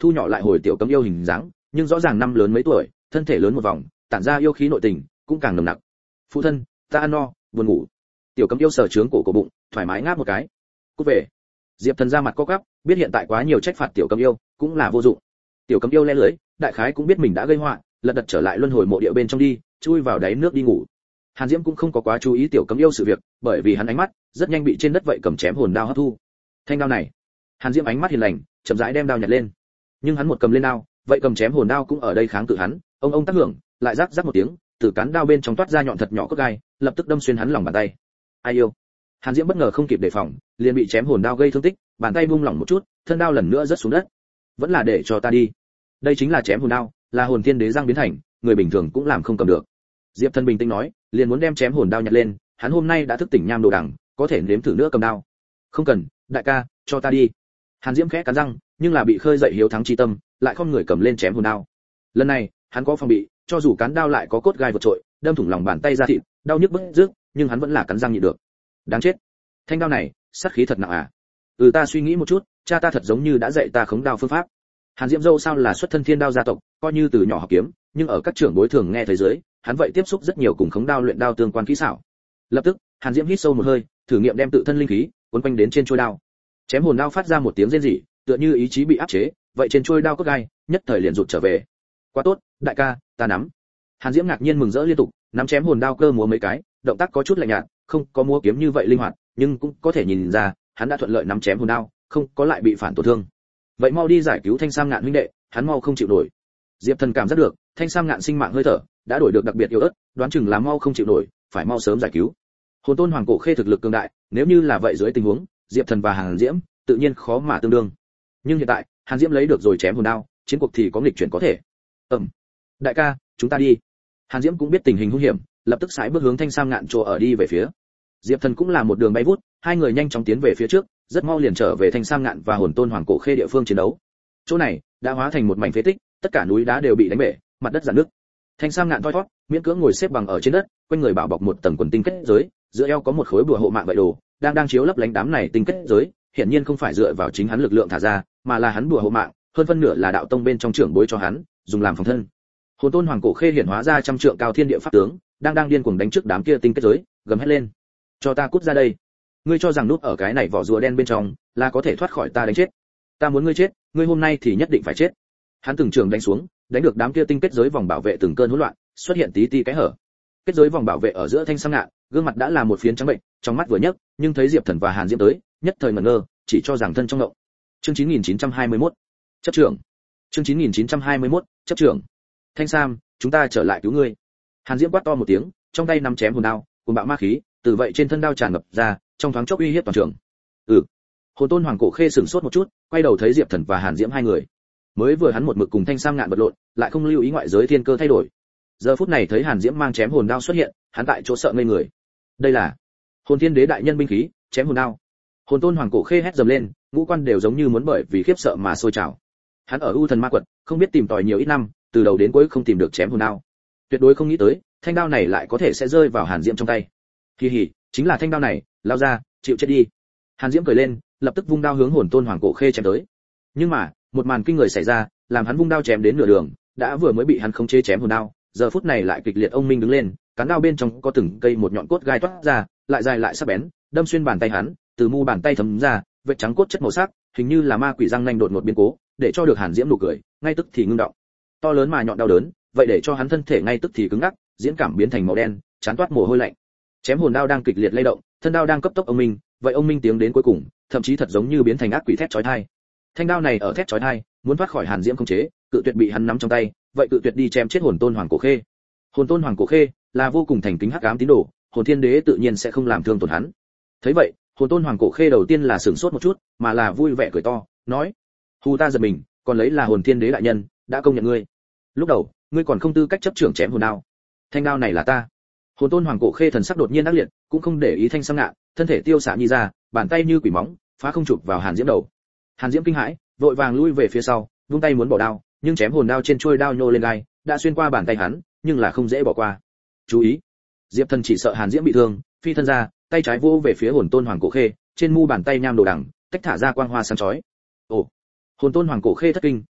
thu nhỏ lại hồi tiểu cấm yêu hình dáng, nhưng rõ ràng năm lớn mấy tuổi, thân thể lớn một vòng, tản ra yêu khí nội tình cũng càng nồng nặc. Phụ thân, ta ăn no, buồn ngủ. Tiểu cấm yêu sờ trướng cổ của bụng, thoải mái ngáp một cái. Cút về. Diệp Thần ra mặt co quắp, biết hiện tại quá nhiều trách phạt tiểu cấm yêu cũng là vô dụng. Tiểu cấm yêu le lưỡi, đại khái cũng biết mình đã gây họa, lật đật trở lại luân hồi mộ địa bên trong đi, chui vào đáy nước đi ngủ. Hàn Diễm cũng không có quá chú ý tiểu cấm yêu sự việc, bởi vì hắn ánh mắt rất nhanh bị trên đất vậy cầm chém hồn đao hấp thu. Thanh đao này, Hàn Diễm ánh mắt hiền lành, chậm rãi đem đao nhặt lên. Nhưng hắn một cầm lên đao, vậy cầm chém hồn đao cũng ở đây kháng cự hắn, ông ông tác hưởng, lại rắc rắc một tiếng, từ cán đao bên trong toát ra nhọn thật nhỏ cốt gai, lập tức đâm xuyên hắn lòng bàn tay. Ai yêu. Hàn Diễm bất ngờ không kịp đề phòng, liền bị chém hồn đao gây thương tích, bàn tay buông lỏng một chút, thân đao lần nữa rớt xuống đất. Vẫn là để cho ta đi. Đây chính là chém hồn đao, là hồn thiên đế răng biến thành, người bình thường cũng làm không cầm được. Diệp Thần bình tĩnh nói, liền muốn đem chém hồn đao nhặt lên, hắn hôm nay đã thức tỉnh nham đồ đằng, có thể nếm thử nữa cầm đao. Không cần, đại ca, cho ta đi. Hàn Diễm khẽ cắn răng, nhưng là bị khơi dậy hiếu thắng chi tâm, lại không người cầm lên chém hồn đao. Lần này, hắn có phòng bị, cho dù cán đao lại có cốt gai vượt trội, đâm thủng lòng bàn tay ra thịt, đau nhức bứt rứt, nhưng hắn vẫn là cắn răng nhịn được. Đáng chết, thanh đao này, sát khí thật nặng à? Ừ, ta suy nghĩ một chút, cha ta thật giống như đã dạy ta khống đao phương pháp. Hàn Diễm dâu sao là xuất thân thiên đao gia tộc, coi như từ nhỏ học kiếm, nhưng ở các trưởng bối thường nghe thấy dưới, hắn vậy tiếp xúc rất nhiều cùng khống đao luyện đao tương quan kỹ xảo. Lập tức, Hàn Diễm hít sâu một hơi, thử nghiệm đem tự thân linh khí cuốn quanh đến trên chuôi đao. Chém hồn đao phát ra một tiếng rên rỉ, tựa như ý chí bị áp chế, vậy trên chuôi đao cốt gai, nhất thời liền rụt trở về. Quá tốt, đại ca, ta nắm. Hàn Diễm ngạc nhiên mừng rỡ liên tục, nắm chém hồn đao cơ múa mấy cái, động tác có chút lạnh nhạt, không có múa kiếm như vậy linh hoạt, nhưng cũng có thể nhìn ra, hắn đã thuận lợi nắm chém hồn đao, không có lại bị phản tổn thương. Vậy mau đi giải cứu Thanh Sam Ngạn huynh đệ, hắn mau không chịu nổi. Diệp Thần cảm giác được, Thanh Sam Ngạn sinh mạng hơi thở đã đổi được đặc biệt yếu ớt, đoán chừng là mau không chịu nổi, phải mau sớm giải cứu. Hồn Tôn Hoàng Cổ Khê thực lực cường đại, nếu như là vậy dưới tình huống, Diệp Thần và Hàn Diễm tự nhiên khó mà tương đương. Nhưng hiện tại, Hàn Diễm lấy được rồi chém hồn đao, chiến cuộc thì có nghịch chuyển có thể. Ừm. Đại ca, chúng ta đi. Hàn Diễm cũng biết tình hình hung hiểm, lập tức sải bước hướng Thanh Sam Ngạn chỗ ở đi về phía. Diệp Thần cũng là một đường bay vút, hai người nhanh chóng tiến về phía trước, rất mau liền trở về Thanh Sam Ngạn và Hồn Tôn Hoàng Cổ Khê địa phương chiến đấu. Chỗ này đã hóa thành một mảnh phế tích, tất cả núi đá đều bị đánh bể, mặt đất rạn nứt. Thanh Sam Ngạn thoi thoát, miễn cưỡng ngồi xếp bằng ở trên đất, quanh người bảo bọc một tầng quần tinh kết giới, giữa eo có một khối bùa hộ mạng vậy đồ, đang đang chiếu lấp lánh đám này tinh kết giới, hiển nhiên không phải dựa vào chính hắn lực lượng thả ra, mà là hắn bùa hộ mạng, hơn phân nửa là đạo tông bên trong trưởng bối cho hắn, dùng làm phòng thân. Hồn Tôn Hoàng Cổ Khê hiển hóa ra trăm trượng cao thiên địa pháp tướng, đang đang điên cuồng đánh trước đám kia tinh kết giới, gầm hét lên: "Cho ta cút ra đây! Ngươi cho rằng núp ở cái này vỏ rùa đen bên trong, là có thể thoát khỏi ta đánh chết? Ta muốn ngươi chết, ngươi hôm nay thì nhất định phải chết!" Hắn từng trường đánh xuống, đánh được đám kia tinh kết giới vòng bảo vệ từng cơn hỗn loạn, xuất hiện tí tí cái hở. Kết giới vòng bảo vệ ở giữa Thanh Sam Ngạn, gương mặt đã là một phiến trắng bệnh, trong mắt vừa nhấc, nhưng thấy Diệp Thần và Hàn Diễm tới, nhất thời ngẩn ngơ, chỉ cho rằng thân trong động. Chương chín nghìn chín trăm hai mươi mốt, chấp trưởng. Chương chín nghìn chín trăm hai mươi mốt, chấp trưởng. Thanh Sam, chúng ta trở lại cứu ngươi. Hàn Diễm quát to một tiếng, trong tay nắm chém hồn đao, cùng bạo ma khí, từ vậy trên thân đao tràn ngập ra, trong thoáng chốc uy hiếp toàn trường. Ừ. Hồn Tôn Hoàng Cổ Khê sửng sốt một chút, quay đầu thấy Diệp Thần và Hàn Diễm hai người. Mới vừa hắn một mực cùng Thanh Sam Ngạn vật lộn, lại không lưu ý ngoại giới thiên cơ thay đổi. Giờ phút này thấy Hàn Diễm mang chém hồn đao xuất hiện, hắn tại chỗ sợ ngây người. Đây là Hồn Thiên Đế đại nhân binh khí, chém hồn đao. Hồn Tôn Hoàng Cổ Khê hét dầm lên, ngũ quan đều giống như muốn bởi vì khiếp sợ mà sôi trào. Hắn ở U Thần Ma Quật, không biết tìm tòi nhiều ít năm, từ đầu đến cuối không tìm được chém hồn đao. Tuyệt đối không nghĩ tới, thanh đao này lại có thể sẽ rơi vào Hàn Diễm trong tay. Kỳ hỉ, chính là thanh đao này, lao ra, chịu chết đi. Hàn Diễm cười lên, lập tức vung đao hướng Hồn Tôn Hoàng Cổ Khê chém tới. Nhưng mà, một màn kinh người xảy ra, làm hắn vung đao chém đến nửa đường, đã vừa mới bị hắn khống chế chém hồn đao, giờ phút này lại kịch liệt ông minh đứng lên, cán đao bên trong có từng cây một nhọn cốt gai toát ra, lại dài lại sắc bén, đâm xuyên bàn tay hắn, từ mu bàn tay thấm ra, vết trắng cốt chất màu sắc, hình như là ma quỷ răng nanh đột ngột biến cố, để cho được Hàn Diễm nụ cười, ngay tức thì ngưng động. To lớn mà nhọn đau đớn, vậy để cho hắn thân thể ngay tức thì cứng ngắc, diễn cảm biến thành màu đen, chán toát mồ hôi lạnh. Chém hồn đao đang kịch liệt lay động, thân đao đang cấp tốc ông minh, vậy ông minh tiếng đến cuối cùng, thậm chí thật giống như biến thành ác quỷ thét chói tai. Thanh đao này ở thét chói tai, muốn thoát khỏi Hàn Diễm khống chế, cự tuyệt bị hắn nắm trong tay, vậy cự tuyệt đi chém chết Hồn Tôn Hoàng Cổ Khê. Hồn Tôn Hoàng Cổ Khê là vô cùng thành kính hắc ám tín đồ, Hồn Thiên Đế tự nhiên sẽ không làm thương tổn hắn. Thấy vậy, Hồn Tôn Hoàng Cổ Khê đầu tiên là sửng sốt một chút, mà là vui vẻ cười to, nói: "Hù ta giật mình, còn lấy là Hồn Thiên Đế đại nhân, đã công nhận ngươi. Lúc đầu, ngươi còn không tư cách chấp trưởng chém hồn đao. Thanh đao này là ta." Hồn Tôn Hoàng Cổ Khê thần sắc đột nhiên ác liệt, cũng không để ý Thanh Sam Ngạn, thân thể tiêu xạ nhi ra, bàn tay như quỷ móng, phá không chụp vào Hàn Diễm đầu. Hàn Diễm kinh hãi, vội vàng lui về phía sau, vung tay muốn bỏ đao, nhưng chém hồn đao trên chuôi đao nhô lên gai, đã xuyên qua bàn tay hắn, nhưng là không dễ bỏ qua. Chú ý! Diệp Thần chỉ sợ Hàn Diễm bị thương, phi thân ra, tay trái vỗ về phía Hồn Tôn Hoàng Cổ Khê, trên mu bàn tay nham đồ đằng, tách thả ra quang hoa sáng chói. Ồ! Hồn Tôn Hoàng Cổ Khê thất kinh,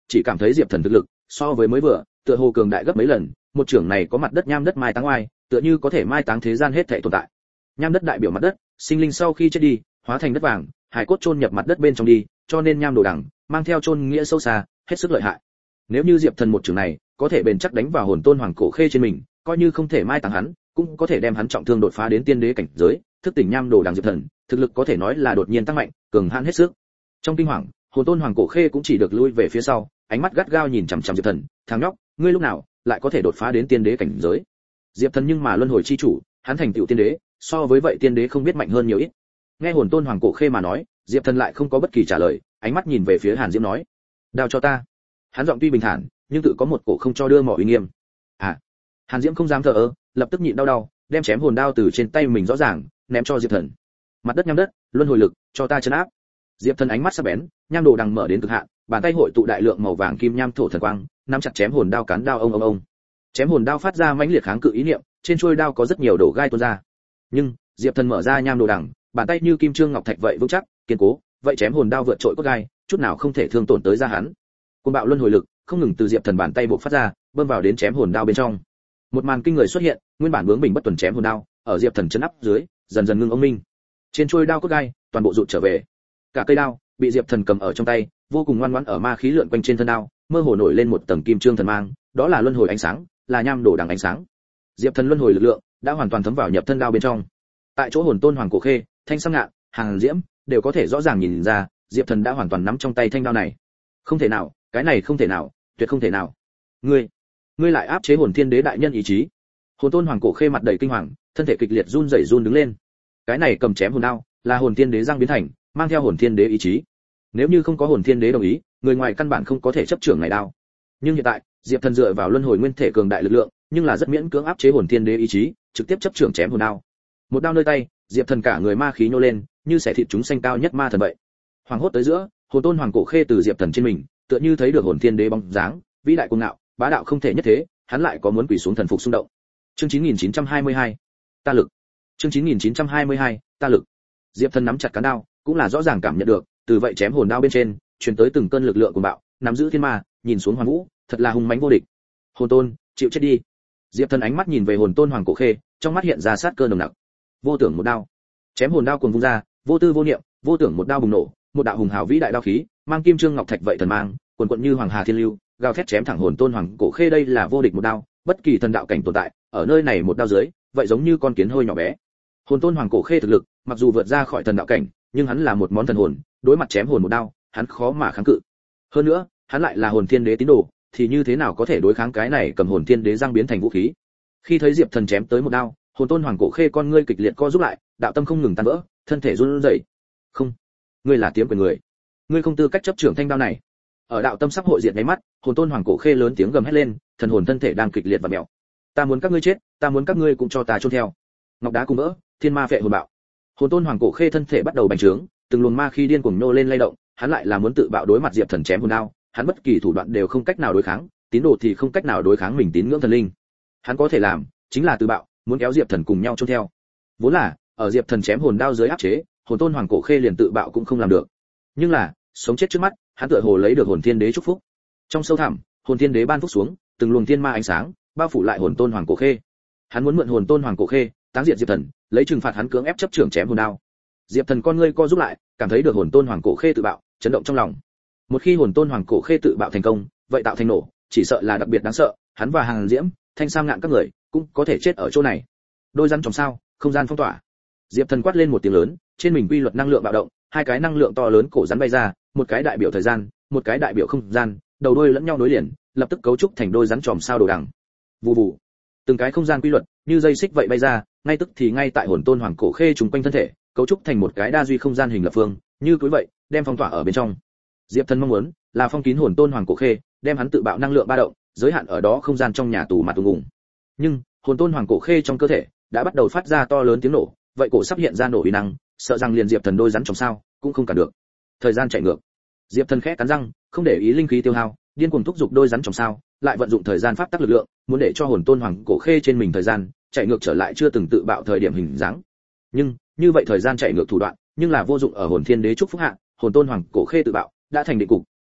chỉ cảm thấy Diệp Thần thực lực so với mới vừa, tựa hồ cường đại gấp mấy lần, một trưởng này có mặt đất nham đất mai táng oai, tựa như có thể mai táng thế gian hết thảy tồn tại. Nham đất đại biểu mặt đất, sinh linh sau khi chết đi, hóa thành đất vàng, hải cốt chôn nhập mặt đất bên trong đi, cho nên nham đồ đằng mang theo chôn nghĩa sâu xa, hết sức lợi hại. Nếu như Diệp Thần một trường này có thể bền chắc đánh vào hồn tôn hoàng cổ khê trên mình, coi như không thể mai táng hắn, cũng có thể đem hắn trọng thương đột phá đến tiên đế cảnh giới, thức tỉnh nham đồ đằng Diệp Thần, thực lực có thể nói là đột nhiên tăng mạnh, cường hãn hết sức. Trong kinh hoàng, hồn tôn hoàng cổ khê cũng chỉ được lui về phía sau, ánh mắt gắt gao nhìn chằm chằm Diệp Thần, thằng nhóc, ngươi lúc nào lại có thể đột phá đến tiên đế cảnh giới? Diệp Thần nhưng mà luân hồi chi chủ, hắn thành tựu tiên đế, so với vậy tiên đế không biết mạnh hơn nhiều ít. Nghe hồn tôn hoàng cổ khê mà nói, Diệp Thần lại không có bất kỳ trả lời, ánh mắt nhìn về phía Hàn Diễm nói: "Đao cho ta." Hắn giọng tuy bình thản, nhưng tự có một cổ không cho đưa mỏ uy nghiêm. À. Hàn Diễm không dám thờ ơ, lập tức nhịn đau đau, đem chém hồn đao từ trên tay mình rõ ràng ném cho Diệp Thần. Mặt đất nham đất, luân hồi lực, cho ta trấn áp. Diệp Thần ánh mắt sắc bén, nham đồ đằng mở đến cực hạn, bàn tay hội tụ đại lượng màu vàng kim nham thổ thần quang, nắm chặt chém hồn đao cán đao ông ông ông. Chém hồn đao phát ra mãnh liệt kháng cự ý niệm, trên chuôi đao có rất nhiều đổ gai tuôn ra. Nhưng, Diệp Thần mở ra nham đồ đằng, bàn tay như kim trương ngọc thạch vậy vững chắc, kiên cố, vậy chém hồn đao vượt trội cốt gai, chút nào không thể thương tổn tới da hắn. Cơn bạo luân hồi lực không ngừng từ Diệp Thần bàn tay bộc phát ra, bơm vào đến chém hồn đao bên trong. Một màn kinh người xuất hiện, nguyên bản bướng bỉnh bất tuần chém hồn đao, ở Diệp Thần chấn áp dưới, dần dần ngưng ông minh. Trên chuôi đao cốt gai, toàn bộ rụt trở về. Cả cây đao bị Diệp Thần cầm ở trong tay, vô cùng ngoan ngoãn ở ma khí lượn quanh trên thân đao, mơ hồ nổi lên một tầng kim trương thần mang, đó là luân hồi ánh sáng, là nham đồ đằng ánh sáng. Diệp Thần luân hồi lực lượng đã hoàn toàn thấm vào nhập thân đao bên trong. Tại chỗ hồn tôn hoàng cổ khê, thanh sam ngạn, Hàn Diễm đều có thể rõ ràng nhìn ra, Diệp Thần đã hoàn toàn nắm trong tay thanh đao này. Không thể nào, cái này không thể nào, tuyệt không thể nào. Ngươi, ngươi lại áp chế hồn thiên đế đại nhân ý chí. Hồn tôn hoàng cổ khê mặt đầy kinh hoàng, thân thể kịch liệt run rẩy run đứng lên. Cái này cầm chém hồn đao, là hồn thiên đế giang biến thành, mang theo hồn thiên đế ý chí. Nếu như không có hồn thiên đế đồng ý, người ngoài căn bản không có thể chấp trưởng này đao. Nhưng hiện tại, Diệp Thần dựa vào luân hồi nguyên thể cường đại lực lượng, nhưng là rất miễn cưỡng áp chế hồn thiên đế ý chí, trực tiếp chấp trưởng chém hồn đao. Một đao nơi tay, Diệp Thần cả người ma khí nhô lên, như xẻ thịt chúng sanh cao nhất ma thần vậy. Hoàng hốt tới giữa, hồn tôn hoàng cổ khê từ Diệp Thần trên mình, tựa như thấy được hồn thiên đế bóng dáng, vĩ đại cuồng ngạo, bá đạo không thể nhất thế, hắn lại có muốn quỳ xuống thần phục xung động. Chương chín nghìn chín trăm hai mươi hai, ta lực. Chương chín nghìn chín trăm hai mươi hai, ta lực. Diệp Thần nắm chặt cán đao, cũng là rõ ràng cảm nhận được, từ vậy chém hồn đao bên trên, truyền tới từng cơn lực lượng cuồng bạo, nắm giữ thiên ma, nhìn xuống hoàng vũ, thật là hùng mãnh vô địch. Hồn tôn, chịu chết đi. Diệp Thần ánh mắt nhìn về hồn tôn hoàng cổ khê, trong mắt hiện ra sát cơ nồng nặc. Vô tưởng một đao, chém hồn đao cuồng vung ra, vô tư vô niệm, vô tưởng một đao bùng nổ, một đạo hùng hào vĩ đại đao khí, mang kim trương ngọc thạch vậy thần mang, cuồn cuộn như hoàng hà thiên lưu, gào thét chém thẳng hồn tôn hoàng cổ khê. Đây là vô địch một đao, bất kỳ thần đạo cảnh tồn tại, ở nơi này một đao dưới, vậy giống như con kiến hôi nhỏ bé. Hồn tôn hoàng cổ khê thực lực, mặc dù vượt ra khỏi thần đạo cảnh, nhưng hắn là một món thần hồn, đối mặt chém hồn một đao, hắn khó mà kháng cự. Hơn nữa, hắn lại là hồn thiên đế tín đồ, thì như thế nào có thể đối kháng cái này cầm hồn thiên đế giang biến thành vũ khí. Khi thấy Diệp Thần chém tới một đao, hồn tôn hoàng cổ khê con ngươi kịch liệt co rút lại, đạo tâm không ngừng tan vỡ, thân thể run rẩy. Không, ngươi là tiếm quyền người, ngươi không tư cách chấp trưởng thanh đao này. Ở đạo tâm sắp hội diện mấy mắt, hồn tôn hoàng cổ khê lớn tiếng gầm hét lên, thần hồn thân thể đang kịch liệt và mèo. Ta muốn các ngươi chết, ta muốn các ngươi cũng cho ta chôn theo. Ngọc đá cùng vỡ, thiên ma phệ hồn bạo. Hồn tôn hoàng cổ khê thân thể bắt đầu bành trướng, từng luồng ma khí điên cuồng nô lên lay động, hắn lại là muốn tự bạo đối mặt Diệp Thần chém hồn đao, hắn bất kỳ thủ đoạn đều không cách nào đối kháng, tín đồ thì không cách nào đối kháng mình tín ngưỡng thần linh. Hắn có thể làm, chính là tự bạo, muốn kéo Diệp Thần cùng nhau chôn theo. Vốn là, ở Diệp Thần chém hồn đao dưới áp chế, hồn tôn hoàng cổ khê liền tự bạo cũng không làm được. Nhưng là, sống chết trước mắt, hắn tựa hồ lấy được hồn thiên đế chúc phúc. Trong sâu thẳm, hồn thiên đế ban phúc xuống, từng luồng thiên ma ánh sáng bao phủ lại hồn tôn hoàng cổ khê. Hắn muốn mượn hồn tôn hoàng cổ khê, táng diệt Diệp Thần, lấy trừng phạt hắn cưỡng ép chấp trưởng chém hồn đao. Diệp Thần con ngươi co rút lại, cảm thấy được hồn tôn hoàng cổ khê tự bạo, chấn động trong lòng. Một khi hồn tôn hoàng cổ khê tự bạo thành công, vậy tạo thành nổ, chỉ sợ là đặc biệt đáng sợ, hắn và Hàn Diễm, Thanh Sam ngạn các người cũng có thể chết ở chỗ này. Đôi rắn trong sao, không gian phong tỏa. Diệp Thần quát lên một tiếng lớn, trên mình quy luật năng lượng bạo động, hai cái năng lượng to lớn cổ rắn bay ra, một cái đại biểu thời gian, một cái đại biểu không gian, đầu đuôi lẫn nhau nối liền, lập tức cấu trúc thành đôi rắn tròm sao đồ đằng. Vù vù. Từng cái không gian quy luật như dây xích vậy bay ra, ngay tức thì ngay tại hồn tôn hoàng cổ khê trùng quanh thân thể, cấu trúc thành một cái đa duy không gian hình lập phương, như cuối vậy, đem phong tỏa ở bên trong. Diệp Thần mong muốn là phong kín hồn tôn hoàng cổ khê, đem hắn tự bạo năng lượng ba động, giới hạn ở đó không gian trong nhà tù mà tù ngùng. Nhưng, hồn tôn hoàng cổ khê trong cơ thể đã bắt đầu phát ra to lớn tiếng nổ, vậy cổ sắp hiện ra nổ uy năng, sợ rằng liền Diệp Thần đôi rắn trong sao cũng không cản được. Thời gian chạy ngược. Diệp Thần khẽ cắn răng, không để ý linh khí tiêu hao, điên cuồng thúc giục đôi rắn trong sao, lại vận dụng thời gian pháp tắc lực lượng, muốn để cho hồn tôn hoàng cổ khê trên mình thời gian chạy ngược trở lại chưa từng tự bạo thời điểm hình dáng. Nhưng, như vậy thời gian chạy ngược thủ đoạn, nhưng là vô dụng ở hồn thiên đế trúc phúc hạ, hồn tôn hoàng cổ khê tự bạo đã thành định cục,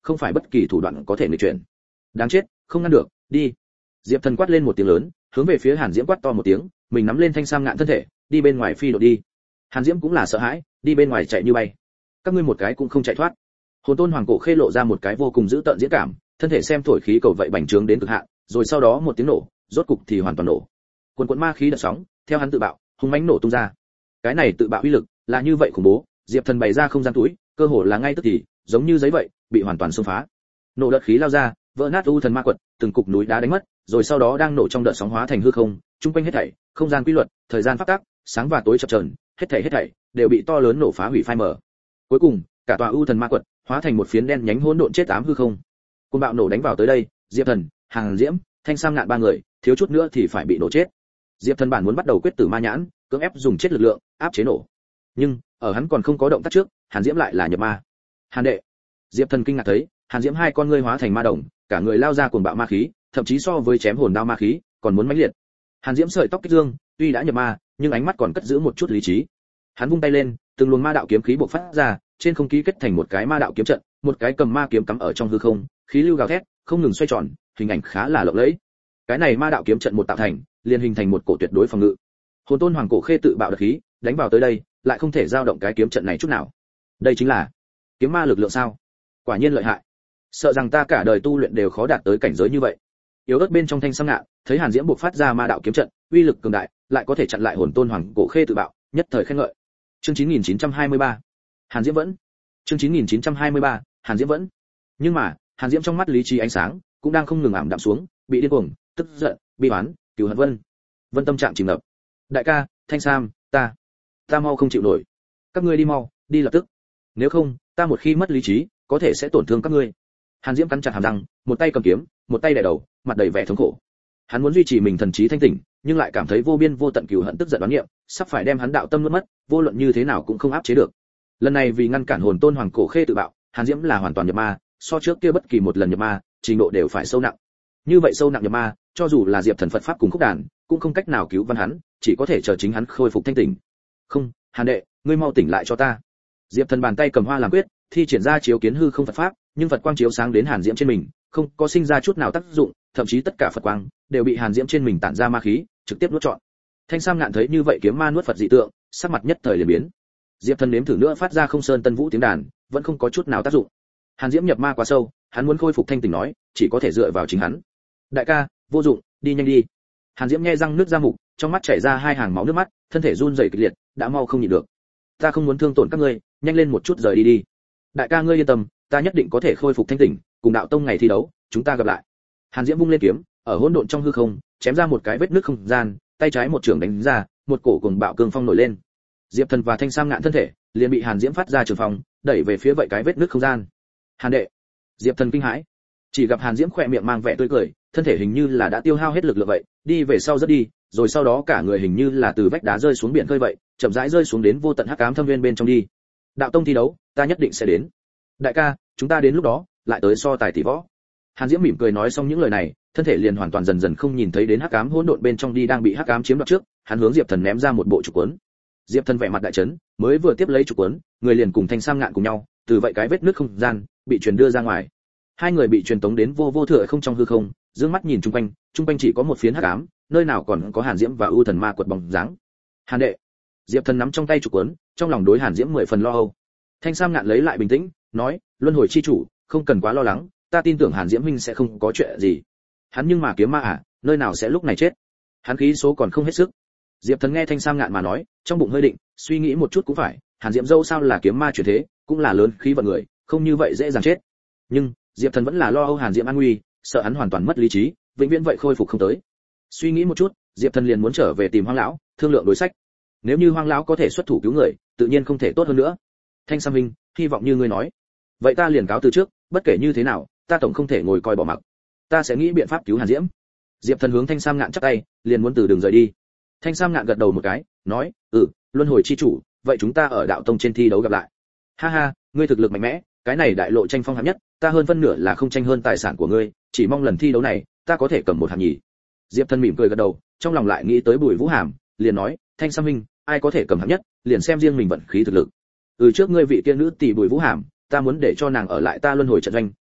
không phải bất kỳ thủ đoạn có thể nghịch chuyển. Đáng chết, không ngăn được, đi. Diệp Thần quát lên một tiếng lớn, hướng về phía Hàn Diễm quát to một tiếng, mình nắm lên thanh sam ngạn thân thể, đi bên ngoài phi đột đi. Hàn Diễm cũng là sợ hãi, đi bên ngoài chạy như bay. Các ngươi một cái cũng không chạy thoát. Hồn Tôn Hoàng Cổ Khê lộ ra một cái vô cùng dữ tợn diễn cảm, thân thể xem thổi khí cầu vậy bành trướng đến cực hạn, rồi sau đó một tiếng nổ, rốt cục thì hoàn toàn nổ. Cuồn cuộn ma khí đợt sóng, theo hắn tự bạo, hung mãnh nổ tung ra. Cái này tự bạo uy lực là như vậy khủng bố, Diệp Thần bày ra không gian túi, cơ hồ là ngay tức thì, giống như giấy vậy, bị hoàn toàn xông phá. Nổ đợt khí lao ra, vỡ nát u thần ma quật, từng cục núi đá đánh mất, rồi sau đó đang nổ trong đợt sóng hóa thành hư không, trung quanh hết thảy, không gian quy luật, thời gian pháp tắc, sáng và tối chập chờn, hết thảy hết thảy đều bị to lớn nổ phá hủy phai mờ. Cuối cùng, cả tòa u thần ma quật hóa thành một phiến đen nhánh hỗn độn chết ám hư không. Cơn bạo nổ đánh vào tới đây, Diệp Thần, Hàn Diễm, Thanh Sam Ngạn ba người, thiếu chút nữa thì phải bị nổ chết. Diệp Thần bản muốn bắt đầu quyết tử ma nhãn, cưỡng ép dùng chết lực lượng áp chế nổ. Nhưng, ở hắn còn không có động tác trước, Hàn Diễm lại là nhập ma. Hàn đệ. Diệp Thần kinh ngạc thấy, Hàn Diễm hai con ngươi hóa thành ma đồng, cả người lao ra cuồng bạo ma khí, thậm chí so với chém hồn đao ma khí, còn muốn mãnh liệt. Hàn Diễm sợi tóc kích dương, tuy đã nhập ma, nhưng ánh mắt còn cất giữ một chút lý trí. Hắn vung tay lên, từng luồng ma đạo kiếm khí bộc phát ra, trên không khí kết thành một cái ma đạo kiếm trận, một cái cầm ma kiếm cắm ở trong hư không, khí lưu gào thét, không ngừng xoay tròn, hình ảnh khá là lộng lẫy. Cái này ma đạo kiếm trận một tạo thành, liền hình thành một cổ tuyệt đối phòng ngự. Hồn Tôn Hoàng Cổ Khê tự bạo đợt khí, đánh vào tới đây, lại không thể dao động cái kiếm trận này chút nào. Đây chính là kiếm ma lực lượng sao? Quả nhiên lợi hại. Sợ rằng ta cả đời tu luyện đều khó đạt tới cảnh giới như vậy. Yếu ớt bên trong Thanh Sam Ngạn, thấy Hàn Diễm bộc phát ra ma đạo kiếm trận, uy lực cường đại, lại có thể chặn lại Hồn Tôn Hoàng Cổ Khê tự bạo, nhất thời khen ngợi. Chương chín nghìn chín trăm hai mươi ba. Hàn Diễm vẫn. Chương chín nghìn chín trăm hai mươi ba. Hàn Diễm vẫn. Nhưng mà, Hàn Diễm trong mắt lý trí ánh sáng cũng đang không ngừng ảm đạm xuống, bị điên cuồng, tức giận, bi oán, cừu hận vân. Vân tâm trạng chìm ngập. Đại ca, Thanh Sam, ta, ta mau không chịu nổi. Các ngươi đi mau, đi lập tức. Nếu không, ta một khi mất lý trí, có thể sẽ tổn thương các ngươi. Hàn Diễm cắn chặt hàm răng, một tay cầm kiếm, một tay đè đầu, mặt đầy vẻ thống khổ. Hắn muốn duy trì mình thần trí thanh tỉnh, nhưng lại cảm thấy vô biên vô tận cừu hận tức giận đoán nghiệm, sắp phải đem hắn đạo tâm nuốt mất, vô luận như thế nào cũng không áp chế được. Lần này vì ngăn cản Hồn Tôn Hoàng Cổ Khê tự bạo, Hàn Diễm là hoàn toàn nhập ma, so trước kia bất kỳ một lần nhập ma, trình độ đều phải sâu nặng. Như vậy sâu nặng nhập ma, cho dù là Diệp Thần Phật pháp cùng khúc đàn, cũng không cách nào cứu văn hắn, chỉ có thể chờ chính hắn khôi phục thanh tỉnh. Không, Hàn đệ, ngươi mau tỉnh lại cho ta. Diệp Thần bàn tay cầm hoa làm quyết, thi triển ra chiếu kiến hư không Phật pháp, nhưng Phật quang chiếu sáng đến Hàn Diễm trên mình, không có sinh ra chút nào tác dụng, thậm chí tất cả Phật quang đều bị Hàn Diễm trên mình tản ra ma khí, trực tiếp nuốt trọn. Thanh Sam Ngạn thấy như vậy kiếm ma nuốt Phật dị tượng, sắc mặt nhất thời liền biến. Diệp Thần nếm thử nữa phát ra không sơn tân vũ tiếng đàn, vẫn không có chút nào tác dụng. Hàn Diễm nhập ma quá sâu, hắn muốn khôi phục thanh tỉnh nói, chỉ có thể dựa vào chính hắn. Đại ca, vô dụng, đi nhanh đi. Hàn Diễm nhe răng nước ra mục, trong mắt chảy ra hai hàng máu nước mắt, thân thể run rẩy kịch liệt, đã mau không nhịn được. Ta không muốn thương tổn các ngươi, nhanh lên một chút rời đi đi. Đại ca ngươi yên tâm, ta nhất định có thể khôi phục thanh tỉnh, cùng đạo tông ngày thi đấu, chúng ta gặp lại. Hàn Diễm vung lên kiếm, ở hỗn độn trong hư không, chém ra một cái vết nứt không gian, tay trái một trường đánh ra, một cổ cuồng bạo cương phong nổi lên. Diệp Thần và Thanh Sam Ngạn thân thể liền bị Hàn Diễm phát ra trường phong, đẩy về phía vậy cái vết nứt không gian. Hàn đệ. Diệp Thần kinh hãi, chỉ gặp Hàn Diễm khỏe miệng mang vẻ tươi cười, thân thể hình như là đã tiêu hao hết lực lượng vậy, đi về sau rất đi, rồi sau đó cả người hình như là từ vách đá rơi xuống biển khơi vậy, chậm rãi rơi xuống đến vô tận hắc ám thâm viên bên trong đi. Đạo tông thi đấu, ta nhất định sẽ đến. Đại ca, chúng ta đến lúc đó lại tới so tài tỷ võ. Hàn Diễm mỉm cười nói xong những lời này, thân thể liền hoàn toàn dần dần không nhìn thấy đến hắc ám hỗn độn bên trong đi đang bị hắc ám chiếm đoạt trước, hắn hướng Diệp Thần ném ra một bộ trục cuốn. Diệp Thần vẻ mặt đại chấn, mới vừa tiếp lấy trục cuốn, người liền cùng Thanh Sam Ngạn cùng nhau, từ vậy cái vết nứt không gian, bị truyền đưa ra ngoài. Hai người bị truyền tống đến vô vô thừa không trong hư không, dương mắt nhìn chung quanh, chung quanh chỉ có một phiến hắc ám, nơi nào còn có Hàn Diễm và U Thần Ma quật bóng dáng. Hàn đệ. Diệp Thần nắm trong tay trục cuốn, trong lòng đối Hàn Diễm mười phần lo âu. Thanh Sam Ngạn lấy lại bình tĩnh, nói, luân hồi chi chủ, không cần quá lo lắng, ta tin tưởng Hàn Diễm huynh sẽ không có chuyện gì. Hắn nhưng mà kiếm ma à, nơi nào sẽ lúc này chết? Hắn khí số còn không hết sức. Diệp Thần nghe Thanh Sam Ngạn mà nói, trong bụng hơi định, suy nghĩ một chút cũng phải, Hàn Diễm dâu sao là kiếm ma chuyển thế, cũng là lớn khí vận người, không như vậy dễ dàng chết. Nhưng Diệp Thần vẫn là lo âu Hàn Diễm an nguy, sợ hắn hoàn toàn mất lý trí, vĩnh viễn vậy khôi phục không tới. Suy nghĩ một chút, Diệp Thần liền muốn trở về tìm Hoang lão, thương lượng đối sách. Nếu như Hoang lão có thể xuất thủ cứu người, tự nhiên không thể tốt hơn nữa. Thanh Sam huynh, hy vọng như ngươi nói. Vậy ta liền cáo từ trước, bất kể như thế nào, ta tổng không thể ngồi coi bỏ mặc. Ta sẽ nghĩ biện pháp cứu Hàn Diễm. Diệp Thần hướng Thanh Sam Ngạn chắp tay, liền muốn từ đường rời đi. Thanh Sam Ngạn gật đầu một cái, nói, "Ừ, luân hồi chi chủ, vậy chúng ta ở đạo tông trên thi đấu gặp lại." Ha ha, ngươi thực lực mạnh mẽ, cái này đại lộ tranh phong hạng nhất, ta hơn phân nửa là không tranh hơn tài sản của ngươi, chỉ mong lần thi đấu này, ta có thể cầm một hạng nhì. Diệp Thần mỉm cười gật đầu, trong lòng lại nghĩ tới Bùi Vũ Hàm, liền nói, Thanh Sam huynh, ai có thể cầm hạng nhất, liền xem riêng mình vận khí thực lực. Ừ, trước ngươi vị tiên nữ tỷ Bùi Vũ Hàm, ta muốn để cho nàng ở lại ta luân hồi trận doanh,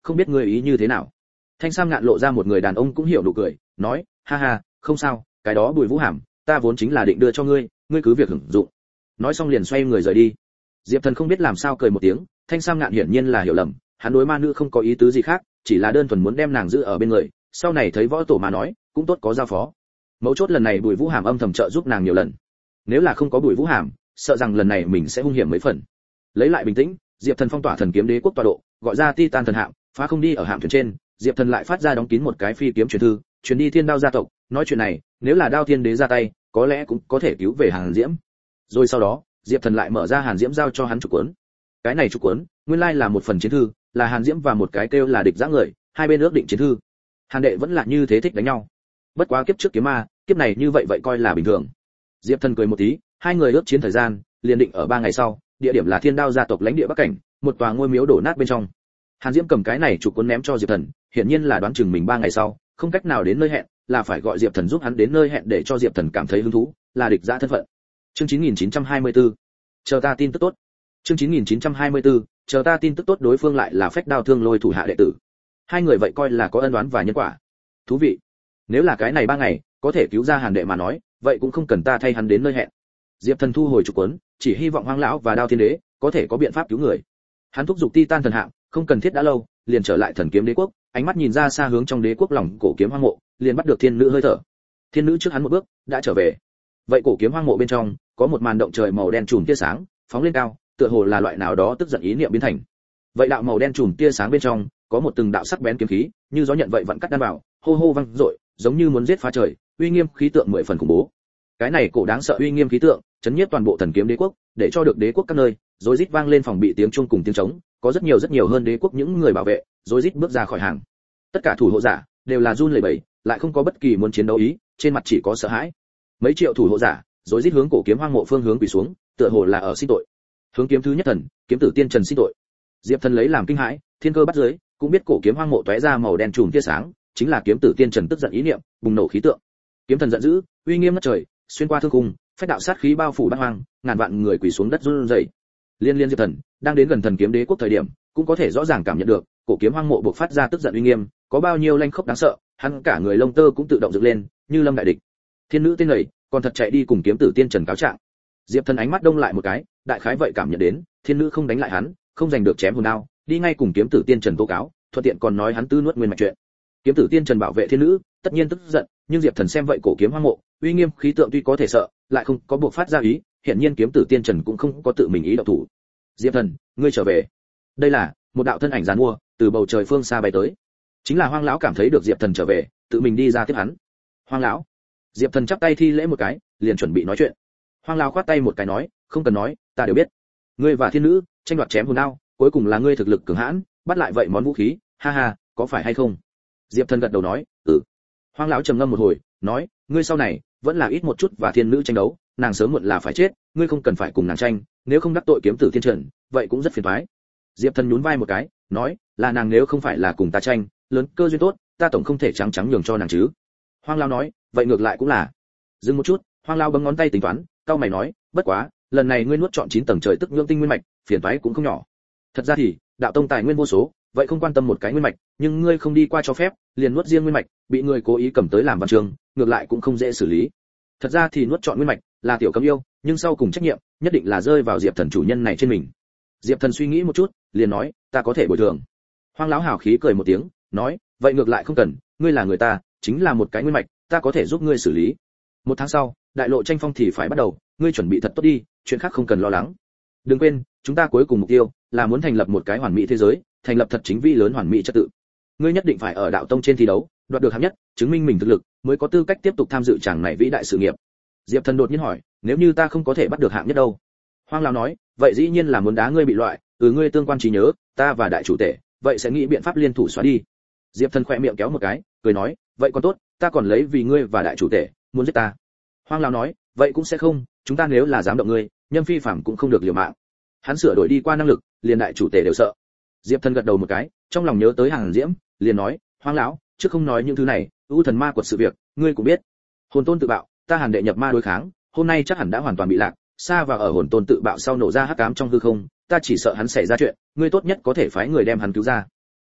không biết ngươi ý như thế nào. Thanh Sam Ngạn lộ ra một người đàn ông cũng hiểu nụ cười, nói, ha ha, không sao, cái đó Bùi Vũ Hàm, ta vốn chính là định đưa cho ngươi, ngươi cứ việc hưởng dụng. Nói xong liền xoay người rời đi. Diệp Thần không biết làm sao cười một tiếng, Thanh Sam Ngạn hiển nhiên là hiểu lầm, hắn đối ma nữ không có ý tứ gì khác, chỉ là đơn thuần muốn đem nàng giữ ở bên người, sau này thấy võ tổ mà nói, cũng tốt có giao phó. Mấu chốt lần này Bùi Vũ Hàm âm thầm trợ giúp nàng nhiều lần. Nếu là không có Bùi Vũ Hàm, sợ rằng lần này mình sẽ hung hiểm mấy phần. Lấy lại bình tĩnh, Diệp Thần phong tỏa thần kiếm đế quốc tọa độ, gọi ra Titan thần hạm, phá không đi ở hạm thuyền trên, Diệp Thần lại phát ra đóng kín một cái phi kiếm truyền thư, truyền đi Thiên Đao gia tộc, nói chuyện này, nếu là Đao Thiên Đế ra tay, có lẽ cũng có thể cứu về Hàn Diễm. Rồi sau đó, Diệp Thần lại mở ra Hàn Diễm giao cho hắn trục cuốn. Cái này trục cuốn, nguyên lai là một phần chiến thư, là Hàn Diễm và một cái kêu là địch giã người, hai bên ước định chiến thư. Hàn đệ vẫn là như thế thích đánh nhau. Bất quá kiếp trước kiếm ma, kiếp này như vậy vậy coi là bình thường. Diệp Thần cười một tí, hai người ước chiến thời gian, liền định ở ba ngày sau, địa điểm là Thiên Đao gia tộc lãnh địa Bắc Cảnh, một tòa ngôi miếu đổ nát bên trong. Hàn Diễm cầm cái này trục cuốn ném cho Diệp Thần, hiển nhiên là đoán chừng mình ba ngày sau, không cách nào đến nơi hẹn, là phải gọi Diệp Thần giúp hắn đến nơi hẹn để cho Diệp Thần cảm thấy hứng thú, là địch giã thân phận. Chương chín nghìn chín trăm hai mươi tư. Chờ ta tin tức tốt. Chương chín nghìn chín trăm hai mươi tư. Chờ ta tin tức tốt, đối phương lại là Phách Đao Thương Lôi thủ hạ đệ tử. Hai người vậy coi là có ân oán và nhân quả. Thú vị. Nếu là cái này ba ngày, có thể cứu ra Hàn đệ mà nói, vậy cũng không cần ta thay hắn đến nơi hẹn. Diệp Thần thu hồi trục cuốn, chỉ hy vọng Hoang lão và Đao Thiên Đế có thể có biện pháp cứu người. Hắn thúc giục Titan thần hạm, không cần thiết đã lâu, liền trở lại thần kiếm đế quốc, ánh mắt nhìn ra xa hướng trong đế quốc lòng cổ kiếm hoang mộ, liền bắt được thiên nữ hơi thở. Thiên nữ trước hắn một bước, đã trở về. Vậy cổ kiếm hoang mộ bên trong, có một màn động trời màu đen trùm tia sáng, phóng lên cao, tựa hồ là loại nào đó tức giận ý niệm biến thành. Vậy đạo màu đen trùm tia sáng bên trong, có một từng đạo sắc bén kiếm khí, như gió nhận vậy vặn cắt đan vào, hô hô vang dội, giống như muốn giết phá trời, uy nghiêm khí tượng mười phần khủng bố. Cái này cổ đáng sợ uy nghiêm khí tượng, chấn nhiếp toàn bộ thần kiếm đế quốc, để cho được đế quốc các nơi, rối rít vang lên phòng bị tiếng chuông cùng tiếng trống, có rất nhiều rất nhiều hơn đế quốc những người bảo vệ, rối rít bước ra khỏi hàng. Tất cả thủ hộ giả đều là run lẩy bẩy, lại không có bất kỳ muốn chiến đấu ý, trên mặt chỉ có sợ hãi. Mấy triệu thủ hộ giả, rối rít hướng cổ kiếm hoang mộ phương hướng quỳ xuống, tựa hồ là ở xin tội. Hướng kiếm thứ nhất thần, kiếm tử tiên trần xin tội. Diệp Thần lấy làm kinh hãi, thiên cơ bắt dưới, cũng biết cổ kiếm hoang mộ tóe ra màu đen trùm tia sáng, chính là kiếm tử tiên trần tức giận ý niệm, bùng nổ khí tượng. Kiếm thần giận dữ, uy nghiêm ngất trời, xuyên qua thương khung, phách đạo sát khí bao phủ bát hoang, ngàn vạn người quỳ xuống đất run rẩy. Liên liên Diệp Thần đang đến gần thần kiếm đế quốc thời điểm, cũng có thể rõ ràng cảm nhận được, cổ kiếm hoang mộ bộc phát ra tức giận uy nghiêm, có bao nhiêu lanh khốc đáng sợ, hắn cả người lông tơ cũng tự động dựng lên, như lâm đại địch. Thiên nữ tên này, còn thật chạy đi cùng kiếm tử tiên trần cáo trạng. Diệp Thần ánh mắt đông lại một cái, đại khái vậy cảm nhận đến, thiên nữ không đánh lại hắn, không giành được chém hồn đao, đi ngay cùng kiếm tử tiên trần tố cáo, thuận tiện còn nói hắn tư nuốt nguyên mạch chuyện. Kiếm tử tiên trần bảo vệ thiên nữ, tất nhiên tức giận, nhưng Diệp Thần xem vậy cổ kiếm hoang mộ, uy nghiêm khí tượng tuy có thể sợ, lại không có buộc phát ra ý, hiển nhiên kiếm tử tiên trần cũng không có tự mình ý động thủ. Diệp Thần, ngươi trở về. Đây là một đạo thân ảnh giàn mua, từ bầu trời phương xa bay tới. Chính là Hoang lão cảm thấy được Diệp Thần trở về, tự mình đi ra tiếp hắn. Hoang lão. Diệp Thần chắp tay thi lễ một cái, liền chuẩn bị nói chuyện. Hoang lão khoát tay một cái nói, không cần nói, ta đều biết. Ngươi và thiên nữ tranh đoạt chém hồn đao, cuối cùng là ngươi thực lực cường hãn, bắt lại vậy món vũ khí, ha ha, có phải hay không? Diệp Thần gật đầu nói, ừ. Hoang lão trầm ngâm một hồi, nói, ngươi sau này vẫn là ít một chút và thiên nữ tranh đấu, nàng sớm muộn là phải chết, ngươi không cần phải cùng nàng tranh, nếu không đắc tội kiếm tử thiên trần, vậy cũng rất phiền toái. Diệp Thần nhún vai một cái, nói, là nàng nếu không phải là cùng ta tranh, lớn cơ duyên tốt, ta tổng không thể trắng trắng nhường cho nàng chứ. Hoang lão nói, vậy ngược lại cũng là. Dừng một chút, Hoang lão bấm ngón tay tính toán, cao mày nói, bất quá, lần này ngươi nuốt chọn chín tầng trời tức nhưỡng tinh nguyên mạch, phiền toái cũng không nhỏ. Thật ra thì, đạo tông tài nguyên vô số, vậy không quan tâm một cái nguyên mạch, nhưng ngươi không đi qua cho phép, liền nuốt riêng nguyên mạch, bị người cố ý cầm tới làm văn chương, ngược lại cũng không dễ xử lý. Thật ra thì nuốt chọn nguyên mạch là tiểu cấm yêu, nhưng sau cùng trách nhiệm nhất định là rơi vào Diệp Thần chủ nhân này trên mình. Diệp Thần suy nghĩ một chút, liền nói, ta có thể bồi thường. Hoang lão hào khí cười một tiếng, nói, vậy ngược lại không cần, ngươi là người ta, chính là một cái nguyên mạch, ta có thể giúp ngươi xử lý. Một tháng sau, đại lộ tranh phong thì phải bắt đầu, ngươi chuẩn bị thật tốt đi, chuyện khác không cần lo lắng. Đừng quên, chúng ta cuối cùng mục tiêu là muốn thành lập một cái hoàn mỹ thế giới, thành lập thật chính vi lớn hoàn mỹ trật tự. Ngươi nhất định phải ở đạo tông trên thi đấu, đoạt được hạng nhất, chứng minh mình thực lực, mới có tư cách tiếp tục tham dự chàng này vĩ đại sự nghiệp. Diệp Thần đột nhiên hỏi, nếu như ta không có thể bắt được hạng nhất đâu? Hoang lão nói, vậy dĩ nhiên là muốn đá ngươi bị loại, ừ ngươi tương quan trí nhớ, ta và đại chủ tể, vậy sẽ nghĩ biện pháp liên thủ xóa đi. Diệp Thần khẽ miệng kéo một cái, cười nói, vậy còn tốt, ta còn lấy vì ngươi và đại chủ tể muốn giết ta. Hoang lão nói, vậy cũng sẽ không, chúng ta nếu là dám động ngươi, Nhâm Phi Phàm cũng không được liều mạng. Hắn sửa đổi đi qua năng lực, liền đại chủ tể đều sợ. Diệp Thần gật đầu một cái, trong lòng nhớ tới Hàn Diễm, liền nói, Hoang lão, trước không nói những thứ này, u thần ma quật sự việc, ngươi cũng biết. Hồn tôn tự bạo, ta Hàn đệ nhập ma đối kháng, hôm nay chắc hẳn đã hoàn toàn bị lạc, xa vào ở hồn tôn tự bạo sau nổ ra hắc ám trong hư không, ta chỉ sợ hắn xảy ra chuyện, ngươi tốt nhất có thể phái người đem hắn cứu ra.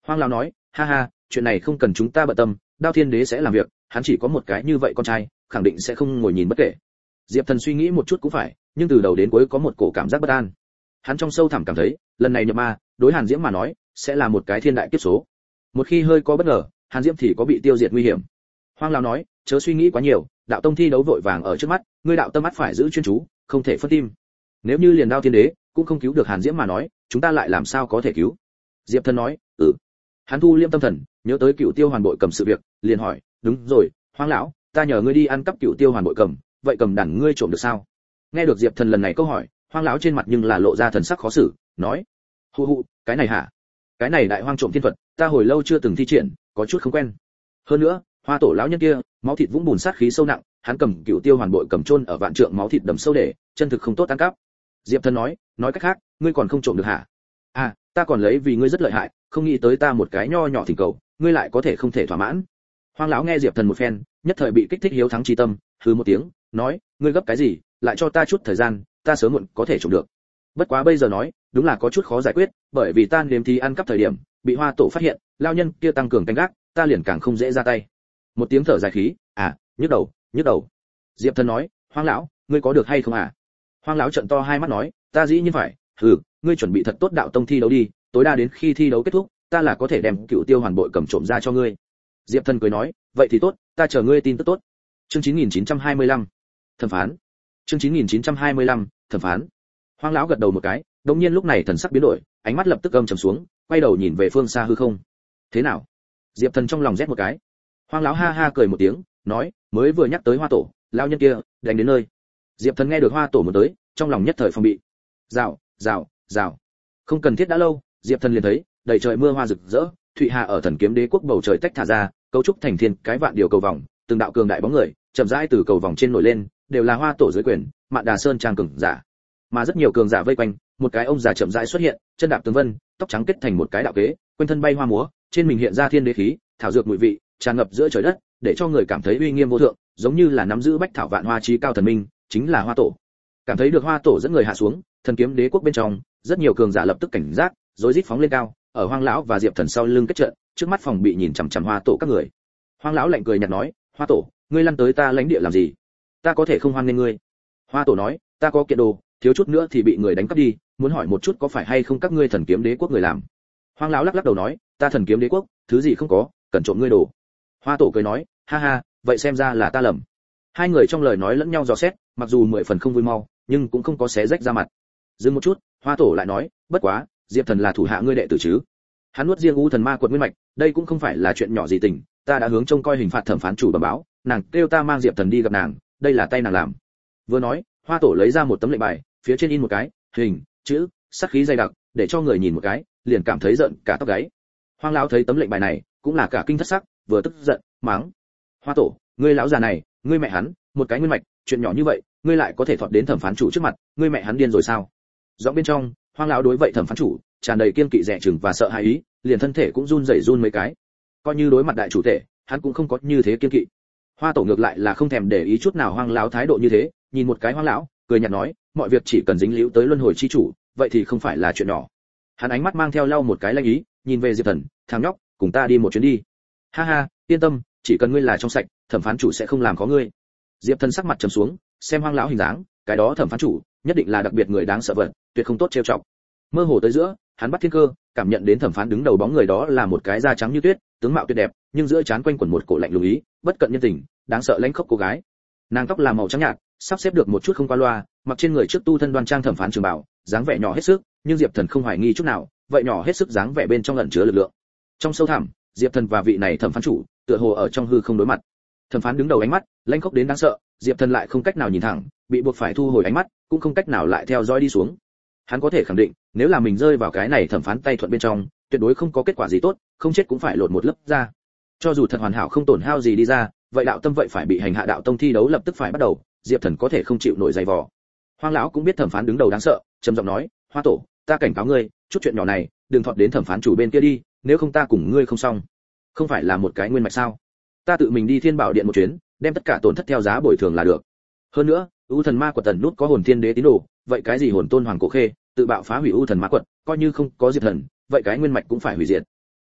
Hoang lão nói, ha ha, chuyện này không cần chúng ta bận tâm, Đao Thiên Đế sẽ làm việc, hắn chỉ có một cái như vậy con trai, khẳng định sẽ không ngồi nhìn bất kể. Diệp Thần suy nghĩ một chút cũng phải, nhưng từ đầu đến cuối có một cổ cảm giác bất an. Hắn trong sâu thẳm cảm thấy, lần này nhập ma, đối Hàn Diễm mà nói, sẽ là một cái thiên đại kiếp số. Một khi hơi có bất ngờ, Hàn Diễm thì có bị tiêu diệt nguy hiểm. Hoang lão nói, chớ suy nghĩ quá nhiều, đạo tông thi đấu vội vàng ở trước mắt, ngươi đạo tâm mắt phải giữ chuyên chú, không thể phân tim. Nếu như liền Đao Thiên Đế cũng không cứu được Hàn Diễm mà nói, chúng ta lại làm sao có thể cứu? Diệp Thần nói, ừ. Hắn thu liêm tâm thần, nhớ tới Cựu Tiêu Hoàn Bội Cầm sự việc, liền hỏi, đúng rồi, Hoang lão, ta nhờ ngươi đi ăn cắp Cựu Tiêu Hoàn Bội Cầm, vậy cầm đàn ngươi trộm được sao? Nghe được Diệp Thần lần này câu hỏi, Hoang lão trên mặt nhưng là lộ ra thần sắc khó xử, nói, hù hù, cái này hả? Cái này đại hoang trộm thiên thuật, ta hồi lâu chưa từng thi triển, có chút không quen. Hơn nữa, Hoa tổ lão nhân kia, máu thịt vũng bùn sát khí sâu nặng, hắn cầm Cựu Tiêu Hoàn Bội Cầm chôn ở vạn trượng máu thịt đầm sâu để, chân thực không tốt ăn cắp. Diệp Thần nói, nói cách khác, ngươi còn không trộm được hả? À, ta còn lấy vì ngươi rất lợi hại, không nghĩ tới ta một cái nho nhỏ thỉnh cầu, ngươi lại có thể không thể thỏa mãn. Hoang lão nghe Diệp Thần một phen, nhất thời bị kích thích hiếu thắng chi tâm, hừ một tiếng, nói, ngươi gấp cái gì, lại cho ta chút thời gian, ta sớm muộn có thể trộm được. Bất quá bây giờ nói, đúng là có chút khó giải quyết, bởi vì ta nếm thí ăn cắp thời điểm, bị Hoa tổ phát hiện, lao nhân kia tăng cường canh gác, ta liền càng không dễ ra tay. Một tiếng thở dài khí, à, nhức đầu, nhức đầu. Diệp Thần nói, Hoang lão, ngươi có được hay không à? Hoang lão trợn to hai mắt nói, ta dĩ nhiên phải, hừ, ngươi chuẩn bị thật tốt đạo tông thi đấu đi, tối đa đến khi thi đấu kết thúc, ta là có thể đem Cựu Tiêu Hoàn Bội Cầm trộm ra cho ngươi. Diệp Thần cười nói, vậy thì tốt, ta chờ ngươi tin tức tốt. Chương chín nghìn chín trăm hai mươi lăm, thẩm phán. Chương chín nghìn chín trăm hai mươi lăm, thẩm phán. Hoang lão gật đầu một cái, đột nhiên lúc này thần sắc biến đổi, ánh mắt lập tức âm trầm xuống, quay đầu nhìn về phương xa hư không. Thế nào? Diệp Thần trong lòng rét một cái. Hoang lão ha ha cười một tiếng, nói, mới vừa nhắc tới Hoa tổ, lão nhân kia đánh đến nơi. Diệp Thần nghe được Hoa tổ một tới, trong lòng nhất thời phòng bị. Rào, rào, rào. Không cần thiết đã lâu, Diệp Thần liền thấy, đầy trời mưa hoa rực rỡ, Thụy Hà ở Thần Kiếm Đế quốc bầu trời tách thả ra, cấu trúc thành thiên cái vạn điều cầu vòng, từng đạo cường đại bóng người, chậm rãi từ cầu vòng trên nổi lên, đều là Hoa tổ dưới quyền, Mạn Đà Sơn trang cường giả. Mà rất nhiều cường giả vây quanh, một cái ông già chậm rãi xuất hiện, chân đạp tường vân, tóc trắng kết thành một cái đạo kế, quanh thân bay hoa múa, trên mình hiện ra thiên đế khí, thảo dược mùi vị, tràn ngập giữa trời đất, để cho người cảm thấy uy nghiêm vô thượng, giống như là nắm giữ bách thảo vạn hoa chí cao thần minh, chính là Hoa tổ. Cảm thấy được Hoa tổ dẫn người hạ xuống, Thần Kiếm Đế quốc bên trong, rất nhiều cường giả lập tức cảnh giác, rối rít phóng lên cao, ở Hoang lão và Diệp Thần sau lưng kết trận, trước mắt phòng bị nhìn chằm chằm Hoa tổ các người. Hoang lão lạnh cười nhạt nói, Hoa tổ, ngươi lăn tới ta lãnh địa làm gì? Ta có thể không hoan nghênh ngươi. Hoa tổ nói, ta có kiện đồ, thiếu chút nữa thì bị người đánh cắp đi, muốn hỏi một chút có phải hay không các ngươi Thần Kiếm Đế quốc người làm. Hoang lão lắc lắc đầu nói, ta Thần Kiếm Đế quốc, thứ gì không có, cần trộm ngươi đồ. Hoa tổ cười nói, ha ha, vậy xem ra là ta lầm. Hai người trong lời nói lẫn nhau dò xét, mặc dù mười phần không vui mau, nhưng cũng không có xé rách ra mặt. Dừng một chút, Hoa tổ lại nói, bất quá, Diệp Thần là thủ hạ ngươi đệ tử chứ? Hắn nuốt riêng U Thần Ma quật nguyên mạch, đây cũng không phải là chuyện nhỏ gì tình, ta đã hướng trông coi hình phạt thẩm phán chủ bẩm báo, nàng kêu ta mang Diệp Thần đi gặp nàng, đây là tay nàng làm. Vừa nói, Hoa tổ lấy ra một tấm lệnh bài, phía trên in một cái hình, chữ, sắc khí dày đặc, để cho người nhìn một cái, liền cảm thấy giận cả tóc gáy. Hoang lão thấy tấm lệnh bài này, cũng là cả kinh thất sắc, vừa tức giận, mắng: Hoa tổ, ngươi lão già này, ngươi mẹ hắn, một cái nguyên mạch, chuyện nhỏ như vậy, ngươi lại có thể thọt đến thẩm phán chủ trước mặt, ngươi mẹ hắn điên rồi sao? Giọng bên trong, Hoang lão đối vậy thẩm phán chủ tràn đầy kiên kỵ dè chừng và sợ hãi ý, liền thân thể cũng run rẩy run mấy cái. Coi như đối mặt đại chủ thể, hắn cũng không có như thế kiên kỵ. Hoa tổ ngược lại là không thèm để ý chút nào Hoang lão thái độ như thế, nhìn một cái Hoang lão, cười nhạt nói, mọi việc chỉ cần dính líu tới luân hồi chi chủ, vậy thì không phải là chuyện nhỏ. Hắn ánh mắt mang theo lau một cái lanh ý, nhìn về Diệp Thần, thằng nhóc, cùng ta đi một chuyến đi. Ha ha, yên tâm, chỉ cần ngươi là trong sạch, thẩm phán chủ sẽ không làm khó ngươi. Diệp Thần sắc mặt trầm xuống, xem Hoang lão hình dáng, cái đó thẩm phán chủ nhất định là đặc biệt người đáng sợ vật, tuyệt không tốt trêu chọc. Mơ hồ tới giữa, hắn bắt thiên cơ, cảm nhận đến thẩm phán đứng đầu bóng người đó là một cái da trắng như tuyết, tướng mạo tuyệt đẹp, nhưng giữa trán quanh quẩn một cổ lạnh lùng ý, bất cận nhân tình, đáng sợ lãnh khốc cô gái. Nàng tóc là màu trắng nhạt, sắp xếp được một chút không qua loa, mặc trên người trước tu thân đoan trang thẩm phán trường bảo, dáng vẻ nhỏ hết sức, nhưng Diệp Thần không hoài nghi chút nào, vậy nhỏ hết sức dáng vẻ bên trong ẩn chứa lực lượng. Trong sâu thẳm, Diệp Thần và vị này thẩm phán chủ, tựa hồ ở trong hư không đối mặt. Thẩm phán đứng đầu ánh mắt, lãnh khốc đến đáng sợ, Diệp Thần lại không cách nào nhìn thẳng, bị buộc phải thu hồi ánh mắt, cũng không cách nào lại theo dõi đi xuống. Hắn có thể khẳng định, nếu là mình rơi vào cái này thẩm phán tay thuận bên trong, tuyệt đối không có kết quả gì tốt, không chết cũng phải lột một lớp ra. Cho dù thật hoàn hảo không tổn hao gì đi ra, vậy đạo tâm vậy phải bị hành hạ, đạo tông thi đấu lập tức phải bắt đầu, Diệp Thần có thể không chịu nổi dày vò. Hoang lão cũng biết thẩm phán đứng đầu đáng sợ, trầm giọng nói, Hoa tổ, ta cảnh cáo ngươi, chút chuyện nhỏ này, đừng thọt đến thẩm phán chủ bên kia đi, nếu không ta cùng ngươi không xong. Không phải là một cái nguyên mạch sao? Ta tự mình đi Thiên Bảo Điện một chuyến, đem tất cả tổn thất theo giá bồi thường là được. Hơn nữa, U Thần Ma quật tần nút có hồn thiên đế tín đồ, vậy cái gì hồn tôn hoàng cổ khê, tự bạo phá hủy U Thần Ma quật, coi như không có Diệp Thần, vậy cái nguyên mạch cũng phải hủy diệt.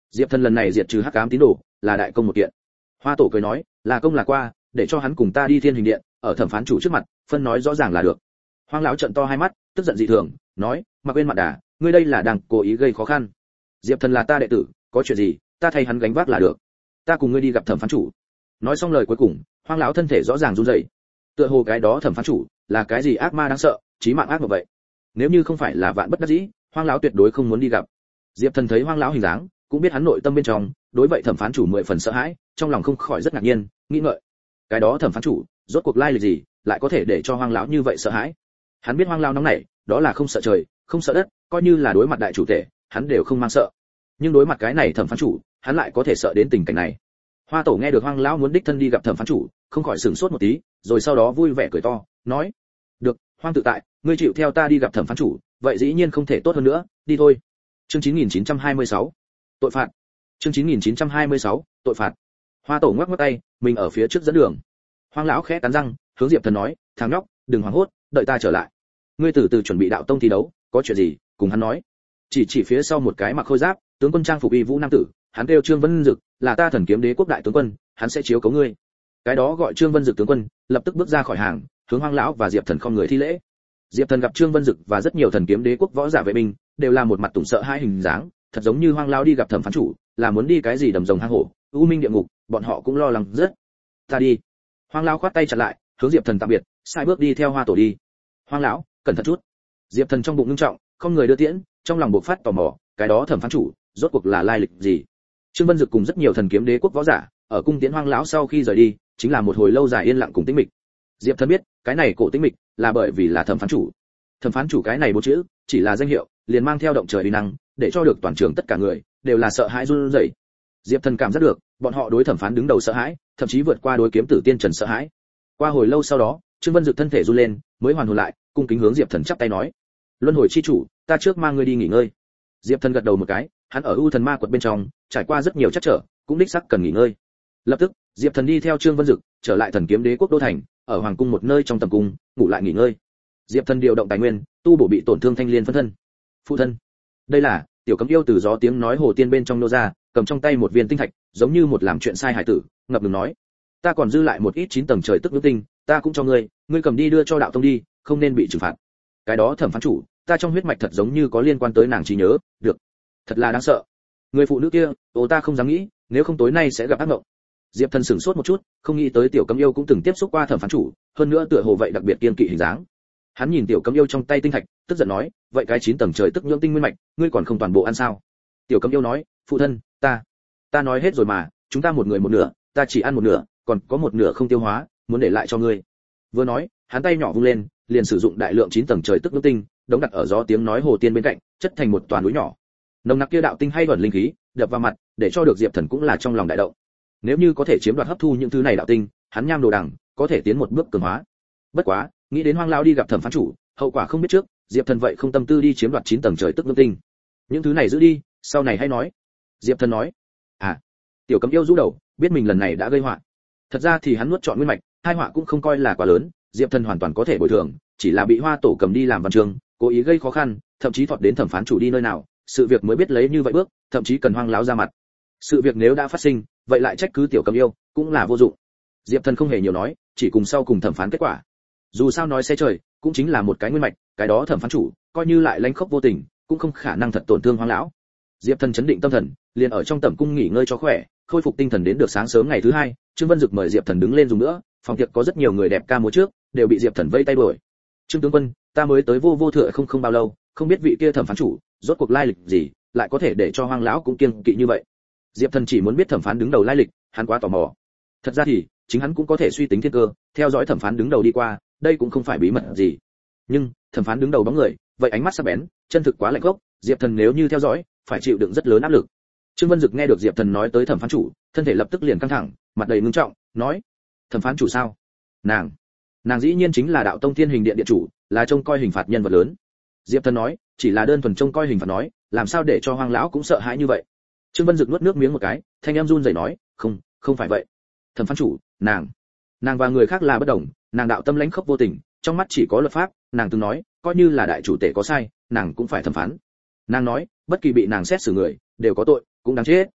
Diệp Thần lần này diệt trừ hắc ám tín đồ, là đại công một kiện. Hoa Tổ cười nói, là công là qua, để cho hắn cùng ta đi Thiên Hình Điện, ở thẩm phán chủ trước mặt, phân nói rõ ràng là được. Hoang lão trợn to hai mắt, tức giận dị thường, nói, Mạc Uyên Mạc Đà, ngươi đây là đang cố ý gây khó khăn. Diệp Thần là ta đệ tử, có chuyện gì, ta thay hắn gánh vác là được. Ta cùng ngươi đi gặp thẩm phán chủ. Nói xong lời cuối cùng, Hoang lão thân thể rõ ràng run rẩy. Tựa hồ cái đó thẩm phán chủ là cái gì ác ma đáng sợ, chí mạng ác như vậy. Nếu như không phải là vạn bất đắc dĩ, Hoang lão tuyệt đối không muốn đi gặp. Diệp Thần thấy Hoang lão hình dáng, cũng biết hắn nội tâm bên trong, đối vậy thẩm phán chủ mười phần sợ hãi, trong lòng không khỏi rất ngạc nhiên, nghĩ ngợi. Cái đó thẩm phán chủ, rốt cuộc lai lịch gì, lại có thể để cho Hoang lão như vậy sợ hãi? Hắn biết Hoang lão nóng nảy, đó là không sợ trời, không sợ đất, coi như là đối mặt đại chủ tể, hắn đều không mang sợ. Nhưng đối mặt cái này thẩm phán chủ, hắn lại có thể sợ đến tình cảnh này. Hoa Tổ nghe được Hoang lão muốn đích thân đi gặp thẩm phán chủ, không khỏi sửng sốt một tí, rồi sau đó vui vẻ cười to, nói: "Được, Hoang tự tại, ngươi chịu theo ta đi gặp thẩm phán chủ, vậy dĩ nhiên không thể tốt hơn nữa, đi thôi." Chương chín nghìn chín trăm hai mươi sáu, tội phạt. Chương chín nghìn chín trăm hai mươi sáu, tội phạt. Hoa Tổ ngoắc ngoắc tay, mình ở phía trước dẫn đường. Hoang lão khẽ cắn răng, hướng Diệp Thần nói: "Thằng nhóc, đừng hoảng hốt, đợi ta trở lại. Ngươi từ từ chuẩn bị đạo tông thi đấu, có chuyện gì, cùng hắn nói." Chỉ chỉ phía sau một cái mặc khôi giáp, tướng quân trang phục y vũ nam tử, hắn kêu Trương Vân Dực, là ta Thần Kiếm Đế quốc đại tướng quân, hắn sẽ chiếu cố ngươi. Cái đó gọi Trương Vân Dực tướng quân, lập tức bước ra khỏi hàng, hướng Hoang lão và Diệp Thần không người thi lễ. Diệp Thần gặp Trương Vân Dực và rất nhiều Thần Kiếm Đế quốc võ giả vệ binh, đều là một mặt tủng sợ hai hình dáng, thật giống như Hoang lão đi gặp thẩm phán chủ, là muốn đi cái gì đầm rồng hang hổ, u minh địa ngục, bọn họ cũng lo lắng rất. Ta đi. Hoang lão khoát tay chặn lại, hướng Diệp Thần tạm biệt, sai bước đi theo Hoa Tổ đi. Hoang lão, cẩn thận chút. Diệp Thần trong bụng ngưng trọng, không người đưa tiễn, trong lòng bộc phát tò mò, cái đó thẩm phán chủ, rốt cuộc là lai lịch gì? Trương Vân Dực cùng rất nhiều Thần Kiếm Đế quốc võ giả, ở cung tiễn Hoang lão sau khi rời đi, chính là một hồi lâu dài yên lặng cùng tĩnh mịch. Diệp Thần biết, cái này cổ tĩnh mịch là bởi vì là thẩm phán chủ. Thẩm phán chủ cái này bốn chữ, chỉ là danh hiệu, liền mang theo động trời uy năng, để cho được toàn trường tất cả người đều là sợ hãi run rẩy. Diệp Thần cảm giác được, bọn họ đối thẩm phán đứng đầu sợ hãi, thậm chí vượt qua đối kiếm tử tiên trần sợ hãi. Qua hồi lâu sau đó, Trương Vân Dực thân thể run lên, mới hoàn hồn lại, cung kính hướng Diệp Thần chắp tay nói: "Luân hồi chi chủ, ta trước mang ngươi đi nghỉ ngơi." Diệp Thần gật đầu một cái, hắn ở U Thần Ma quật bên trong, trải qua rất nhiều trắc trở, cũng đích xác cần nghỉ ngơi. Lập tức, Diệp Thần đi theo Trương Vân Dực, trở lại Thần Kiếm Đế quốc đô thành, ở hoàng cung một nơi trong tầm cung, ngủ lại nghỉ ngơi. Diệp Thần điều động tài nguyên, tu bổ bị tổn thương thanh liên phân thân. Phụ thân, đây là tiểu cấm yêu từ gió tiếng nói hồ tiên bên trong nô ra, cầm trong tay một viên tinh thạch, giống như một làm chuyện sai hải tử, ngập ngừng nói: "Ta còn dư lại một ít chín tầng trời tức nước tinh, ta cũng cho ngươi, ngươi cầm đi đưa cho đạo tông đi, không nên bị trừng phạt." Cái đó thẩm phán chủ, ta trong huyết mạch thật giống như có liên quan tới nàng trí nhớ, được, thật là đáng sợ. Người phụ nữ kia, ồ ta không dám nghĩ, nếu không tối nay sẽ gặp ác mộng. Diệp Thần sửng sốt một chút, không nghĩ tới tiểu cấm yêu cũng từng tiếp xúc qua thẩm phán chủ, hơn nữa tựa hồ vậy đặc biệt kiên kỵ hình dáng. Hắn nhìn tiểu cấm yêu trong tay tinh thạch, tức giận nói: "Vậy cái chín tầng trời tức nhưỡng tinh nguyên mạch, ngươi còn không toàn bộ ăn sao?" Tiểu cấm yêu nói: "Phụ thân, ta, ta nói hết rồi mà, chúng ta một người một nửa, ta chỉ ăn một nửa, còn có một nửa không tiêu hóa, muốn để lại cho ngươi." Vừa nói, hắn tay nhỏ vung lên, liền sử dụng đại lượng chín tầng trời tức nhưỡng tinh, đống đặt ở gió tiếng nói hồ tiên bên cạnh, chất thành một toàn núi nhỏ. Nồng nặc kia đạo tinh hay vẩn linh khí, đập vào mặt, để cho được Diệp Thần cũng là trong lòng đại động. Nếu như có thể chiếm đoạt hấp thu những thứ này đạo tinh, hắn nham đồ đằng, có thể tiến một bước cường hóa. Bất quá, nghĩ đến Hoang lão đi gặp thẩm phán chủ, hậu quả không biết trước, Diệp Thần vậy không tâm tư đi chiếm đoạt chín tầng trời tức nhưỡng tinh. Những thứ này giữ đi, sau này hay nói. Diệp Thần nói. À, tiểu cấm yêu rũ đầu, biết mình lần này đã gây họa. Thật ra thì hắn nuốt chọn nguyên mạch, hai họa cũng không coi là quá lớn, Diệp Thần hoàn toàn có thể bồi thường, chỉ là bị Hoa Tổ cầm đi làm văn chương, cố ý gây khó khăn, thậm chí thọt đến thẩm phán chủ đi nơi nào, sự việc mới biết lấy như vậy bước, thậm chí cần Hoang lão ra mặt. Sự việc nếu đã phát sinh, vậy lại trách cứ tiểu cấm yêu, cũng là vô dụng. Diệp Thần không hề nhiều nói, chỉ cùng sau cùng thẩm phán kết quả. Dù sao nói xe trời, cũng chính là một cái nguyên mạch, cái đó thẩm phán chủ, coi như lại lánh khốc vô tình, cũng không khả năng thật tổn thương Hoang lão. Diệp Thần chấn định tâm thần, liền ở trong tẩm cung nghỉ ngơi cho khỏe, khôi phục tinh thần đến được sáng sớm ngày thứ hai, Trương Vân Dực mời Diệp Thần đứng lên dùng nữa, phòng tiệc có rất nhiều người đẹp ca múa trước, đều bị Diệp Thần vây tay đuổi. "Trương tướng quân, ta mới tới vô vô thừa không không bao lâu, không biết vị kia thẩm phán chủ, rốt cuộc lai lịch gì, lại có thể để cho Hoang lão cũng kiêng kỵ như vậy." Diệp Thần chỉ muốn biết thẩm phán đứng đầu lai lịch, hắn quá tò mò. Thật ra thì, chính hắn cũng có thể suy tính thiên cơ, theo dõi thẩm phán đứng đầu đi qua, đây cũng không phải bí mật gì. Nhưng, thẩm phán đứng đầu bóng người, vậy ánh mắt sắc bén, chân thực quá lạnh gốc, Diệp Thần nếu như theo dõi, phải chịu đựng rất lớn áp lực. Trương Vân Dực nghe được Diệp Thần nói tới thẩm phán chủ, thân thể lập tức liền căng thẳng, mặt đầy ngưng trọng, nói: "Thẩm phán chủ sao? Nàng, nàng dĩ nhiên chính là đạo tông Thiên Hình Điện điện chủ, là trông coi hình phạt nhân vật lớn." Diệp Thần nói: "Chỉ là đơn thuần trông coi hình phạt nói, làm sao để cho Hoang lão cũng sợ hãi như vậy?" Trương Vân Dực nuốt nước miếng một cái, thanh em run rẩy nói: "Không, không phải vậy. Thẩm phán chủ, nàng, nàng và người khác là bất đồng, nàng đạo tâm lãnh khốc vô tình, trong mắt chỉ có luật pháp, nàng từng nói, coi như là đại chủ tể có sai, nàng cũng phải thẩm phán. Nàng nói, bất kỳ bị nàng xét xử người, đều có tội, cũng đáng chết."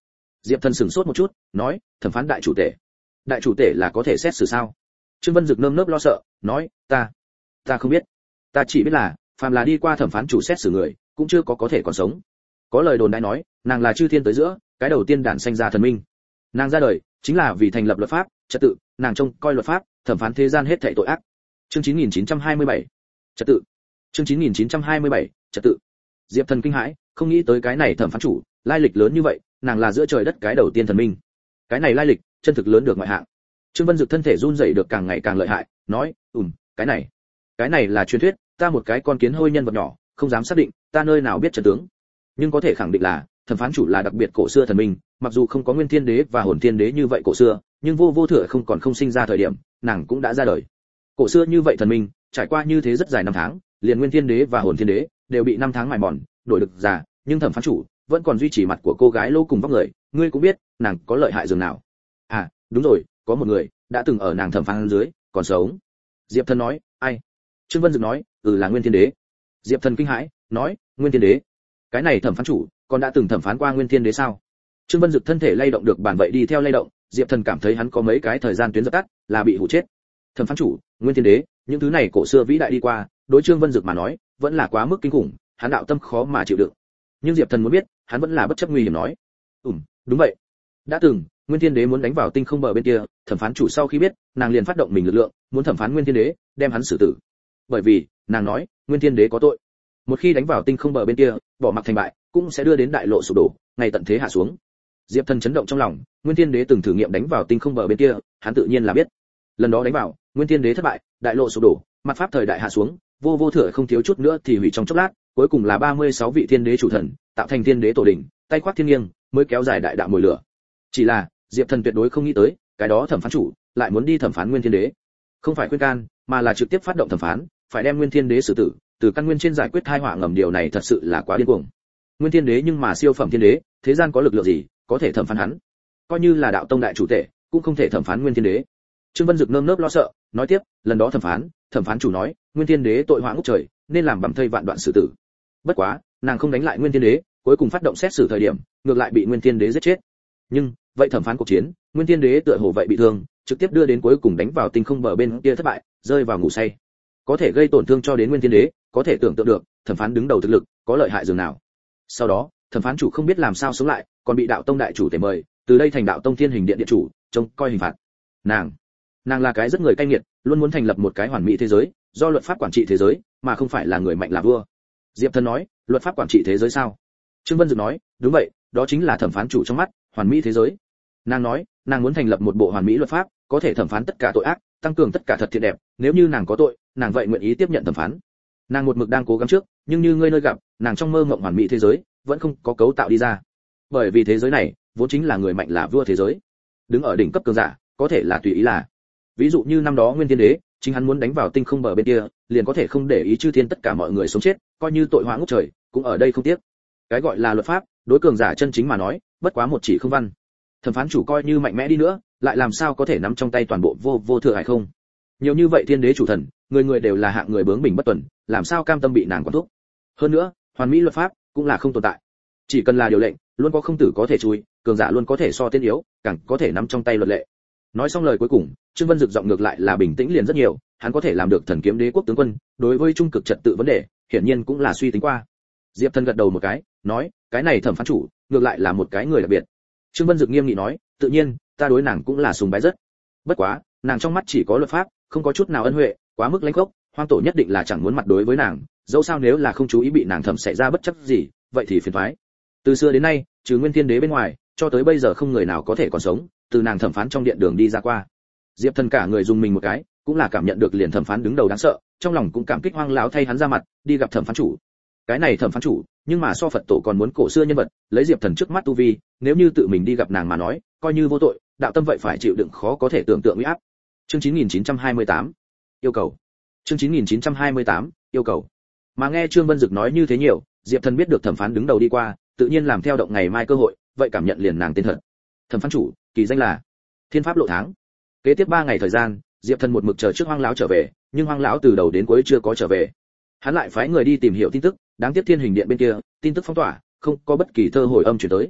Diệp Thần sửng sốt một chút, nói, thẩm phán đại chủ tể. Đại chủ tể là có thể xét xử sao? Trương Vân Dực nơm nớp lo sợ, nói, ta, ta không biết. Ta chỉ biết là, phàm là đi qua thẩm phán chủ xét xử người, cũng chưa có có thể còn sống. Có lời đồn đại nói, nàng là chư thiên tới giữa, cái đầu tiên đản sanh ra thần minh. Nàng ra đời, chính là vì thành lập luật pháp, trật tự, nàng trông coi luật pháp, thẩm phán thế gian hết thảy tội ác. Chương chín nghìn chín trăm hai mươi bảy, trật tự. Chương chín nghìn chín trăm hai mươi bảy, trật tự. Diệp Thần kinh hãi, không nghĩ tới cái này thẩm phán chủ, lai lịch lớn như vậy, nàng là giữa trời đất cái đầu tiên thần minh. Cái này lai lịch, chân thực lớn được ngoại hạng. Trương Vân Dực thân thể run rẩy được càng ngày càng lợi hại, nói, "Ừm, cái này, cái này là truyền thuyết, ta một cái con kiến hôi nhân vật nhỏ, không dám xác định, ta nơi nào biết trận tướng. Nhưng có thể khẳng định là, thẩm phán chủ là đặc biệt cổ xưa thần minh, mặc dù không có Nguyên Thiên Đế và Hồn Thiên Đế như vậy cổ xưa, nhưng vô vô thừa không còn không sinh ra thời điểm, nàng cũng đã ra đời. Cổ xưa như vậy thần minh, trải qua như thế rất dài năm tháng, liền Nguyên Thiên Đế và Hồn Thiên Đế đều bị năm tháng mài mòn, đổi được già, nhưng thẩm phán chủ vẫn còn duy trì mặt của cô gái lô cùng vóc người, ngươi cũng biết, nàng có lợi hại dường nào." "À, đúng rồi, có một người đã từng ở nàng thẩm phán dưới, còn sống." Diệp Thần nói, "Ai?" Trương Vân Dực nói, "Ừ, là Nguyên Thiên Đế." Diệp Thần kinh hãi, nói, "Nguyên Thiên Đế? Cái này thẩm phán chủ, còn đã từng thẩm phán qua Nguyên Thiên Đế sao?" Trương Vân Dực thân thể lay động được bản vậy đi theo lay động, Diệp Thần cảm thấy hắn có mấy cái thời gian tuyến dập tắt, là bị hủ chết. Thẩm phán chủ, Nguyên Thiên Đế, những thứ này cổ xưa vĩ đại đi qua, đối Trương Vân Dực mà nói, vẫn là quá mức kinh khủng, hắn đạo tâm khó mà chịu đựng. Nhưng Diệp Thần muốn biết, hắn vẫn là bất chấp nguy hiểm nói, "Ừm, đúng vậy. Đã từng, Nguyên Thiên Đế muốn đánh vào tinh không bờ bên kia, thẩm phán chủ sau khi biết, nàng liền phát động mình lực lượng, muốn thẩm phán Nguyên Thiên Đế, đem hắn xử tử. Bởi vì, nàng nói, Nguyên Thiên Đế có tội. Một khi đánh vào tinh không bờ bên kia, bỏ mặc thành bại, cũng sẽ đưa đến đại lộ sụp đổ, ngày tận thế hạ xuống." Diệp Thần chấn động trong lòng, Nguyên Thiên Đế từng thử nghiệm đánh vào tinh không bờ bên kia, hắn tự nhiên là biết. Lần đó đánh vào, Nguyên Thiên Đế thất bại, đại lộ sụp đổ, mặt pháp thời đại hạ xuống, vô vô thừa không thiếu chút nữa thì hủy trong chốc lát, cuối cùng là ba mươi sáu vị thiên đế chủ thần, tạo thành thiên đế tổ đỉnh, tay khoác thiên nghiêng, mới kéo dài đại đạo mồi lửa. Chỉ là, Diệp Thần tuyệt đối không nghĩ tới, cái đó thẩm phán chủ lại muốn đi thẩm phán Nguyên Thiên Đế. Không phải khuyên can, mà là trực tiếp phát động thẩm phán, phải đem Nguyên Thiên Đế xử tử, từ căn nguyên trên giải quyết tai họa ngầm, điều này thật sự là quá điên cuồng. Nguyên Thiên Đế nhưng mà siêu phẩm thiên đế, thế gian có lực lượng gì có thể thẩm phán hắn? Coi như là đạo tông đại chủ tể, cũng không thể thẩm phán Nguyên Thiên Đế. Trương Vân Dực nơm nớp lo sợ, nói tiếp, lần đó thẩm phán, thẩm phán chủ nói, Nguyên Thiên Đế tội họa ngút trời, nên làm bầm thây vạn đoạn xử tử. Bất quá, nàng không đánh lại Nguyên Thiên Đế, cuối cùng phát động xét xử thời điểm, ngược lại bị Nguyên Thiên Đế giết chết. Nhưng, vậy thẩm phán cuộc chiến, Nguyên Thiên Đế tựa hồ vậy bị thương, trực tiếp đưa đến cuối cùng đánh vào tinh không bờ bên kia thất bại, rơi vào ngủ say. Có thể gây tổn thương cho đến Nguyên Thiên Đế, có thể tưởng tượng được, thẩm phán đứng đầu thực lực, có lợi hại dường nào. Sau đó, thẩm phán chủ không biết làm sao sống lại, còn bị đạo tông đại chủ tể mời, từ đây thành đạo tông thiên hình điện điện chủ, trông coi hình phạt. Nàng, nàng là cái rất người cay nghiệt, luôn muốn thành lập một cái hoàn mỹ thế giới, do luật pháp quản trị thế giới, mà không phải là người mạnh là vua. Diệp Thần nói, luật pháp quản trị thế giới sao? Trương Vân Dực nói, đúng vậy, đó chính là thẩm phán chủ trong mắt, hoàn mỹ thế giới. Nàng nói, nàng muốn thành lập một bộ hoàn mỹ luật pháp, có thể thẩm phán tất cả tội ác, tăng cường tất cả thật thiện đẹp, nếu như nàng có tội, nàng vậy nguyện ý tiếp nhận thẩm phán. Nàng một mực đang cố gắng trước, nhưng như ngươi nơi gặp, nàng trong mơ mộng hoàn mỹ thế giới, vẫn không có cấu tạo đi ra. Bởi vì thế giới này, vốn chính là người mạnh là vua thế giới. Đứng ở đỉnh cấp cường giả, có thể là tùy ý là. Ví dụ như năm đó Nguyên Thiên Đế, chính hắn muốn đánh vào tinh không bờ bên kia, liền có thể không để ý chư thiên tất cả mọi người sống chết, coi như tội họa ngút trời, cũng ở đây không tiếc. Cái gọi là luật pháp, đối cường giả chân chính mà nói, bất quá một chỉ không văn. Thẩm phán chủ coi như mạnh mẽ đi nữa, lại làm sao có thể nắm trong tay toàn bộ vô vô thừa hay không? Nhiều như vậy thiên đế chủ thần, người người đều là hạng người bướng bỉnh bất tuần, làm sao cam tâm bị nàng quản thúc? Hơn nữa, hoàn mỹ luật pháp cũng là không tồn tại. Chỉ cần là điều lệnh, luôn có không tử có thể chui, cường giả luôn có thể so tiên yếu, càng có thể nắm trong tay luật lệ. Nói xong lời cuối cùng, Trương Vân Dực giọng ngược lại là bình tĩnh liền rất nhiều, hắn có thể làm được thần kiếm đế quốc tướng quân, đối với trung cực trật tự vấn đề, hiển nhiên cũng là suy tính qua. Diệp Thần gật đầu một cái, nói, cái này thẩm phán chủ, ngược lại là một cái người đặc biệt. Trương Vân Dực nghiêm nghị nói, tự nhiên, ta đối nàng cũng là sùng bái rất. Bất quá, nàng trong mắt chỉ có luật pháp, không có chút nào ân huệ, quá mức lãnh khốc, hoang tổ nhất định là chẳng muốn mặt đối với nàng, dẫu sao nếu là không chú ý bị nàng thẩm xảy ra bất chấp gì, vậy thì phiền toái. Từ xưa đến nay, trừ Nguyên Thiên Đế bên ngoài, cho tới bây giờ không người nào có thể còn sống, từ nàng thẩm phán trong điện đường đi ra qua. Diệp Thần cả người dùng mình một cái, cũng là cảm nhận được liền thẩm phán đứng đầu đáng sợ, trong lòng cũng cảm kích Hoang lão thay hắn ra mặt, đi gặp thẩm phán chủ. Cái này thẩm phán chủ, nhưng mà so Phật tổ còn muốn cổ xưa nhân vật, lấy Diệp Thần trước mắt tu vi, nếu như tự mình đi gặp nàng mà nói, coi như vô tội, đạo tâm vậy phải chịu đựng khó có thể tưởng tượng uy áp. Chương chín nghìn chín trăm hai mươi tám, yêu cầu. Chương chín nghìn chín trăm hai mươi tám, yêu cầu. Mà nghe Trương Vân Dực nói như thế nhiều, Diệp Thần biết được thẩm phán đứng đầu đi qua, tự nhiên làm theo động ngày mai cơ hội, vậy cảm nhận liền nàng tên thật. Thẩm phán chủ, kỳ danh là Thiên Pháp Lộ Tháng. Kế tiếp ba ngày thời gian, Diệp Thần một mực chờ trước Hoang lão trở về, nhưng Hoang lão từ đầu đến cuối chưa có trở về. Hắn lại phái người đi tìm hiểu tin tức, đáng tiếc Thiên Hình Điện bên kia, tin tức phong tỏa, không có bất kỳ thơ hồi âm truyền tới.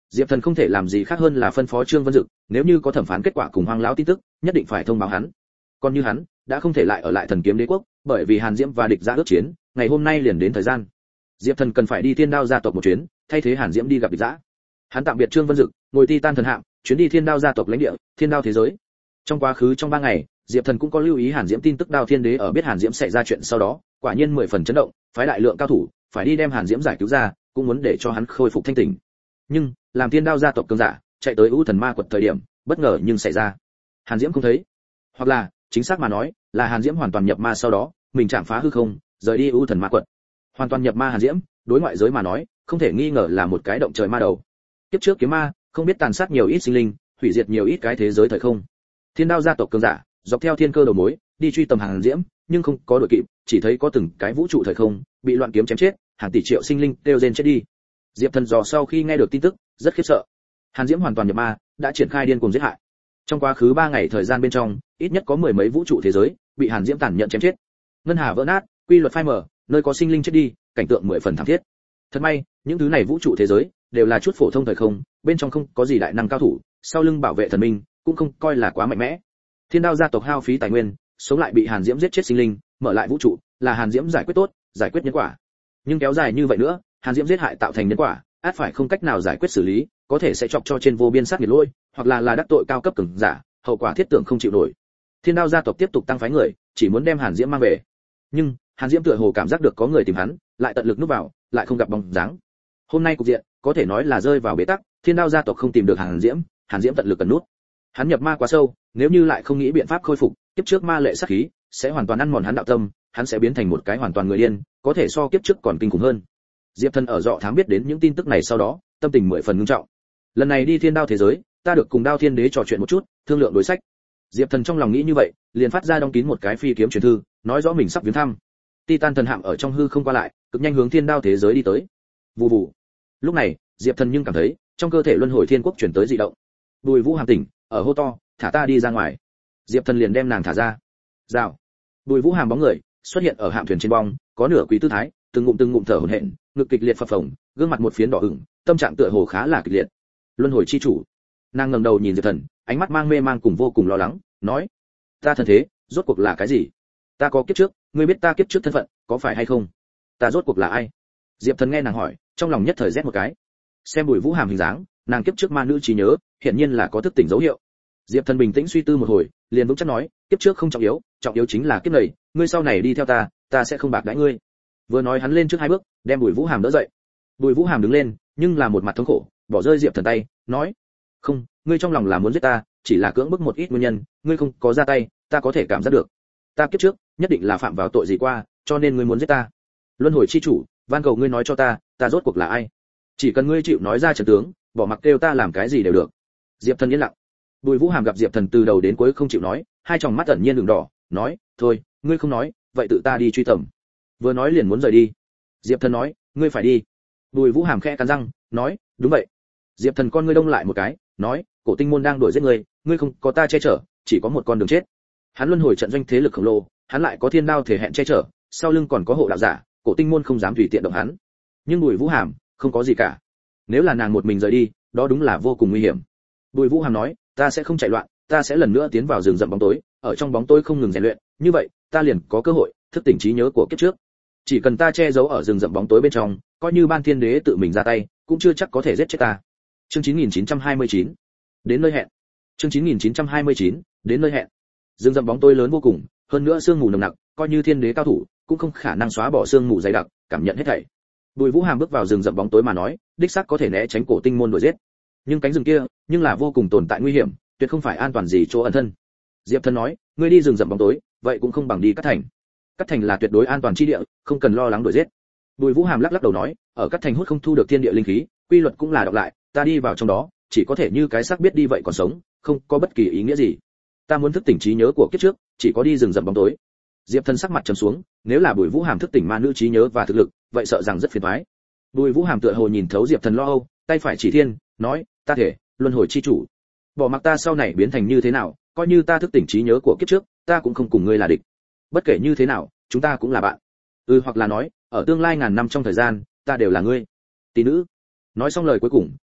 Diệp Thần không thể làm gì khác hơn là phân phó Trương Vân Dực, nếu như có thẩm phán kết quả cùng Hoang lão tin tức, nhất định phải thông báo hắn. Còn như hắn, đã không thể lại ở lại Thần Kiếm Đế quốc, bởi vì Hàn Diễm và địch gia ước chiến, ngày hôm nay liền đến thời gian. Diệp Thần cần phải đi Thiên Đao gia tộc một chuyến, thay thế Hàn Diễm đi gặp địch gia. Hắn tạm biệt Trương Vân Dực, ngồi Titan thần hạm, chuyến đi Thiên Đao gia tộc lãnh địa, Thiên Đao thế giới. Trong quá khứ trong ba ngày, Diệp Thần cũng có lưu ý Hàn Diễm tin tức. Đao Thiên Đế ở biết Hàn Diễm xảy ra chuyện sau đó, quả nhiên mười phần chấn động, phái đại lượng cao thủ, phải đi đem Hàn Diễm giải cứu ra, cũng muốn để cho hắn khôi phục thanh tỉnh. Nhưng, làm Thiên Đao gia tộc cường giả, chạy tới U Thần Ma quật thời điểm, bất ngờ nhưng xảy ra. Hàn Diễm không thấy, hoặc là, chính xác mà nói, là Hàn Diễm hoàn toàn nhập ma sau đó, mình chạm phá hư không, rời đi U Thần Ma quật. Hoàn toàn nhập ma Hàn Diễm, đối ngoại giới mà nói, không thể nghi ngờ là một cái động trời ma đầu. Tiếp trước kiếm ma, không biết tàn sát nhiều ít sinh linh, hủy diệt nhiều ít cái thế giới thời không. Thiên Đao gia tộc cường giả, dọc theo thiên cơ đầu mối, đi truy tầm Hàn Diễm, nhưng không có đội kịp, chỉ thấy có từng cái vũ trụ thời không bị loạn kiếm chém chết, hàng tỷ triệu sinh linh đều rên chết đi. Diệp Thần dò sau khi nghe được tin tức, rất khiếp sợ. Hàn Diễm hoàn toàn nhập ma, đã triển khai điên cuồng giết hại. Trong quá khứ ba ngày thời gian bên trong, ít nhất có mười mấy vũ trụ thế giới bị Hàn Diễm tàn nhẫn chém chết. Ngân hà vỡ nát, quy luật phai mờ, nơi có sinh linh chết đi, cảnh tượng mười phần thảm thiết. Thật may, những thứ này vũ trụ thế giới đều là chút phổ thông thời không, bên trong không có gì đại năng cao thủ, sau lưng bảo vệ thần minh, cũng không coi là quá mạnh mẽ. Thiên Đao gia tộc hao phí tài nguyên, sống lại bị Hàn Diễm giết chết sinh linh, mở lại vũ trụ, là Hàn Diễm giải quyết tốt, giải quyết nhân quả. Nhưng kéo dài như vậy nữa, Hàn Diễm giết hại tạo thành nhân quả, ắt phải không cách nào giải quyết xử lý, có thể sẽ chọc cho trên vô biên sát nghiệt lôi, hoặc là là đắc tội cao cấp cường giả, hậu quả thiết tưởng không chịu nổi. Thiên Đao gia tộc tiếp tục tăng phái người, chỉ muốn đem Hàn Diễm mang về. Nhưng, Hàn Diễm tựa hồ cảm giác được có người tìm hắn, lại tận lực núp vào, lại không gặp bóng dáng. Hôm nay cục diện, có thể nói là rơi vào bế tắc, Thiên Đao gia tộc không tìm được Hàn Diễm, Hàn Diễm tận lực cần nút. Hắn nhập ma quá sâu, nếu như lại không nghĩ biện pháp khôi phục, kiếp trước ma lệ sát khí sẽ hoàn toàn ăn mòn hắn đạo tâm, hắn sẽ biến thành một cái hoàn toàn người điên, có thể so kiếp trước còn kinh khủng hơn. Diệp Thần ở Dọ Thám biết đến những tin tức này sau đó, tâm tình mười phần nghiêm trọng. Lần này đi Thiên Đao thế giới, ta được cùng Đao Thiên Đế trò chuyện một chút, thương lượng đối sách. Diệp Thần trong lòng nghĩ như vậy, liền phát ra đóng kín một cái phi kiếm truyền thư, nói rõ mình sắp viếng thăm. Titan thần hạm ở trong hư không qua lại, cực nhanh hướng Thiên Đao thế giới đi tới. Vù vù. Lúc này, Diệp Thần nhưng cảm thấy, trong cơ thể luân hồi thiên quốc chuyển tới dị động. Bùi Vũ Hàm tỉnh, ở hô to, thả ta đi ra ngoài. Diệp Thần liền đem nàng thả ra. Rào. Bùi Vũ Hàm bóng người xuất hiện ở hạm thuyền trên bong, có nửa quý tư thái, từng ngụm từng ngụm thở hổn hển, ngực kịch liệt phập phồng, gương mặt một phiến đỏ ửng, tâm trạng tựa hồ khá là kịch liệt. Luân hồi chi chủ. Nàng ngẩng đầu nhìn Diệp Thần, ánh mắt mang mê mang cùng vô cùng lo lắng, nói: "Ta thân thế, rốt cuộc là cái gì? Ta có kiếp trước, ngươi biết ta kiếp trước thân phận, có phải hay không? Ta rốt cuộc là ai?" Diệp Thần nghe nàng hỏi, trong lòng nhất thời rét một cái. Xem Bùi Vũ Hàm hình dáng, nàng kiếp trước ma nữ trí nhớ, hiển nhiên là có thức tỉnh dấu hiệu. Diệp Thần bình tĩnh suy tư một hồi, liền vững chắc nói: "Kiếp trước không trọng yếu, trọng yếu chính là kiếp này, ngươi sau này đi theo ta, ta sẽ không bạc đãi ngươi." Vừa nói hắn lên trước hai bước, đem Bùi Vũ Hàm đỡ dậy. Bùi Vũ Hàm đứng lên, nhưng là một mặt thống khổ, bỏ rơi Diệp Thần tay, nói: "Không, ngươi trong lòng là muốn giết ta, chỉ là cưỡng bức một ít nguyên nhân, ngươi không có ra tay, ta có thể cảm giác được. Ta kiếp trước nhất định là phạm vào tội gì qua, cho nên ngươi muốn giết ta. Luân hồi chi chủ, van cầu ngươi nói cho ta, ta rốt cuộc là ai? Chỉ cần ngươi chịu nói ra trận tướng, bỏ mặc kêu ta làm cái gì đều được." Diệp Thần yên lặng. Bùi Vũ Hàm gặp Diệp Thần từ đầu đến cuối không chịu nói, hai tròng mắt ẩn nhiên đường đỏ, nói: "Thôi, ngươi không nói, vậy tự ta đi truy tầm." Vừa nói liền muốn rời đi. Diệp Thần nói: "Ngươi phải đi." Bùi Vũ Hàm khẽ cắn răng, nói: "Đúng vậy." Diệp Thần con ngươi đông lại một cái, nói: "Cổ Tinh môn đang đuổi giết ngươi, ngươi không có ta che chở, chỉ có một con đường chết." Hắn luân hồi trận doanh thế lực khổng lồ, hắn lại có Thiên Đao thể hẹn che chở, sau lưng còn có hộ đạo giả, Cổ Tinh môn không dám tùy tiện động hắn. Nhưng Bùi Vũ Hàm không có gì cả. Nếu là nàng một mình rời đi, đó đúng là vô cùng nguy hiểm. Bùi Vũ Hàm nói: "Ta sẽ không chạy loạn, ta sẽ lần nữa tiến vào rừng rậm bóng tối, ở trong bóng tối không ngừng rèn luyện, như vậy, ta liền có cơ hội thức tỉnh trí nhớ của kiếp trước. Chỉ cần ta che giấu ở rừng rậm bóng tối bên trong, coi như Ban Thiên Đế tự mình ra tay, cũng chưa chắc có thể giết chết ta." Chương chín nghìn chín trăm hai mươi chín, đến nơi hẹn. Chương chín nghìn chín trăm hai mươi chín, đến nơi hẹn. Rừng rậm bóng tối lớn vô cùng, hơn nữa sương mù nồng nặc, coi như Thiên Đế cao thủ, cũng không khả năng xóa bỏ sương mù dày đặc, cảm nhận hết thảy. Bùi Vũ Hàm bước vào rừng rậm bóng tối mà nói, đích xác có thể né tránh Cổ Tinh môn đuổi giết. Nhưng cánh rừng kia, nhưng là vô cùng tồn tại nguy hiểm, tuyệt không phải an toàn gì chỗ ẩn thân. Diệp Thần nói: "Ngươi đi rừng rậm bóng tối, vậy cũng không bằng đi Cát Thành. Cát Thành là tuyệt đối an toàn chi địa, không cần lo lắng đuổi giết." Bùi Vũ Hàm lắc lắc đầu nói: "Ở Cát Thành hút không thu được thiên địa linh khí, quy luật cũng là đọc lại, ta đi vào trong đó, chỉ có thể như cái xác biết đi vậy còn sống, không có bất kỳ ý nghĩa gì. Ta muốn thức tỉnh trí nhớ của kiếp trước, chỉ có đi rừng rậm bóng tối." Diệp Thần sắc mặt trầm xuống, nếu là Bùi Vũ Hàm thức tỉnh ma nữ trí nhớ và thực lực, vậy sợ rằng rất phiền toái. Bùi Vũ Hàm tựa hồ nhìn thấu Diệp Thần lo âu, tay phải chỉ thiên, nói: "Ta thể, luân hồi chi chủ, bỏ mặc ta sau này biến thành như thế nào, coi như ta thức tỉnh trí nhớ của kiếp trước, ta cũng không cùng ngươi là địch. Bất kể như thế nào, chúng ta cũng là bạn. Ừ, hoặc là nói, ở tương lai ngàn năm trong thời gian, ta đều là ngươi tỷ nữ." Nói xong lời cuối cùng,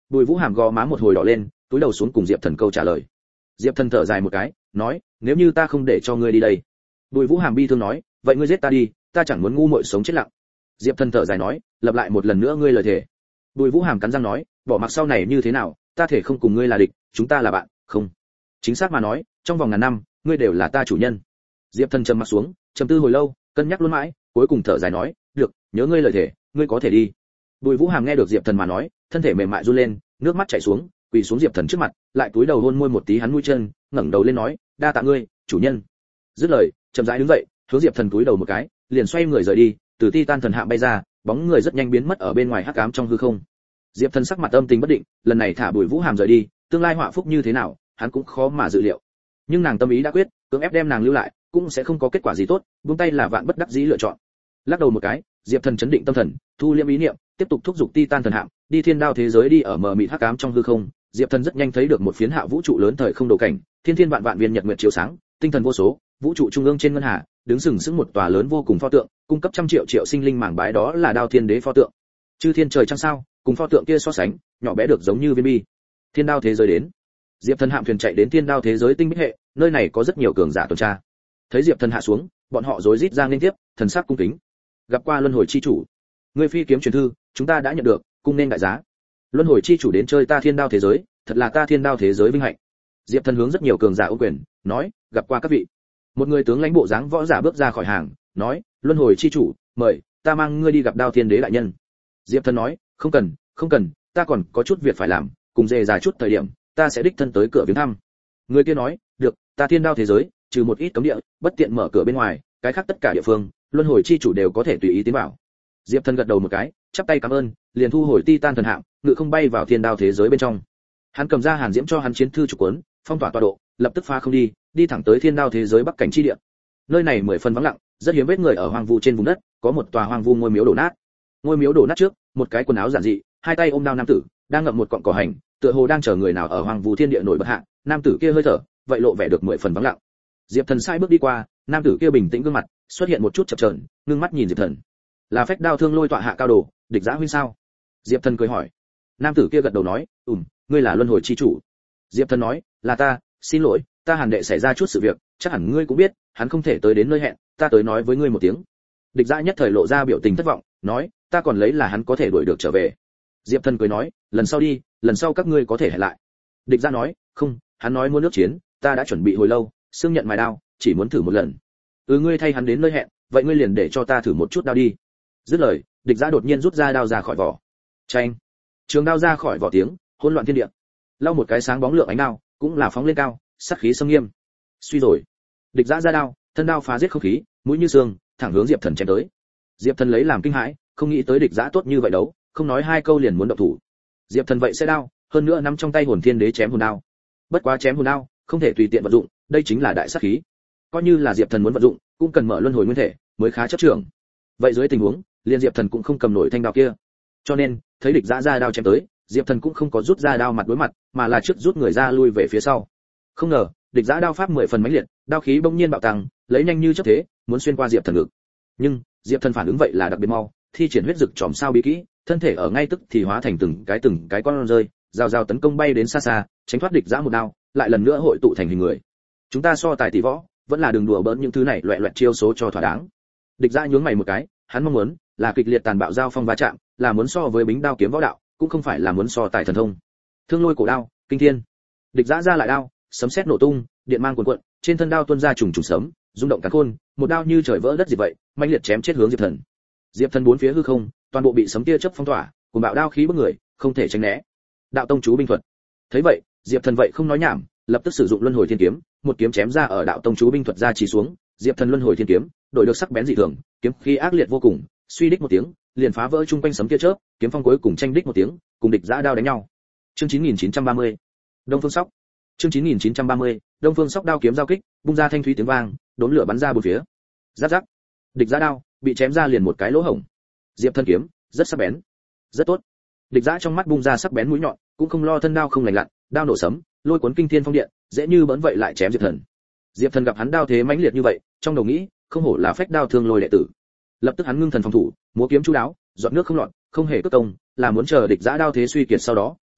Bùi Vũ Hàm gò má một hồi đỏ lên, túi đầu xuống cùng Diệp Thần câu trả lời. Diệp Thần thở dài một cái, nói, nếu như ta không để cho ngươi đi đây. Bùi Vũ Hàm bi thương nói, vậy ngươi giết ta đi, ta chẳng muốn ngu muội sống chết lặng. Diệp Thần thở dài nói, lặp lại một lần nữa ngươi lời thề. Bùi Vũ Hàm cắn răng nói, bỏ mặc sau này như thế nào, ta thể không cùng ngươi là địch, chúng ta là bạn, không. Chính xác mà nói, trong vòng ngàn năm, ngươi đều là ta chủ nhân. Diệp Thần trầm mặt xuống, trầm tư hồi lâu, cân nhắc luôn mãi, cuối cùng thở dài nói, được, nhớ ngươi lời thề, ngươi có thể đi. Bùi Vũ Hàm nghe được Diệp Thần mà nói, thân thể mềm mại run lên, nước mắt chảy xuống, quỳ xuống Diệp Thần trước mặt, lại cúi đầu hôn môi một tí hắn mũi chân, ngẩng đầu lên nói, đa tạ ngươi, chủ nhân. Dứt lời, chậm rãi đứng dậy, hướng Diệp Thần cúi đầu một cái, liền xoay người rời đi, từ Titan thần hạm bay ra, bóng người rất nhanh biến mất ở bên ngoài hắc ám trong hư không. Diệp Thần sắc mặt âm tình bất định, lần này thả Bùi Vũ Hàm rời đi, tương lai họa phúc như thế nào, hắn cũng khó mà dự liệu. Nhưng nàng tâm ý đã quyết, cưỡng ép đem nàng lưu lại, cũng sẽ không có kết quả gì tốt, buông tay là vạn bất đắc dĩ lựa chọn. Lắc đầu một cái, Diệp Thần chấn định tâm thần, thu liễm ý niệm, tiếp tục thúc giục Titan thần hạm, đi thiên đao thế giới đi ở mờ mịt hắc ám trong hư không. Diệp Thần rất nhanh thấy được một phiến hạ vũ trụ lớn thời không đồ cảnh, thiên thiên vạn vạn viên nhật nguyệt chiếu sáng, tinh thần vô số, vũ trụ trung ương trên ngân hà, đứng sừng sững một tòa lớn vô cùng pho tượng, cung cấp trăm triệu triệu sinh linh mảng bái đó là Đao Thiên Đế pho tượng. Chư thiên trời trăng sao, cùng pho tượng kia so sánh, nhỏ bé được giống như viên bi. Thiên đao thế giới đến. Diệp Thần hạm thuyền chạy đến thiên đao thế giới tinh bích hệ, nơi này có rất nhiều cường giả tuần tra. Thấy Diệp Thần hạ xuống, bọn họ rối rít ra liên tiếp, thần sắc cung kính. Gặp qua luân hồi chi chủ. Người phi kiếm truyền thư, chúng ta đã nhận được, cung nên đại giá. Luân hồi chi chủ đến chơi ta thiên đao thế giới, thật là ta thiên đao thế giới vinh hạnh. Diệp Thần hướng rất nhiều cường giả ôm quyền, nói, gặp qua các vị. Một người tướng lãnh bộ dáng võ giả bước ra khỏi hàng, nói, luân hồi chi chủ, mời, ta mang ngươi đi gặp Đao Thiên Đế đại nhân. Diệp Thần nói, không cần, không cần, ta còn có chút việc phải làm, cùng dề dài chút thời điểm, ta sẽ đích thân tới cửa viếng thăm. Người kia nói, được, ta thiên đao thế giới, trừ một ít cấm địa, bất tiện mở cửa bên ngoài, cái khác tất cả địa phương, luân hồi chi chủ đều có thể tùy ý tiến vào. Diệp Thần gật đầu một cái, chắp tay cảm ơn, liền thu hồi Titan thần hạm, ngự không bay vào thiên đao thế giới bên trong. Hắn cầm ra Hàn Diễm cho hắn chiến thư trục cuốn, phong tỏa tọa độ, lập tức phá không đi, đi thẳng tới thiên đao thế giới bắc cảnh chi địa. Nơi này mười phần vắng lặng, rất hiếm vết người ở hoang vu trên vùng đất, có một tòa hoang vu ngôi miếu đổ nát. Ngôi miếu đổ nát trước, một cái quần áo giản dị, hai tay ôm đao nam tử, đang ngậm một cọng cỏ hành, tựa hồ đang chờ người nào ở hoang vu thiên địa nổi bật hạ. Nam tử kia hơi thở, vậy lộ vẻ được mười phần vắng lặng. Diệp Thần sai bước đi qua, nam tử kia bình tĩnh gương mặt, xuất hiện một chút chập chờn, ngưng mắt nhìn Diệp Thần. Là phách đao thương lôi tọa hạ cao đồ, địch giã huynh sao? Diệp Thần cười hỏi. Nam tử kia gật đầu nói, ừm, ngươi là luân hồi chi chủ. Diệp Thần nói, là ta, xin lỗi, ta Hàn đệ xảy ra chút sự việc, chắc hẳn ngươi cũng biết, hắn không thể tới đến nơi hẹn, ta tới nói với ngươi một tiếng. Địch giã nhất thời lộ ra biểu tình thất vọng, nói, ta còn lấy là hắn có thể đuổi được trở về. Diệp Thần cười nói, lần sau đi, lần sau các ngươi có thể hẹn lại. Địch giã nói, không, hắn nói muốn nước chiến, ta đã chuẩn bị hồi lâu, xương nhận mài đao, chỉ muốn thử một lần. Ừ, ngươi thay hắn đến nơi hẹn, vậy ngươi liền để cho ta thử một chút đao đi. Dứt lời, địch giã đột nhiên rút ra đao ra khỏi vỏ. Chanh, trường đao ra khỏi vỏ tiếng, hỗn loạn thiên địa. Lau một cái sáng bóng lượng ánh đao, cũng là phóng lên cao, sát khí xâm nghiêm. Suy rồi, địch giã ra đao, thân đao phá giết không khí, mũi như xương, thẳng hướng Diệp Thần chém tới. Diệp Thần lấy làm kinh hãi, không nghĩ tới địch giã tốt như vậy đấu, không nói hai câu liền muốn động thủ. Diệp Thần vậy sẽ đao, hơn nữa nắm trong tay hồn thiên đế chém hồn đao. Bất quá chém hồn đao, không thể tùy tiện vận dụng, đây chính là đại sát khí. Coi như là Diệp Thần muốn vận dụng, cũng cần mở luân hồi nguyên thể, mới khá chấp trưởng. Vậy dưới tình huống, liền Diệp Thần cũng không cầm nổi thanh đao kia. Cho nên, thấy địch giã ra đao chém tới, Diệp Thần cũng không có rút ra đao mặt đối mặt, mà là trước rút người ra lui về phía sau. Không ngờ, địch giã đao pháp mười phần mãnh liệt, đao khí bỗng nhiên bạo tăng, lấy nhanh như chớp thế, muốn xuyên qua Diệp Thần ngực. Nhưng, Diệp Thần phản ứng vậy là đặc biệt mau, thi triển huyết dực tròm sao bí kỹ, thân thể ở ngay tức thì hóa thành từng cái từng cái con rơi, rào rào tấn công bay đến xa xa, tránh thoát địch giã một đao, lại lần nữa hội tụ thành hình người. Chúng ta so tài tỷ võ, vẫn là đừng đùa bỡn những thứ này loẹt loẹt chiêu số cho thỏa đáng. Địch giã nhướng mày một cái, hắn mong muốn là kịch liệt tàn bạo giao phong va chạm, là muốn so với bính đao kiếm võ đạo, cũng không phải là muốn so tài thần thông. Thương lôi cổ đao, kinh thiên. Địch giã ra lại đao, sấm sét nổ tung, điện mang cuồn cuộn, trên thân đao tuôn ra trùng trùng sấm, rung động càn khôn, một đao như trời vỡ đất gì vậy, mãnh liệt chém chết hướng Diệp Thần. Diệp Thần bốn phía hư không, toàn bộ bị sấm tia chớp phong tỏa, cùng bạo đao khí bức người, không thể tránh né. Đạo tông chú binh thuật. Thấy vậy, Diệp Thần vậy không nói nhảm, lập tức sử dụng luân hồi thiên kiếm, một kiếm chém ra ở đạo tông chú binh thuật ra chỉ xuống, Diệp Thần luân hồi thiên kiếm, đổi được sắc bén dị thường, kiếm khí ác liệt vô cùng, suy đích một tiếng, liền phá vỡ trung quanh sấm tia chớp, kiếm phong cuối cùng tranh đích một tiếng, cùng địch giã đao đánh nhau. Chương chín nghìn chín trăm ba mươi, Đông Phương Sóc. Chương chín nghìn chín trăm ba mươi, Đông Phương Sóc đao kiếm giao kích, bung ra thanh thúy tiếng vang, đốn lửa bắn ra bốn phía. Rắc rắc. Địch giã đao bị chém ra liền một cái lỗ hổng. Diệp Thần kiếm, rất sắc bén. Rất tốt. Địch giã trong mắt bung ra sắc bén mũi nhọn, cũng không lo thân đao không lành lặn, đao nổ sấm, lôi cuốn kinh thiên phong điện, dễ như bỡn vậy lại chém Diệp Thần. Diệp Thần gặp hắn đao thế mãnh liệt như vậy, trong đầu nghĩ, không hổ là phách đao thương lôi đệ tử. Lập tức hắn ngưng thần phòng thủ, múa kiếm chu đáo, giọt nước không lọt, không hề cất công, là muốn chờ địch giã đao thế suy kiệt sau đó,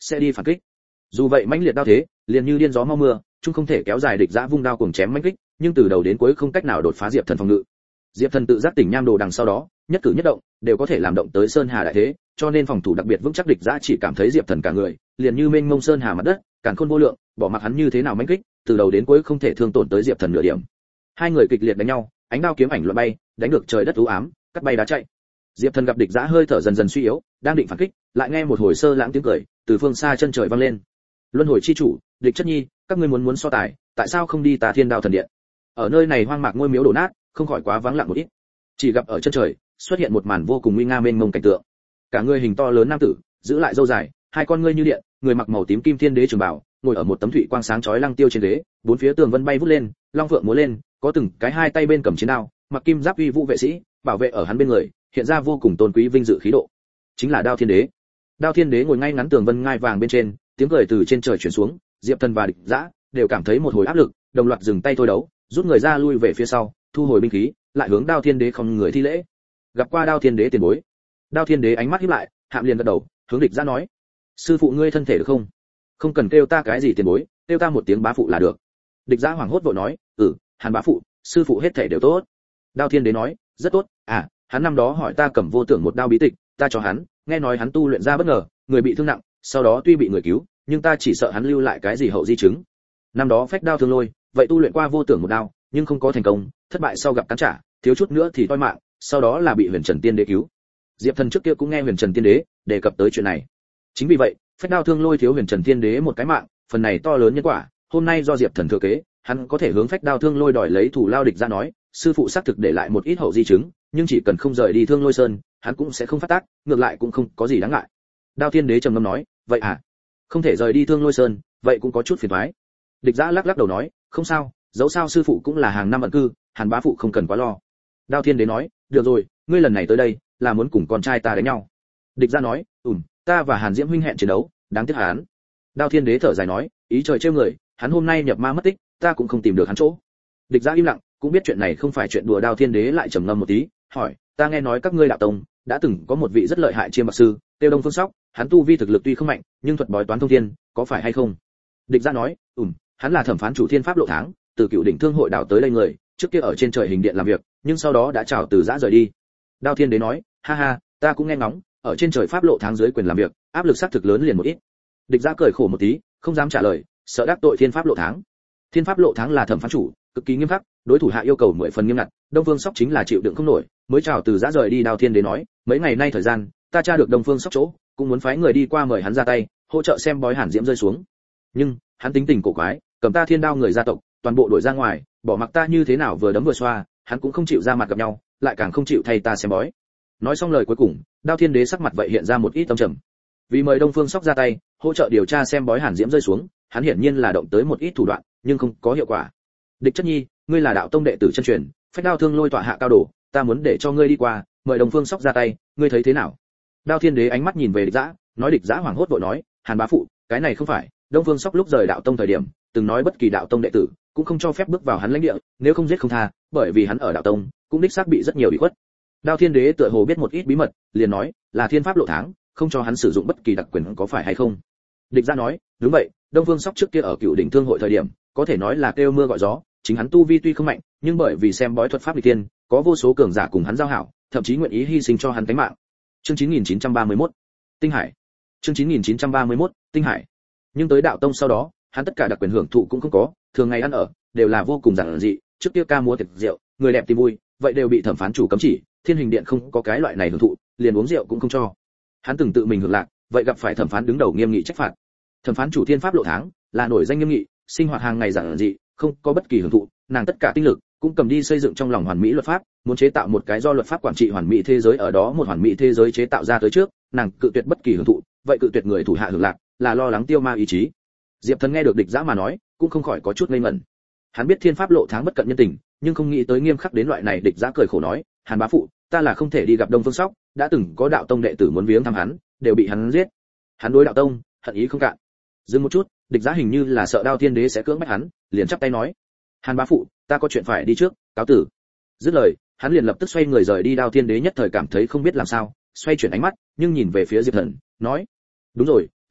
sẽ đi phản kích. Dù vậy mãnh liệt đao thế, liền như điên gió mau mưa, chung không thể kéo dài địch dã vung đao cùng chém mãnh kích, nhưng từ đầu đến cuối không cách nào đột phá Diệp Thần phòng ngự. Diệp Thần tự giác tỉnh nham đồ đằng sau đó, nhất cử nhất động đều có thể làm động tới sơn hà đại thế, cho nên phòng thủ đặc biệt vững chắc. Địch dã chỉ cảm thấy Diệp Thần cả người liền như mênh mông sơn hà mặt đất, càn khôn vô lượng, bỏ mặc hắn như thế nào mãnh kích, từ đầu đến cuối không thể thương tổn tới Diệp Thần nửa điểm. Hai người kịch liệt đánh nhau, ánh đao kiếm ảnh loạn bay, đánh được trời đất u ám, cắt bay đá chạy. Diệp Thần gặp địch dã hơi thở dần dần suy yếu, đang định phản kích, lại nghe một hồi sơ lãng tiếng cười từ phương xa chân trời vang lên. Luân hồi chi chủ, địch chất nhi, các ngươi muốn muốn so tài, tại sao không đi Tà Thiên Đao thần điện? Ở nơi này hoang mạc ngôi miếu đổ nát, không khỏi quá vắng lặng một ít. Chỉ gặp ở chân trời xuất hiện một màn vô cùng uy nga mênh mông cảnh tượng. Cả người hình to lớn nam tử, giữ lại râu dài, hai con ngươi như điện, người mặc màu tím kim thiên đế trường bào, ngồi ở một tấm thủy quang sáng chói lăng tiêu trên ghế, bốn phía tường vân bay vút lên, long phượng múa lên, có từng cái hai tay bên cầm chiến đao, mặc kim giáp uy vũ vệ sĩ, bảo vệ ở hắn bên người, hiện ra vô cùng tôn quý vinh dự khí độ. Chính là Đao Thiên Đế. Đao Thiên Đế ngồi ngay ngắn tường vân ngai vàng bên trên, tiếng cười từ trên trời truyền xuống, Diệp Thần và địch dã đều cảm thấy một hồi áp lực, đồng loạt dừng tay thôi đấu, rút người ra lui về phía sau, thu hồi binh khí, lại hướng Đao Thiên Đế không người thi lễ. Gặp qua Đao Thiên Đế tiền bối. Đao Thiên Đế ánh mắt híp lại, hạm liền gật đầu, hướng địch dã nói: "Sư phụ ngươi thân thể được không? Không cần kêu ta cái gì tiền bối, kêu ta một tiếng bá phụ là được." Địch dã hoảng hốt vội nói: "Ừ, Hàn bá phụ, sư phụ hết thể đều tốt." Đao Thiên Đế nói: "Rất tốt, à, hắn năm đó hỏi ta cầm vô tưởng một đao bí tịch, ta cho hắn, nghe nói hắn tu luyện ra bất ngờ, người bị thương nặng, sau đó tuy bị người cứu, nhưng ta chỉ sợ hắn lưu lại cái gì hậu di chứng. Năm đó phách đao thương lôi, vậy tu luyện qua vô tưởng một đao, nhưng không có thành công, thất bại sau gặp cắn trả, thiếu chút nữa thì toi mạng, sau đó là bị Huyền Trần Tiên Đế cứu." Diệp Thần trước kia cũng nghe Huyền Trần Tiên Đế đề cập tới chuyện này. Chính vì vậy, phách đao thương lôi thiếu Huyền Trần Tiên Đế một cái mạng, phần này to lớn nhân quả, hôm nay do Diệp Thần thừa kế, hắn có thể hướng phách đao thương lôi đòi lấy thủ lao. Địch ra nói, sư phụ xác thực để lại một ít hậu di chứng, nhưng chỉ cần không rời đi Thương Lôi Sơn, hắn cũng sẽ không phát tác, ngược lại cũng không có gì đáng ngại. Đao Thiên Đế trầm ngâm nói, vậy à, không thể rời đi Thương Lôi Sơn, vậy cũng có chút phiền toái. Địch Giã lắc lắc đầu nói, không sao, dẫu sao sư phụ cũng là hàng năm ẩn cư, Hàn bá phụ không cần quá lo. Đao Thiên Đế nói, được rồi, ngươi lần này tới đây là muốn cùng con trai ta đánh nhau. Địch Giã nói, ừm, ta và Hàn Diễm huynh hẹn chiến đấu, đáng tiếc hắn. Đao Thiên Đế thở dài nói, ý trời trêu người, hắn hôm nay nhập ma mất tích, ta cũng không tìm được hắn chỗ. Địch Giã im lặng, cũng biết chuyện này không phải chuyện đùa. Đao Thiên Đế lại trầm ngâm một tí, hỏi, ta nghe nói các ngươi đạo tông đã từng có một vị rất lợi hại chiêm bạc sư, Tiêu Đông Phương Sóc, hắn tu vi thực lực tuy không mạnh, nhưng thuật bói toán thông thiên, có phải hay không? Địch Giã nói, ừm, hắn là thẩm phán chủ Thiên Pháp Lộ Tháng, từ Cựu Đỉnh Thương hội đảo tới đây người, trước kia ở trên trời hình điện làm việc, nhưng sau đó đã chào từ Giã rời đi. Đao Thiên Đế nói, ha ha, ta cũng nghe ngóng, ở trên trời Pháp Lộ Tháng dưới quyền làm việc, áp lực xác thực lớn liền một ít. Địch Giã cười khổ một tí, không dám trả lời, sợ đắc tội Thiên Pháp Lộ Tháng. Thiên Pháp Lộ Tháng là thẩm phán chủ, cực kỳ nghiêm khắc, đối thủ hạ yêu cầu mười phần nghiêm ngặt, Đông Phương Sóc chính là chịu đựng không nổi, mới chào từ Giã rời đi. Đao Thiên Đế nói, mấy ngày nay thời gian, ta tra được Đông Phương Sóc chỗ, cũng muốn phái người đi qua mời hắn ra tay, hỗ trợ xem bói Hàn Diễm rơi xuống. Nhưng, hắn tính tình cổ quái, cầm ta Thiên Đao người gia tộc, toàn bộ đội ra ngoài, bỏ mặc ta như thế nào vừa đấm vừa xoa, hắn cũng không chịu ra mặt gặp nhau, lại càng không chịu thay ta xem bói. Nói xong lời cuối cùng, Đao Thiên Đế sắc mặt vậy hiện ra một ít tâm trầm. Vì mời Đông Phương Sóc ra tay, hỗ trợ điều tra xem bói Hàn Diễm rơi xuống, hắn hiển nhiên là động tới một ít thủ đoạn, nhưng không có hiệu quả. Địch Chất Nhi, ngươi là đạo tông đệ tử chân truyền, phách đao thương lôi tọa hạ cao đồ, ta muốn để cho ngươi đi qua, mời Đông Phương Sóc ra tay, ngươi thấy thế nào? Đao Thiên Đế ánh mắt nhìn về Địch Giã, nói. Địch Giã hoảng hốt vội nói, Hàn bá phụ, cái này không phải, Đông Phương Sóc lúc rời đạo tông thời điểm, từng nói bất kỳ đạo tông đệ tử cũng không cho phép bước vào hắn lãnh địa, nếu không giết không tha, bởi vì hắn ở đạo tông cũng đích xác bị rất nhiều ủy khuất. Đao Thiên Đế tựa hồ biết một ít bí mật, liền nói, là Thiên Pháp Lộ Tháng, không cho hắn sử dụng bất kỳ đặc quyền, có phải hay không? Địch Giã nói, đúng vậy, Đông Phương Sóc trước kia ở Cựu Đỉnh Thương hội thời điểm, có thể nói là kêu mưa gọi gió, chính hắn tu vi tuy không mạnh, nhưng bởi vì xem bói thuật pháp nghịch tiên, có vô số cường giả cùng hắn giao hảo, thậm chí nguyện ý hy sinh cho hắn tính mạng. Chương chín nghìn chín trăm ba mươi mốt, Tinh Hải. Chương chín nghìn chín trăm ba mươi mốt, Tinh Hải. Nhưng tới đạo tông sau đó, hắn tất cả đặc quyền hưởng thụ cũng không có, thường ngày ăn ở đều là vô cùng giản dị, trước kia ca múa tiệc rượu, người đẹp tìm vui, vậy đều bị thẩm phán chủ cấm chỉ, Thiên Hình Điện không có cái loại này hưởng thụ, liền uống rượu cũng không cho. Hắn từng tự mình hưởng lạc, vậy gặp phải thẩm phán đứng đầu nghiêm nghị trách phạt. Thẩm phán chủ Thiên Pháp Lộ Tháng là nổi danh nghiêm nghị, sinh hoạt hàng ngày giản dị, không có bất kỳ hưởng thụ, nàng tất cả tinh lực cũng cầm đi xây dựng trong lòng hoàn mỹ luật pháp, muốn chế tạo một cái do luật pháp quản trị hoàn mỹ thế giới. Ở đó một hoàn mỹ thế giới chế tạo ra tới trước, nàng cự tuyệt bất kỳ hưởng thụ, vậy cự tuyệt người thủ hạ hưởng lạc, là lo lắng tiêu ma ý chí. Diệp Thần nghe được Địch Giã mà nói, cũng không khỏi có chút ngây ngẩn. Hắn biết Thiên Pháp Lộ Tháng bất cận nhân tình, nhưng không nghĩ tới nghiêm khắc đến loại này. Địch Giã cười khổ nói, Hàn bá phụ, ta là không thể đi gặp Đông Phương Sóc, đã từng có đạo tông đệ tử muốn viếng thăm hắn, đều bị hắn giết. Hắn đối đạo tông hận ý không cạn. Dừng một chút, Địch Giã hình như là sợ Đao Thiên Đế sẽ cưỡng bách hắn, liền chắp tay nói, Hàn bá phụ, ta có chuyện phải đi trước, cáo tử. Dứt lời, hắn liền lập tức xoay người rời đi. Đao Thiên Đế nhất thời cảm thấy không biết làm sao, xoay chuyển ánh mắt, nhưng nhìn về phía Diệp Thần, nói, đúng rồi,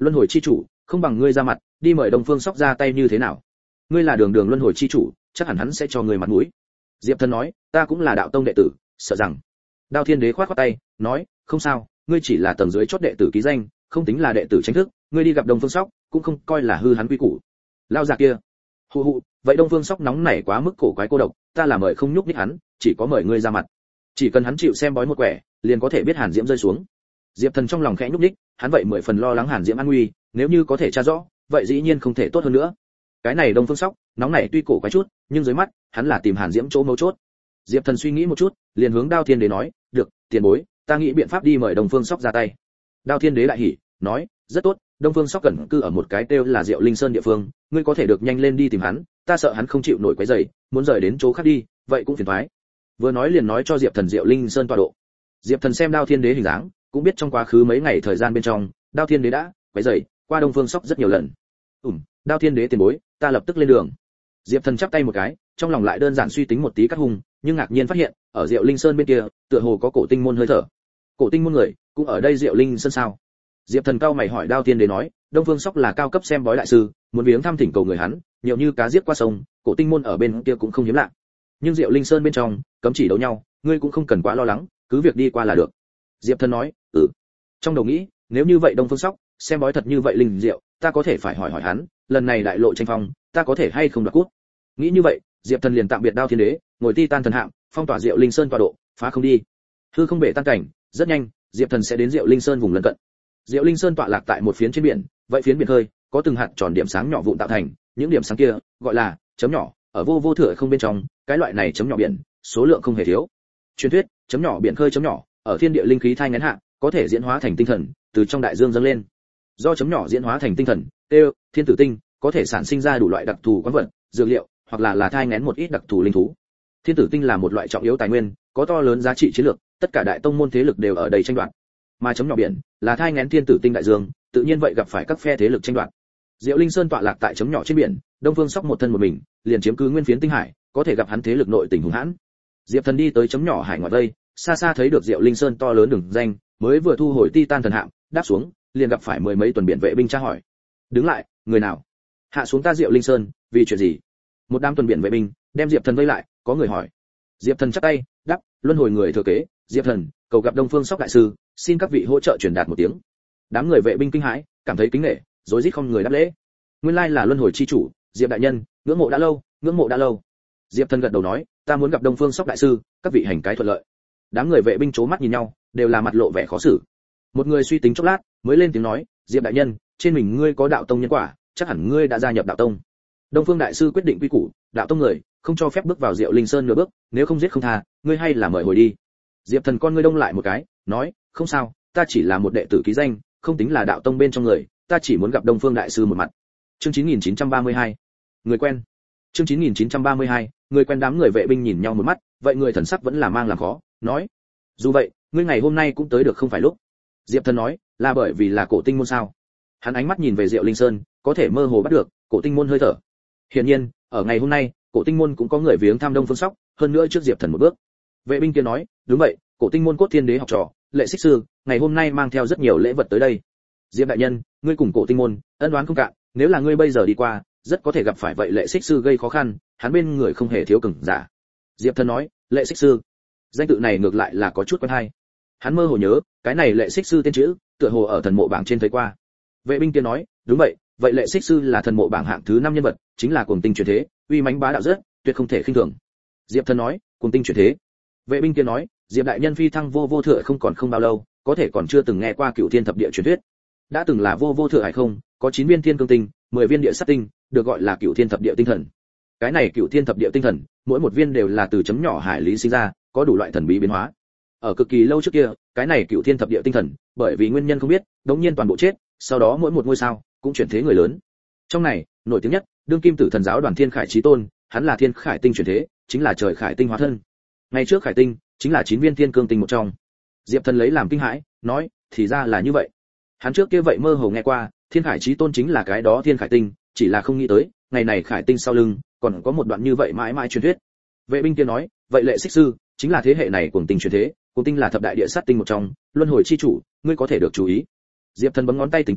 Luân hồi chi chủ, không bằng ngươi ra mặt, đi mời Đông Phương Sóc ra tay như thế nào? Ngươi là đường đường luân hồi chi chủ, chắc hẳn hắn sẽ cho ngươi mặt mũi. Diệp Thần nói, ta cũng là đạo tông đệ tử, sợ rằng. Đao Thiên Đế khoát khoát tay, nói, không sao, ngươi chỉ là tầng dưới chót đệ tử ký danh, không tính là đệ tử chính thức, ngươi đi gặp Đông Phương Sóc, cũng không coi là hư hắn quy củ. Lao già kia. Hù hù, vậy Đông Phương Sóc nóng nảy quá mức cổ quái cô độc, ta là mời không nhúc nhích hắn, chỉ có mời ngươi ra mặt. Chỉ cần hắn chịu xem bói một quẻ, liền có thể biết Hàn Diễm rơi xuống. Diệp Thần trong lòng khẽ nhúc nhích, hắn vậy mười phần lo lắng Hàn Diễm an nguy, nếu như có thể tra rõ, vậy dĩ nhiên không thể tốt hơn nữa. Cái này Đông Phương Sóc, nóng nảy tuy cổ quái chút, nhưng dưới mắt, hắn là tìm Hàn Diễm chỗ mấu chốt. Diệp Thần suy nghĩ một chút, liền hướng Đao Thiên Đế nói, "Được, tiền bối, ta nghĩ biện pháp đi mời Đông Phương Sóc ra tay." Đao Thiên Đế đại hỉ, nói, "Rất tốt, Đông Phương Sóc gần cư ở một cái tiêu là Diệu Linh Sơn địa phương, ngươi có thể được nhanh lên đi tìm hắn, ta sợ hắn không chịu nổi quấy rầy, muốn rời đến chỗ khác đi, vậy cũng phiền toái." Vừa nói liền nói cho Diệp Thần Diệu Linh Sơn tọa độ. Diệp Thần xem Đao Thiên Đế hình dáng, cũng biết trong quá khứ mấy ngày thời gian bên trong, Đao Thiên Đế đã quấy rầy qua Đông Phương Sóc rất nhiều lần. "Ừm, Đao Thiên Đế tiền bối, ta lập tức lên đường." Diệp Thần chắp tay một cái, trong lòng lại đơn giản suy tính một tí cắt hung, nhưng ngạc nhiên phát hiện, ở Diệu Linh Sơn bên kia, tựa hồ có cổ tinh môn hơi thở. Cổ tinh môn người, cũng ở đây Diệu Linh Sơn sao? Diệp Thần cao mày hỏi Đao Thiên Đế nói, Đông Phương Sóc là cao cấp xem bói đại sư, muốn viếng thăm thỉnh cầu người hắn, nhiều như cá giết qua sông, cổ tinh môn ở bên kia cũng không hiếm lạ. Nhưng Diệu Linh Sơn bên trong, cấm chỉ đấu nhau, ngươi cũng không cần quá lo lắng, cứ việc đi qua là được. Diệp Thần nói, "Ừ." Trong đầu nghĩ, nếu như vậy Đông Phương Sóc, xem bói thật như vậy linh diệu, ta có thể phải hỏi hỏi hắn, lần này đại lộ tranh phong, ta có thể hay không đoạt cút. Nghĩ như vậy, Diệp Thần liền tạm biệt Đao Thiên Đế, ngồi ti tan thần hạm, phong tỏa Diệu Linh Sơn tọa độ, phá không đi. Hư không bể tan cảnh, rất nhanh, Diệp Thần sẽ đến Diệu Linh Sơn vùng lân cận. Diệu Linh Sơn tọa lạc tại một phiến trên biển, vậy phiến biển hơi, có từng hạt tròn điểm sáng nhỏ vụn tạo thành, những điểm sáng kia gọi là chấm nhỏ, ở vô vô thửa không bên trong, cái loại này chấm nhỏ biển, số lượng không hề thiếu. Truyền thuyết, chấm nhỏ biển khơi chấm nhỏ, ở thiên địa linh khí thai nghén hạ, có thể diễn hóa thành tinh thần, từ trong đại dương dâng lên. Do chấm nhỏ diễn hóa thành tinh thần, têu, thiên tử tinh, có thể sản sinh ra đủ loại đặc thù quán vật, dược liệu, hoặc là là thai nghén một ít đặc thù linh thú. Thiên tử tinh là một loại trọng yếu tài nguyên, có to lớn giá trị chiến lược, tất cả đại tông môn thế lực đều ở đây tranh đoạt. Mà chấm nhỏ biển là thai nghén thiên tử tinh đại dương, tự nhiên vậy gặp phải các phe thế lực tranh đoạt. Diệu Linh Sơn tọa lạc tại chấm nhỏ trên biển, Đông Phương Sóc một thân một mình, liền chiếm cứ nguyên phiến tinh hải, có thể gặp hắn thế lực nội tình hùng hãn. Diệp Thần đi tới chấm nhỏ hải ngoại vây, xa xa thấy được Diệu Linh Sơn to lớn đường danh, mới vừa thu hồi ti tan thần hạm, đáp xuống, liền gặp phải mười mấy tuần biển vệ binh tra hỏi. "Đứng lại, người nào? Hạ xuống ta Diệu Linh Sơn, vì chuyện gì?" Một đám tuần biển vệ binh đem Diệp Thần vây lại, có người hỏi. Diệp Thần chắp tay, đáp, "Luân hồi người thừa kế, Diệp Thần, cầu gặp Đông Phương Sóc đại sư, xin các vị hỗ trợ truyền đạt một tiếng." Đám người vệ binh kinh hãi, cảm thấy kính nể, rối rít không người đáp lễ. Nguyên lai là Luân hồi chi chủ, Diệp đại nhân, ngưỡng mộ đã lâu, ngưỡng mộ đã lâu. Diệp Thần gật đầu nói, "Ta muốn gặp Đông Phương Sóc đại sư, các vị hành cái thuận lợi." Đám người vệ binh chố mắt nhìn nhau, đều là mặt lộ vẻ khó xử. Một người suy tính chốc lát, mới lên tiếng nói, "Diệp đại nhân, trên mình ngươi có đạo tông nhân quả, chắc hẳn ngươi đã gia nhập đạo tông." Đông Phương đại sư quyết định quy củ, đạo tông người không cho phép bước vào Diệu Linh Sơn nửa bước, nếu không giết không tha, ngươi hay là mời hồi đi. Diệp Thần con ngươi đông lại một cái, nói, "Không sao, ta chỉ là một đệ tử ký danh, không tính là đạo tông bên trong người, ta chỉ muốn gặp Đông Phương đại sư một mặt." Chương chín nghìn chín trăm ba mươi hai, người quen. Chương chín nghìn chín trăm ba mươi hai, người quen. Đám người vệ binh nhìn nhau một mắt, vậy người thần sắc vẫn là mang làm khó, nói, "Dù vậy, ngươi ngày hôm nay cũng tới được không phải lúc." Diệp Thần nói, "Là bởi vì là cổ tinh môn sao?" Hắn ánh mắt nhìn về Diệu Linh Sơn, có thể mơ hồ bắt được cổ tinh môn hơi thở. Hiển nhiên, ở ngày hôm nay, cổ tinh môn cũng có người viếng thăm Đông Phương Sóc, hơn nữa trước Diệp Thần một bước. Vệ binh kia nói, "Đúng vậy, cổ tinh môn cốt thiên đế học trò, Lệ Xích sư, ngày hôm nay mang theo rất nhiều lễ vật tới đây. Diệp đại nhân, ngươi cùng cổ tinh môn ân oán không cạn, nếu là ngươi bây giờ đi qua, rất có thể gặp phải vậy Lệ Xích sư gây khó khăn, hắn bên người không hề thiếu cường giả." Diệp Thần nói, "Lệ Xích sư." Danh tự này ngược lại là có chút quen hay. Hắn mơ hồ nhớ, cái này Lệ Xích sư tên chữ, tựa hồ ở thần mộ bảng trên thấy qua. Vệ binh kia nói, "Đúng vậy, vậy Lệ Xích sư là thần mộ bảng hạng thứ năm nhân vật, chính là cuồng tinh chuyển thế, uy mãnh bá đạo rất, tuyệt không thể khinh thường." Diệp Thần nói, "Cuồng tinh chuyển thế." Vệ binh kia nói, "Diệp đại nhân phi thăng vô vô thượng không còn không bao lâu, có thể còn chưa từng nghe qua Cửu Thiên thập địa truyền thuyết. Đã từng là vô vô thượng hay không, có chín viên thiên cương tinh, mười viên địa sát tinh, được gọi là Cửu Thiên thập địa tinh thần. Cái này Cửu Thiên thập địa tinh thần, mỗi một viên đều là từ chấm nhỏ hải lý sinh ra, có đủ loại thần bí biến hóa. Ở cực kỳ lâu trước kia, cái này Cửu Thiên thập địa tinh thần, bởi vì nguyên nhân không biết, đống nhiên toàn bộ chết, sau đó mỗi một ngôi sao cũng chuyển thế người lớn. Trong này, nổi tiếng nhất, đương kim tử thần giáo Đoàn Thiên Khải Chí Tôn, hắn là Thiên Khải tinh chuyển thế, chính là trời Khải tinh hóa thân. Ngày trước Khải tinh chính là chín viên thiên cương tinh một trong." Diệp Thần lấy làm kinh hãi, nói, "Thì ra là như vậy." Hắn trước kia vậy mơ hồ nghe qua, Thiên Khải Chí Tôn chính là cái đó Thiên Khải tinh, chỉ là không nghĩ tới, ngày này Khải tinh sau lưng, còn có một đoạn như vậy mãi mãi truyền thuyết. Vệ binh kia nói, "Vậy Lệ Xích sư chính là thế hệ này cuồng tinh truyền thế, cuồng tinh là thập đại địa sát tinh một trong, luân hồi chi chủ, ngươi có thể được chú ý." Diệp Thần bấm ngón tay tính toán,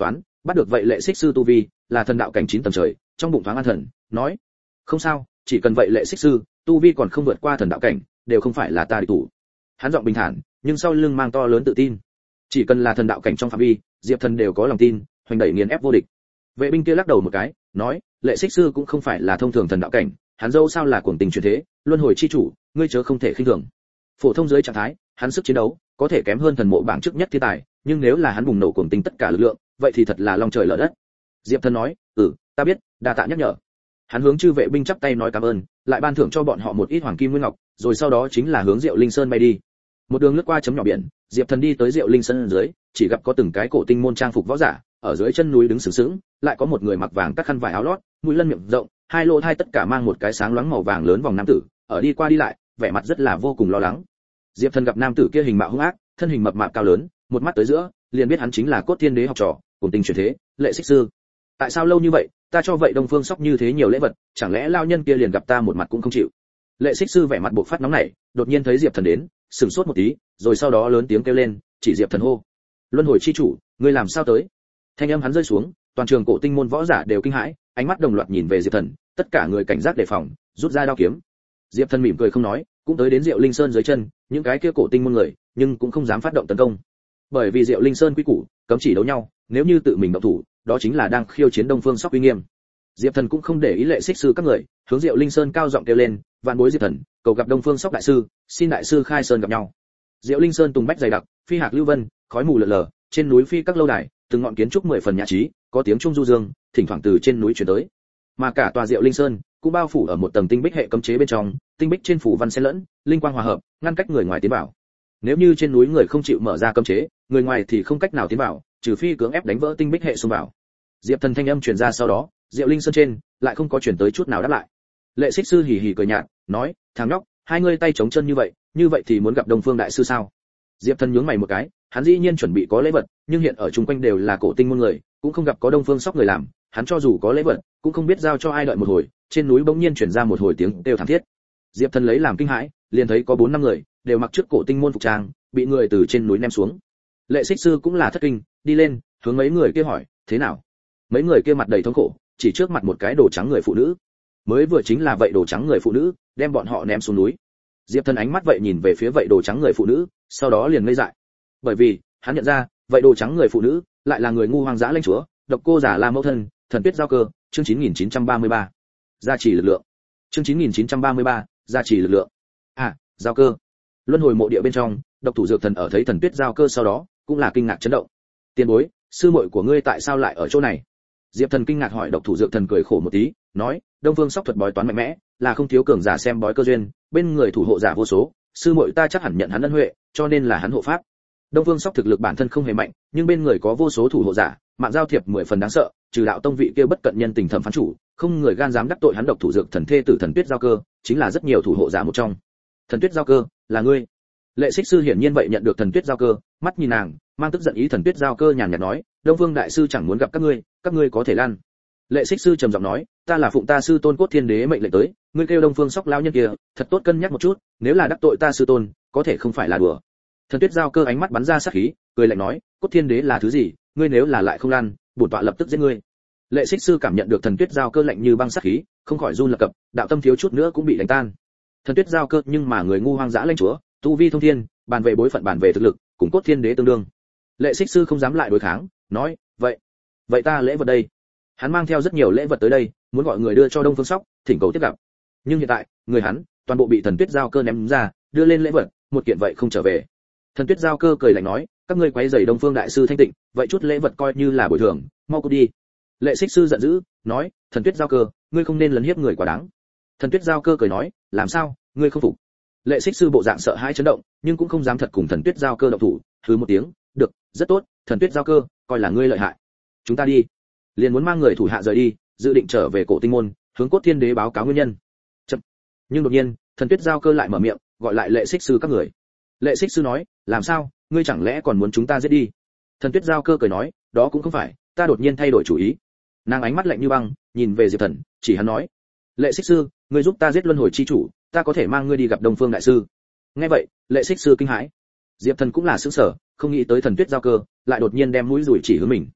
bắt được vậy lệ xích sư tu vi là thần đạo cảnh chín tầng trời, trong bụng thoáng an thần, nói: "Không sao, chỉ cần vậy lệ xích sư tu vi còn không vượt qua thần đạo cảnh, đều không phải là ta địch thủ." Hắn giọng bình thản, nhưng sau lưng mang to lớn tự tin. Chỉ cần là thần đạo cảnh trong phạm vi, Diệp Thần đều có lòng tin, hoành đẩy nghiền ép vô địch. Vệ binh kia lắc đầu một cái, nói: "Lệ xích sư cũng không phải là thông thường thần đạo cảnh, hắn dâu sao là cuồng tình truyền thế, luân hồi chi chủ, ngươi chớ không thể khinh thường." Phổ thông dưới trạng thái, hắn sức chiến đấu có thể kém hơn thần mộ bảng trước nhất thiên tài, nhưng nếu là hắn bùng nổ cuồng tình tất cả lực lượng, vậy thì thật là long trời lở đất. Diệp Thần nói: "Ừ, ta biết, đa tạ nhắc nhở." Hắn hướng chư vệ binh chắp tay nói cảm ơn, lại ban thưởng cho bọn họ một ít hoàng kim nguyên ngọc, rồi sau đó chính là hướng Diệu Linh Sơn bay đi. Một đường lướt qua chấm nhỏ biển, Diệp Thần đi tới Diệu Linh Sơn dưới, chỉ gặp có từng cái cổ tinh môn trang phục võ giả, ở dưới chân núi đứng sừng sững, lại có một người mặc vàng cắt khăn vải áo lót, mũi lân miệng rộng, hai lỗ hai tất cả mang một cái sáng loáng màu vàng lớn vòng nam tử, ở đi qua đi lại, vẻ mặt rất là vô cùng lo lắng. Diệp Thần gặp nam tử kia hình mạo hung ác, thân hình mập mạp cao lớn, một mắt tới giữa, liền biết hắn chính là Cốt Thiên Đế học trò, cùng tình truyền thế, Lệ Xích sư. Tại sao lâu như vậy, ta cho vậy Đông Phương Sóc như thế nhiều lễ vật, chẳng lẽ lao nhân kia liền gặp ta một mặt cũng không chịu? Lệ Xích sư vẻ mặt bộc phát nóng nảy, đột nhiên thấy Diệp Thần đến, sửng sốt một tí, rồi sau đó lớn tiếng kêu lên, chỉ Diệp Thần hô: "Luân hồi chi chủ, ngươi làm sao tới?" Thanh âm hắn rơi xuống, toàn trường cổ tinh môn võ giả đều kinh hãi, ánh mắt đồng loạt nhìn về Diệp Thần, tất cả người cảnh giác đề phòng, rút ra đao kiếm. Diệp Thần mỉm cười không nói, cũng tới đến Diệu Linh Sơn dưới chân, những cái kia cổ tinh môn người, nhưng cũng không dám phát động tấn công. Bởi vì Diệu Linh Sơn quy củ, cấm chỉ đấu nhau, nếu như tự mình động thủ, đó chính là đang khiêu chiến Đông Phương Sóc uy nghiêm. Diệp Thần cũng không để ý Lệ Xích sư các người, hướng Diệu Linh Sơn cao giọng kêu lên: "Vạn bối Diệp Thần, cầu gặp Đông Phương Sóc đại sư, xin đại sư khai sơn gặp nhau." Diệu Linh Sơn tùng bách dày đặc, phi hạc lưu vân, khói mù lờ lờ, trên núi phi các lâu đài, từng ngọn kiến trúc mười phần nhã trí, có tiếng trung du dương, thỉnh thoảng từ trên núi truyền tới. Mà cả tòa Diệu Linh Sơn cũng bao phủ ở một tầng tinh bích hệ cấm chế bên trong, tinh bích trên phủ văn xen lẫn, linh quang hòa hợp, ngăn cách người ngoài tiến vào. Nếu như trên núi người không chịu mở ra cấm chế, người ngoài thì không cách nào tiến vào, trừ phi cưỡng ép đánh vỡ tinh bích hệ xông vào. Diệp Thần thanh âm truyền ra sau đó, Diệu Linh Sơn trên lại không có truyền tới chút nào đáp lại. Lệ Xích sư hì hì cười nhạt, nói: "Thằng nhóc, hai ngươi tay chống chân như vậy, như vậy thì muốn gặp Đông Phương đại sư sao?" Diệp Thần nhướng mày một cái, hắn dĩ nhiên chuẩn bị có lễ vật, nhưng hiện ở chung quanh đều là cổ tinh môn người, cũng không gặp có Đông Phương Sóc người làm, hắn cho dù có lễ vật, cũng không biết giao cho ai. Đợi một hồi, trên núi bỗng nhiên truyền ra một hồi tiếng kêu thảm thiết. Diệp Thần lấy làm kinh hãi, liền thấy có bốn năm người, đều mặc trước cổ tinh môn phục trang, bị người từ trên núi ném xuống. Lệ Xích sư cũng là thất kinh, đi lên, hướng mấy người kia hỏi: "Thế nào?" Mấy người kia mặt đầy thống khổ, chỉ trước mặt một cái đồ trắng người phụ nữ. Mới vừa chính là vậy đồ trắng người phụ nữ, đem bọn họ ném xuống núi. Diệp Thần ánh mắt vậy nhìn về phía vậy đồ trắng người phụ nữ, sau đó liền ngây dại. Bởi vì, hắn nhận ra, vậy đồ trắng người phụ nữ, lại là người ngu hoang dã lãnh chúa, Độc Cô Giả La mẫu thân, Thần Tuyết Giao Cơ, chương chín nghìn chín trăm ba mươi ba. Gia trì lực lượng. Chương chín nghìn chín trăm ba mươi ba, gia trì lực lượng. À, Giao Cơ. Luân hồi mộ địa bên trong, Độc Thủ Dược Thần ở thấy Thần Tuyết Giao Cơ sau đó, cũng là kinh ngạc chấn động. "Tiền bối, sư muội của ngươi tại sao lại ở chỗ này?" Diệp Thần kinh ngạc hỏi. Độc Thủ Dược Thần cười khổ một tí, nói: "Đông Phương Sóc thuật bói toán mạnh mẽ, là không thiếu cường giả xem bói cơ duyên, bên người thủ hộ giả vô số, sư muội ta chắc hẳn nhận hắn ân huệ, cho nên là hắn hộ pháp." Đông Phương Sóc thực lực bản thân không hề mạnh, nhưng bên người có vô số thủ hộ giả, mạng giao thiệp mười phần đáng sợ, trừ đạo tông vị kia bất cận nhân tình thẩm phán chủ, không người gan dám đắc tội hắn. Độc Thủ Dược Thần thê tử Thần Tuyết Giao Cơ, chính là rất nhiều thủ hộ giả một trong. "Thần Tuyết Giao Cơ, là ngươi?" Lệ Xích sư hiển nhiên vậy nhận được Thần Tuyết Giao Cơ, mắt nhìn nàng, mang tức giận ý. Thần Tuyết Giao Cơ nhàn nhạt nói: "Đông Phương đại sư chẳng muốn gặp các ngươi, các ngươi có thể lăn." Lệ Xích sư trầm giọng nói: "Ta là phụng ta sư tôn Cốt Thiên Đế mệnh lệnh tới, ngươi kêu Đông Phương Sóc lão nhân kia, thật tốt cân nhắc một chút, nếu là đắc tội ta sư tôn, có thể không phải là đùa." Thần Tuyết Giao Cơ ánh mắt bắn ra sát khí, cười lạnh nói: "Cốt Thiên Đế là thứ gì, ngươi nếu là lại không lăn, bổn tọa lập tức giết ngươi." Lệ Xích sư cảm nhận được Thần Tuyết Giao Cơ lạnh như băng sát khí, không khỏi run lập cập, đạo tâm thiếu chút nữa cũng bị đánh tan. Thần Tuyết Giao Cơ nhưng mà người ngu hoang dã lãnh chúa, tu vi thông thiên, bàn về bối phận bàn về thực lực, cùng Cốt Thiên Đế tương đương. Lệ Xích sư không dám lại đối kháng, nói: "Vậy, vậy ta lễ vật đây." Hắn mang theo rất nhiều lễ vật tới đây, muốn gọi người đưa cho Đông Phương Sóc, thỉnh cầu tiếp gặp. Nhưng hiện tại, người hắn toàn bộ bị Thần Tuyết Giao Cơ ném ra, đưa lên lễ vật, một kiện vậy không trở về. Thần Tuyết Giao Cơ cười lạnh nói: "Các ngươi quấy rầy Đông Phương đại sư thanh tịnh, vậy chút lễ vật coi như là bồi thường, mau cút đi." Lệ Xích sư giận dữ, nói: "Thần Tuyết Giao Cơ, ngươi không nên lấn hiếp người quá đáng." Thần Tuyết Giao Cơ cười nói: "Làm sao, ngươi không phục?" Lệ Xích sư bộ dạng sợ hãi chấn động, nhưng cũng không dám thật cùng Thần Tuyết Giao Cơ động thủ, hừ một tiếng: "Được, rất tốt, Thần Tuyết Giao Cơ, coi là ngươi lợi hại. Chúng ta đi." Liền muốn mang người thủ hạ rời đi, dự định trở về cổ tinh môn, hướng Cốt Thiên Đế báo cáo nguyên nhân. Chậm. Nhưng đột nhiên, Thần Tuyết Giao Cơ lại mở miệng, gọi lại Lệ Xích sư các người. Lệ Xích sư nói: "Làm sao, ngươi chẳng lẽ còn muốn chúng ta giết đi?" Thần Tuyết Giao Cơ cười nói: "Đó cũng không phải, ta đột nhiên thay đổi chủ ý." Nàng ánh mắt lạnh như băng, nhìn về Diệp Thần, chỉ hắn nói: "Lệ Xích sư, ngươi giúp ta giết luân hồi chi chủ, ta có thể mang ngươi đi gặp Đông Phương đại sư." Nghe vậy, Lệ Xích sư kinh hãi. Diệp Thần cũng là sửng sở, không nghĩ tới Thần Tuyết Giao Cơ lại đột nhiên đem mũi dùi chỉ hướng mình.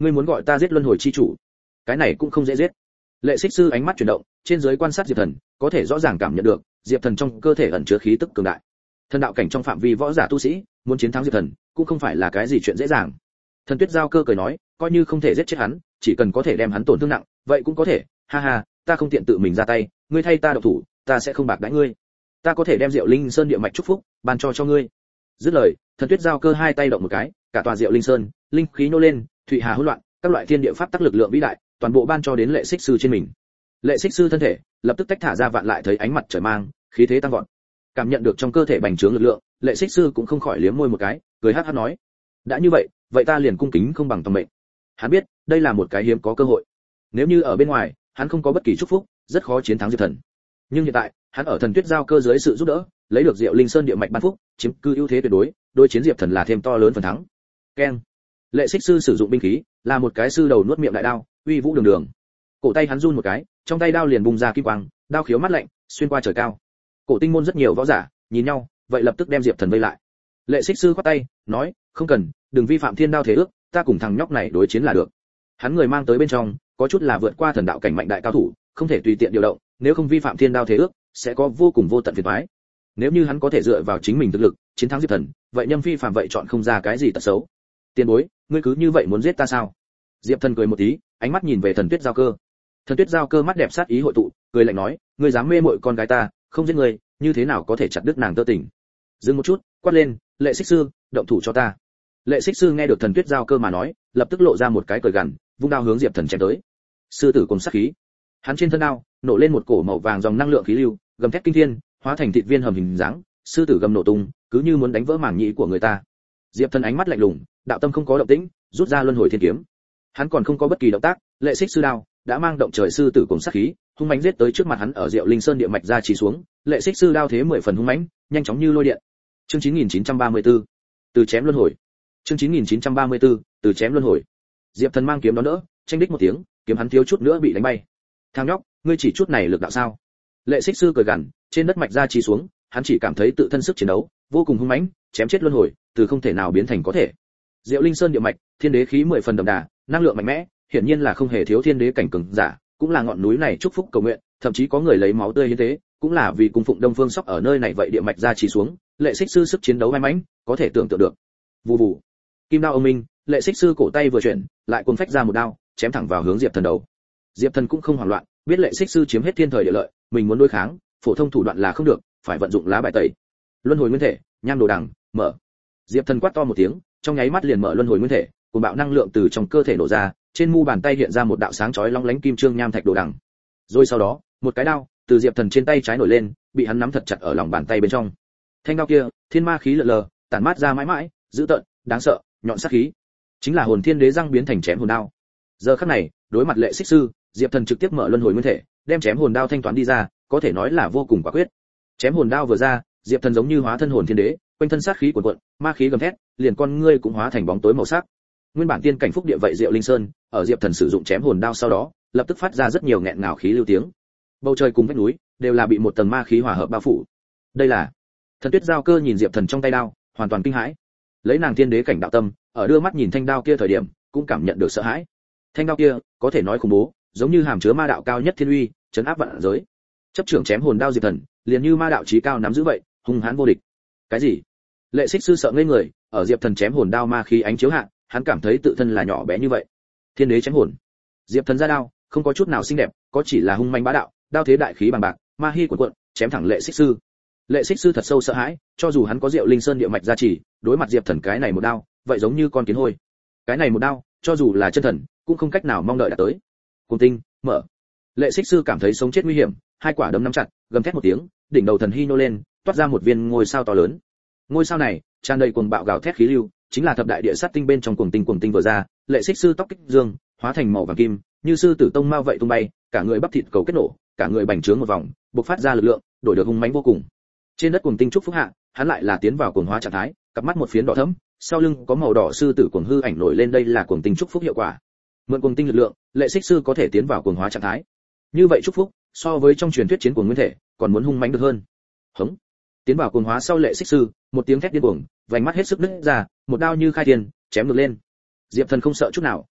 ngươi muốn gọi ta giết luân hồi chi chủ? Cái này cũng không dễ giết. Lệ Xích Sư ánh mắt chuyển động, trên dưới quan sát Diệp Thần, có thể rõ ràng cảm nhận được, Diệp Thần trong cơ thể ẩn chứa khí tức cường đại. Thần đạo cảnh trong phạm vi võ giả tu sĩ, muốn chiến thắng Diệp Thần, cũng không phải là cái gì chuyện dễ dàng. Thần Tuyết Giao Cơ cười nói, coi như không thể giết chết hắn, chỉ cần có thể đem hắn tổn thương nặng, vậy cũng có thể, ha ha, ta không tiện tự mình ra tay, ngươi thay ta động thủ, ta sẽ không bạc đãi ngươi. Ta có thể đem Diệu Linh Sơn địa mạch chúc phúc, ban cho cho ngươi. Dứt lời, Thần Tuyết Giao Cơ hai tay động một cái, cả tòa Diệu Linh Sơn, linh khí nô lên, thủy hà hỗn loạn, các loại thiên địa pháp tắc lực lượng vĩ đại, toàn bộ ban cho đến Lệ Xích Sư trên mình. Lệ Xích Sư thân thể lập tức tách thả ra vạn lại thấy ánh mặt trời mang, khí thế tăng vọt. Cảm nhận được trong cơ thể bành trướng lực lượng, Lệ Xích Sư cũng không khỏi liếm môi một cái, cười hắc hắc nói: đã như vậy, vậy ta liền cung kính không bằng tòng mệnh. Hắn biết, đây là một cái hiếm có cơ hội. Nếu như ở bên ngoài, hắn không có bất kỳ chúc phúc, rất khó chiến thắng Diệp Thần. Nhưng hiện tại, hắn ở Thần Tuyết Giao Cơ dưới sự giúp đỡ, lấy được Diệu Linh Sơn địa mạch ban phúc, chiếm cư ưu thế tuyệt đối, đối chiến Diệp Thần là thêm to lớn phần thắng. Keng. Lệ Xích Sư sử dụng binh khí, là một cái sư đầu nuốt miệng đại đao, uy vũ đường đường. Cổ tay hắn run một cái, trong tay đao liền bung ra kim quang, đao khiếu mắt lạnh, xuyên qua trời cao. Cổ tinh môn rất nhiều võ giả, nhìn nhau, vậy lập tức đem Diệp Thần vây lại. Lệ Xích Sư khoát tay, nói, không cần, đừng vi phạm thiên đao thế ước, ta cùng thằng nhóc này đối chiến là được. Hắn người mang tới bên trong, có chút là vượt qua thần đạo cảnh mạnh đại cao thủ, không thể tùy tiện điều động, nếu không vi phạm thiên đao thế ước, sẽ có vô cùng vô tận phiền toái. Nếu như hắn có thể dựa vào chính mình thực lực, chiến thắng Diệp Thần, vậy Nhâm Phi phạm vậy chọn không ra cái gì tật xấu. Tiền bối, ngươi cứ như vậy muốn giết ta sao? Diệp Thần cười một tí, ánh mắt nhìn về Thần Tuyết Giao Cơ. Thần Tuyết Giao Cơ mắt đẹp sát ý hội tụ, cười lạnh nói, ngươi dám mê muội con gái ta, không giết ngươi, như thế nào có thể chặt đứt nàng tơ tình? Dừng một chút, quát lên, Lệ Xích Sư, động thủ cho ta. Lệ Xích Sư nghe được Thần Tuyết Giao Cơ mà nói, lập tức lộ ra một cái cười gằn, vung đao hướng Diệp Thần chém tới. Sư tử cùng sát khí, hắn trên thân đao nổ lên một cổ màu vàng dòng năng lượng khí lưu, gầm thét kinh thiên, hóa thành thịt viên hầm hình dáng, sư tử gầm nổ tung, cứ như muốn đánh vỡ màng nhĩ của người ta. Diệp Thần ánh mắt lạnh lùng, đạo tâm không có động tĩnh, rút ra luân hồi thiên kiếm. Hắn còn không có bất kỳ động tác, Lệ Xích Sư đao đã mang động trời sư tử cùng sát khí, hung mãnh giết tới trước mặt hắn ở Diệu Linh Sơn địa mạch ra chỉ xuống, Lệ Xích Sư đao thế mười phần hung mãnh, nhanh chóng như lôi điện. Chương chín nghìn chín trăm ba mươi tư, từ chém luân hồi. Chương chín nghìn chín trăm ba mươi tư, từ chém luân hồi. Diệp Thần mang kiếm đón đỡ, tranh đích một tiếng, kiếm hắn thiếu chút nữa bị đánh bay. Thằng nhóc, ngươi chỉ chút này lực đạo sao? Lệ Xích Sư cười gằn, trên đất mạch ra chỉ xuống, hắn chỉ cảm thấy tự thân sức chiến đấu vô cùng hung mãnh, chém chết luân hồi, từ không thể nào biến thành có thể. Diệu Linh Sơn địa mạch, thiên đế khí mười phần đậm đà, năng lượng mạnh mẽ, hiển nhiên là không hề thiếu thiên đế cảnh cường giả, cũng là ngọn núi này chúc phúc cầu nguyện, thậm chí có người lấy máu tươi hiến tế, cũng là vì cung phụng Đông Phương Sóc ở nơi này vậy địa mạch ra chỉ xuống, Lệ Xích Sư sức chiến đấu may mắn, có thể tưởng tượng được. Vù vù. Kim đao ông minh, Lệ Xích Sư cổ tay vừa chuyển, lại cuốn phách ra một đao, chém thẳng vào hướng Diệp Thần đầu. Diệp Thần cũng không hoảng loạn, biết Lệ Xích Sư chiếm hết thiên thời địa lợi, mình muốn đối kháng, phổ thông thủ đoạn là không được, phải vận dụng lá bài tẩy. Luân hồi nguyên thể, nham đồ đằng, mở. Diệp Thần quát to một tiếng, trong nháy mắt liền mở luân hồi nguyên thể, cuồng bạo năng lượng từ trong cơ thể nổ ra, trên mu bàn tay hiện ra một đạo sáng chói long lánh kim trương nham thạch đồ đằng. Rồi sau đó, một cái đao từ Diệp Thần trên tay trái nổi lên, bị hắn nắm thật chặt ở lòng bàn tay bên trong. Thanh đao kia, thiên ma khí lờ lờ, tản mát ra mãi mãi, dữ tợn, đáng sợ, nhọn sát khí. Chính là hồn thiên đế răng biến thành chém hồn đao. Giờ khắc này, đối mặt Lệ Xích Sư, Diệp Thần trực tiếp mở luân hồi nguyên thể, đem chém hồn đao thanh toán đi ra, có thể nói là vô cùng quả quyết. Chém hồn đao vừa ra, Diệp Thần giống như hóa thân hồn thiên đế, quanh thân sát khí cuồn cuộn, ma khí gầm thét, liền con ngươi cũng hóa thành bóng tối màu sắc. Nguyên bản tiên cảnh phúc địa vậy Diệu Linh Sơn, ở Diệp Thần sử dụng chém hồn đao sau đó, lập tức phát ra rất nhiều nghẹn ngào khí lưu tiếng. Bầu trời cùng vách núi đều là bị một tầng ma khí hòa hợp bao phủ. Đây là Thần Tuyết Giao Cơ nhìn Diệp Thần trong tay đao, hoàn toàn kinh hãi. Lấy nàng tiên đế cảnh đạo tâm, ở đưa mắt nhìn thanh đao kia thời điểm, cũng cảm nhận được sợ hãi. Thanh đao kia, có thể nói khủng bố, giống như hàm chứa ma đạo cao nhất thiên uy, trấn áp vạn giới. Chấp trưởng chém hồn đao Diệp Thần, liền như ma đạo chí cao nắm giữ vậy, hung hãn vô địch. Cái gì? Lệ Xích Sư sợ ngây người, ở Diệp Thần chém hồn đao ma khí ánh chiếu hạ, hắn cảm thấy tự thân là nhỏ bé như vậy. Thiên đế chém hồn. Diệp Thần ra đao, không có chút nào xinh đẹp, có chỉ là hung manh bá đạo, đao thế đại khí bằng bạc, ma hi cuộn cuộn, chém thẳng Lệ Xích Sư. Lệ Xích Sư thật sâu sợ hãi, cho dù hắn có Diệu Linh Sơn địa mạch gia trì, đối mặt Diệp Thần cái này một đao, vậy giống như con kiến hôi. Cái này một đao, cho dù là chân thần, cũng không cách nào mong đợi đạt tới. Cùng tinh, mở. Lệ Xích Sư cảm thấy sống chết nguy hiểm, hai quả đấm nắm chặt, gầm thét một tiếng, đỉnh đầu thần hy nô lên, toát ra một viên ngôi sao to lớn. Ngôi sao này, tràn đầy cuồng bạo gào thét khí lưu, chính là thập đại địa sát tinh bên trong cuồng tinh cuồng tinh vừa ra, Lệ Xích Sư tóc kích dương, hóa thành màu vàng kim, như sư tử tông mao vậy tung bay, cả người bắp thịt cầu kết nổ, cả người bành trướng một vòng, bộc phát ra lực lượng, đổi được hung mãnh vô cùng. Trên đất cuồng tinh trúc phúc hạ, hắn lại là tiến vào cuồng hóa trạng thái, cặp mắt một phiến đỏ thẫm, sau lưng có màu đỏ sư tử cuồng hư ảnh nổi lên, đây là cuồng tinh trúc phúc hiệu quả. Mượn cuồng tinh lực lượng, Lệ Xích Sư có thể tiến vào cuồng hóa trạng thái. Như vậy trúc phúc, so với trong truyền thuyết chiến cuồng nguyên thể, còn muốn hung mãnh được hơn. Hống. Tiến vào cuồng hóa sau Lệ Xích Sư, một tiếng thét điên cuồng, vành mắt hết sức nứt ra, một đao như khai thiên, chém ngược lên. Diệp Thần không sợ chút nào,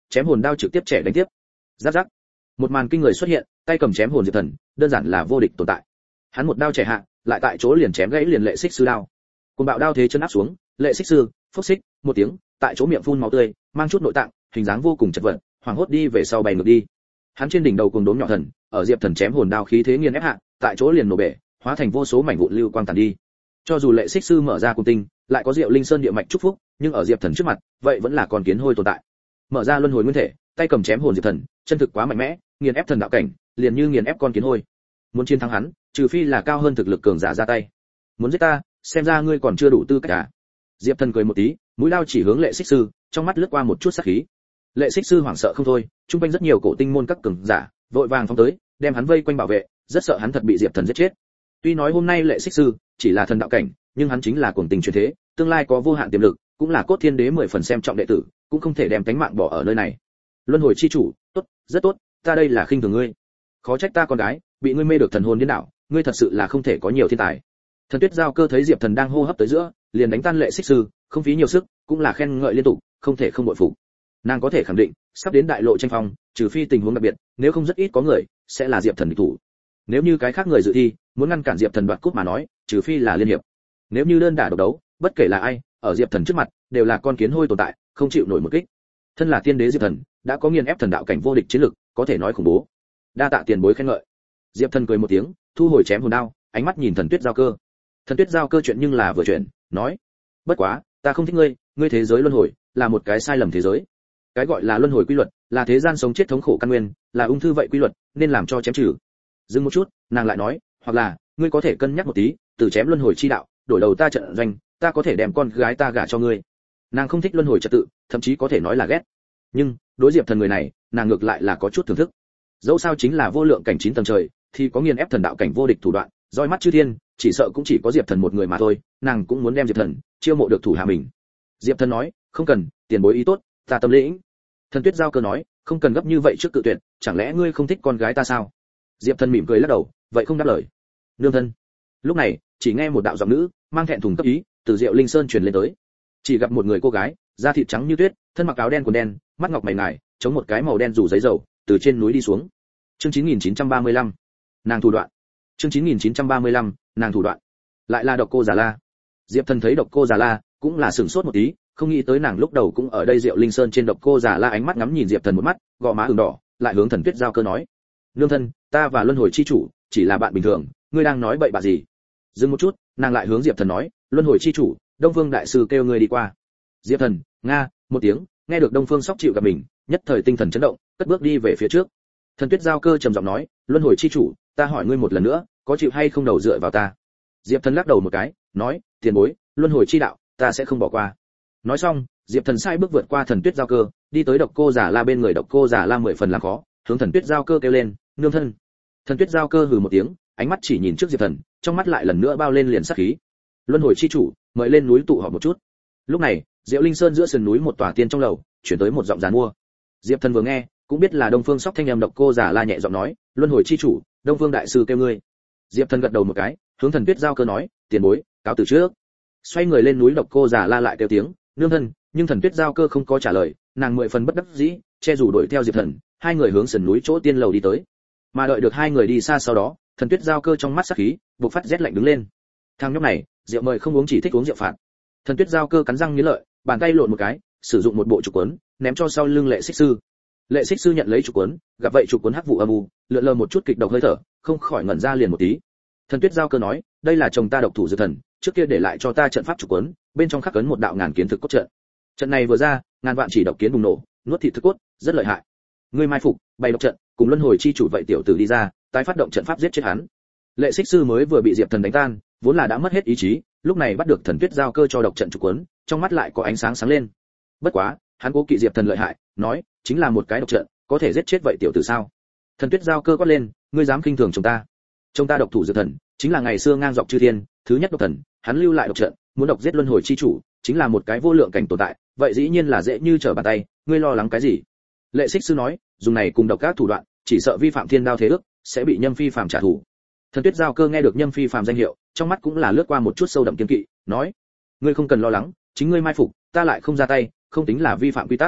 chém hồn đao trực tiếp trẻ đánh tiếp. Giáp giáp, một màn kinh người xuất hiện, tay cầm chém hồn diệp thần, đơn giản là vô địch tồn tại. Hắn một đao trẻ hạ, lại tại chỗ liền chém gãy liền lệ xích sư đao. Cuồng bạo đao thế chân áp xuống, lệ xích sư phốc xích một tiếng, tại chỗ miệng phun máu tươi, mang chút nội tạng, hình dáng vô cùng chật vật, hoảng hốt đi về sau bay ngược đi. Hắn trên đỉnh đầu cuồng đốm nhỏ thần, ở diệp thần chém hồn đao khí thế nghiền ép hạ, tại chỗ liền nổ bể, hóa thành vô số mảnh vụn lưu quang tàn đi. Cho dù lệ xích sư mở ra cung tinh, lại có Diệu Linh Sơn địa mạch chúc phúc, nhưng ở diệp thần trước mặt, vậy vẫn là con kiến hôi tồn tại. Mở ra luân hồi nguyên thể, tay cầm chém hồn diệp thần, chân thực quá mạnh mẽ, nghiền ép thần đạo cảnh, liền như nghiền ép con kiến hôi. Muốn chiến thắng hắn, trừ phi là cao hơn thực lực cường giả ra tay. Muốn giết ta, xem ra ngươi còn chưa đủ tư cách à? Diệp thần cười một tí, mũi lao chỉ hướng lệ xích sư, trong mắt lướt qua một chút sát khí. Lệ xích sư hoảng sợ không thôi, trung quanh rất nhiều cổ tinh môn các cường giả, vội vàng phóng tới, đem hắn vây quanh bảo vệ, rất sợ hắn thật bị diệp thần giết chết. Tuy nói hôm nay lệ xích sư chỉ là thần đạo cảnh, nhưng hắn chính là cuồng tình truyền thế, tương lai có vô hạn tiềm lực, cũng là cốt thiên đế mười phần xem trọng đệ tử, cũng không thể đem cánh mạng bỏ ở nơi này. Luân hồi chi chủ, tốt, rất tốt, ta đây là khinh thường ngươi. Khó trách ta con gái, bị ngươi mê được thần hồn điên đảo, ngươi thật sự là không thể có nhiều thiên tài. Thần Tuyết Giao Cơ thấy Diệp Thần đang hô hấp tới giữa, liền đánh tan lệ xích sư, không phí nhiều sức, cũng là khen ngợi liên tục, không thể không bội phục. Nàng có thể khẳng định, sắp đến đại lộ tranh phong, trừ phi tình huống đặc biệt, nếu không rất ít có người sẽ là Diệp Thần địch thủ. Nếu như cái khác người dự thi, muốn ngăn cản Diệp Thần đoạt cúp mà nói, trừ phi là liên hiệp. Nếu như đơn đả độc đấu, bất kể là ai, ở Diệp Thần trước mặt, đều là con kiến hôi tồn tại, không chịu nổi một kích. Thân là tiên đế Diệp Thần, đã có nghiền ép thần đạo cảnh vô địch chiến lực, có thể nói khủng bố. Đa tạ tiền bối khen ngợi. Diệp Thần cười một tiếng, thu hồi chém hồn đao, ánh mắt nhìn Thần Tuyết Giao Cơ. Thần Tuyết Giao Cơ chuyện nhưng là vừa chuyện, nói: "Bất quá, ta không thích ngươi, ngươi thế giới luân hồi là một cái sai lầm thế giới. Cái gọi là luân hồi quy luật, là thế gian sống chết thống khổ căn nguyên, là ung thư vậy quy luật, nên làm cho chém trừ." Dừng một chút, nàng lại nói: "Hoặc là, ngươi có thể cân nhắc một tí, từ chém luân hồi chi đạo, đổi đầu ta trận doanh, ta có thể đem con gái ta gả cho ngươi." Nàng không thích luân hồi trật tự, thậm chí có thể nói là ghét. Nhưng, đối Diệp Thần người này, nàng ngược lại là có chút thưởng thức. Dẫu sao chính là vô lượng cảnh chín tầng trời, thì có nghiền ép thần đạo cảnh vô địch thủ đoạn, roi mắt chư thiên, chỉ sợ cũng chỉ có Diệp Thần một người mà thôi, nàng cũng muốn đem Diệp Thần chiêu mộ được thủ hạ mình. Diệp Thần nói: "Không cần, tiền bối ý tốt, ta tâm lĩnh." Thần Tuyết Giao Cơ nói: "Không cần gấp như vậy trước cự tuyệt, chẳng lẽ ngươi không thích con gái ta sao?" Diệp Thần mỉm cười lắc đầu, vậy không đáp lời. Nương thân. Lúc này, chỉ nghe một đạo giọng nữ mang thẹn thùng cấp ý từ Diệu Linh Sơn truyền lên tới. Chỉ gặp một người cô gái, da thịt trắng như tuyết, thân mặc áo đen quần đen, mắt ngọc mày ngài, chống một cái màu đen rủ giấy dầu, từ trên núi đi xuống. Chương chín nghìn chín trăm ba mươi lăm, nàng thủ đoạn. Chương chín nghìn chín trăm ba mươi lăm, nàng thủ đoạn. Lại là Độc Cô Già La. Diệp Thần thấy Độc Cô Già La, cũng là sửng sốt một tí, không nghĩ tới nàng lúc đầu cũng ở đây Diệu Linh Sơn trên. Độc Cô Già La ánh mắt ngắm nhìn Diệp Thần một mắt, gò má ửng đỏ, lại hướng Thần Tuyết Giao Cơ nói: "Nương thân, ta và luân hồi chi chủ chỉ là bạn bình thường, ngươi đang nói bậy bạ gì?" Dừng một chút, nàng lại hướng Diệp Thần nói: "Luân hồi chi chủ, Đông Phương đại sư kêu ngươi đi qua." Diệp Thần, nga, một tiếng, nghe được Đông Phương Sóc chịu gặp mình, nhất thời tinh thần chấn động, cất bước đi về phía trước. Thần Tuyết Giao Cơ trầm giọng nói: "Luân hồi chi chủ, ta hỏi ngươi một lần nữa, có chịu hay không đầu dựa vào ta?" Diệp Thần lắc đầu một cái, nói: "Tiền bối, luân hồi chi đạo, ta sẽ không bỏ qua." Nói xong, Diệp Thần sai bước vượt qua Thần Tuyết Giao Cơ, đi tới Độc Cô Già La bên người. Độc Cô Già La mười phần làm khó, hướng Thần Tuyết Giao Cơ kêu lên: "Nương thân." Thần Tuyết Giao Cơ hừ một tiếng, ánh mắt chỉ nhìn trước Diệp Thần, trong mắt lại lần nữa bao lên liền sát khí. "Luân hồi chi chủ, mời lên núi tụ họp một chút." Lúc này, Diệu Linh Sơn giữa sườn núi một tòa tiên trong lầu, chuyển tới một giọng giàn mua. Diệp Thần vừa nghe, cũng biết là Đông Phương Sóc thanh âm. Độc Cô Già La nhẹ giọng nói: "Luân hồi chi chủ, Đông Phương đại sư kêu ngươi." Diệp Thần gật đầu một cái, hướng Thần Tuyết Giao Cơ nói: "Tiền bối, cáo từ trước." Xoay người lên núi. Độc Cô Già La lại kêu tiếng: "Nương thân." Nhưng Thần Tuyết Giao Cơ không có trả lời, nàng mười phần bất đắc dĩ, che dù đuổi theo Diệp Thần, hai người hướng sườn núi chỗ tiên lầu đi tới. Mà đợi được hai người đi xa sau đó, Thần Tuyết Giao Cơ trong mắt sát khí bộc phát rét lạnh đứng lên. Thằng nhóc này, rượu mời không uống chỉ thích uống rượu phạt. Thần Tuyết Giao Cơ cắn răng nghiến lợi, bàn tay lộn một cái, sử dụng một bộ trục cuốn, ném cho sau lưng Lệ Xích Sư. Lệ Xích Sư nhận lấy trục cuốn, gặp vậy trục cuốn hắc vụ âm u, lượn lờ một chút kịch độc hơi thở, không khỏi ngẩn ra liền một tí. Thần Tuyết Giao Cơ nói: "Đây là chồng ta độc thủ dược thần, trước kia để lại cho ta trận pháp trục cuốn, bên trong khắc cấn một đạo ngàn kiến thực cốt trận. Trận này vừa ra, ngàn vạn chỉ độc kiến bùng nổ, nuốt thịt thực cốt, rất lợi hại. Ngươi mai phục, bày độc trận, cùng luân hồi chi chủ vậy tiểu tử đi ra, tái phát động trận pháp giết chết hắn." Lệ Xích Sư mới vừa bị Diệp Thần đánh tan, vốn là đã mất hết ý chí, lúc này bắt được Thần Tuyết Giao Cơ cho độc trận trục cuốn, trong mắt lại có ánh sáng sáng lên. Bất quá, hắn cố kỵ Diệp Thần lợi hại, nói: "Chính là một cái độc trận, có thể giết chết vậy tiểu tử sao?" Thần Tuyết Giao Cơ quát lên: "Ngươi dám khinh thường chồng ta? Chồng ta độc thủ dược thần, chính là ngày xưa ngang dọc chư thiên, thứ nhất độc thần, hắn lưu lại độc trận, muốn độc giết luân hồi chi chủ, chính là một cái vô lượng cảnh tồn tại, vậy dĩ nhiên là dễ như trở bàn tay, ngươi lo lắng cái gì?" Lệ Xích Sư nói: "Dùng này cùng độc các thủ đoạn, chỉ sợ vi phạm thiên đao thế ước, sẽ bị Nhâm Phi phàm trả thù." Thần Tuyết Giao Cơ nghe được Nhâm Phi phàm danh hiệu, trong mắt cũng là lướt qua một chút sâu đậm kiên kỵ, nói: "Ngươi không cần lo lắng, chính ngươi mai phục, ta lại không ra tay, không tính là vi phạm quy tắc."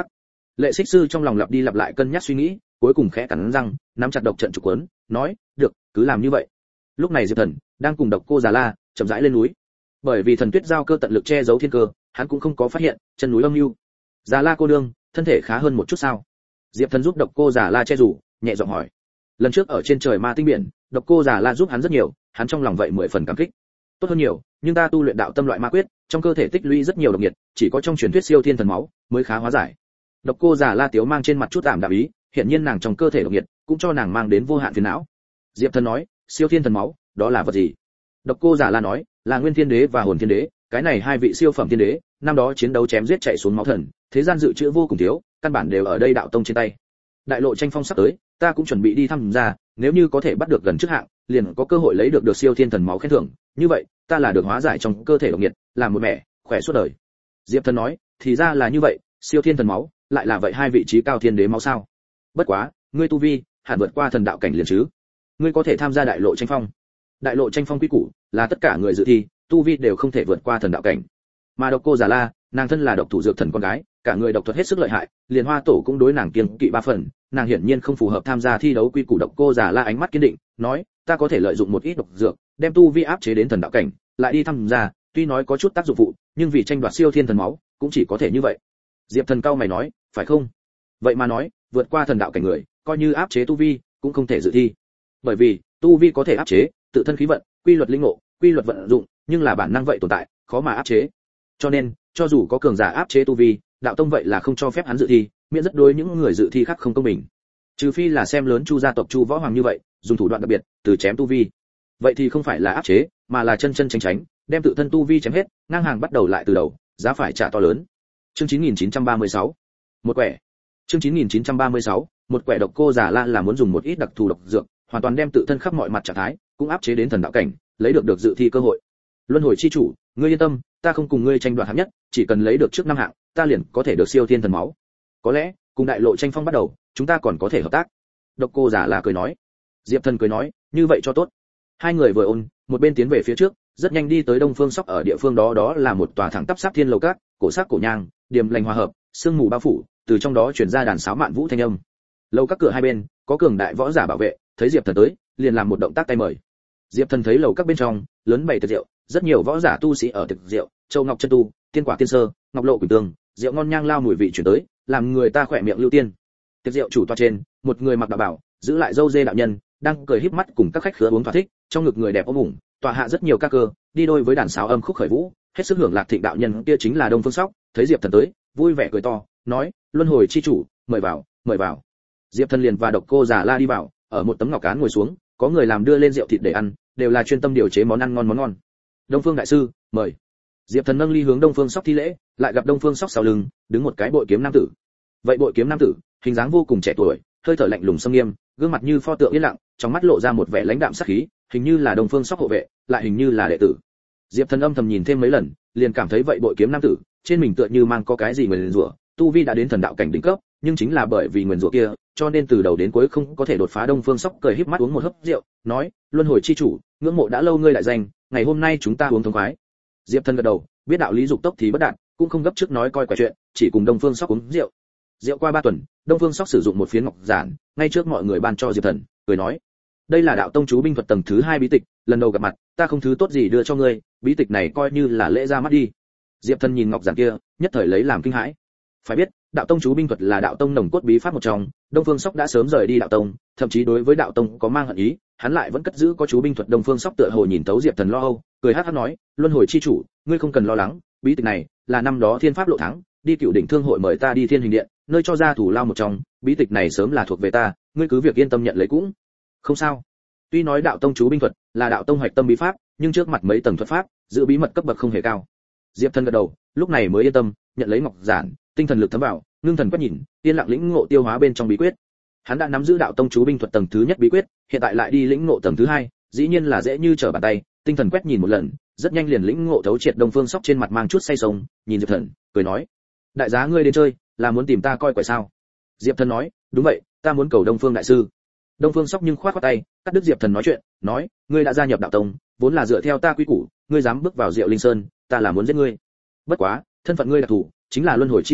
Lệ Xích Sư trong lòng lặp đi lặp lại cân nhắc suy nghĩ, cuối cùng khẽ cắn răng, nắm chặt độc trận trục cuốn, nói, được, cứ làm như vậy. Lúc này Diệp Thần đang cùng Độc Cô Già La chậm rãi lên núi. Bởi vì thần tuyết giao cơ tận lực che giấu thiên cơ, hắn cũng không có phát hiện chân núi âm mưu. Già La cô đương, thân thể khá hơn một chút sao? Diệp Thần giúp Độc Cô Già La che rủ, nhẹ giọng hỏi. Lần trước ở trên trời ma tinh biển, Độc Cô Già La giúp hắn rất nhiều, hắn trong lòng vậy mười phần cảm kích. Tốt hơn nhiều, nhưng ta tu luyện đạo tâm loại ma quyết, trong cơ thể tích lũy rất nhiều độc nhiệt, chỉ có trong truyền thuyết siêu thiên thần máu mới khá hóa giải. Độc Cô Già La tiếu mang trên mặt chút tạm đạm ý, hiện nhiên nàng trong cơ thể độc nhiệt cũng cho nàng mang đến vô hạn phiền não. Diệp Thần nói, siêu thiên thần máu, đó là vật gì? Độc Cô Già La nói, là Nguyên Thiên Đế và Hồn Thiên Đế, cái này hai vị siêu phẩm thiên đế, năm đó chiến đấu chém giết chạy xuống máu thần, thế gian dự trữ vô cùng thiếu, căn bản đều ở đây đạo tông trên tay. Đại lộ tranh phong sắp tới, ta cũng chuẩn bị đi thăm ra, nếu như có thể bắt được gần trước hạng, liền có cơ hội lấy được được siêu thiên thần máu khen thưởng, như vậy, ta là được hóa giải trong cơ thể độc nhiệt, làm một mẹ, khỏe suốt đời. Diệp Thần nói, thì ra là như vậy, siêu thiên thần máu, lại là vậy hai vị trí cao thiên đế máu sao? Bất quá, ngươi tu vi, hẳn vượt qua thần đạo cảnh liền chứ? Ngươi có thể tham gia đại lộ tranh phong. Đại lộ tranh phong quy củ, là tất cả người dự thi, tu vi đều không thể vượt qua thần đạo cảnh. Mà Độc Cô Già La, nàng thân là độc thủ dược thần con gái, cả người độc thuật hết sức lợi hại, liền Hoa Tổ cũng đối nàng kiêng kỵ ba phần, nàng hiển nhiên không phù hợp tham gia thi đấu quy củ. Độc Cô Già La ánh mắt kiên định, nói, ta có thể lợi dụng một ít độc dược, đem tu vi áp chế đến thần đạo cảnh, lại đi tham gia, tuy nói có chút tác dụng phụ, nhưng vì tranh đoạt siêu thiên thần máu, cũng chỉ có thể như vậy. Diệp Thần cao mày nói, phải không? Vậy mà nói, vượt qua thần đạo cảnh người, coi như áp chế tu vi, cũng không thể dự thi. Bởi vì, tu vi có thể áp chế, tự thân khí vận, quy luật linh ngộ, quy luật vận dụng, nhưng là bản năng vậy tồn tại, khó mà áp chế. Cho nên, cho dù có cường giả áp chế tu vi, đạo tông vậy là không cho phép hắn dự thi, miễn rất đối những người dự thi khác không công bình. Trừ phi là xem lớn Chu gia tộc Chu Võ Hoàng như vậy, dùng thủ đoạn đặc biệt, từ chém tu vi. Vậy thì không phải là áp chế, mà là chân chân tránh tránh, đem tự thân tu vi chém hết, ngang hàng bắt đầu lại từ đầu, giá phải trả to lớn. Chương chín nghìn chín trăm ba mươi sáu. Một quẻ. Chương chín nghìn chín trăm ba mươi sáu, một quẻ. Độc Cô Già La là muốn dùng một ít đặc thù độc dược, hoàn toàn đem tự thân khắp mọi mặt trạng thái, cũng áp chế đến thần đạo cảnh, lấy được được dự thi cơ hội. Luân hồi chi chủ, ngươi yên tâm, ta không cùng ngươi tranh đoạt hạng nhất, chỉ cần lấy được trước năm hạng, ta liền có thể được siêu thiên thần máu. Có lẽ, cùng đại lộ tranh phong bắt đầu, chúng ta còn có thể hợp tác. Độc Cô Già La cười nói. Diệp Thần cười nói, như vậy cho tốt. Hai người vừa ôn, một bên tiến về phía trước, rất nhanh đi tới Đông Phương Sóc. Ở địa phương đó đó là một tòa thẳng tắp sáp thiên lầu các, cổ sắc cổ nhang, điềm lành hòa hợp, sương mù bao phủ, từ trong đó truyền ra đàn sáo mạn vũ thanh âm. Lầu các cửa hai bên có cường đại võ giả bảo vệ, thấy Diệp Thần tới, liền làm một động tác tay mời. Diệp Thần thấy lầu các bên trong lớn bày tiệc rượu, rất nhiều võ giả tu sĩ ở tiệc rượu, châu ngọc chân tu, tiên quả tiên sơ, ngọc lộ quỷ tương, rượu ngon nhang lao mùi vị chuyển tới, làm người ta khỏe miệng lưu tiên. Tiệc rượu chủ tọa trên, một người mặc đạo bảo, giữ lại râu dê đạo nhân, đang cười híp mắt cùng các khách khứa uống thỏa thích, trong ngực người đẹp ôm ủng, tọa hạ rất nhiều ca cơ, đi đôi với đàn sáo âm khúc khởi vũ, hết sức hưởng lạc. Thịnh đạo nhân kia chính là Đông Phương Sóc, thấy Diệp Thần tới, vui vẻ cười to, nói, luân hồi chi chủ, mời vào, mời vào. Diệp Thần liền và Độc Cô Già La đi vào, ở một tấm ngọc cán ngồi xuống, có người làm đưa lên rượu thịt để ăn, đều là chuyên tâm điều chế món ăn ngon món ngon. Đông Phương đại sư, mời. Diệp Thần nâng ly hướng Đông Phương Sóc thi lễ, lại gặp Đông Phương Sóc sau lưng đứng một cái bội kiếm nam tử. Vậy bội kiếm nam tử, hình dáng vô cùng trẻ tuổi, hơi thở lạnh lùng sâm nghiêm, gương mặt như pho tượng yên lặng, trong mắt lộ ra một vẻ lãnh đạm sắc khí, hình như là Đông Phương Sóc hộ vệ, lại hình như là đệ tử. Diệp Thần âm thầm nhìn thêm mấy lần, liền cảm thấy vậy bội kiếm nam tử, trên mình tựa như mang có cái gì nguyền rủa, tu vi đã đến thần đạo cảnh đỉnh cấp, nhưng chính là bởi vì nguyền rủa kia, cho nên từ đầu đến cuối không có thể đột phá. Đông Phương Sóc cười híp mắt uống một hớp rượu, nói, luân hồi chi chủ, ngưỡng mộ đã lâu ngươi lại danh, ngày hôm nay chúng ta uống thống khoái. Diệp Thần gật đầu, biết đạo lý dục tốc thì bất đạt, cũng không gấp trước nói coi quả chuyện, chỉ cùng Đông Phương Sóc uống rượu. Rượu qua ba tuần, Đông Phương Sóc sử dụng một phiến ngọc giản, ngay trước mọi người ban cho Diệp Thần, cười nói, đây là đạo tông chú binh thuật tầng thứ hai bí tịch, lần đầu gặp mặt, ta không thứ tốt gì đưa cho ngươi, bí tịch này coi như là lễ ra mắt đi. Diệp Thần nhìn ngọc giản kia, nhất thời lấy làm kinh hãi. Phải biết, đạo tông chú binh thuật là đạo tông nồng cốt bí pháp một trong, Đông Phương Sóc đã sớm rời đi đạo tông, thậm chí đối với đạo tông có mang hận ý, hắn lại vẫn cất giữ có chú binh thuật. Đông Phương Sóc tựa hồ nhìn tấu Diệp Thần lo âu, cười hắc hắc nói, luân hồi chi chủ, ngươi không cần lo lắng, bí tịch này là năm đó thiên pháp lộ thắng, đi Cựu Đỉnh Thương hội mời ta đi Thiên Hình Điện, nơi cho ra thủ lao một trong, bí tịch này sớm là thuộc về ta, ngươi cứ việc yên tâm nhận lấy cũng không sao. Tuy nói đạo tông chú binh thuật là đạo tông hoạch tâm bí pháp, nhưng trước mặt mấy tầng thuật pháp, giữ bí mật cấp bậc không hề cao. Diệp Thần gật đầu, lúc này mới yên tâm, nhận lấy ngọc giản, tinh thần lực thấm vào, ngưng thần quét nhìn, yên lặng lĩnh ngộ tiêu hóa bên trong bí quyết. Hắn đã nắm giữ đạo tông chú binh thuật tầng thứ nhất bí quyết, hiện tại lại đi lĩnh ngộ tầng thứ hai, dĩ nhiên là dễ như trở bàn tay. Tinh thần quét nhìn một lần, rất nhanh liền lĩnh ngộ thấu triệt. Đông Phương Sóc trên mặt mang chút say sông, nhìn Diệp Thần, cười nói, đại giá ngươi đến chơi, là muốn tìm ta coi quẻ sao? Diệp Thần nói, đúng vậy, ta muốn cầu Đông Phương đại sư. Đông Phương Sóc nhưng khoát khoát tay, cắt đứt Diệp Thần nói chuyện, nói, ngươi đã gia nhập đạo tông, vốn là dựa theo ta quy củ, ngươi dám bước vào Diệu Linh Sơn, ta là muốn giết ngươi. Bất quá, thân phận ngươi đặc thù, chính là luân hồi chi chủ,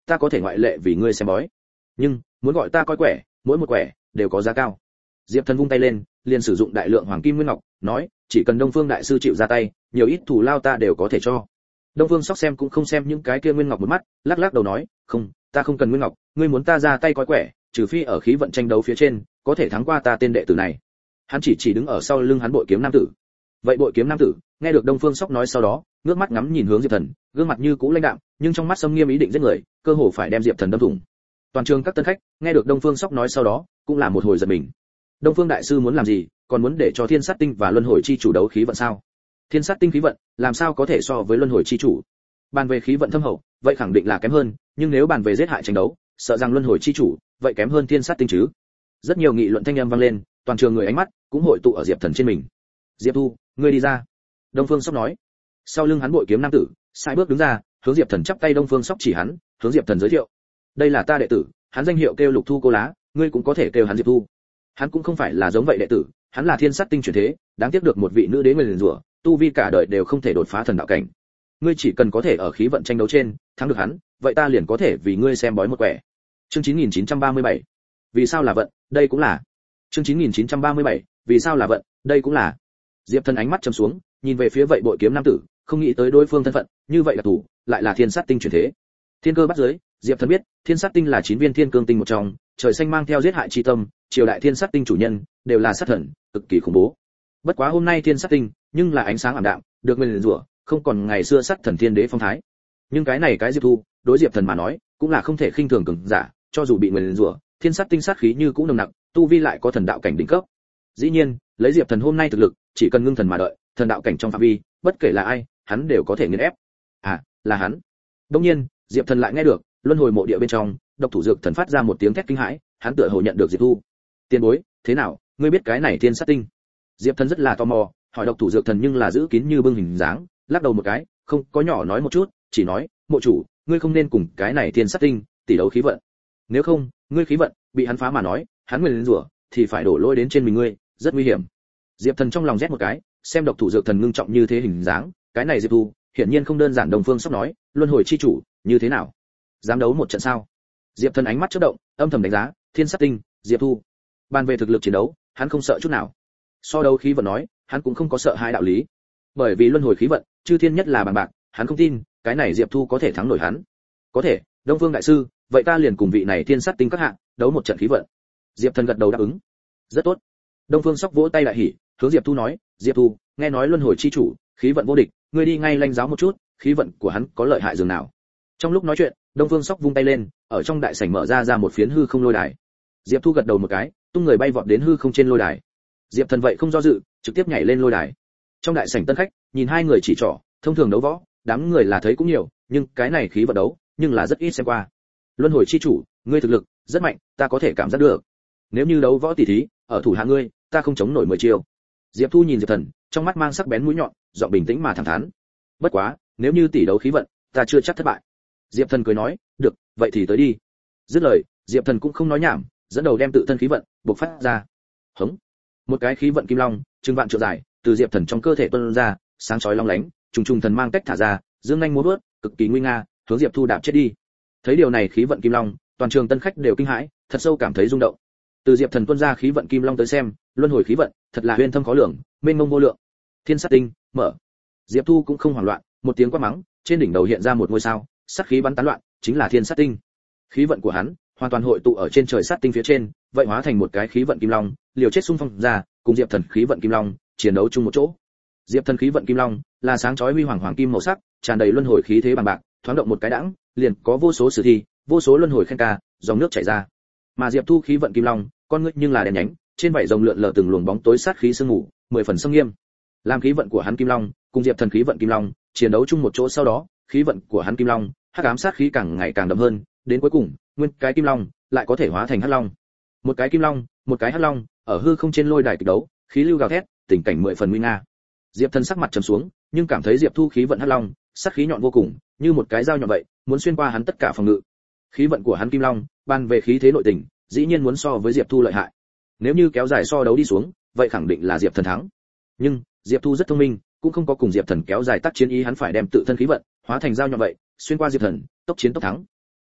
ta có thể ngoại lệ vì ngươi xem bói. Nhưng muốn gọi ta coi quẻ, mỗi một quẻ đều có giá cao. Diệp Thần vung tay lên, liền sử dụng đại lượng hoàng kim nguyên ngọc, nói, chỉ cần Đông Phương đại sư chịu ra tay, nhiều ít thủ lao ta đều có thể cho. Đông Phương Sóc xem cũng không xem những cái kia nguyên ngọc một mắt, lắc lắc đầu nói, không, ta không cần nguyên ngọc, ngươi muốn ta ra tay coi quẻ, trừ phi ở khí vận tranh đấu phía trên, có thể thắng qua ta tên đệ tử này. Hắn chỉ chỉ đứng ở sau lưng hắn bội kiếm nam tử. Vậy bội kiếm nam tử, nghe được Đông Phương Sóc nói sau đó, ngước mắt ngắm nhìn hướng Diệp Thần, gương mặt như cũ lãnh đạm, nhưng trong mắt sâm nghiêm ý định giết người, cơ hồ phải đem Diệp Thần đâm thủng. Toàn trường các tân khách, nghe được Đông Phương Sóc nói sau đó, cũng là một hồi giật mình. Đông Phương đại sư muốn làm gì, còn muốn để cho Thiên Sát Tinh và Luân Hồi chi chủ đấu khí vận sao? Thiên Sát Tinh khí vận, làm sao có thể so với Luân Hồi chi chủ? Bàn về khí vận thâm hậu, vậy khẳng định là kém hơn, nhưng nếu bàn về giết hại tranh đấu, sợ rằng Luân Hồi chi chủ, vậy kém hơn Thiên Sát Tinh chứ. Rất nhiều nghị luận thanh âm vang lên, toàn trường người ánh mắt cũng hội tụ ở Diệp Thần trên mình. Diệp Thu, ngươi đi ra. Đông Phương Sóc nói. Sau lưng hắn bội kiếm nam tử, sai bước đứng ra, hướng Diệp Thần chắp tay. Đông Phương Sóc chỉ hắn, hướng Diệp Thần giới thiệu. Đây là ta đệ tử, hắn danh hiệu kêu Lục Thu Cô Lá, ngươi cũng có thể kêu hắn Diệp Thu. Hắn cũng không phải là giống vậy đệ tử, hắn là Thiên Sát Tinh chuyển thế, đáng tiếc được một vị nữ đế nguyền rủa, tu vi cả đời đều không thể đột phá thần đạo cảnh. Ngươi chỉ cần có thể ở khí vận tranh đấu trên thắng được hắn, vậy ta liền có thể vì ngươi xem bói một quẻ. Chương chín nghìn chín trăm ba mươi bảy. Vì sao là vận, đây cũng là. Chương chín nghìn chín trăm ba mươi bảy. Vì sao là vận, đây cũng là. Diệp Thần ánh mắt trầm xuống, nhìn về phía vậy bội kiếm nam tử, không nghĩ tới đối phương thân phận, như vậy là thủ, lại là Thiên Sát Tinh chuyển thế. Thiên cơ bắt giới, Diệp Thần biết, Thiên Sát Tinh là chín viên thiên cương tinh một trong, trời xanh mang theo giết hại chi tâm, triều đại Thiên Sát Tinh chủ nhân đều là sát thần, cực kỳ khủng bố. Bất quá hôm nay Thiên Sát Tinh, nhưng là ánh sáng ảm đạm, được nguyền rủa, không còn ngày xưa sát thần thiên đế phong thái. Nhưng cái này cái Diệp Thu, đối Diệp Thần mà nói, cũng là không thể khinh thường cường giả, cho dù bị nguyền rủa, Thiên Sát Tinh sát khí như cũng nồng nặc, tu vi lại có thần đạo cảnh đỉnh cấp. Dĩ nhiên, lấy Diệp Thần hôm nay thực lực, chỉ cần ngưng thần mà đợi, thần đạo cảnh trong phạm vi, bất kể là ai, hắn đều có thể nghiền ép. À, là hắn. Đương nhiên, Diệp Thần lại nghe được, luân hồi mộ địa bên trong, độc thủ dược thần phát ra một tiếng thét kinh hãi, hắn tựa hồ nhận được Diệp Thu. Tiền bối, thế nào, ngươi biết cái này Thiên Sát Tinh? Diệp Thần rất là tò mò, hỏi độc thủ dược thần nhưng là giữ kín như bưng hình dáng, lắc đầu một cái, không có nhỏ nói một chút, chỉ nói, mộ chủ, ngươi không nên cùng cái này Thiên Sát Tinh tỷ đấu khí vận. Nếu không, ngươi khí vận bị hắn phá mà nói, hắn nguyên rủa thì phải đổ lỗi đến trên mình ngươi, rất nguy hiểm. Diệp Thần trong lòng rét một cái, xem độc thủ dược thần ngưng trọng như thế hình dáng, cái này Diệp Thu, hiển nhiên không đơn giản. Đồng Phương Sóc nói, luân hồi chi chủ, như thế nào? Dám đấu một trận sao? Diệp Thần ánh mắt chớp động, âm thầm đánh giá, Thiên Sát Tinh, Diệp Thu. Bàn về thực lực chiến đấu, hắn không sợ chút nào. So đấu khí vận nói, hắn cũng không có sợ hai đạo lý. Bởi vì luân hồi khí vận, chư thiên nhất là bằng bạc, hắn không tin, cái này Diệp Thu có thể thắng nổi hắn. Có thể, Đông Phương đại sư, vậy ta liền cùng vị này Thiên Sát Tinh các hạ, đấu một trận khí vận. Diệp Thần gật đầu đáp ứng. Rất tốt. Đông Phương Sóc vỗ tay đại hỉ, hướng Diệp Thu nói, Diệp Thu, nghe nói luân hồi chi chủ, khí vận vô địch, ngươi đi ngay lanh giáo một chút, khí vận của hắn có lợi hại dường nào. Trong lúc nói chuyện, Đông Phương Sóc vung tay lên, ở trong đại sảnh mở ra ra một phiến hư không lôi đài. Diệp Thu gật đầu một cái, tung người bay vọt đến hư không trên lôi đài. Diệp Thần vậy không do dự, trực tiếp nhảy lên lôi đài. Trong đại sảnh tân khách, nhìn hai người chỉ trỏ, thông thường đấu võ, đám người là thấy cũng nhiều, nhưng cái này khí vận đấu, nhưng là rất ít xem qua. Luân hồi chi chủ, ngươi thực lực rất mạnh, ta có thể cảm giác được. Nếu như đấu võ tỷ thí, ở thủ hạ ngươi, ta không chống nổi mười chiêu. Diệp Thu nhìn Diệp Thần, trong mắt mang sắc bén mũi nhọn, giọng bình tĩnh mà thẳng thắn. Bất quá, nếu như tỷ đấu khí vận, ta chưa chắc thất bại. Diệp Thần cười nói, được, vậy thì tới đi. Dứt lời, Diệp Thần cũng không nói nhảm, dẫn đầu đem tự thân khí vận bộc phát ra. Hống. Một cái khí vận kim long, trừng vạn trượng dài, từ Diệp Thần trong cơ thể tuôn ra, sáng chói long lánh, trùng trùng thần mang cách thả ra, dương nhanh múa vớt, cực kỳ nguy nga, hướng Diệp Thu đạp chết đi. Thấy điều này khí vận kim long, toàn trường tân khách đều kinh hãi, thật sâu cảm thấy rung động. Từ Diệp Thần tuôn ra khí vận kim long tới xem, luân hồi khí vận, thật là huyền thâm khó lường, mênh mông vô lượng. Thiên Sát Tinh, mở. Diệp Thu cũng không hoảng loạn, một tiếng quát mắng, trên đỉnh đầu hiện ra một ngôi sao, sát khí bắn tán loạn, chính là Thiên Sát Tinh. Khí vận của hắn hoàn toàn hội tụ ở trên trời sát tinh phía trên, vậy hóa thành một cái khí vận kim long, liều chết xung phong ra, cùng Diệp Thần khí vận kim long chiến đấu chung một chỗ. Diệp Thần khí vận kim long là sáng chói huy hoàng hoàng kim màu sắc, tràn đầy luân hồi khí thế bằng bạc, thoáng động một cái đãng, liền có vô số sử thi, vô số luân hồi khen ca, dòng nước chảy ra. Mà Diệp Thu khí vận kim long, con ngươi nhưng là đen nhánh, trên vảy rồng lượn lờ từng luồng bóng tối sát khí sương mù, mười phần sâm nghiêm. Làm khí vận của hắn kim long, cùng Diệp Thần khí vận kim long chiến đấu chung một chỗ sau đó, khí vận của hắn kim long, hắc ám sát khí càng ngày càng đậm hơn, đến cuối cùng, nguyên cái kim long lại có thể hóa thành hắc long. Một cái kim long, một cái hắc long, ở hư không trên lôi đài kịch đấu, khí lưu gào thét, tình cảnh mười phần nguy nga. Diệp Thần sắc mặt trầm xuống, nhưng cảm thấy Diệp Thu khí vận hắc long, sát khí nhọn vô cùng, như một cái dao nhọn vậy, muốn xuyên qua hắn tất cả phòng ngự. Khí vận của hắn kim long, ban về khí thế nội tình, dĩ nhiên muốn so với Diệp Thu lợi hại. Nếu như kéo dài so đấu đi xuống, vậy khẳng định là Diệp Thần thắng. Nhưng Diệp Thu rất thông minh, cũng không có cùng Diệp Thần kéo dài tác chiến ý, hắn phải đem tự thân khí vận hóa thành dao nhọn vậy, xuyên qua Diệp Thần, tốc chiến tốc thắng.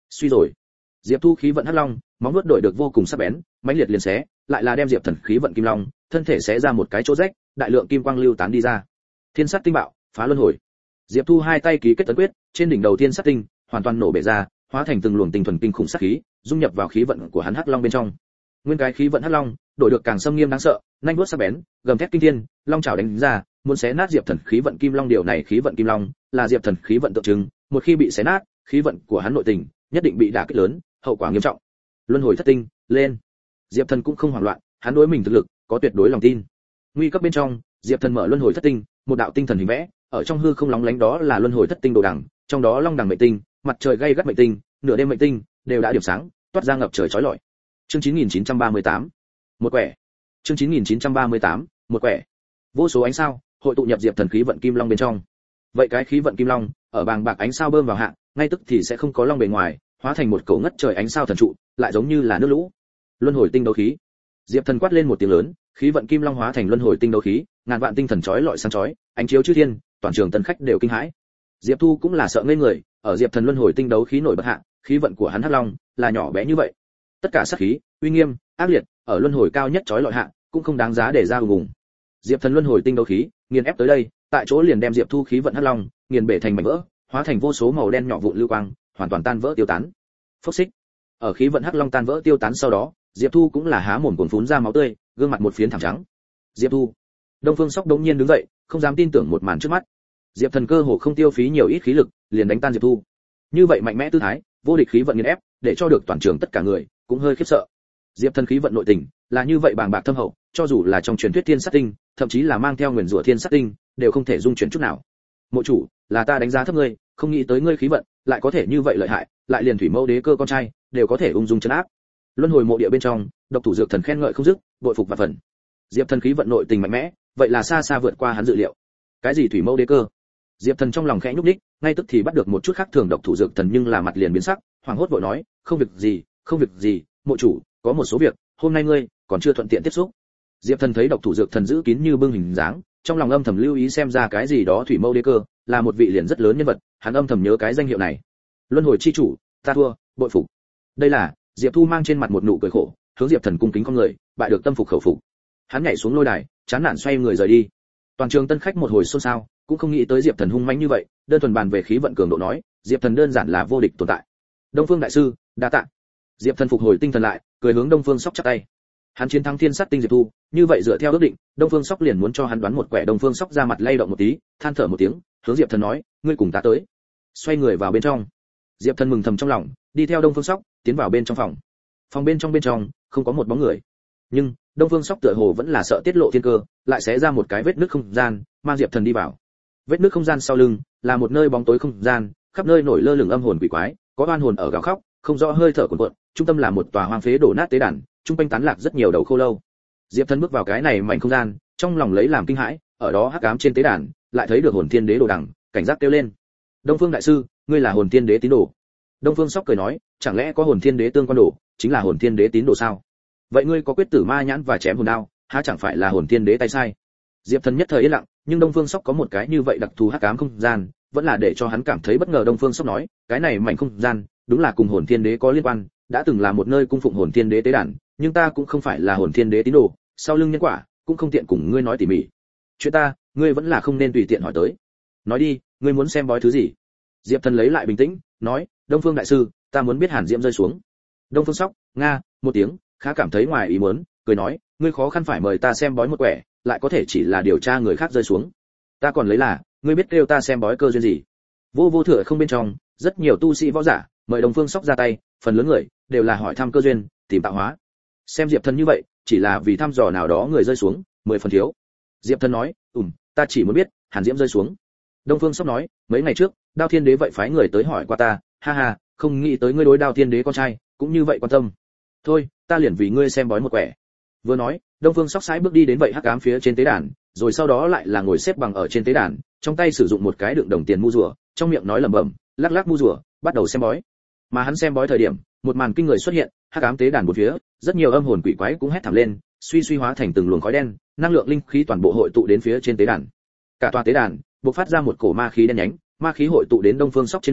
Suy rồi. Diệp Thu khí vận hắc long, móng vuốt đổi được vô cùng sắc bén, mãnh liệt liền xé, lại là đem Diệp Thần khí vận kim long, thân thể xé ra một cái chỗ rách, đại lượng kim quang lưu tán đi ra. Thiên sát tinh bạo, phá luân hồi. Diệp Thu hai tay ký kết tấn quyết, trên đỉnh đầu thiên sát tinh hoàn toàn nổ bể ra, hóa thành từng luồng tinh thuần kinh khủng sát khí, dung nhập vào khí vận của hắn hắc long bên trong. Nguyên cái khí vận hắc long, đổi được càng xâm nghiêm đáng sợ, nhanh vuốt sắc bén, gầm thét kinh thiên, long chảo đánh ra, muốn xé nát Diệp Thần khí vận kim long. Điều này khí vận kim long là Diệp Thần khí vận tượng trưng, một khi bị xé nát, khí vận của hắn nội tình nhất định bị đả kích lớn, hậu quả nghiêm trọng. Luân hồi thất tinh, lên. Diệp Thần cũng không hoảng loạn, hắn đối mình thực lực có tuyệt đối lòng tin. Nguy cấp bên trong, Diệp Thần mở luân hồi thất tinh, một đạo tinh thần hình vẽ, ở trong hư không lóng lánh, đó là luân hồi thất tinh đồ đằng, trong đó long đằng mệnh tinh, mặt trời gay gắt mệnh tinh, nửa đêm mệnh tinh đều đã điểm sáng, toát ra ngập trời chói lọi. Chương chín nghìn chín trăm ba mươi tám, một quẻ. Chương chín nghìn chín trăm ba mươi tám, một quẻ. Vô số ánh sao hội tụ nhập Diệp Thần khí vận kim long bên trong. Vậy cái khí vận kim long, ở bàng bạc ánh sao bơm vào hạ, ngay tức thì sẽ không có long bề ngoài, hóa thành một cầu ngất trời ánh sao thần trụ, lại giống như là nước lũ. Luân hồi tinh đấu khí. Diệp Thần quát lên một tiếng lớn, khí vận kim long hóa thành luân hồi tinh đấu khí, ngàn vạn tinh thần chói lọi sáng chói, ánh chiếu chư thiên, toàn trường tân khách đều kinh hãi. Diệp Thu cũng là sợ ngây người, ở Diệp Thần luân hồi tinh đấu khí nổi bật hạ, khí vận của hắn hắc long là nhỏ bé như vậy. Tất cả sát khí, uy nghiêm, ác liệt, ở luân hồi cao nhất chói lọi hạ, cũng không đáng giá để ra ùng. Diệp Thần luân hồi tinh đấu khí, nghiền ép tới đây, tại chỗ liền đem Diệp Thu khí vận hắc long nghiền bể thành mảnh vỡ, hóa thành vô số màu đen nhỏ vụn lưu quang, hoàn toàn tan vỡ tiêu tán. Phốc xích. Ở khí vận hắc long tan vỡ tiêu tán sau đó, Diệp Thu cũng là há mồm cuồn phún ra máu tươi, gương mặt một phiến thảm trắng. Diệp Thu. Đông Phương Sóc đống nhiên đứng dậy, không dám tin tưởng một màn trước mắt. Diệp Thần cơ hồ không tiêu phí nhiều ít khí lực, liền đánh tan Diệp Thu. Như vậy mạnh mẽ tư thái, vô địch khí vận nghiền ép, để cho được toàn trường tất cả người cũng hơi khiếp sợ. Diệp Thần khí vận nội tình là như vậy bàng bạc thâm hậu, cho dù là trong truyền thuyết thiên sát tinh, thậm chí là mang theo nguyên rủa thiên sát tinh, đều không thể dung chuyển chút nào. Mộ chủ, là ta đánh giá thấp ngươi, không nghĩ tới ngươi khí vận lại có thể như vậy lợi hại, lại liền thủy mẫu đế cơ con trai đều có thể ung dung trấn áp. Luân hồi mộ địa bên trong, độc thủ dược thần khen ngợi không dứt, bội phục và phần. Diệp Thần khí vận nội tình mạnh mẽ, vậy là xa xa vượt qua hắn dự liệu. Cái gì thủy mẫu đế cơ? Diệp Thần trong lòng khẽ nhúc nhích, ngay tức thì bắt được một chút khác thường độc thủ dược thần, nhưng là mặt liền biến sắc, hoảng hốt vội nói, không việc gì, không việc gì, mộ chủ, có một số việc, hôm nay ngươi còn chưa thuận tiện tiếp xúc. Diệp Thần thấy độc thủ dược thần giữ kín như bưng hình dáng, trong lòng âm thầm lưu ý xem ra cái gì đó thủy mẫu đế cơ, là một vị liền rất lớn nhân vật, hắn âm thầm nhớ cái danh hiệu này. Luân hồi chi chủ, ta thua, bội phục. Đây là, Diệp Thu mang trên mặt một nụ cười khổ, hướng Diệp Thần cung kính con người, bại được tâm phục khẩu phục. Hắn nhảy xuống lôi đài, chán nản xoay người rời đi. Toàn trường tân khách một hồi xôn xao, cũng không nghĩ tới Diệp Thần hung mãnh như vậy, đơn thuần bàn về khí vận cường độ nói, Diệp Thần đơn giản là vô địch tồn tại. Đông Phương đại sư, đa tạ. Diệp Thần phục hồi tinh thần lại, cười hướng Đông Phương Sóc chắp tay. Hắn chiến thắng thiên sát tinh Diệp Thu, như vậy dựa theo ước định, Đông Phương Sóc liền muốn cho hắn đoán một quẻ. Đông Phương Sóc ra mặt lay động một tí, than thở một tiếng, hướng Diệp Thần nói, ngươi cùng ta tới. Xoay người vào bên trong. Diệp Thần mừng thầm trong lòng, đi theo Đông Phương Sóc, tiến vào bên trong phòng. Phòng bên trong bên trong, không có một bóng người. Nhưng, Đông Phương Sóc tựa hồ vẫn là sợ tiết lộ thiên cơ, lại xé ra một cái vết nứt không gian, mang Diệp Thần đi vào. Vết nứt không gian sau lưng, là một nơi bóng tối không gian, khắp nơi nổi lơ lửng âm hồn quỷ quái, có oan hồn ở gào khóc, không rõ hơi thở cuồn cuộn, trung tâm là một tòa hoang phế đổ nát tế đàn, trung quanh tán lạc rất nhiều đầu khô lâu. Diệp Thần bước vào cái này mảnh không gian, trong lòng lấy làm kinh hãi, ở đó hắc ám trên tế đàn, lại thấy được hồn thiên đế đồ đằng, cảnh giác kêu lên. Đông Phương đại sư, ngươi là hồn thiên đế tín đồ. Đông Phương Sóc cười nói, chẳng lẽ có hồn thiên đế tương quan đồ, chính là hồn thiên đế tín đồ sao? Vậy ngươi có quyết tử ma nhãn và chém hồn đao, há chẳng phải là hồn thiên đế tay sai? Diệp Thần nhất thời yên lặng, nhưng Đông Phương Sóc có một cái như vậy đặc thù hắc ám không gian, vẫn là để cho hắn cảm thấy bất ngờ. Đông Phương Sóc nói, cái này mảnh không gian, đúng là cùng hồn thiên đế có liên quan, đã từng là một nơi cung phụng hồn thiên đế tế đàn, nhưng ta cũng không phải là hồn thiên đế tín đồ, sau lưng nhân quả cũng không tiện cùng ngươi nói tỉ mỉ. Chuyện ta, ngươi vẫn là không nên tùy tiện hỏi tới. Nói đi, ngươi muốn xem bói thứ gì? Diệp Thần lấy lại bình tĩnh, nói, Đông Phương đại sư, ta muốn biết hàn diễm rơi xuống. Đông Phương Sóc, nga, một tiếng, khá cảm thấy ngoài ý muốn, cười nói, ngươi khó khăn phải mời ta xem bói một quẻ, lại có thể chỉ là điều tra người khác rơi xuống. Ta còn lấy là, ngươi biết kêu ta xem bói cơ duyên gì? Vô vô thừa không bên trong, rất nhiều tu sĩ võ giả mời Đông Phương Sóc ra tay, phần lớn người đều là hỏi thăm cơ duyên, tìm tạo hóa. Xem Diệp Thần như vậy, chỉ là vì thăm dò nào đó người rơi xuống, mười phần thiếu. Diệp Thần nói, ừm, ta chỉ muốn biết hàn diễm rơi xuống. Đông Phương Sóc nói, mấy ngày trước, Đao Thiên Đế vậy phái người tới hỏi qua ta, ha ha, không nghĩ tới ngươi đối Đao Thiên Đế con trai cũng như vậy quan tâm. Thôi, ta liền vì ngươi xem bói một quẻ. Vừa nói, Đông Phương Sóc sải bước đi đến vậy hắc ám phía trên tế đàn, rồi sau đó lại là ngồi xếp bằng ở trên tế đàn, trong tay sử dụng một cái đựng đồng tiền mu rùa, trong miệng nói lẩm bẩm, lắc lắc mu rùa, bắt đầu xem bói. Mà hắn xem bói thời điểm, một màn kinh người xuất hiện, hắc ám tế đàn bốn phía, rất nhiều âm hồn quỷ quái cũng hét thảm lên, suy suy hóa thành từng luồng khói đen, năng lượng linh khí toàn bộ hội tụ đến phía trên tế đàn. Cả tòa tế đàn bộc phát ra một cổ ma khí đen nhánh, ma khí hội tụ đến Đông Phương Sóc trên mình,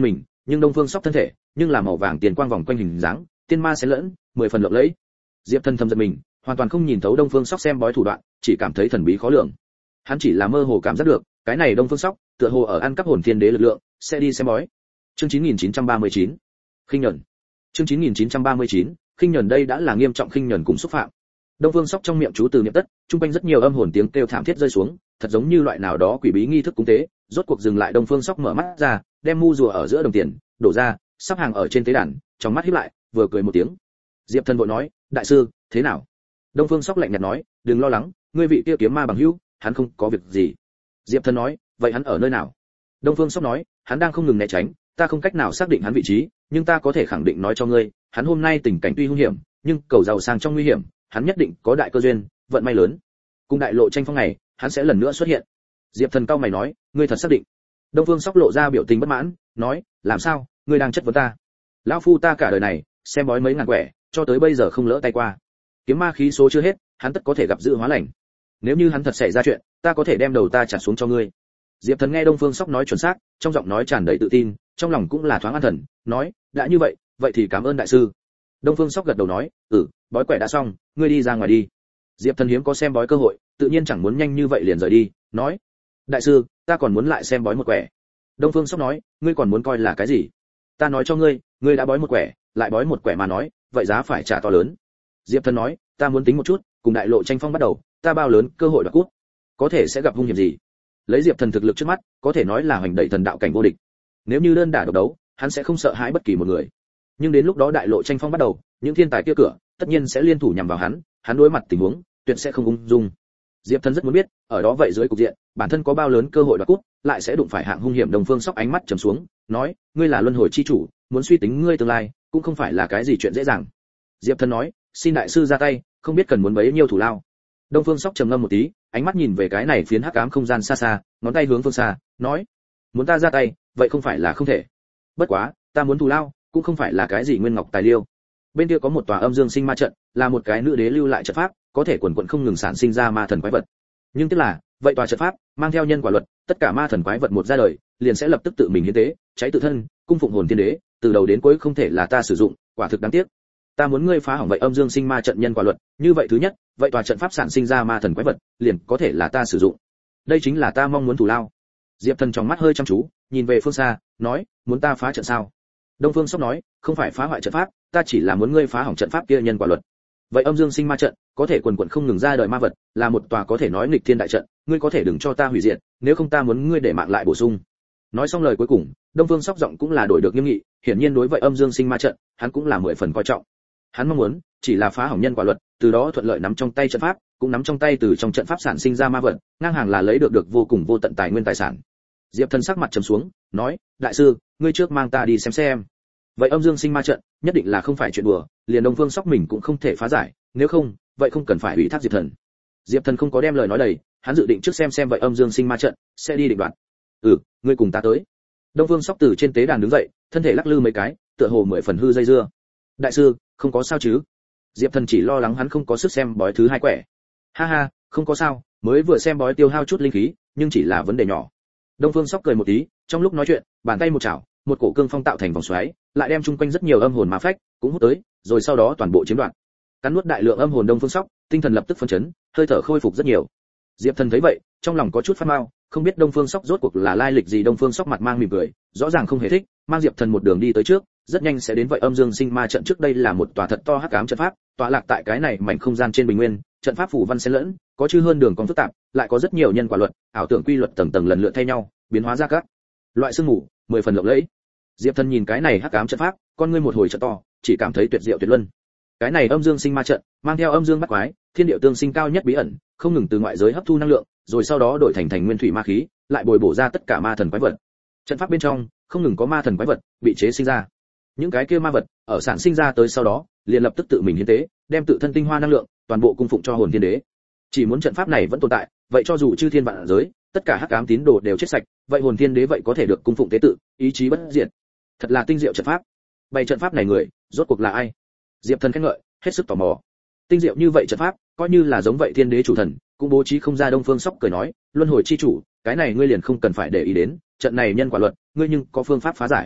nhưng Đông Phương Sóc thân thể nhưng là màu vàng tiền quang vòng quanh hình dáng, tiên ma xen lẫn, mười phần lộng lẫy. Diệp Thần thầm giật mình, hoàn toàn không nhìn thấu Đông Phương Sóc xem bói thủ đoạn, chỉ cảm thấy thần bí khó lường. Hắn chỉ là mơ hồ cảm giác được, cái này Đông Phương Sóc, tựa hồ ở ăn cắp hồn thiên đế lực lượng, sẽ đi xem bói. Chương chín nghìn chín trăm ba mươi chín, khinh nhẫn. Chương chín nghìn chín trăm ba mươi chín, khinh nhẫn đây đã là nghiêm trọng khinh nhẫn cùng xúc phạm. Đông Phương Sóc trong miệng chú từ niệm tất, trung quanh rất nhiều âm hồn tiếng kêu thảm thiết rơi xuống, thật giống như loại nào đó quỷ bí nghi thức cúng tế, rốt cuộc dừng lại. Đông Phương Sóc mở mắt ra, đem mu rùa ở giữa đồng tiền đổ ra, sắp hàng ở trên tế đàn, trong mắt híp lại, vừa cười một tiếng. Diệp Thần vội nói, đại sư, thế nào? Đông Phương Sóc lạnh nhạt nói, đừng lo lắng, ngươi vị kia kiếm ma bằng hữu, hắn không có việc gì. Diệp Thần nói, vậy hắn ở nơi nào? Đông Phương Sóc nói, hắn đang không ngừng né tránh, ta không cách nào xác định hắn vị trí, nhưng ta có thể khẳng định nói cho ngươi, hắn hôm nay tình cảnh tuy hung hiểm, nhưng cầu giàu sang trong nguy hiểm, hắn nhất định có đại cơ duyên, vận may lớn. Cùng đại lộ tranh phong này, hắn sẽ lần nữa xuất hiện. Diệp Thần cao mày nói, ngươi thật xác định? Đông Phương Sóc lộ ra biểu tình bất mãn, nói, làm sao, ngươi đang chất vấn ta? Lão phu ta cả đời này, xem bói mấy ngàn quẻ, cho tới bây giờ không lỡ tay qua. Kiếm ma khí số chưa hết, hắn tất có thể gặp dự hóa lành. Nếu như hắn thật xảy ra chuyện, ta có thể đem đầu ta trả xuống cho ngươi. Diệp Thần nghe Đông Phương Sóc nói chuẩn xác, trong giọng nói tràn đầy tự tin, trong lòng cũng là thoáng an thần, nói, đã như vậy, vậy thì cảm ơn đại sư. Đông Phương Sóc gật đầu nói, ừ, bói quẻ đã xong, ngươi đi ra ngoài đi. Diệp Thần hiếm có xem bói cơ hội, tự nhiên chẳng muốn nhanh như vậy liền rời đi, nói, đại sư, ta còn muốn lại xem bói một quẻ. Đông Phương Sóc nói, ngươi còn muốn coi là cái gì? Ta nói cho ngươi, ngươi đã bói một quẻ, lại bói một quẻ mà nói, vậy giá phải trả to lớn. Diệp Thần nói, ta muốn tính một chút, cùng đại lộ tranh phong bắt đầu, ta bao lớn cơ hội đoạt cút, có thể sẽ gặp hung hiểm gì? Lấy Diệp Thần thực lực trước mắt, có thể nói là hoành đẩy thần đạo cảnh vô địch. Nếu như đơn đả độc đấu, hắn sẽ không sợ hãi bất kỳ một người. Nhưng đến lúc đó đại lộ tranh phong bắt đầu, những thiên tài kia cửa, tất nhiên sẽ liên thủ nhằm vào hắn, hắn đối mặt tình huống, tuyệt sẽ không ung dung. Diệp Thần rất muốn biết, ở đó vậy dưới cục diện, bản thân có bao lớn cơ hội đoạt cút, lại sẽ đụng phải hạng hung hiểm. Đông Phương Sóc ánh mắt trầm xuống, nói, ngươi là luân hồi chi chủ, muốn suy tính ngươi tương lai, cũng không phải là cái gì chuyện dễ dàng. Diệp Thần nói, xin đại sư ra tay, không biết cần muốn bấy nhiêu thủ lao. Đông Phương Sóc trầm ngâm một tí, ánh mắt nhìn về cái này phiến hắc ám không gian xa xa, ngón tay hướng phương xa, nói, muốn ta ra tay, vậy không phải là không thể. Bất quá, ta muốn thủ lao, cũng không phải là cái gì nguyên ngọc tài liêu. Bên kia có một tòa âm dương sinh ma trận, là một cái nữ đế lưu lại trận pháp, có thể quần quần không ngừng sản sinh ra ma thần quái vật. Nhưng tức là, vậy tòa trận pháp mang theo nhân quả luật, tất cả ma thần quái vật một ra đời, liền sẽ lập tức tự mình hiến tế, cháy tự thân, cung phụng hồn thiên đế, từ đầu đến cuối không thể là ta sử dụng, quả thực đáng tiếc. Ta muốn ngươi phá hỏng vậy âm dương sinh ma trận nhân quả luật, như vậy thứ nhất, vậy tòa trận pháp sản sinh ra ma thần quái vật, liền có thể là ta sử dụng. Đây chính là ta mong muốn thủ lao. Diệp Thần trong mắt hơi chăm chú, nhìn về phương xa, nói, muốn ta phá trận sao? Đông Phương Sóc nói, không phải phá hoại trận pháp, ta chỉ là muốn ngươi phá hỏng trận pháp kia nhân quả luật. Vậy âm dương sinh ma trận, có thể quần quần không ngừng ra đời ma vật, là một tòa có thể nói nghịch thiên đại trận, ngươi có thể đừng cho ta hủy diệt, nếu không ta muốn ngươi để mạng lại bổ sung. Nói xong lời cuối cùng, Đông Phương Sóc giọng cũng là đổi được nghiêm nghị, hiển nhiên đối vậy âm dương sinh ma trận, hắn cũng là mười phần coi trọng. Hắn mong muốn chỉ là phá hỏng nhân quả luật, từ đó thuận lợi nắm trong tay trận pháp, cũng nắm trong tay từ trong trận pháp sản sinh ra ma vật, ngang hàng là lấy được được vô cùng vô tận tài nguyên tài sản. Diệp Thần sắc mặt trầm xuống, nói, đại sư, ngươi trước mang ta đi xem xem. Vậy âm dương sinh ma trận, nhất định là không phải chuyện đùa, liền Đông Phương Sóc mình cũng không thể phá giải, nếu không, vậy không cần phải ủy thác Diệp Thần. Diệp Thần không có đem lời nói đầy, hắn dự định trước xem xem vậy âm dương sinh ma trận, sẽ đi định đoạt. Ừ, ngươi cùng ta tới. Đông Phương Sóc từ trên tế đàn đứng dậy, thân thể lắc lư mấy cái, tựa hồ mười phần hư dây dưa. Đại sư, không có sao chứ? Diệp Thần chỉ lo lắng hắn không có sức xem bói thứ hai quẻ. Ha ha, không có sao, mới vừa xem bói tiêu hao chút linh khí, nhưng chỉ là vấn đề nhỏ. Đông Phương Sóc cười một tí, trong lúc nói chuyện, bàn tay một chảo, một cổ cương phong tạo thành vòng xoáy, lại đem chung quanh rất nhiều âm hồn ma phách cũng hút tới, rồi sau đó toàn bộ chiếm đoạt. Cắn nuốt đại lượng âm hồn Đông Phương Sóc, tinh thần lập tức phấn chấn, hơi thở khôi phục rất nhiều. Diệp Thần thấy vậy, trong lòng có chút phát mao, không biết Đông Phương Sóc rốt cuộc là lai lịch gì. Đông Phương Sóc mặt mang mỉm cười, rõ ràng không hề thích, mang Diệp Thần một đường đi tới trước, rất nhanh sẽ đến vậy âm dương sinh ma trận trước. Đây là một tòa thật to hắc ám trận pháp, tọa lạc tại cái này mảnh không gian trên bình nguyên, trận pháp phủ văn xen lẫn, có chư hơn đường cong phức tạp, lại có rất nhiều nhân quả luật, ảo tưởng quy luật tầng tầng lần lượt thay nhau, biến hóa ra các loại sương mù, mười phần lộng lẫy. Diệp Thần nhìn cái này hắc ám trận pháp, con ngươi một hồi trợ to, chỉ cảm thấy tuyệt diệu tuyệt luân. Cái này âm dương sinh ma trận, mang theo âm dương bắt quái, thiên điệu tương sinh cao nhất bí ẩn, không ngừng từ ngoại giới hấp thu năng lượng, rồi sau đó đổi thành thành nguyên thủy ma khí, lại bồi bổ ra tất cả ma thần quái vật. Trận pháp bên trong, không ngừng có ma thần quái vật bị chế sinh ra. Những cái kia ma vật, ở sản sinh ra tới sau đó, liền lập tức tự mình hiến tế, đem tự thân tinh hoa năng lượng, toàn bộ cung phụng cho hồn thiên đế. Chỉ muốn trận pháp này vẫn tồn tại, vậy cho dù chư thiên vạn giới, tất cả hắc ám tín đồ đều chết sạch, vậy hồn thiên đế vậy có thể được cung phụng tế tự, ý chí bất diệt. Thật là tinh diệu trận pháp. Bày trận pháp này người, rốt cuộc là ai? Diệp Thần khen ngợi, hết sức tò mò. Tinh diệu như vậy trận pháp, coi như là giống vậy thiên đế chủ thần, cũng bố trí không ra. Đông Phương Sóc cười nói, luân hồi chi chủ, cái này ngươi liền không cần phải để ý đến, trận này nhân quả luật, ngươi nhưng có phương pháp phá giải.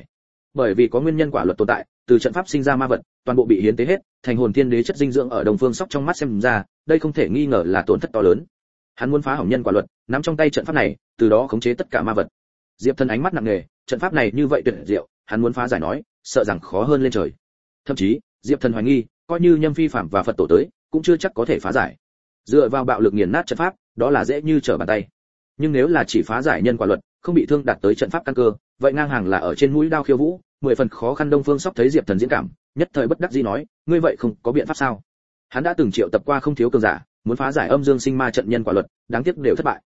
Bởi vì có nguyên nhân quả luật tồn tại, từ trận pháp sinh ra ma vật, toàn bộ bị hiến tế hết, thành hồn thiên đế chất dinh dưỡng ở Đông Phương Sóc trong mắt xem ra, đây không thể nghi ngờ là tổn thất to lớn. Hắn muốn phá hỏng nhân quả luật, nắm trong tay trận pháp này, từ đó khống chế tất cả ma vật. Diệp Thần ánh mắt nặng nề, trận pháp này như vậy tuyệt diệu, hắn muốn phá giải nói, sợ rằng khó hơn lên trời. Thậm chí, Diệp Thần hoài nghi, coi như Nhâm Phi Phạm và Phật tổ tới, cũng chưa chắc có thể phá giải. Dựa vào bạo lực nghiền nát trận pháp, đó là dễ như trở bàn tay. Nhưng nếu là chỉ phá giải nhân quả luật, không bị thương đạt tới trận pháp căn cơ, vậy ngang hàng là ở trên mũi đao khiêu vũ, mười phần khó khăn. Đông Phương Sóc thấy Diệp Thần diễn cảm, nhất thời bất đắc dĩ nói, ngươi vậy không có biện pháp sao? Hắn đã từng triệu tập qua không thiếu cường giả, muốn phá giải âm dương sinh ma trận nhân quả luật, đáng tiếc đều thất bại.